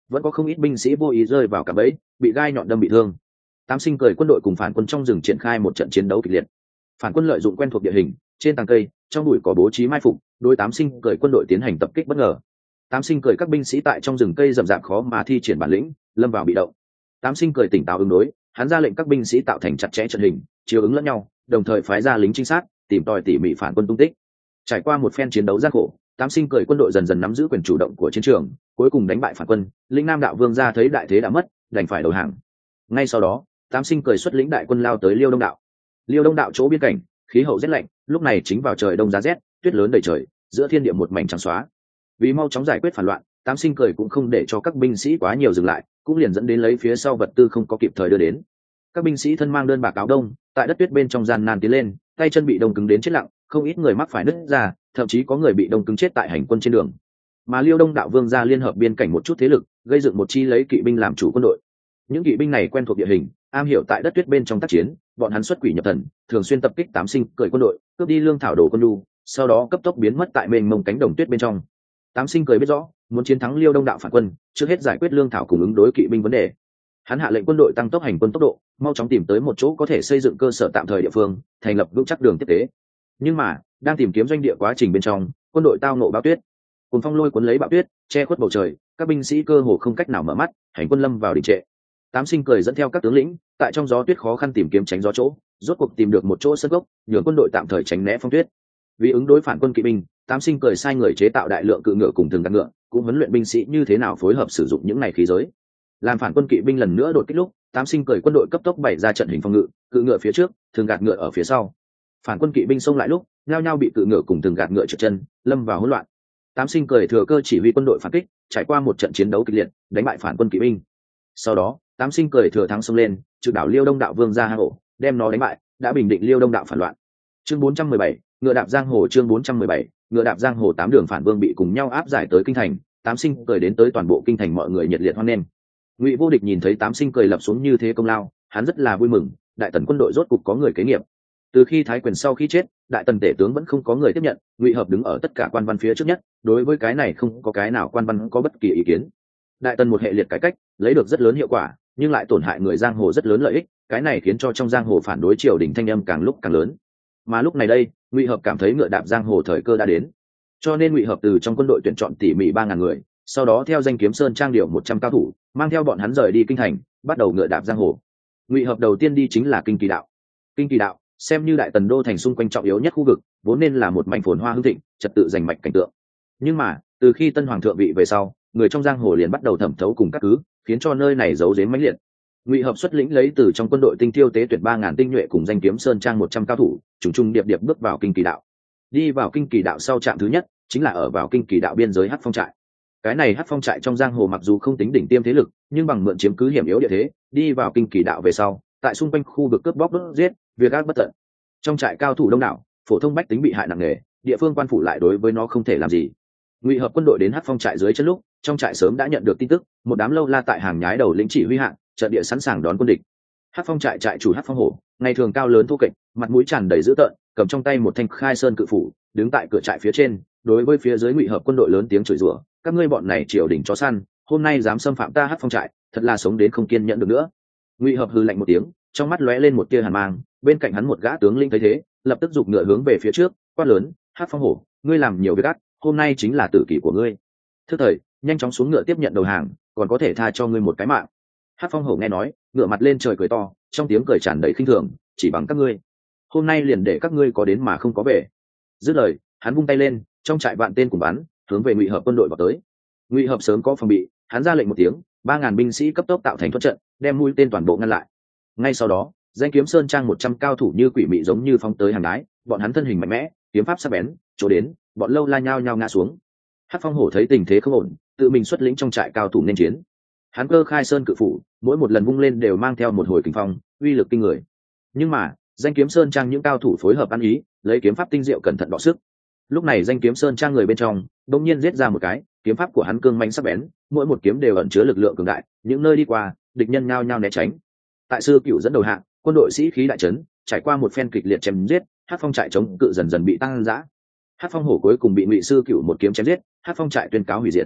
vẫn có không ít binh sĩ vô ý rơi vào cạm bẫy, bị gai nhọn đâm bị thương. Tám Sinh cười quân đội cùng phản quân trong rừng triển khai một trận chiến đấu kịch liệt. Phản quân lợi dụng quen thuộc địa hình, trên tàng cây, trong bụi có bố trí mai phục, đối Tám Sinh cười quân đội tiến hành tập kích bất ngờ. Tám Sinh cười các binh sĩ tại trong rừng cây rậm rạp khó mà thi triển bản lĩnh, lâm vào bị động. Tám Sinh cười tỉnh táo ứng đối, hắn ra lệnh các binh sĩ tạo thành chặt chẽ trận hình, chiếu ứng lẫn nhau, đồng thời phái ra lính trinh sát, tìm tòi tỉ mỉ phản quân tung tích. Trải qua một phen chiến đấu gian khổ, Tám Sinh cười quân đội dần dần nắm giữ quyền chủ động của chiến trường, cuối cùng đánh bại phản quân. Lĩnh Nam đạo vương gia thấy đại thế đã mất, đành phải đầu hàng. Ngay sau đó, Tám Sinh cười xuất lĩnh đại quân lao tới Liêu Đông đạo. Liêu Đông đạo chỗ biên cảnh, khí hậu rét lạnh, lúc này chính vào trời đông giá rét, tuyết lớn đầy trời, giữa thiên địa một mảnh trắng xóa. Vì mau chóng giải quyết phản loạn, Tám Sinh cười cũng không để cho các binh sĩ quá nhiều dừng lại, cũng liền dẫn đến lấy phía sau vật tư không có kịp thời đưa đến. Các binh sĩ thân mang đơn bạc áo đông, tại đất tuyết bên trong gian nan tiến lên, tay chân bị đông cứng đến chết lặng, không ít người mắc phải nứt ra, thậm chí có người bị đông cứng chết tại hành quân trên đường. Mà Liêu Đông đạo vương gia liên hợp biên cảnh một chút thế lực, gây dựng một chi lấy kỵ binh làm chủ quân đội. Những kỵ binh này quen thuộc địa hình, am hiểu tại đất tuyết bên trong tác chiến, bọn hắn xuất quỷ nhập thần, thường xuyên tập kích Tám Sinh cười quân đội, cướp đi lương thảo đồ quân nhu, sau đó cấp tốc biến mất tại mênh mông cánh đồng tuyết bên trong. Tám Sinh cười biết rõ, muốn chiến thắng Liêu Đông đạo phản quân, trước hết giải quyết lương thảo cùng ứng đối kỵ binh vấn đề. Hắn hạ lệnh quân đội tăng tốc hành quân tốc độ, mau chóng tìm tới một chỗ có thể xây dựng cơ sở tạm thời địa phương, thành lập vững chắc đường tiếp tế. Nhưng mà, đang tìm kiếm doanh địa quá trình bên trong, quân đội tao nộ bão tuyết. Cùng phong lôi cuốn lấy bão tuyết, che khuất bầu trời, các binh sĩ cơ hồ không cách nào mở mắt, hành quân lâm vào đình trệ. Tám Sinh cười dẫn theo các tướng lĩnh, tại trong gió tuyết khó khăn tìm kiếm tránh gió chỗ, rốt cuộc tìm được một chỗ sân gốc, nhường quân đội tạm thời tránh né phong tuyết. Vì ứng đối phản quân kỵ binh, Tám Sinh cười sai người chế tạo đại lượng cự ngựa cùng thường gạt ngựa, cũng huấn luyện binh sĩ như thế nào phối hợp sử dụng những này khí giới. Làm phản quân kỵ binh lần nữa đột kích lúc, Tám Sinh cười quân đội cấp tốc bày ra trận hình phòng ngự, cự ngựa phía trước, thường gạt ngựa ở phía sau. Phản quân kỵ binh xông lại lúc, nhao nhao bị cự ngựa cùng thường gạt ngựa trượt chân, lâm vào hỗn loạn. Tám Sinh cười thừa cơ chỉ huy quân đội phản kích, trải qua một trận chiến đấu kịch liệt, đánh bại phản quân kỵ binh. Sau đó, Tám Sinh cười thừa thắng xông lên, trực đảo Liêu Đông đạo vương ra hang ổ, đem nó đánh bại, đã bình định Liêu Đông đạo phản loạn. Chương bốn trăm mười bảy, ngựa đạp giang hồ. Chương bốn trăm mười bảy, ngựa đạp giang hồ. Tám đường phản vương bị cùng nhau áp giải tới kinh thành, Tám Sinh cười đến tới toàn bộ kinh thành mọi người nhiệt liệt hoan nghênh. Ngụy Vô Địch nhìn thấy Tám Sinh cười lập xuống như thế công lao, hắn rất là vui mừng, đại tần quân đội rốt cục có người kế nghiệp. Từ khi Thái Quyền sau khi chết, đại tần tể tướng vẫn không có người tiếp nhận, Ngụy Hợp đứng ở tất cả quan văn phía trước nhất, đối với cái này không có cái nào quan văn có bất kỳ ý kiến. Đại tần một hệ liệt cải cách, lấy được rất lớn hiệu quả, nhưng lại tổn hại người giang hồ rất lớn lợi ích, cái này khiến cho trong giang hồ phản đối triều đình thanh âm càng lúc càng lớn. Mà lúc này đây, Ngụy Hợp cảm thấy ngựa đạp giang hồ thời cơ đã đến, cho nên Ngụy Hợp từ trong quân đội tuyển chọn tỉ mỉ ba ngàn người, sau đó theo danh kiếm sơn trang điều một trăm cao thủ, mang theo bọn hắn rời đi kinh thành, bắt đầu ngựa đạp giang hồ. Ngụy Hợp đầu tiên đi chính là Kinh Kỳ đạo. Kinh Kỳ đạo xem như đại tần đô thành xung quanh trọng yếu nhất khu vực, vốn nên là một mảnh phồn hoa hưng thịnh, trật tự rành mạch cảnh tượng. Nhưng mà, từ khi tân hoàng thượng vị về sau, người trong giang hồ liền bắt đầu thẩm thấu cùng các cứ, khiến cho nơi này giấu giếm mãnh liệt. Ngụy Hợp xuất lĩnh lấy từ trong quân đội tinh tiêu tế tuyệt ba ngàn tinh nhuệ cùng danh kiếm sơn trang một trăm cao thủ, trùng trùng điệp điệp bước vào Kinh Kỳ đạo. Đi vào Kinh Kỳ đạo sau trạm thứ nhất, chính là ở vào Kinh Kỳ đạo biên giới Hắc Phong trại. Cái này Hắc Phong trại trong giang hồ mặc dù không tính đỉnh tiêm thế lực, nhưng bằng mượn chiếm cứ hiểm yếu địa thế, đi vào Kinh Kỳ đạo về sau, tại xung quanh khu vực cướp bóc đốt giết, việc ác bất tận. Trong trại cao thủ đông đảo, phổ thông bách tính bị hại nặng nề, địa phương quan phủ lại đối với nó không thể làm gì. Ngụy Hợp quân đội đến Hắc Phong trại dưới chân lúc, trong trại sớm đã nhận được tin tức, một đám lâu la tại hàng nhái đầu lĩnh chỉ huy hạng, trận địa sẵn sàng đón quân địch. Hắc Phong trại trại chủ Hắc Phong Hổ, ngày thường cao lớn thô kệch, mặt mũi tràn đầy dữ tợn, cầm trong tay một thanh khai sơn cự phủ, đứng tại cửa trại phía trên, đối với phía dưới Ngụy Hợp quân đội lớn tiếng chửi rủa, các ngươi bọn này triều đình chó săn, hôm nay dám xâm phạm ta Hắc Phong trại, thật là sống đến không kiên nhẫn được nữa. Ngụy Hợp hừ lạnh một tiếng, trong mắt lóe lên một tia hàn mang, bên cạnh hắn một gã tướng lĩnh thấy thế, lập tức giục ngựa hướng về phía trước, quát lớn, Hắc Phong Hổ, ngươi làm nhiều việc ác, hôm nay chính là tử kỷ của ngươi. Thứ thời, nhanh chóng xuống ngựa tiếp nhận đầu hàng, còn có thể tha cho ngươi một cái mạng. Hắc Phong Hổ nghe nói, ngựa mặt lên trời cười to, trong tiếng cười tràn đầy khinh thường, chỉ bằng các ngươi, hôm nay liền để các ngươi có đến mà không có về. Dứt lời, hắn vung tay lên, trong trại vạn tên cùng bắn, hướng về Ngụy Hợp quân đội vào tới. Ngụy Hợp sớm có phòng bị, hắn ra lệnh một tiếng, ba ngàn binh sĩ cấp tốc tạo thành thuận trận, đem mũi tên toàn bộ ngăn lại. Ngay sau đó, danh kiếm sơn trang một trăm cao thủ như quỷ mị giống như phóng tới hàng đái, bọn hắn thân hình mạnh mẽ, kiếm pháp sắc bén, chỗ đến, bọn lâu la nhao nhao ngã xuống. Hắc Phong Hổ thấy tình thế không ổn, tự mình xuất lĩnh trong trại cao thủ nên chiến. Hắn cơ khai sơn cự phủ, mỗi một lần vung lên đều mang theo một hồi kình phong, uy lực kinh người. Nhưng mà, danh kiếm sơn trang những cao thủ phối hợp ăn ý, lấy kiếm pháp tinh diệu cẩn thận đọ sức. Lúc này danh kiếm sơn trang người bên trong, đột nhiên giết ra một cái, kiếm pháp của hắn cương mãnh sắc bén, mỗi một kiếm đều ẩn chứa lực lượng cường đại, những nơi đi qua, địch nhân nhao nhao né tránh. Tại sư cửu dẫn đầu hạng, quân đội sĩ khí đại trấn, trải qua một phen kịch liệt chém giết, Hắc Phong trại chống cự dần dần bị tăng dã. Hắc Phong Hổ cuối cùng bị Ngụy sư cửu một kiếm chém giết, Hắc Phong trại tuyên cáo hủy diệt.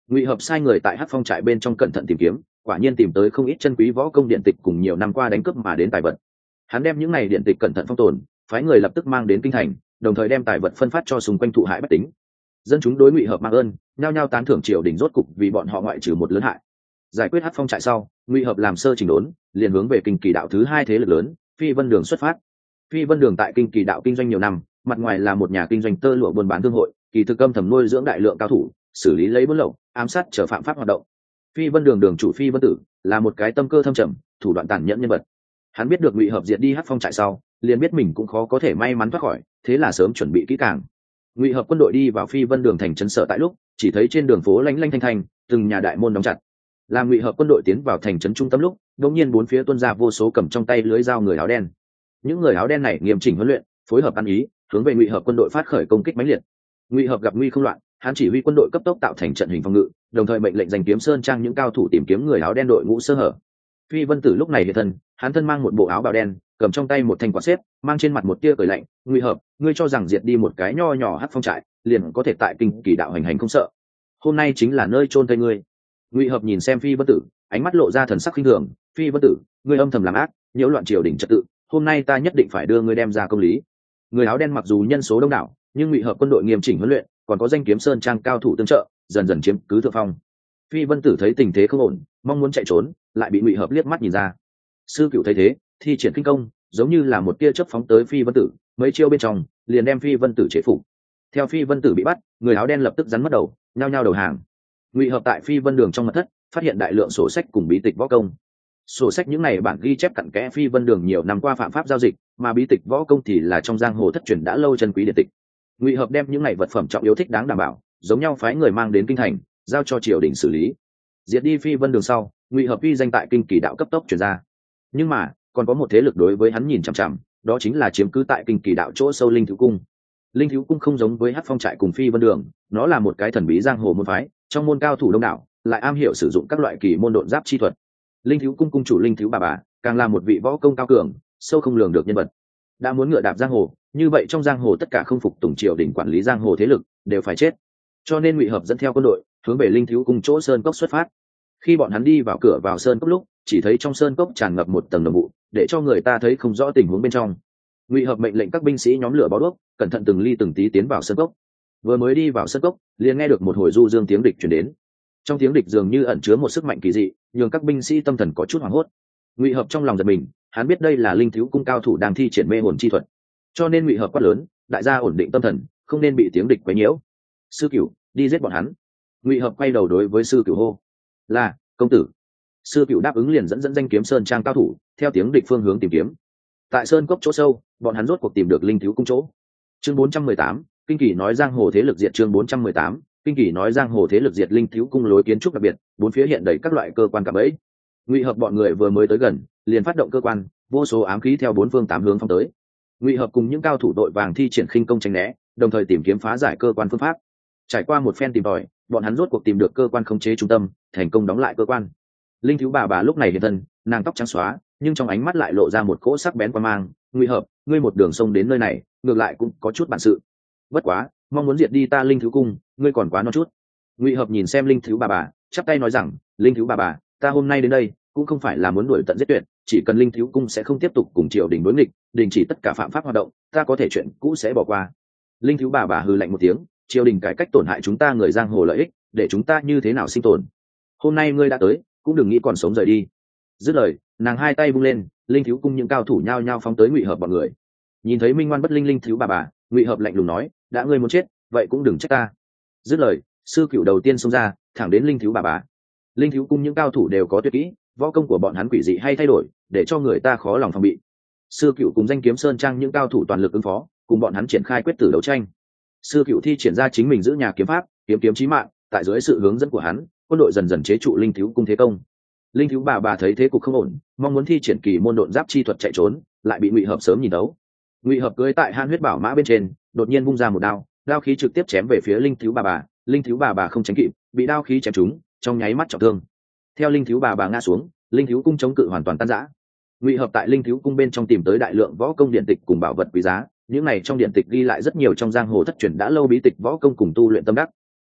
Ngụy Hợp sai người tại Hắc Phong trại bên trong cẩn thận tìm kiếm, quả nhiên tìm tới không ít chân quý võ công điện tịch cùng nhiều năm qua đánh cướp mà đến tài vật. Hắn đem những này điện tịch cẩn thận phong tồn, phái người lập tức mang đến kinh thành, đồng thời đem tài vật phân phát cho xung quanh thụ hại bách tính. Dân chúng đối Ngụy Hợp mang ơn, nhao nhao tán thưởng triều đình rốt cục vì bọn họ ngoại trừ một lớn hại. Giải quyết Hắc Phong trại sau, Ngụy Hợp làm sơ chỉnh đốn, liền hướng về kinh kỳ đạo thứ hai thế lực lớn, Phi Vân Đường xuất phát. Phi Vân Đường tại kinh kỳ đạo kinh doanh nhiều năm, mặt ngoài là một nhà kinh doanh tơ lụa buôn bán thương hội, kỳ thực âm thầm nuôi dưỡng đại lượng cao thủ, xử lý lấy buôn lậu, ám sát trở phạm pháp hoạt động. Phi Vân Đường đường chủ Phi Vân Tử là một cái tâm cơ thâm trầm, thủ đoạn tàn nhẫn nhân vật. Hắn biết được Ngụy Hợp diệt đi Hắc Phong trại sau, liền biết mình cũng khó có thể may mắn thoát khỏi, thế là sớm chuẩn bị kỹ càng. Ngụy Hợp quân đội đi vào Phi Vân Đường thành trấn sở tại lúc, chỉ thấy trên đường phố lánh lánh thanh thanh, từng nhà đại môn đóng chặt. Làm Ngụy Hợp quân đội tiến vào thành trấn trung tâm lúc, đột nhiên bốn phía tuôn ra vô số cầm trong tay lưới dao người áo đen. Những người áo đen này nghiêm chỉnh huấn luyện, phối hợp ăn ý, hướng về Ngụy Hợp quân đội phát khởi công kích mãnh liệt. Ngụy Hợp gặp nguy không loạn, hắn chỉ huy quân đội cấp tốc tạo thành trận hình phòng ngự, đồng thời mệnh lệnh Danh Kiếm Sơn trang những cao thủ tìm kiếm người áo đen đội ngũ sơ hở. Phi Vân Tử lúc này hiện thân, hắn thân mang một bộ áo bào đen, cầm trong tay một thanh quạt xếp, mang trên mặt một tia cười lạnh. Ngụy Hợp, ngươi cho rằng diệt đi một cái nho nhỏ Hắc Phong trại, liền có thể tại kinh kỳ đạo hành hành không sợ? Hôm nay chính là nơi chôn thây ngươi. Ngụy Hợp nhìn xem Phi Vân Tử, ánh mắt lộ ra thần sắc khinh thường. Phi Vân Tử, ngươi âm thầm làm ác, nhiễu loạn triều đình trật tự, hôm nay ta nhất định phải đưa ngươi đem ra công lý. Người áo đen mặc dù nhân số đông đảo, nhưng Ngụy Hợp quân đội nghiêm chỉnh huấn luyện, còn có Danh Kiếm Sơn trang cao thủ tương trợ, dần dần chiếm cứ thượng phong. Phi Vân Tử thấy tình thế không ổn, mong muốn chạy trốn, lại bị Ngụy Hợp liếc mắt nhìn ra. Sư Cửu thấy thế, thi triển kinh công, giống như là một tia chớp phóng tới Phi Vân Tử, mấy chiêu bên trong, liền đem Phi Vân Tử chế phục. Theo Phi Vân Tử bị bắt, người áo đen lập tức rắn mất đầu, nhao nhao đầu hàng. Ngụy Hợp tại Phi Vân Đường trong mật thất, phát hiện đại lượng sổ sách cùng bí tịch võ công. Sổ sách những này bản ghi chép cặn kẽ Phi Vân Đường nhiều năm qua phạm pháp giao dịch, mà bí tịch võ công thì là trong giang hồ thất truyền đã lâu chân quý điện tịch. Ngụy Hợp đem những này vật phẩm trọng yếu thích đáng đảm bảo, giống nhau phái người mang đến kinh thành, giao cho triều đình xử lý. Diệt đi Phi Vân Đường sau, Ngụy Hợp uy danh tại kinh kỳ đạo cấp tốc truyền ra. Nhưng mà, còn có một thế lực đối với hắn nhìn chằm chằm, đó chính là chiếm cứ tại kinh kỳ đạo chỗ sâu Linh Thiếu Cung. Linh Thiếu Cung không giống với Hắc Phong trại cùng Phi Vân Đường, nó là một cái thần bí giang hồ môn phái, trong môn cao thủ đông đảo, lại am hiểu sử dụng các loại kỳ môn độn giáp chi thuật. Linh Thiếu Cung cung chủ Linh Thiếu bà bà, càng là một vị võ công cao cường, sâu không lường được nhân vật. Đã muốn ngựa đạp giang hồ, như vậy trong giang hồ tất cả không phục tùng triều đình quản lý giang hồ thế lực đều phải chết. Cho nên Ngụy Hợp dẫn theo quân đội, hướng về Linh Thiếu Cung chỗ sơn cốc xuất phát. Khi bọn hắn đi vào cửa vào sơn cốc lúc, chỉ thấy trong sơn cốc tràn ngập một tầng đồng vụ, để cho người ta thấy không rõ tình huống bên trong. Ngụy Hợp mệnh lệnh các binh sĩ nhóm lửa bó đuốc, cẩn thận từng ly từng tí tiến vào sơn cốc. Vừa mới đi vào sơn cốc, liền nghe được một hồi du dương tiếng địch truyền đến. Trong tiếng địch dường như ẩn chứa một sức mạnh kỳ dị, nhường các binh sĩ tâm thần có chút hoảng hốt. Ngụy Hợp trong lòng giật mình, hắn biết đây là Linh Thiếu Cung cao thủ đang thi triển mê hồn chi thuật, cho nên Ngụy Hợp quát lớn, đại gia ổn định tâm thần, không nên bị tiếng địch quấy nhiễu. Sư Cửu, đi giết bọn hắn. Ngụy Hợp quay đầu đối với Sư Cửu hô. Là, công tử. Sư Cửu đáp ứng, liền dẫn dẫn Danh Kiếm Sơn trang cao thủ theo tiếng địch phương hướng tìm kiếm. Tại sơn cốc chỗ sâu, bọn hắn rốt cuộc tìm được Linh Thiếu Cung chỗ. Chương bốn trăm mười tám, kinh kỳ nói giang hồ thế lực diệt. Chương bốn trăm mười tám, kinh kỳ nói giang hồ thế lực diệt. Linh Thiếu Cung lối kiến trúc đặc biệt, bốn phía hiện đầy các loại cơ quan cạm bẫy. Ngụy Hợp bọn người vừa mới tới gần, liền phát động cơ quan, vô số ám khí theo bốn phương tám hướng phóng tới. Ngụy Hợp cùng những cao thủ đội vàng thi triển khinh công tránh né, đồng thời tìm kiếm phá giải cơ quan phương pháp. Trải qua một phen tìm tòi, bọn hắn rốt cuộc tìm được cơ quan khống chế trung tâm, thành công đóng lại cơ quan. Linh Thiếu bà bà lúc này hiện thân, nàng tóc trắng xóa, nhưng trong ánh mắt lại lộ ra một cỗ sắc bén quan mang. Ngụy Hợp, ngươi một đường sông đến nơi này, ngược lại cũng có chút bản sự. Bất quá, mong muốn diệt đi ta Linh Thiếu Cung, ngươi còn quá non chút. Ngụy Hợp nhìn xem Linh Thiếu bà bà, chắp tay nói rằng, Linh Thiếu bà bà, ta hôm nay đến đây cũng không phải là muốn đuổi tận giết tuyệt, chỉ cần Linh Thiếu Cung sẽ không tiếp tục cùng triều đình đối nghịch, đình chỉ tất cả phạm pháp hoạt động, ta có thể chuyện cũ sẽ bỏ qua. Linh Thiếu bà bà hừ lạnh một tiếng, triều đình cải cách tổn hại chúng ta người giang hồ lợi ích, để chúng ta như thế nào sinh tồn? Hôm nay ngươi đã tới, cũng đừng nghĩ còn sống rời đi. Dứt lời, nàng hai tay vung lên, Linh Thiếu Cung những cao thủ nhao nhao phóng tới Ngụy Hợp bọn người. Nhìn thấy minh ngoan bất linh Linh Thiếu bà bà, Ngụy Hợp lạnh lùng nói, đã ngươi muốn chết, vậy cũng đừng trách ta. Dứt lời, Sư Cửu đầu tiên xông ra, thẳng đến Linh Thiếu bà bà. Linh Thiếu Cung những cao thủ đều có tuyệt kỹ, võ công của bọn hắn quỷ dị hay thay đổi, để cho người ta khó lòng phòng bị. Sư Cửu cùng Danh Kiếm Sơn trang những cao thủ toàn lực ứng phó, cùng bọn hắn triển khai quyết tử đấu tranh. Sư Cửu thi triển ra chính mình giữ nhà kiếm pháp, kiếm kiếm chí mạng, tại dưới sự hướng dẫn của hắn, quân đội dần dần chế trụ Linh Thiếu Cung thế công. Linh Thiếu bà bà thấy thế cục không ổn, mong muốn thi triển kỳ môn độn giáp chi thuật chạy trốn, lại bị Ngụy Hợp sớm nhìn đấu. Ngụy Hợp cưỡi tại Han Huyết Bảo mã bên trên, đột nhiên vung ra một đao, đao khí trực tiếp chém về phía Linh Thiếu bà bà. Linh Thiếu bà bà không tránh kịp, bị đao khí chém trúng, trong nháy mắt trọng thương. Theo Linh Thiếu bà bà ngã xuống, Linh Thiếu Cung chống cự hoàn toàn tan rã. Ngụy Hợp tại Linh Thiếu Cung bên trong tìm tới đại lượng võ công điện tịch cùng bảo vật quý giá, những này trong điện tịch ghi lại rất nhiều trong giang hồ thất truyền đã lâu bí tịch võ công cùng tu luyện tâm đắc.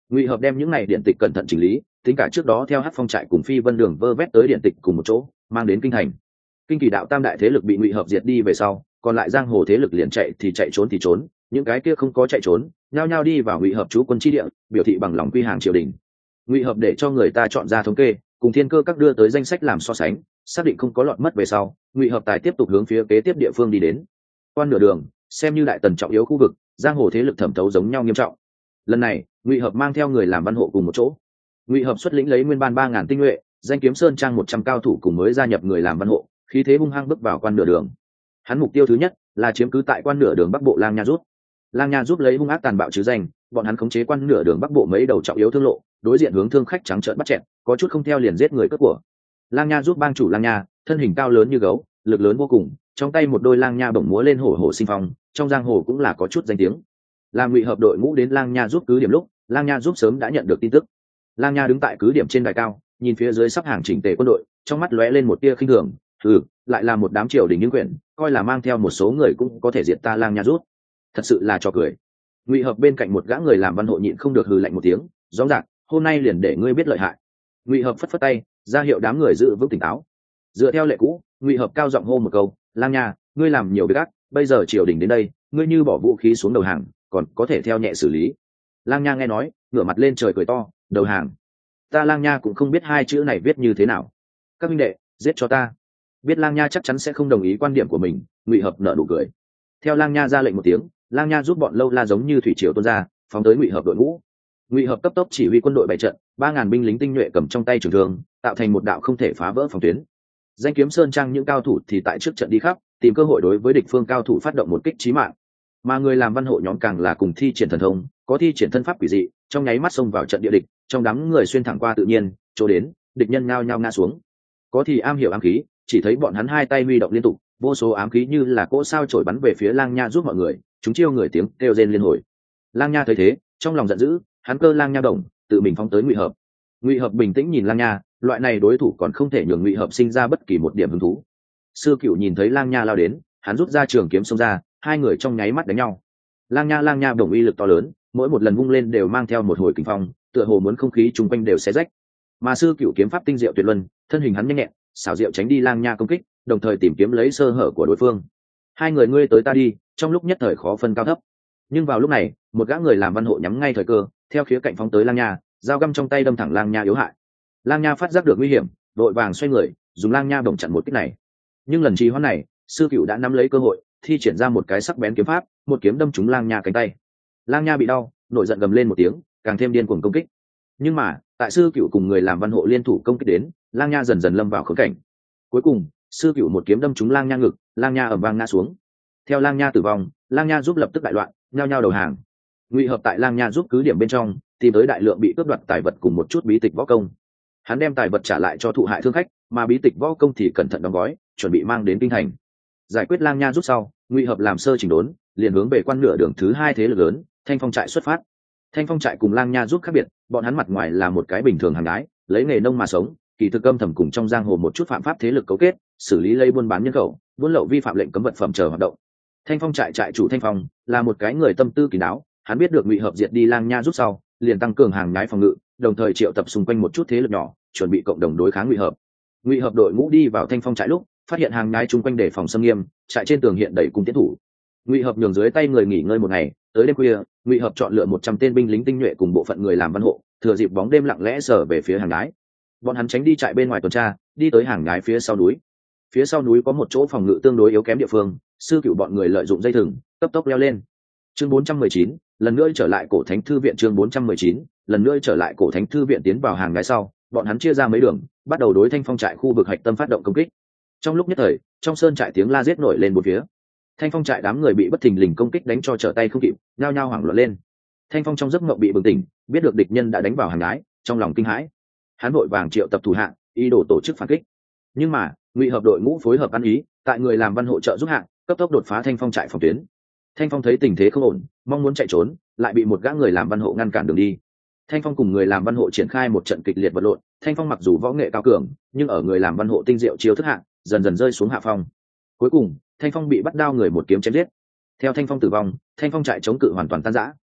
Ngụy Hợp đem những này điện tịch cẩn thận chỉnh lý, tính cả trước đó theo Hắc Phong trại cùng Phi Vân Đường vơ vét tới điện tịch cùng một chỗ, mang đến kinh thành. Kinh Kỳ đạo tam đại thế lực bị Ngụy Hợp diệt đi về sau, còn lại giang hồ thế lực liền chạy thì chạy trốn thì trốn, những cái kia không có chạy trốn, nhao nhao đi vào Ngụy Hợp chú quân chi địa, biểu thị bằng lòng quy hàng triều đình. Ngụy Hợp để cho người ta chọn ra thống kê, cùng Thiên Cơ các đưa tới danh sách làm so sánh, xác định không có lọt mất về sau, Ngụy Hợp tài tiếp tục hướng phía kế tiếp địa phương đi đến. Quan nửa đường, xem như đại tần trọng yếu khu vực, giang hồ thế lực thẩm thấu giống nhau nghiêm trọng. Lần này, Ngụy Hợp mang theo người làm văn hộ cùng một chỗ. Ngụy Hợp xuất lĩnh lấy nguyên ban ba ngàn tinh nhuệ, danh kiếm sơn trang một trăm cao thủ cùng mới gia nhập người làm văn hộ, khí thế hung hăng bước vào quan nửa đường. Hắn mục tiêu thứ nhất là chiếm cứ tại quan nửa đường bắc bộ Lang Nha rút. Lang Nha giúp lấy hung ác tàn bạo chứ danh, bọn hắn khống chế quan nửa đường bắc bộ mấy đầu trọng yếu thương lộ, đối diện hướng thương khách trắng trợn bắt chẹn, có chút không theo liền giết người cướp của. Lang Nha giúp bang chủ Lang Nha, thân hình cao lớn như gấu, lực lớn vô cùng, trong tay một đôi lang nha bổng múa lên hổ hổ sinh phong, trong giang hồ cũng là có chút danh tiếng. Làm Ngụy Hợp đội ngũ đến Lang Nha giúp cứ điểm lúc, Lang Nha giúp sớm đã nhận được tin tức. Lang Nha đứng tại cứ điểm trên đài cao, nhìn phía dưới sắp hàng chỉnh tề quân đội, trong mắt lóe lên một tia khinh thường, "Ừ, lại là một đám triều đình những quyển, coi là mang theo một số người cũng có thể diệt ta Lang Nha giúp. Thật sự là trò cười." Ngụy Hợp bên cạnh một gã người làm văn hộ nhịn không được hừ lạnh một tiếng, rõ ràng, "Hôm nay liền để ngươi biết lợi hại." Ngụy Hợp phất phất tay, ra hiệu đám người giữ vững tỉnh táo. Dựa theo lệ cũ, Ngụy Hợp cao giọng hô một câu, "Lang Nha, ngươi làm nhiều việc ác, bây giờ triều đình đến đây, ngươi như bỏ vũ khí xuống đầu hàng, còn có thể theo nhẹ xử lý." Lang Nha nghe nói, ngửa mặt lên trời cười to, "Đầu hàng? Ta Lang Nha cũng không biết hai chữ này viết như thế nào. Các huynh đệ, giết cho ta." Biết Lang Nha chắc chắn sẽ không đồng ý quan điểm của mình, Ngụy Hợp nở nụ cười. Theo Lang Nha ra lệnh một tiếng, Lang Nha giúp bọn lâu la giống như thủy triều tuôn ra, phóng tới Ngụy Hợp đội ngũ. Ngụy Hợp cấp tốc chỉ huy quân đội bày trận, ba ngàn binh lính tinh nhuệ cầm trong tay trường thương, tạo thành một đạo không thể phá vỡ phòng tuyến. Danh kiếm sơn trang những cao thủ thì tại trước trận đi khắp, tìm cơ hội đối với địch phương cao thủ phát động một kích chí mạng. Mà người làm văn hộ nhóm càng là cùng thi triển thần thông, có thi triển thân pháp quỷ dị, trong nháy mắt xông vào trận địa địch, trong đám người xuyên thẳng qua tự nhiên, chỗ đến, địch nhân nhao nhao ngã xuống. Có thì am hiểu ám khí, chỉ thấy bọn hắn hai tay huy động liên tục, vô số ám khí như là cỗ sao chổi bắn về phía Lang Nha giúp mọi người, chúng chiêu người tiếng kêu rên liên hồi. Lang Nha thấy thế, trong lòng giận dữ, hắn cơ Lang Nha đồng, tự mình phóng tới Ngụy Hợp. Ngụy Hợp bình tĩnh nhìn Lang Nha, loại này đối thủ còn không thể nhường Ngụy Hợp sinh ra bất kỳ một điểm hứng thú. Sư Cửu nhìn thấy Lang Nha lao đến, hắn rút ra trường kiếm xông ra, hai người trong nháy mắt đánh nhau. Lang Nha Lang Nha đồng uy lực to lớn, mỗi một lần vung lên đều mang theo một hồi kình phong, tựa hồ muốn không khí chung quanh đều xé rách. Mà Sư Cửu kiếm pháp tinh diệu tuyệt luân, thân hình hắn nhanh nhẹn, xảo diệu tránh đi Lang Nha công kích, đồng thời tìm kiếm lấy sơ hở của đối phương. Hai người ngươi tới ta đi, trong lúc nhất thời khó phân cao thấp. Nhưng vào lúc này, một gã người làm văn hộ nhắm ngay thời cơ, theo khía cạnh phóng tới Lang Nha, dao găm trong tay đâm thẳng Lang Nha yếu hại. Lang Nha phát giác được nguy hiểm, đội vàng xoay người, dùng Lang Nha bổng chặn một kích này. Nhưng lần trì hoãn này, Sư Cửu đã nắm lấy cơ hội, thi triển ra một cái sắc bén kiếm pháp, một kiếm đâm trúng Lang Nha cánh tay. Lang Nha bị đau, nổi giận gầm lên một tiếng, càng thêm điên cuồng công kích. Nhưng mà, tại Sư Cửu cùng người làm văn hộ liên thủ công kích đến, Lang Nha dần dần lâm vào khốn cảnh. Cuối cùng, Sư Cửu một kiếm đâm trúng Lang Nha ngực, Lang Nha ầm vang ngã xuống. Theo Lang Nha tử vong, Lang Nha giúp lập tức đại loạn, nhao nhao đầu hàng. Ngụy Hợp tại Lang Nha giúp cứ điểm bên trong, tìm tới đại lượng bị cướp đoạt tài vật cùng một chút bí tịch võ công. Hắn đem tài vật trả lại cho thụ hại thương khách, mà bí tịch võ công thì cẩn thận đóng gói, chuẩn bị mang đến kinh thành. Giải quyết Lang Nha giúp sau, Ngụy Hợp làm sơ chỉnh đốn, liền hướng về quan nửa đường thứ hai thế lực lớn, Thanh Phong trại xuất phát. Thanh Phong trại cùng Lang Nha giúp khác biệt, bọn hắn mặt ngoài là một cái bình thường hàng gái, lấy nghề nông mà sống, kỳ thực âm thầm cùng trong giang hồ một chút phạm pháp thế lực cấu kết, xử lý lây buôn bán nhân khẩu, buôn lậu vi phạm lệnh cấm vật phẩm chờ hoạt động. Thanh Phong trại trại chủ Thanh Phong là một cái người tâm tư kín đáo, hắn biết được Ngụy Hợp diệt đi Lang Nha giúp sau, liền tăng cường hàng nhái phòng ngự, đồng thời triệu tập xung quanh một chút thế lực nhỏ, chuẩn bị cộng đồng đối kháng Ngụy Hợp. Ngụy Hợp đội ngũ đi vào Thanh Phong trại lúc, phát hiện hàng nhái chung quanh đề phòng xâm nghiêm, trại trên tường hiện đầy cung tiến thủ. Ngụy Hợp nhường dưới tay người nghỉ ngơi một ngày, tới đêm khuya, Ngụy Hợp chọn lựa một trăm tên binh lính tinh nhuệ cùng bộ phận người làm văn hộ, thừa dịp bóng đêm lặng lẽ sở về phía hàng nhái. Bọn hắn tránh đi trại bên ngoài tuần tra, đi tới hàng nhái phía sau núi. Phía sau núi có một chỗ phòng ngự tương đối yếu kém địa phương, Sư Cửu bọn người lợi dụng dây thừng, cấp tốc leo lên. Chương bốn trăm mười chín, lần nữa trở lại cổ thánh thư viện. Chương bốn trăm mười chín, lần nữa trở lại cổ thánh thư viện. Tiến vào hàng nhái sau, bọn hắn chia ra mấy đường, bắt đầu đối Thanh Phong trại khu vực hạch tâm phát động công kích. Trong lúc nhất thời, trong sơn trại tiếng la giết nổi lên bốn phía. Thanh Phong trại đám người bị bất thình lình công kích đánh cho trở tay không kịp, nhao nhao hoảng loạn lên. Thanh Phong trong giấc mộng bị bừng tỉnh, biết được địch nhân đã đánh vào hàng nhái, trong lòng kinh hãi. Hắn vội vàng triệu tập thủ hạ, ý đồ tổ chức phản kích. Nhưng mà, Ngụy Hợp đội ngũ phối hợp ăn ý, tại người làm văn hộ trợ giúp hạng, cấp tốc đột phá Thanh Phong trại phòng tuyến. Thanh Phong thấy tình thế không ổn, mong muốn chạy trốn, lại bị một gã người làm văn hộ ngăn cản đường đi. Thanh Phong cùng người làm văn hộ triển khai một trận kịch liệt vật lộn. Thanh Phong mặc dù võ nghệ cao cường, nhưng ở người làm văn hộ tinh diệu chiêu thức hạng, dần dần rơi xuống hạ phong. Cuối cùng, Thanh Phong bị bắt đao người một kiếm chém giết. Theo Thanh Phong tử vong, Thanh Phong trại chống cự hoàn toàn tan rã.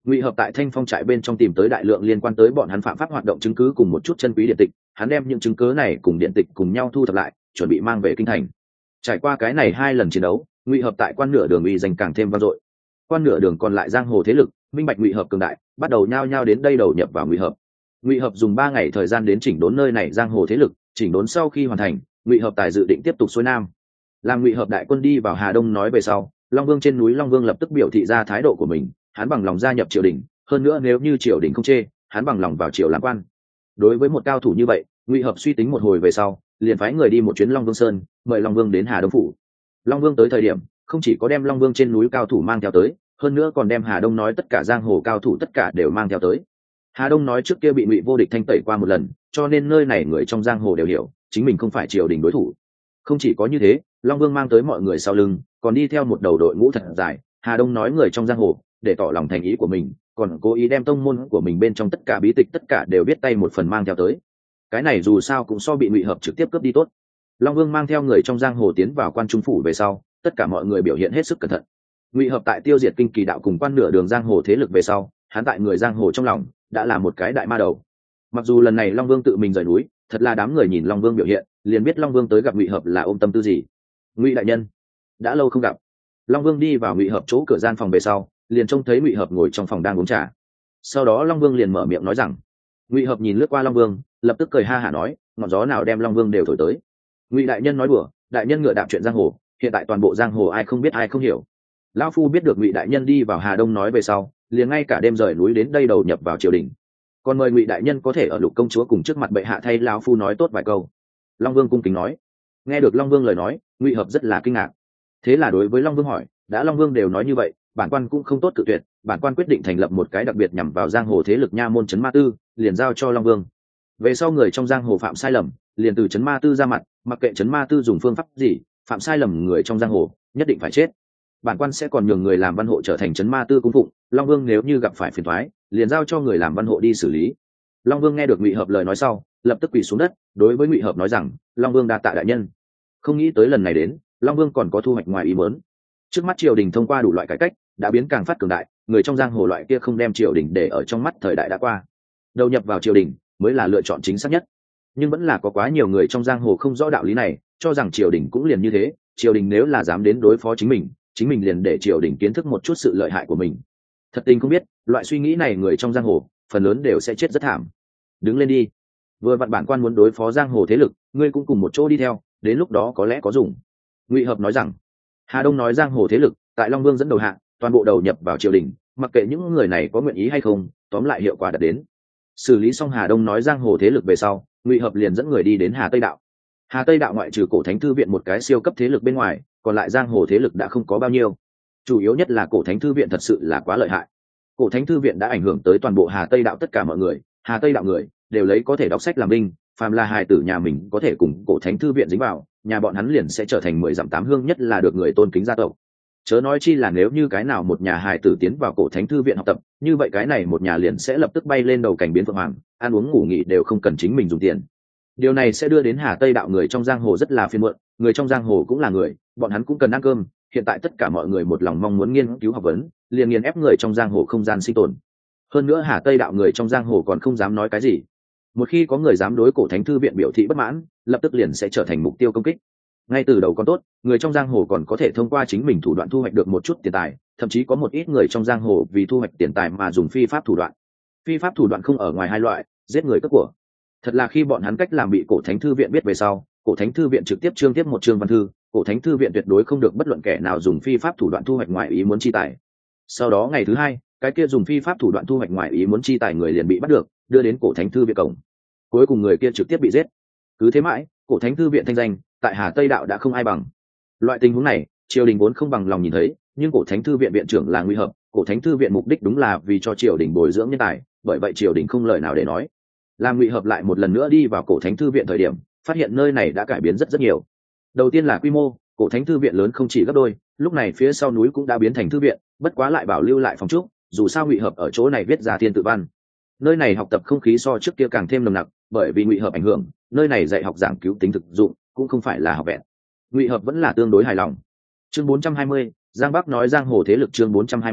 Ngụy Hợp tại Thanh Phong trại bên trong tìm tới đại lượng liên quan tới bọn hắn phạm pháp hoạt động chứng cứ cùng một chút chân quý điện tịch, hắn đem những chứng cứ này cùng điện tịch cùng nhau thu thập lại, chuẩn bị mang về kinh thành. Trải qua cái này hai lần chiến đấu, Ngụy Hợp tại quan nửa đường uy danh càng thêm vang dội. Quan nửa đường còn lại giang hồ thế lực, minh bạch Ngụy Hợp cường đại, bắt đầu nhao nhao đến đây đầu nhập vào Ngụy Hợp. Ngụy Hợp dùng ba ngày thời gian đến chỉnh đốn nơi này giang hồ thế lực, chỉnh đốn sau khi hoàn thành, Ngụy Hợp tài dự định tiếp tục xuôi nam. Làm Ngụy Hợp đại quân đi vào Hà Đông nói về sau, Long Vương trên núi Long Vương lập tức biểu thị ra thái độ của mình, hắn bằng lòng gia nhập triều đình, hơn nữa nếu như triều đình không chê, hắn bằng lòng vào triều làm quan. Đối với một cao thủ như vậy, Ngụy Hợp suy tính một hồi về sau, liền phái người đi một chuyến Long Vương Sơn, mời Long Vương đến Hà Đông phủ. Long Vương tới thời điểm, không chỉ có đem Long Vương trên núi cao thủ mang theo tới, hơn nữa còn đem Hà Đông nói tất cả giang hồ cao thủ tất cả đều mang theo tới. Hà Đông nói trước kia bị Ngụy Vô Địch thanh tẩy qua một lần, cho nên nơi này người trong giang hồ đều hiểu, chính mình không phải triều đình đối thủ. Không chỉ có như thế, Long Vương mang tới mọi người sau lưng, còn đi theo một đầu đội ngũ thật dài. Hà Đông nói người trong giang hồ, để tỏ lòng thành ý của mình, còn cố ý đem tông môn của mình bên trong tất cả bí tịch tất cả đều viết tay một phần mang theo tới. Cái này dù sao cũng so bị Ngụy Hợp trực tiếp cướp đi tốt. Long Vương mang theo người trong giang hồ tiến vào quan trung phủ về sau, tất cả mọi người biểu hiện hết sức cẩn thận. Ngụy Hợp tại tiêu diệt kinh kỳ đạo cùng quan nửa đường giang hồ thế lực về sau, hắn tại người giang hồ trong lòng đã là một cái đại ma đầu. Mặc dù lần này Long Vương tự mình rời núi, thật là đám người nhìn Long Vương biểu hiện, liền biết Long Vương tới gặp Ngụy Hợp là ôm tâm tư gì. Ngụy đại nhân, đã lâu không gặp. Long Vương đi vào Ngụy Hợp chỗ cửa gian phòng về sau, liền trông thấy Ngụy Hợp ngồi trong phòng đang uống trà. Sau đó Long Vương liền mở miệng nói rằng, Ngụy Hợp nhìn lướt qua Long Vương, lập tức cười ha hả nói, ngọn gió nào đem Long Vương đều thổi tới. Ngụy đại nhân nói đùa, đại nhân ngựa đạp chuyện giang hồ, hiện tại toàn bộ giang hồ ai không biết ai không hiểu. Lão phu biết được Ngụy đại nhân đi vào Hà Đông nói về sau, liền ngay cả đêm rời núi đến đây đầu nhập vào triều đình. Còn mời Ngụy đại nhân có thể ở Lục công chúa cùng trước mặt bệ hạ thay lão phu nói tốt vài câu. Long Vương cung kính nói. Nghe được Long Vương lời nói, Ngụy Hợp rất là kinh ngạc. Thế là đối với Long Vương hỏi, đã Long Vương đều nói như vậy, bản quan cũng không tốt cự tuyệt, bản quan quyết định thành lập một cái đặc biệt nhằm vào giang hồ thế lực nha môn trấn ma tư, liền giao cho Long Vương. Về sau người trong giang hồ phạm sai lầm, liền từ trấn ma tư ra mặt, mặc kệ trấn ma tư dùng phương pháp gì, phạm sai lầm người trong giang hồ nhất định phải chết. Bản quan sẽ còn nhường người làm văn hộ trở thành trấn ma tư cung phụng, Long Vương nếu như gặp phải phiền toái, liền giao cho người làm văn hộ đi xử lý. Long Vương nghe được Ngụy Hợp lời nói sau, lập tức quỳ xuống đất, đối với Ngụy Hợp nói rằng, Long Vương đa tạ đại nhân. Không nghĩ tới lần này đến, Long Vương còn có thu hoạch ngoài ý muốn. Trước mắt triều đình thông qua đủ loại cải cách, đã biến càng phát cường đại, người trong giang hồ loại kia không đem triều đình để ở trong mắt thời đại đã qua. Đầu nhập vào triều đình mới là lựa chọn chính xác nhất. Nhưng vẫn là có quá nhiều người trong giang hồ không rõ đạo lý này, cho rằng triều đình cũng liền như thế, triều đình nếu là dám đến đối phó chính mình, chính mình liền để triều đình kiến thức một chút sự lợi hại của mình. Thật tình không biết, loại suy nghĩ này người trong giang hồ, phần lớn đều sẽ chết rất thảm. Đứng lên đi. Vừa vặn bản quan muốn đối phó giang hồ thế lực, ngươi cũng cùng một chỗ đi theo, đến lúc đó có lẽ có dùng. Ngụy Hợp nói rằng. Hà Đông nói giang hồ thế lực, tại Long Vương dẫn đầu hạ, toàn bộ đầu nhập vào triều đình, mặc kệ những người này có nguyện ý hay không, tóm lại hiệu quả đạt đến. Xử lý xong Hà Đông nói giang hồ thế lực về sau, Ngụy Hợp liền dẫn người đi đến Hà Tây đạo. Hà Tây đạo ngoại trừ Cổ Thánh thư viện một cái siêu cấp thế lực bên ngoài, còn lại giang hồ thế lực đã không có bao nhiêu. Chủ yếu nhất là Cổ Thánh thư viện thật sự là quá lợi hại. Cổ Thánh thư viện đã ảnh hưởng tới toàn bộ Hà Tây đạo tất cả mọi người, Hà Tây đạo người đều lấy có thể đọc sách làm binh, phàm là hài tử nhà mình có thể cùng Cổ Thánh thư viện dính vào, nhà bọn hắn liền sẽ trở thành mười dặm tám hương nhất là được người tôn kính gia tộc. Chớ nói chi là nếu như cái nào một nhà hài tử tiến vào Cổ Thánh thư viện học tập, như vậy cái này một nhà liền sẽ lập tức bay lên đầu cảnh biến phượng hoàng, ăn uống ngủ nghỉ đều không cần chính mình dùng tiền. Điều này sẽ đưa đến Hà Tây đạo người trong giang hồ rất là phiền muộn, người trong giang hồ cũng là người, bọn hắn cũng cần ăn cơm, hiện tại tất cả mọi người một lòng mong muốn nghiên cứu học vấn, liền nghiền ép người trong giang hồ không gian sinh tồn. Hơn nữa Hà Tây đạo người trong giang hồ còn không dám nói cái gì. Một khi có người dám đối Cổ Thánh thư viện biểu thị bất mãn, lập tức liền sẽ trở thành mục tiêu công kích. Ngay từ đầu còn tốt, người trong giang hồ còn có thể thông qua chính mình thủ đoạn thu hoạch được một chút tiền tài, thậm chí có một ít người trong giang hồ vì thu hoạch tiền tài mà dùng phi pháp thủ đoạn. Phi pháp thủ đoạn không ở ngoài hai loại, giết người cướp của. Thật là khi bọn hắn cách làm bị Cổ Thánh thư viện biết về sau, Cổ Thánh thư viện trực tiếp trương tiếp một chương văn thư, Cổ Thánh thư viện tuyệt đối không được bất luận kẻ nào dùng phi pháp thủ đoạn thu hoạch ngoại ý muốn chi tài. Sau đó ngày thứ hai, cái kia dùng phi pháp thủ đoạn thu hoạch ngoại ý muốn chi tài người liền bị bắt được, đưa đến Cổ Thánh thư viện cổng. Cuối cùng người kia trực tiếp bị giết. Cứ thế mãi, Cổ Thánh thư viện thanh danh tại Hà Tây đạo đã không ai bằng. Loại tình huống này, triều đình vốn không bằng lòng nhìn thấy, nhưng Cổ Thánh thư viện viện trưởng là Ngụy Hợp, Cổ Thánh thư viện mục đích đúng là vì cho triều đình bồi dưỡng nhân tài, bởi vậy triều đình không lời nào để nói. Làm Ngụy Hợp lại một lần nữa đi vào Cổ Thánh thư viện thời điểm, phát hiện nơi này đã cải biến rất rất nhiều. Đầu tiên là quy mô, Cổ Thánh thư viện lớn không chỉ gấp đôi, lúc này phía sau núi cũng đã biến thành thư viện, bất quá lại bảo lưu lại phòng trúc, dù sao Ngụy Hợp ở chỗ này viết ra thiên tự văn. Nơi này học tập không khí so trước kia càng thêm nồng nặc, bởi vì Ngụy Hợp ảnh hưởng, nơi này dạy học giảng cứu tính thực dụng, cũng không phải là học vẹn. Ngụy Hợp vẫn là tương đối hài lòng. Chương bốn trăm hai mươi, Giang Bắc nói giang hồ thế lực chương bốn trăm hai mươi,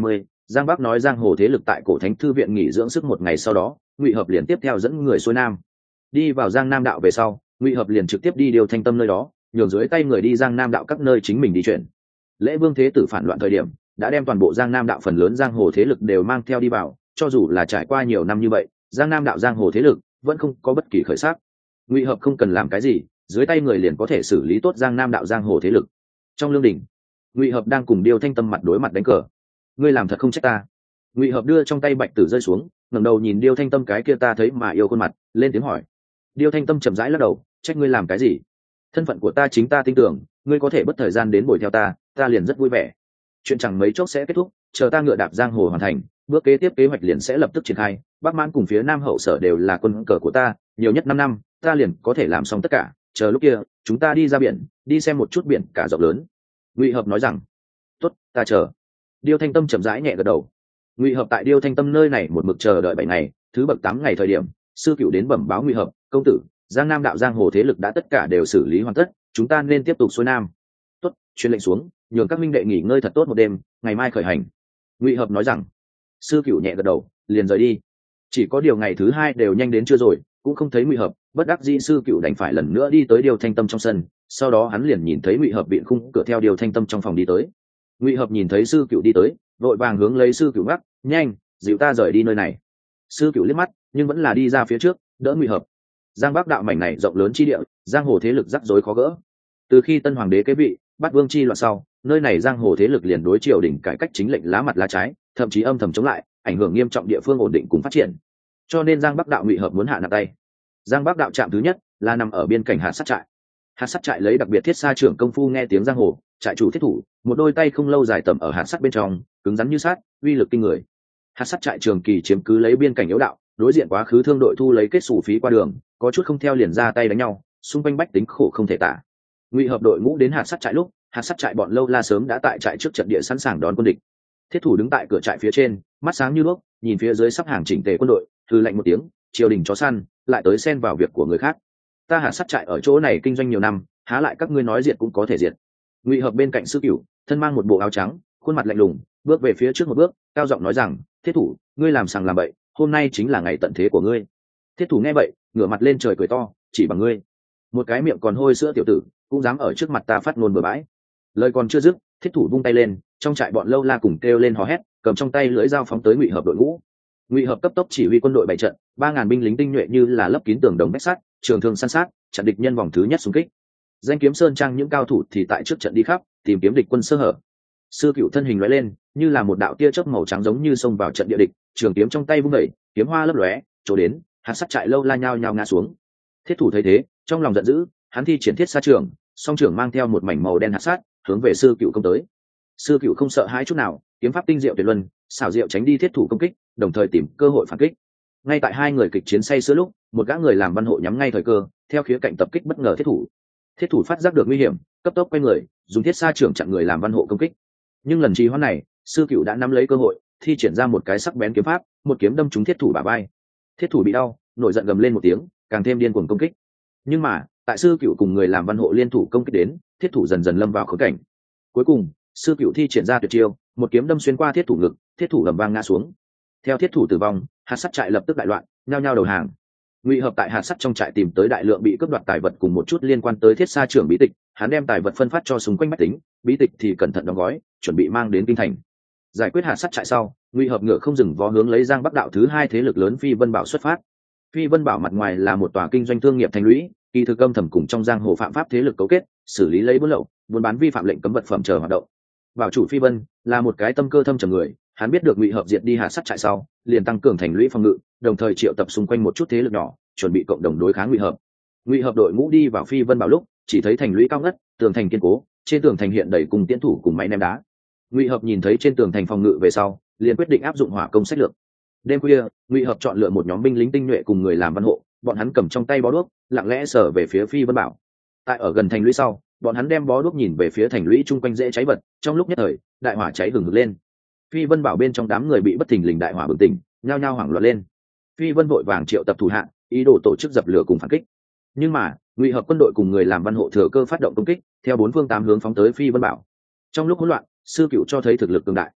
Giang Bắc nói giang hồ thế lực tại cổ thánh thư viện nghỉ dưỡng sức một ngày sau đó, Ngụy Hợp liền tiếp theo dẫn người xuôi nam. Đi vào Giang Nam đạo về sau, Ngụy Hợp liền trực tiếp đi điều Thanh Tâm nơi đó, nhường dưới tay người đi Giang Nam đạo các nơi chính mình đi chuyển. Lễ Vương Thế Tử phản loạn thời điểm, đã đem toàn bộ Giang Nam đạo phần lớn giang hồ thế lực đều mang theo đi vào, cho dù là trải qua nhiều năm như vậy, Giang Nam đạo giang hồ thế lực vẫn không có bất kỳ khởi sắc. Ngụy Hợp không cần làm cái gì, dưới tay người liền có thể xử lý tốt Giang Nam đạo giang hồ thế lực. Trong lương đình, Ngụy Hợp đang cùng Điêu Thanh Tâm mặt đối mặt đánh cờ. Ngươi làm thật không trách ta. Ngụy Hợp đưa trong tay bạch tử rơi xuống, ngẩng đầu nhìn Điêu Thanh Tâm cái kia ta thấy mà yêu khuôn mặt, lên tiếng hỏi. Điêu Thanh Tâm chậm rãi lắc đầu, trách ngươi làm cái gì? Thân phận của ta chính ta tin tưởng, ngươi có thể bất thời gian đến bồi theo ta, ta liền rất vui vẻ. Chuyện chẳng mấy chốc sẽ kết thúc, chờ ta ngựa đạp giang hồ hoàn thành, bước kế tiếp kế hoạch liền sẽ lập tức triển khai. Bắc Mãn cùng phía Nam hậu sở đều là quân cờ của ta, nhiều nhất năm năm, ta liền có thể làm xong tất cả. Chờ lúc kia, chúng ta đi ra biển, đi xem một chút biển cả rộng lớn. Ngụy Hợp nói rằng, tốt, ta chờ. Điêu Thanh Tâm chậm rãi nhẹ gật đầu. Ngụy Hợp tại Điêu Thanh Tâm nơi này một mực chờ đợi bảy ngày, thứ bậc tám ngày thời điểm, sư cửu đến bẩm báo Ngụy Hợp, công tử, Giang Nam đạo giang hồ thế lực đã tất cả đều xử lý hoàn tất, chúng ta nên tiếp tục xuôi nam. Tốt, truyền lệnh xuống, nhường các minh đệ nghỉ ngơi thật tốt một đêm, ngày mai khởi hành. Ngụy Hợp nói rằng. Sư cửu nhẹ gật đầu, liền rời đi. Chỉ có điều ngày thứ hai đều nhanh đến chưa rồi, cũng không thấy Ngụy Hợp, bất đắc dĩ sư cửu đành phải lần nữa đi tới Điêu Thanh Tâm trong sân, sau đó hắn liền nhìn thấy Ngụy Hợp biện khung cửa theo Điêu Thanh Tâm trong phòng đi tới. Ngụy Hợp nhìn thấy sư cửu đi tới, vội vàng hướng lấy sư cửu ngắc, nhanh, dịu ta rời đi nơi này. Sư cửu liếc mắt, nhưng vẫn là đi ra phía trước, đỡ Ngụy Hợp. Giang Bắc đạo mảnh này rộng lớn chi địa, giang hồ thế lực rắc rối khó gỡ. Từ khi Tân Hoàng đế kế vị, Bát Vương chi loạn sau, nơi này giang hồ thế lực liền đối triều đình cải cách chính lệnh lá mặt lá trái, thậm chí âm thầm chống lại, ảnh hưởng nghiêm trọng địa phương ổn định cùng phát triển. Cho nên Giang Bắc đạo Ngụy Hợp muốn hạ nặng tay. Giang Bắc đạo trạm thứ nhất là nằm ở biên cảnh Hạt Sắt trại. Hạt Sắt trại lấy đặc biệt thiết xa trưởng công phu nghe tiếng giang hồ, trại chủ thiết thủ, một đôi tay không lâu dài tầm ở hạt sắt bên trong, cứng rắn như sát, uy lực kinh người. Hạt Sắt trại trường kỳ chiếm cứ lấy biên cảnh yếu đạo, đối diện quá khứ thương đội thu lấy kết sủ phí qua đường, có chút không theo liền ra tay đánh nhau, xung quanh bách tính khổ không thể tả. Ngụy Hợp đội ngũ đến Hạt Sắt trại lúc, Hạt Sắt trại bọn lâu la sớm đã tại trại trước trận địa sẵn sàng đón quân địch. Thiết thủ đứng tại cửa trại phía trên, mắt sáng như đuốc, nhìn phía dưới sắp hàng chỉnh tề quân đội, hừ lạnh một tiếng, triều đình chó săn, lại tới xen vào việc của người khác. Ta Hạt Sắt trại ở chỗ này kinh doanh nhiều năm, há lại các ngươi nói diệt cũng có thể diệt. Ngụy Hợp bên cạnh sư cửu, thân mang một bộ áo trắng, khuôn mặt lạnh lùng, bước về phía trước một bước, cao giọng nói rằng, thiết thủ, ngươi làm sằng làm bậy, hôm nay chính là ngày tận thế của ngươi. Thiết thủ nghe vậy, ngửa mặt lên trời cười to, chỉ bằng ngươi, một cái miệng còn hôi sữa tiểu tử, cũng dám ở trước mặt ta phát ngôn bừa bãi. Lời còn chưa dứt, thiết thủ vung tay lên, trong trại bọn lâu la cùng kêu lên hò hét, cầm trong tay lưỡi dao phóng tới Ngụy Hợp đội ngũ. Ngụy Hợp cấp tốc chỉ huy quân đội bày trận, ba ngàn binh lính tinh nhuệ như là lấp kín tường đồng bách sắt, trường thương săn sát, chặn địch nhân vòng thứ nhất xung kích. Danh kiếm sơn trang những cao thủ thì tại trước trận đi khắp, tìm kiếm địch quân sơ hở. Sư cửu thân hình lóe lên, như là một đạo tia chớp màu trắng giống như xông vào trận địa địch, trường kiếm trong tay vung đẩy, kiếm hoa lấp lóe, chỗ đến, Hạt Sắt trại lâu la nhao nhao ngã xuống. Thiết thủ thấy thế, trong lòng giận dữ, hắn thi triển thiết xa trường, song trường mang theo một mảnh màu đen hạt sát, hướng về sư cửu công tới. Sư cửu không sợ hãi chút nào, kiếm pháp tinh diệu tuyệt luân, xảo diệu tránh đi thiết thủ công kích, đồng thời tìm cơ hội phản kích. Ngay tại hai người kịch chiến say sưa lúc, một gã người làm văn hộ nhắm ngay thời cơ, theo khía cạnh tập kích bất ngờ thiết thủ. Thiết thủ phát giác được nguy hiểm, cấp tốc quay người, dùng thiết xa trường chặn người làm văn hộ công kích. Nhưng lần trì hoãn này, sư cửu đã nắm lấy cơ hội, thi triển ra một cái sắc bén kiếm pháp, một kiếm đâm trúng thiết thủ bả vai. Thiết thủ bị đau, nổi giận gầm lên một tiếng, càng thêm điên cuồng công kích. Nhưng mà, tại sư cửu cùng người làm văn hộ liên thủ công kích đến, thiết thủ dần dần lâm vào khốn cảnh. Cuối cùng, sư cửu thi triển ra tuyệt chiêu, một kiếm đâm xuyên qua thiết thủ ngực, thiết thủ ầm vang ngã xuống. Theo thiết thủ tử vong, Hạt Sắt trại lập tức đại loạn, nhao nhao đầu hàng. Ngụy Hợp tại Hạt Sắt trong trại tìm tới đại lượng bị cướp đoạt tài vật cùng một chút liên quan tới thiết xa trưởng bí tịch, hắn đem tài vật phân phát cho xung quanh bách tính, bí tịch thì cẩn thận đóng gói, chuẩn bị mang đến kinh thành. Giải quyết Hạt Sắt trại sau, Ngụy Hợp ngựa không dừng vó hướng lấy Giang Bắc đạo thứ hai thế lực lớn Phi Vân Bảo xuất phát. Phi Vân Bảo mặt ngoài là một tòa kinh doanh thương nghiệp thành lũy, kỳ thực âm thầm cùng trong giang hồ phạm pháp thế lực cấu kết, xử lý lấy buôn lậu, buôn bán vi phạm lệnh cấm vật phẩm chờ hoạt động. Bảo chủ Phi Vân là một cái tâm cơ thâm trầm người, hắn biết được Ngụy Hợp diệt đi Hạt Sắt trại sau, liền tăng cường thành lũy phòng ngự, đồng thời triệu tập xung quanh một chút thế lực nhỏ, chuẩn bị cộng đồng đối kháng Ngụy Hợp. Ngụy Hợp đội ngũ đi vào Phi Vân Bảo lúc, chỉ thấy thành lũy cao ngất, tường thành kiên cố, trên tường thành hiện đầy cùng tiễn thủ cùng máy ném đá. Ngụy Hợp nhìn thấy trên tường thành phòng ngự về sau, liền quyết định áp dụng hỏa công sách lược. Đêm khuya, Ngụy Hợp chọn lựa một nhóm binh lính tinh nhuệ cùng người làm văn hộ, bọn hắn cầm trong tay bó đuốc, lặng lẽ sở về phía Phi Vân Bảo. Tại ở gần thành lũy sau, bọn hắn đem bó đuốc nhìn về phía thành lũy chung quanh dễ cháy vật, trong lúc nhất thời, đại hỏa cháy hừng hực lên. Phi Vân Bảo bên trong đám người bị bất thình lình đại hỏa bừng tỉnh, nhao nhao hoảng loạn lên. Phi Vân vội vàng triệu tập thủ hạ, ý đồ tổ chức dập lửa cùng phản kích. Nhưng mà, Ngụy Hợp quân đội cùng người làm văn hộ thừa cơ phát động công kích, theo bốn phương tám hướng phóng tới Phi Vân Bảo. Trong lúc hỗn loạn, sư cửu cho thấy thực lực cường đại.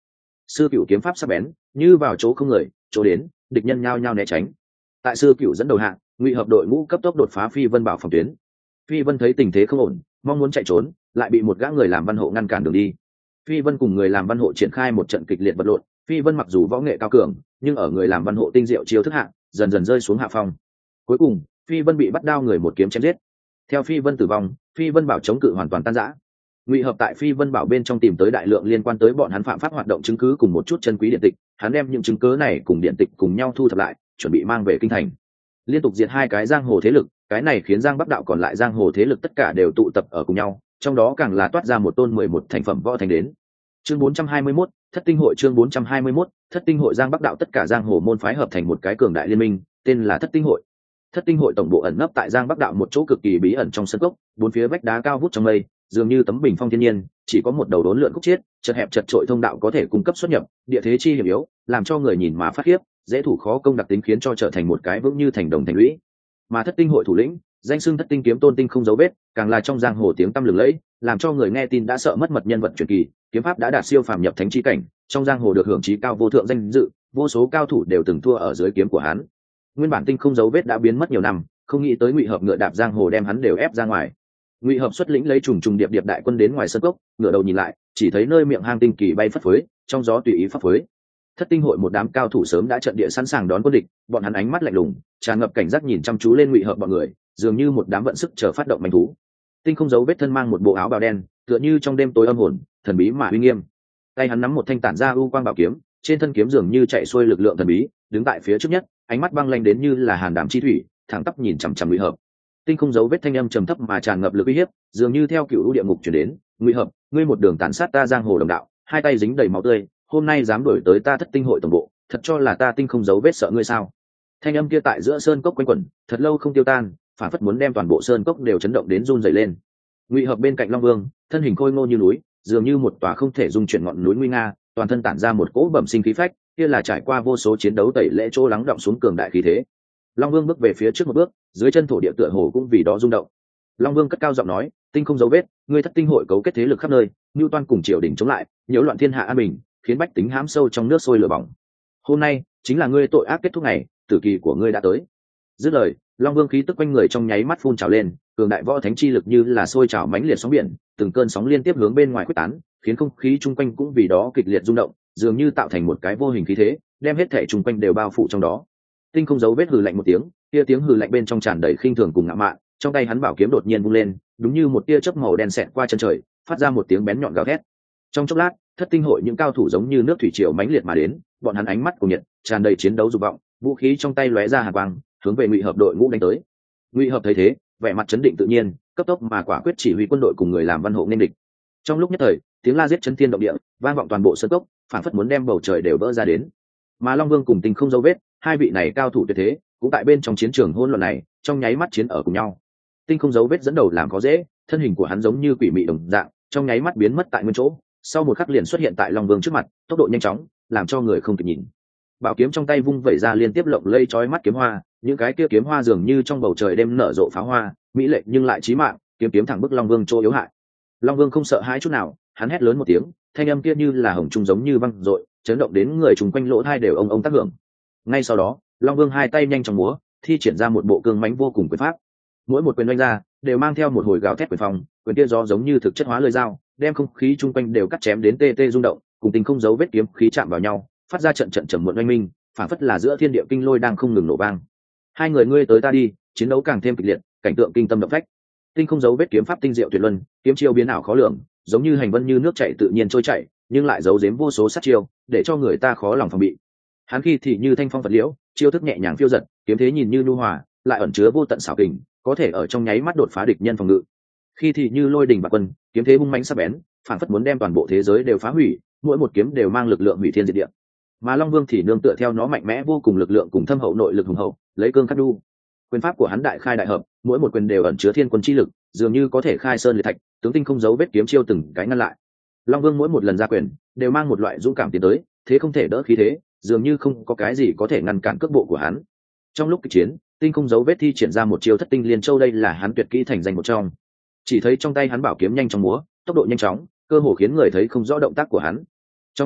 Sư cửu kiếm pháp sắc bén, như vào chỗ không người, chỗ đến địch nhân nhao nhao né tránh. Tại sư cửu dẫn đầu hạng, Ngụy Hợp đội ngũ cấp tốc đột phá Phi Vân Bảo phòng tuyến. Phi Vân thấy tình thế không ổn, mong muốn chạy trốn, lại bị một gã người làm văn hộ ngăn cản đường đi. Phi Vân cùng người làm văn hộ triển khai một trận kịch liệt vật lộn. Phi Vân mặc dù võ nghệ cao cường, nhưng ở người làm văn hộ tinh diệu chiêu thức hạng, dần dần rơi xuống hạ phong. Cuối cùng, Phi Vân bị bắt đao người một kiếm chém giết. Theo Phi Vân tử vong, Phi Vân Bảo chống cự hoàn toàn tan rã. Ngụy Hợp tại Phi Vân Bảo bên trong tìm tới đại lượng liên quan tới bọn hắn phạm pháp hoạt động chứng cứ cùng một chút chân quý điện tịch, hắn đem những chứng cứ này cùng điện tịch cùng nhau thu thập lại, chuẩn bị mang về kinh thành. Liên tục diệt hai cái giang hồ thế lực, cái này khiến Giang Bắc đạo còn lại giang hồ thế lực tất cả đều tụ tập ở cùng nhau, trong đó càng là toát ra một tôn mười một thành phẩm võ thành đến. Chương bốn trăm hai mươi mốt, Thất Tinh hội. Chương bốn trăm hai mươi mốt, Thất Tinh hội. Giang Bắc đạo tất cả giang hồ môn phái hợp thành một cái cường đại liên minh, tên là Thất Tinh hội. Thất Tinh hội tổng bộ ẩn nấp tại Giang Bắc đạo một chỗ cực kỳ bí ẩn trong sân cốc, bốn phía vách đá cao vút trong mây, dường như tấm bình phong thiên nhiên, chỉ có một đầu đốn lượn khúc chiết, chật hẹp chật trội thông đạo có thể cung cấp xuất nhập, địa thế chi hiểm yếu, làm cho người nhìn mà phát khiếp, dễ thủ khó công đặc tính khiến cho trở thành một cái vững như thành đồng thành lũy. Mà Thất Tinh hội thủ lĩnh, danh xưng Thất Tinh kiếm tôn Tinh không dấu vết, càng là trong giang hồ tiếng tăm lừng lẫy, làm cho người nghe tin đã sợ mất mật nhân vật truyền kỳ, kiếm pháp đã đạt siêu phàm nhập thánh chi cảnh, trong giang hồ được hưởng chí cao vô thượng danh dự, vô số cao thủ đều từng thua ở dưới kiếm của hắn. Nguyên bản Tinh không dấu vết đã biến mất nhiều năm, không nghĩ tới Ngụy Hợp ngựa đạp giang hồ đem hắn đều ép ra ngoài. Ngụy Hợp xuất lĩnh lấy trùng trùng điệp điệp đại quân đến ngoài sân cốc, ngửa đầu nhìn lại, chỉ thấy nơi miệng hang tinh kỳ bay phất phới, trong gió tùy ý phấp phới. Thất Tinh hội một đám cao thủ sớm đã trận địa sẵn sàng đón quân địch, bọn hắn ánh mắt lạnh lùng, tràn ngập cảnh giác nhìn chăm chú lên Ngụy Hợp bọn người, dường như một đám vận sức chờ phát động manh thú. Tinh không dấu vết thân mang một bộ áo bào đen, tựa như trong đêm tối âm hồn, thần bí mà uy nghiêm. Tay hắn nắm một thanh tản ra u quang bảo kiếm, trên thân kiếm dường như chạy xuôi lực lượng thần bí, đứng tại phía trước nhất, ánh mắt băng lãnh đến như là hàn đàm chi thủy, thẳng tắp nhìn chằm chằm Ngụy Hợp. Tinh không dấu vết thanh âm trầm thấp mà tràn ngập lực uy hiếp, dường như theo cựu u địa ngục truyền đến. Ngụy Hợp, ngươi một đường tàn sát ta giang hồ đồng đạo, hai tay dính đầy máu tươi, hôm nay dám đuổi tới ta Thất Tinh hội tổng bộ, thật cho là ta tinh không dấu vết sợ ngươi sao? Thanh âm kia tại giữa sơn cốc quanh quẩn, thật lâu không tiêu tan, phản phất muốn đem toàn bộ sơn cốc đều chấn động đến run rẩy lên. Ngụy Hợp bên cạnh Long Vương, thân hình khôi ngô như núi, dường như một tòa không thể dung chuyển ngọn núi nguy nga, toàn thân tản ra một cỗ bẩm sinh khí phách, kia là trải qua vô số chiến đấu tẩy lễ chỗ lắng đọng xuống cường đại khí thế. Long Vương bước về phía trước một bước, dưới chân thổ địa tựa hồ cũng vì đó rung động. Long Vương cất cao giọng nói, tinh không dấu vết, ngươi Thất Tinh hội cấu kết thế lực khắp nơi, nhu toan cùng triều đình chống lại, nhiễu loạn thiên hạ an bình, khiến bách tính hãm sâu trong nước sôi lửa bỏng. Hôm nay chính là ngươi tội ác kết thúc ngày, tử kỳ của ngươi đã tới. Dứt lời, Long Vương khí tức quanh người trong nháy mắt phun trào lên, cường đại võ thánh chi lực như là sôi trào mãnh liệt sóng biển, từng cơn sóng liên tiếp hướng bên ngoài khuếch tán, khiến không khí chung quanh cũng vì đó kịch liệt rung động, dường như tạo thành một cái vô hình khí thế, đem hết thảy chung quanh đều bao phủ trong đó. Tinh không dấu vết hừ lạnh một tiếng, tia tiếng hừ lạnh bên trong tràn đầy khinh thường cùng ngạo mạn, trong tay hắn bảo kiếm đột nhiên vung lên, đúng như một tia chớp màu đen xẹt qua chân trời, phát ra một tiếng bén nhọn gào thét. Trong chốc lát, Thất Tinh hội những cao thủ giống như nước thủy triều mãnh liệt mà đến, bọn hắn ánh mắt cuồng nhiệt, tràn đầy chiến đấu dục vọng, vũ khí trong tay lóe ra hàn quang, hướng về Ngụy Hợp đội ngũ đánh tới. Ngụy Hợp thấy thế, vẻ mặt chấn định tự nhiên, cấp tốc mà quả quyết chỉ huy quân đội cùng người làm văn hộ nên địch. Trong lúc nhất thời, tiếng la giết chấn thiên động địa, vang vọng toàn bộ sân cốc, phảng phất muốn đem bầu trời đều vỡ ra đến. Mà Long Vương cùng Tinh không dấu vết, hai vị này cao thủ tuyệt thế, cũng tại bên trong chiến trường hỗn loạn này, trong nháy mắt chiến ở cùng nhau. Tinh không dấu vết dẫn đầu làm có dễ, thân hình của hắn giống như quỷ mị đồng dạng, trong nháy mắt biến mất tại nguyên chỗ, sau một khắc liền xuất hiện tại Long Vương trước mặt, tốc độ nhanh chóng, làm cho người không kịp nhìn. Bảo kiếm trong tay vung vẩy ra liên tiếp lộng lây chói mắt kiếm hoa, những cái kia kiếm hoa dường như trong bầu trời đêm nở rộ pháo hoa, mỹ lệ nhưng lại chí mạng, kiếm kiếm thẳng bức Long Vương chỗ yếu hại. Long Vương không sợ hãi chút nào, hắn hét lớn một tiếng, thanh âm kia như là hồng trung giống như văng dội, chấn động đến người chung quanh lỗ tai đều ông ông tác hưởng. Ngay sau đó, Long Vương hai tay nhanh chóng múa, thi triển ra một bộ cương mãnh vô cùng quyền pháp. Mỗi một quyền đánh ra, đều mang theo một hồi gào thét quyền phong, quyền kia gió giống như thực chất hóa lưỡi dao, đem không khí chung quanh đều cắt chém đến tê tê rung động, cùng Tinh không dấu vết kiếm khí chạm vào nhau, phát ra trận trận trầm muộn oanh minh, phản phất là giữa thiên địa kinh lôi đang không ngừng nổ vang. Hai người ngươi tới ta đi, chiến đấu càng thêm kịch liệt, cảnh tượng kinh tâm động phách. Tinh không dấu vết kiếm pháp tinh diệu tuyệt luân, kiếm chiêu biến ảo khó lường, giống như hành vân như nước chảy tự nhiên trôi chảy, nhưng lại giấu giếm vô số sát chiêu, để cho người ta khó lòng phòng bị. Hắn khi thì như thanh phong vật liễu, chiêu thức nhẹ nhàng phiêu dật, kiếm thế nhìn như nhu hòa, lại ẩn chứa vô tận xảo kình, có thể ở trong nháy mắt đột phá địch nhân phòng ngự. Khi thì như lôi đình bạt quân, kiếm thế hung mãnh sắc bén, phản phất muốn đem toàn bộ thế giới đều phá hủy, mỗi một kiếm đều mang lực lượng hủy thiên diệt địa. Mà Long Vương thì nương tựa theo nó mạnh mẽ vô cùng lực lượng cùng thâm hậu nội lực hùng hậu, lấy cương khắc đu. Quyền pháp của hắn đại khai đại hợp, mỗi một quyền đều ẩn chứa thiên quân chi lực, dường như có thể khai sơn liệt thạch, tướng Tinh không dấu vết kiếm chiêu từng cái ngăn lại. Long Vương mỗi một lần ra quyền, đều mang một loại dũng cảm tiến tới, thế không thể đỡ khí thế, dường như không có cái gì có thể ngăn cản cước bộ của hắn. Trong lúc kịch chiến, Tinh không dấu vết thi triển ra một chiêu Thất Tinh Liên Châu, đây là hắn tuyệt kỹ thành danh một trong. Chỉ thấy trong tay hắn bảo kiếm nhanh chóng múa, tốc độ nhanh chóng, cơ hồ khiến người thấy không rõ động tác của hắn. Trong nháy mắt,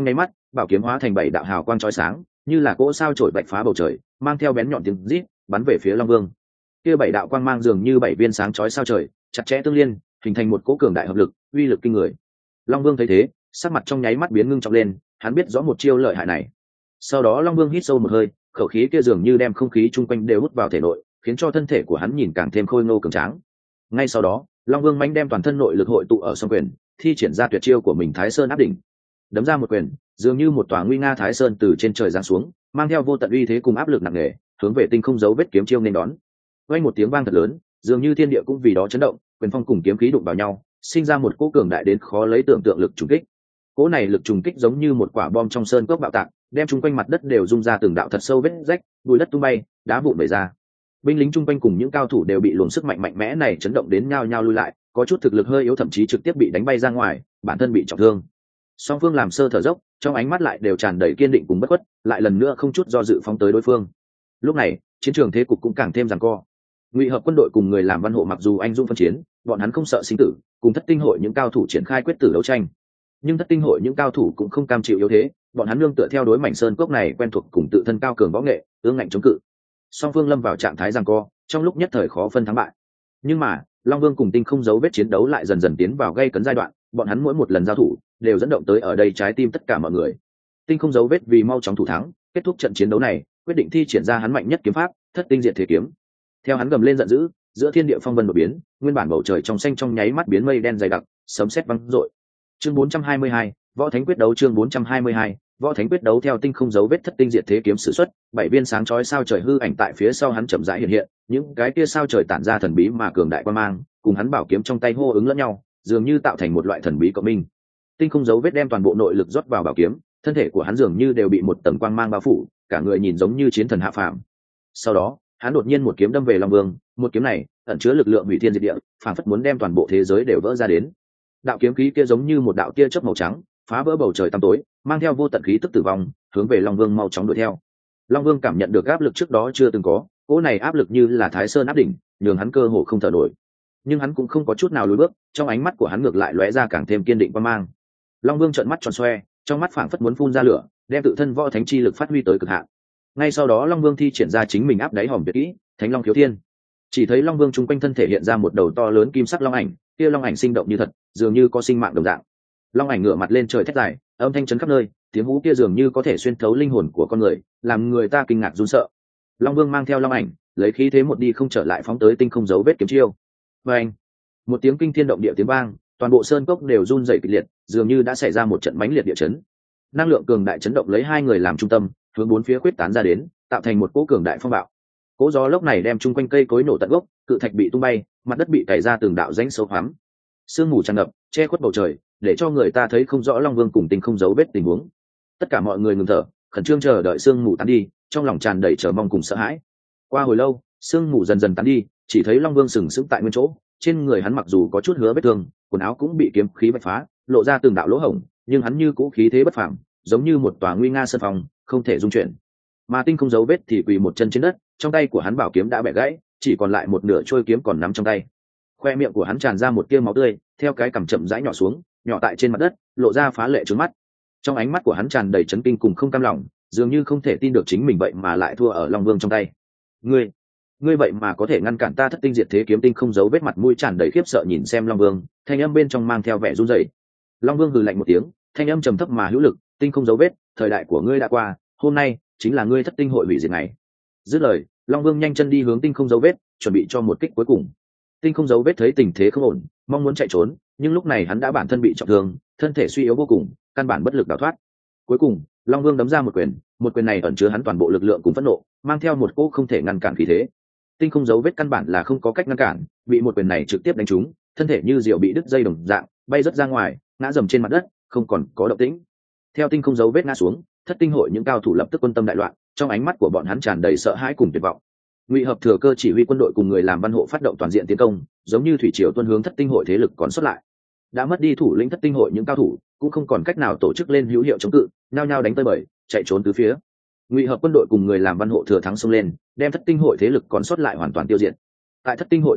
bảo kiếm hóa thành bảy đạo hào quang chói sáng, như là cỗ sao chổi bạch phá bầu trời, mang theo bén nhọn tiếng rít bắn về phía Long Vương. Kia bảy đạo quang mang dường như bảy viên sáng chói sao trời, chặt chẽ tương liên, hình thành một cỗ cường đại hợp lực, uy lực kinh người. Long Vương thấy thế, sắc mặt trong nháy mắt biến ngưng trọng lên, hắn biết rõ một chiêu lợi hại này. Sau đó Long Vương hít sâu một hơi, khẩu khí kia dường như đem không khí chung quanh đều hút vào thể nội, khiến cho thân thể của hắn nhìn càng thêm khôi ngô cường tráng. Ngay sau đó, Long Vương mãnh đem toàn thân nội lực hội tụ ở song quyền, thi triển ra tuyệt chiêu của mình Thái Sơn áp đỉnh. Đấm ra một quyền, dường như một tòa nguy nga Thái Sơn từ trên trời giáng xuống, mang theo vô tận uy thế cùng áp lực nặng nề, hướng về tinh không dấu vết kiếm chiêu nên đón. Vang một tiếng vang thật lớn, dường như thiên địa cũng vì đó chấn động, quyền phong cùng kiếm khí đụng vào nhau, sinh ra một cỗ cường đại đến khó lấy tưởng tượng lực trùng kích. Cỗ này lực trùng kích giống như một quả bom trong sơn cốc bạo tạc, đem chung quanh mặt đất đều rung ra từng đạo thật sâu vết rách, bụi đất tung bay, đá vụn vẩy ra. Binh lính chung quanh cùng những cao thủ đều bị luồng sức mạnh mạnh mẽ này chấn động đến nhao nhao lui lại, có chút thực lực hơi yếu thậm chí trực tiếp bị đánh bay ra ngoài, bản thân bị trọng thương. Song phương làm sơ thở dốc, trong ánh mắt lại đều tràn đầy kiên định cùng bất khuất, lại lần nữa không chút do dự phóng tới đối phương. Lúc này, chiến trường thế cục cũng càng thêm giằng co. Ngụy Hợp quân đội cùng người làm văn hộ mặc dù anh dũng phân chiến, bọn hắn không sợ sinh tử, cùng Thất Tinh hội những cao thủ triển khai quyết tử đấu tranh. Nhưng Thất Tinh hội những cao thủ cũng không cam chịu yếu thế, bọn hắn nương tựa theo đối mảnh sơn cốc này quen thuộc cùng tự thân cao cường võ nghệ, ương ngạnh chống cự. Song phương lâm vào trạng thái giằng co, trong lúc nhất thời khó phân thắng bại. Nhưng mà, Long Vương cùng Tinh không dấu vết chiến đấu lại dần dần tiến vào gây cấn giai đoạn, bọn hắn mỗi một lần giao thủ đều dẫn động tới ở đây trái tim tất cả mọi người. Tinh không dấu vết vì mau chóng thủ thắng, kết thúc trận chiến đấu này, quyết định thi triển ra hắn mạnh nhất kiếm pháp, Thất Tinh Diệt Thế Kiếm. Theo hắn gầm lên giận dữ, giữa thiên địa phong vân đột biến, nguyên bản bầu trời trong xanh trong nháy mắt biến mây đen dày đặc, sấm sét vang dội. Chương bốn trăm hai mươi hai, Võ Thánh quyết đấu chương bốn trăm hai mươi hai, Võ Thánh quyết đấu theo Tinh không dấu vết Thất Tinh Diệt Thế Kiếm sử xuất, bảy viên sáng chói sao trời hư ảnh tại phía sau hắn chậm rãi hiện hiện, những cái kia sao trời tản ra thần bí mà cường đại quang mang, cùng hắn bảo kiếm trong tay hô ứng lẫn nhau, dường như tạo thành một loại thần bí cộng minh. Tinh không dấu vết đem toàn bộ nội lực rót vào bảo kiếm, thân thể của hắn dường như đều bị một tầng quang mang bao phủ, cả người nhìn giống như chiến thần hạ phàm. Sau đó, hắn đột nhiên một kiếm đâm về Long Vương, một kiếm này ẩn chứa lực lượng hủy thiên diệt địa, phảng phất muốn đem toàn bộ thế giới đều vỡ ra đến. Đạo kiếm khí kia giống như một đạo tia chớp màu trắng, phá vỡ bầu trời tăm tối, mang theo vô tận khí tức tử vong, hướng về Long Vương mau chóng đuổi theo. Long Vương cảm nhận được áp lực trước đó chưa từng có, cỗ này áp lực như là Thái Sơn áp đỉnh, nhường hắn cơ hồ không thở nổi. Nhưng hắn cũng không có chút nào lùi bước, trong ánh mắt của hắn ngược lại lóe ra càng thêm kiên định quan mang. Long Vương trợn mắt tròn xoe, trong mắt phảng phất muốn phun ra lửa, đem tự thân võ thánh chi lực phát huy tới cực hạn. Ngay sau đó Long Vương thi triển ra chính mình áp đáy hòm tuyệt kỹ, Thánh Long Khiếu Thiên. Chỉ thấy Long Vương trung quanh thân thể hiện ra một đầu to lớn kim sắc long ảnh, kia long ảnh sinh động như thật, dường như có sinh mạng đồng dạng. Long ảnh ngửa mặt lên trời thét dài, âm thanh chấn khắp nơi, tiếng hú kia dường như có thể xuyên thấu linh hồn của con người, làm người ta kinh ngạc run sợ. Long Vương mang theo long ảnh, lấy khí thế một đi không trở lại phóng tới tinh không dấu vết kiếm chiêu. Và anh, một tiếng kinh thiên động địa tiếng vang, toàn bộ sơn cốc đều run rẩy kịch liệt, dường như đã xảy ra một trận mãnh liệt địa chấn. Năng lượng cường đại chấn động lấy hai người làm trung tâm, hướng bốn phía quyết tán ra đến, tạo thành một cỗ cường đại phong bạo. Cỗ gió lốc này đem chung quanh cây cối nổ tận gốc, cự thạch bị tung bay, mặt đất bị cày ra từng đạo rãnh sâu hoắm. Sương mù tràn ngập, che khuất bầu trời, để cho người ta thấy không rõ Long Vương cùng tinh không dấu vết tình huống. Tất cả mọi người ngừng thở, khẩn trương chờ đợi sương mù tán đi, trong lòng tràn đầy chờ mong cùng sợ hãi. Qua hồi lâu, sương mù dần dần tán đi, chỉ thấy Long Vương sừng sững tại nguyên chỗ, trên người hắn mặc dù có chút hứa vết thương, quần áo cũng bị kiếm khí bạch phá, lộ ra từng đạo lỗ hổng, nhưng hắn như cũ khí thế bất phàm, giống như một tòa nguy nga sơn phong, không thể dung chuyển. Mà tinh không dấu vết thì quỳ một chân trên đất, trong tay của hắn bảo kiếm đã bẻ gãy, chỉ còn lại một nửa trôi kiếm còn nắm trong tay. Khoe miệng của hắn tràn ra một tia máu tươi, theo cái cằm chậm rãi nhỏ xuống, nhỏ tại trên mặt đất, lộ ra phá lệ trướng mắt. Trong ánh mắt của hắn tràn đầy chấn kinh cùng không cam lòng, dường như không thể tin được chính mình vậy mà lại thua ở Long Vương trong tay. Ngươi, ngươi vậy mà có thể ngăn cản ta Thất Tinh Diệt Thế Kiếm? Tinh không dấu vết mặt mũi tràn đầy khiếp sợ nhìn xem Long Vương, thanh âm bên trong mang theo vẻ run rẩy. Long Vương hừ lạnh một tiếng, thanh âm trầm thấp mà hữu lực, tinh không dấu vết, thời đại của ngươi đã qua, hôm nay chính là ngươi Thất Tinh hội hủy diệt ngày. Dứt lời, Long Vương nhanh chân đi hướng tinh không dấu vết, chuẩn bị cho một kích cuối cùng. Tinh không dấu vết thấy tình thế không ổn, mong muốn chạy trốn, nhưng lúc này hắn đã bản thân bị trọng thương, thân thể suy yếu vô cùng, căn bản bất lực đào thoát. Cuối cùng, Long Vương đấm ra một quyền, một quyền này ẩn chứa hắn toàn bộ lực lượng cùng phẫn nộ, mang theo một cỗ không thể ngăn cản khí thế. Tinh không dấu vết căn bản là không có cách ngăn cản, bị một quyền này trực tiếp đánh trúng, thân thể như diều bị đứt dây đồng dạng, bay rất ra ngoài, ngã dầm trên mặt đất, không còn có động tĩnh. Theo tinh không dấu vết ngã xuống, Thất Tinh hội những cao thủ lập tức quân tâm đại loạn, trong ánh mắt của bọn hắn tràn đầy sợ hãi cùng tuyệt vọng. Ngụy Hợp thừa cơ chỉ huy quân đội cùng người làm văn hộ phát động toàn diện tiến công, giống như thủy triều tuôn hướng Thất Tinh hội thế lực còn sót lại. Đã mất đi thủ lĩnh Thất Tinh hội những cao thủ, cũng không còn cách nào tổ chức lên hữu hiệu chống cự, nhao nhao đánh tới bời, chạy trốn tứ phía. Ngụy Hợp quân đội cùng người làm văn hộ thừa thắng xông lên, đem Thất Tinh hội thế lực còn sót lại hoàn toàn tiêu diệt. Tại Thất Tinh hội tổng bộ,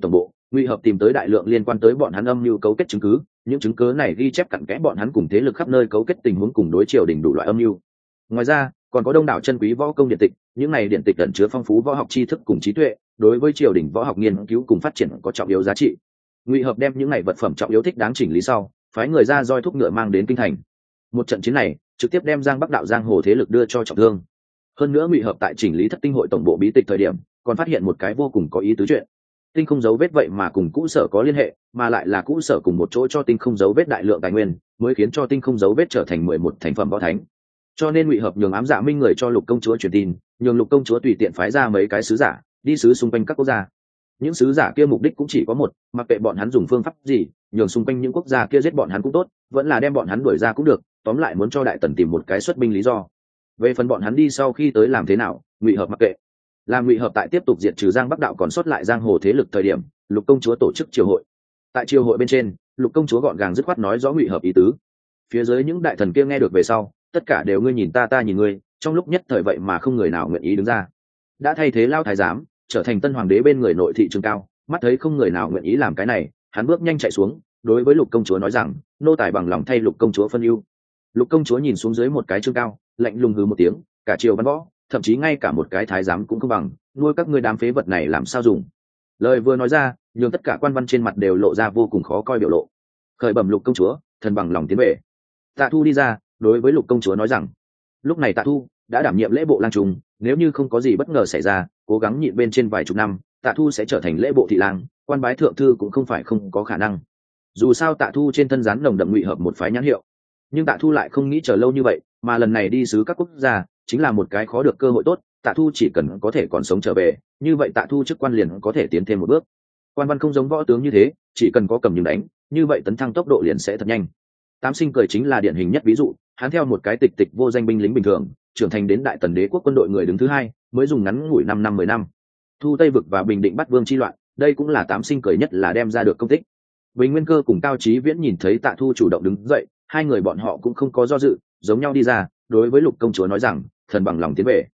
Ngụy Hợp tìm tới đại lượng liên quan tới bọn hắn âm mưu cấu kết chứng cứ, những chứng cứ này ghi chép cặn kẽ bọn hắn cùng thế lực khắp nơi cấu kết tình huống cùng đối triều đình đủ loại âm mưu. Ngoài ra, còn có đông đảo chân quý võ công điện tịch, những này điện tịch ẩn chứa phong phú võ học tri thức cùng trí tuệ, đối với triều đình võ học nghiên cứu cùng phát triển có trọng yếu giá trị. Ngụy Hợp đem những này vật phẩm trọng yếu thích đáng chỉnh lý sau, phái người ra roi thúc ngựa mang đến kinh thành. Một trận chiến này, trực tiếp đem Giang Bắc đạo giang hồ thế lực đưa cho trọng thương. Hơn nữa Ngụy Hợp tại chỉnh lý Thất Tinh hội tổng bộ bí tịch thời điểm, còn phát hiện một cái vô cùng có ý tứ chuyện. Tinh không dấu vết vậy mà cùng cũ sở có liên hệ, mà lại là cũ sở cùng một chỗ cho tinh không dấu vết đại lượng tài nguyên, mới khiến cho tinh không dấu vết trở thành mười một thành phẩm võ thánh. Cho nên Ngụy Hợp nhường ám dạ minh người cho Lục công chúa truyền tin, nhường Lục công chúa tùy tiện phái ra mấy cái sứ giả, đi sứ xung quanh các quốc gia. Những sứ giả kia mục đích cũng chỉ có một, mặc kệ bọn hắn dùng phương pháp gì, nhường xung quanh những quốc gia kia giết bọn hắn cũng tốt, vẫn là đem bọn hắn đuổi ra cũng được, tóm lại muốn cho đại tần tìm một cái xuất binh lý do. Về phần bọn hắn đi sau khi tới làm thế nào, Ngụy Hợp mặc kệ. Làm Ngụy Hợp tại tiếp tục diệt trừ Giang Bắc đạo còn sót lại giang hồ thế lực thời điểm, Lục công chúa tổ chức triều hội. Tại triều hội bên trên, Lục công chúa gọn gàng dứt khoát nói rõ Ngụy Hợp ý tứ. Phía dưới những đại thần kia nghe được về sau, tất cả đều ngươi nhìn ta ta nhìn ngươi, trong lúc nhất thời vậy mà không người nào nguyện ý đứng ra. Đã thay thế Lao thái giám, trở thành tân hoàng đế bên người nội thị Trương Cao, mắt thấy không người nào nguyện ý làm cái này, hắn bước nhanh chạy xuống, đối với Lục công chúa nói rằng, nô tài bằng lòng thay Lục công chúa phân ưu. Lục công chúa nhìn xuống dưới một cái Trương Cao, lạnh lùng hừ một tiếng, cả triều văn võ, thậm chí ngay cả một cái thái giám cũng không bằng, nuôi các ngươi đám phế vật này làm sao dùng. Lời vừa nói ra, nhường tất cả quan văn trên mặt đều lộ ra vô cùng khó coi biểu lộ. Khởi bẩm Lục công chúa, thần bằng lòng tiến về. Tạ Thu đi ra, đối với Lục công chúa nói rằng, lúc này Tạ Thu đã đảm nhiệm lễ bộ lang trung, nếu như không có gì bất ngờ xảy ra, cố gắng nhịn bên trên vài chục năm, Tạ Thu sẽ trở thành lễ bộ thị lang, quan bái thượng thư cũng không phải không có khả năng. Dù sao Tạ Thu trên thân dán nồng đậm Ngụy Hợp một phái nhãn hiệu, nhưng Tạ Thu lại không nghĩ chờ lâu như vậy, mà lần này đi sứ các quốc gia chính là một cái khó được cơ hội tốt. Tạ Thu chỉ cần có thể còn sống trở về, như vậy Tạ Thu chức quan liền có thể tiến thêm một bước. Quan văn không giống võ tướng như thế, chỉ cần có cầm nhưng đánh, như vậy tấn thăng tốc độ liền sẽ thật nhanh. Tám Sinh cười chính là điển hình nhất ví dụ, hắn theo một cái tịch tịch vô danh binh lính bình thường, trưởng thành đến đại tần đế quốc quân đội người đứng thứ hai, mới dùng ngắn ngủi năm năm mười năm. Thu Tây vực và bình định bắt vương chi loạn, đây cũng là Tám Sinh cười nhất là đem ra được công tích. Bình Nguyên Cơ cùng Cao Chí Viễn nhìn thấy Tạ Thu chủ động đứng dậy, hai người bọn họ cũng không có do dự, giống nhau đi ra, đối với Lục công chúa nói rằng, thần bằng lòng tiến về.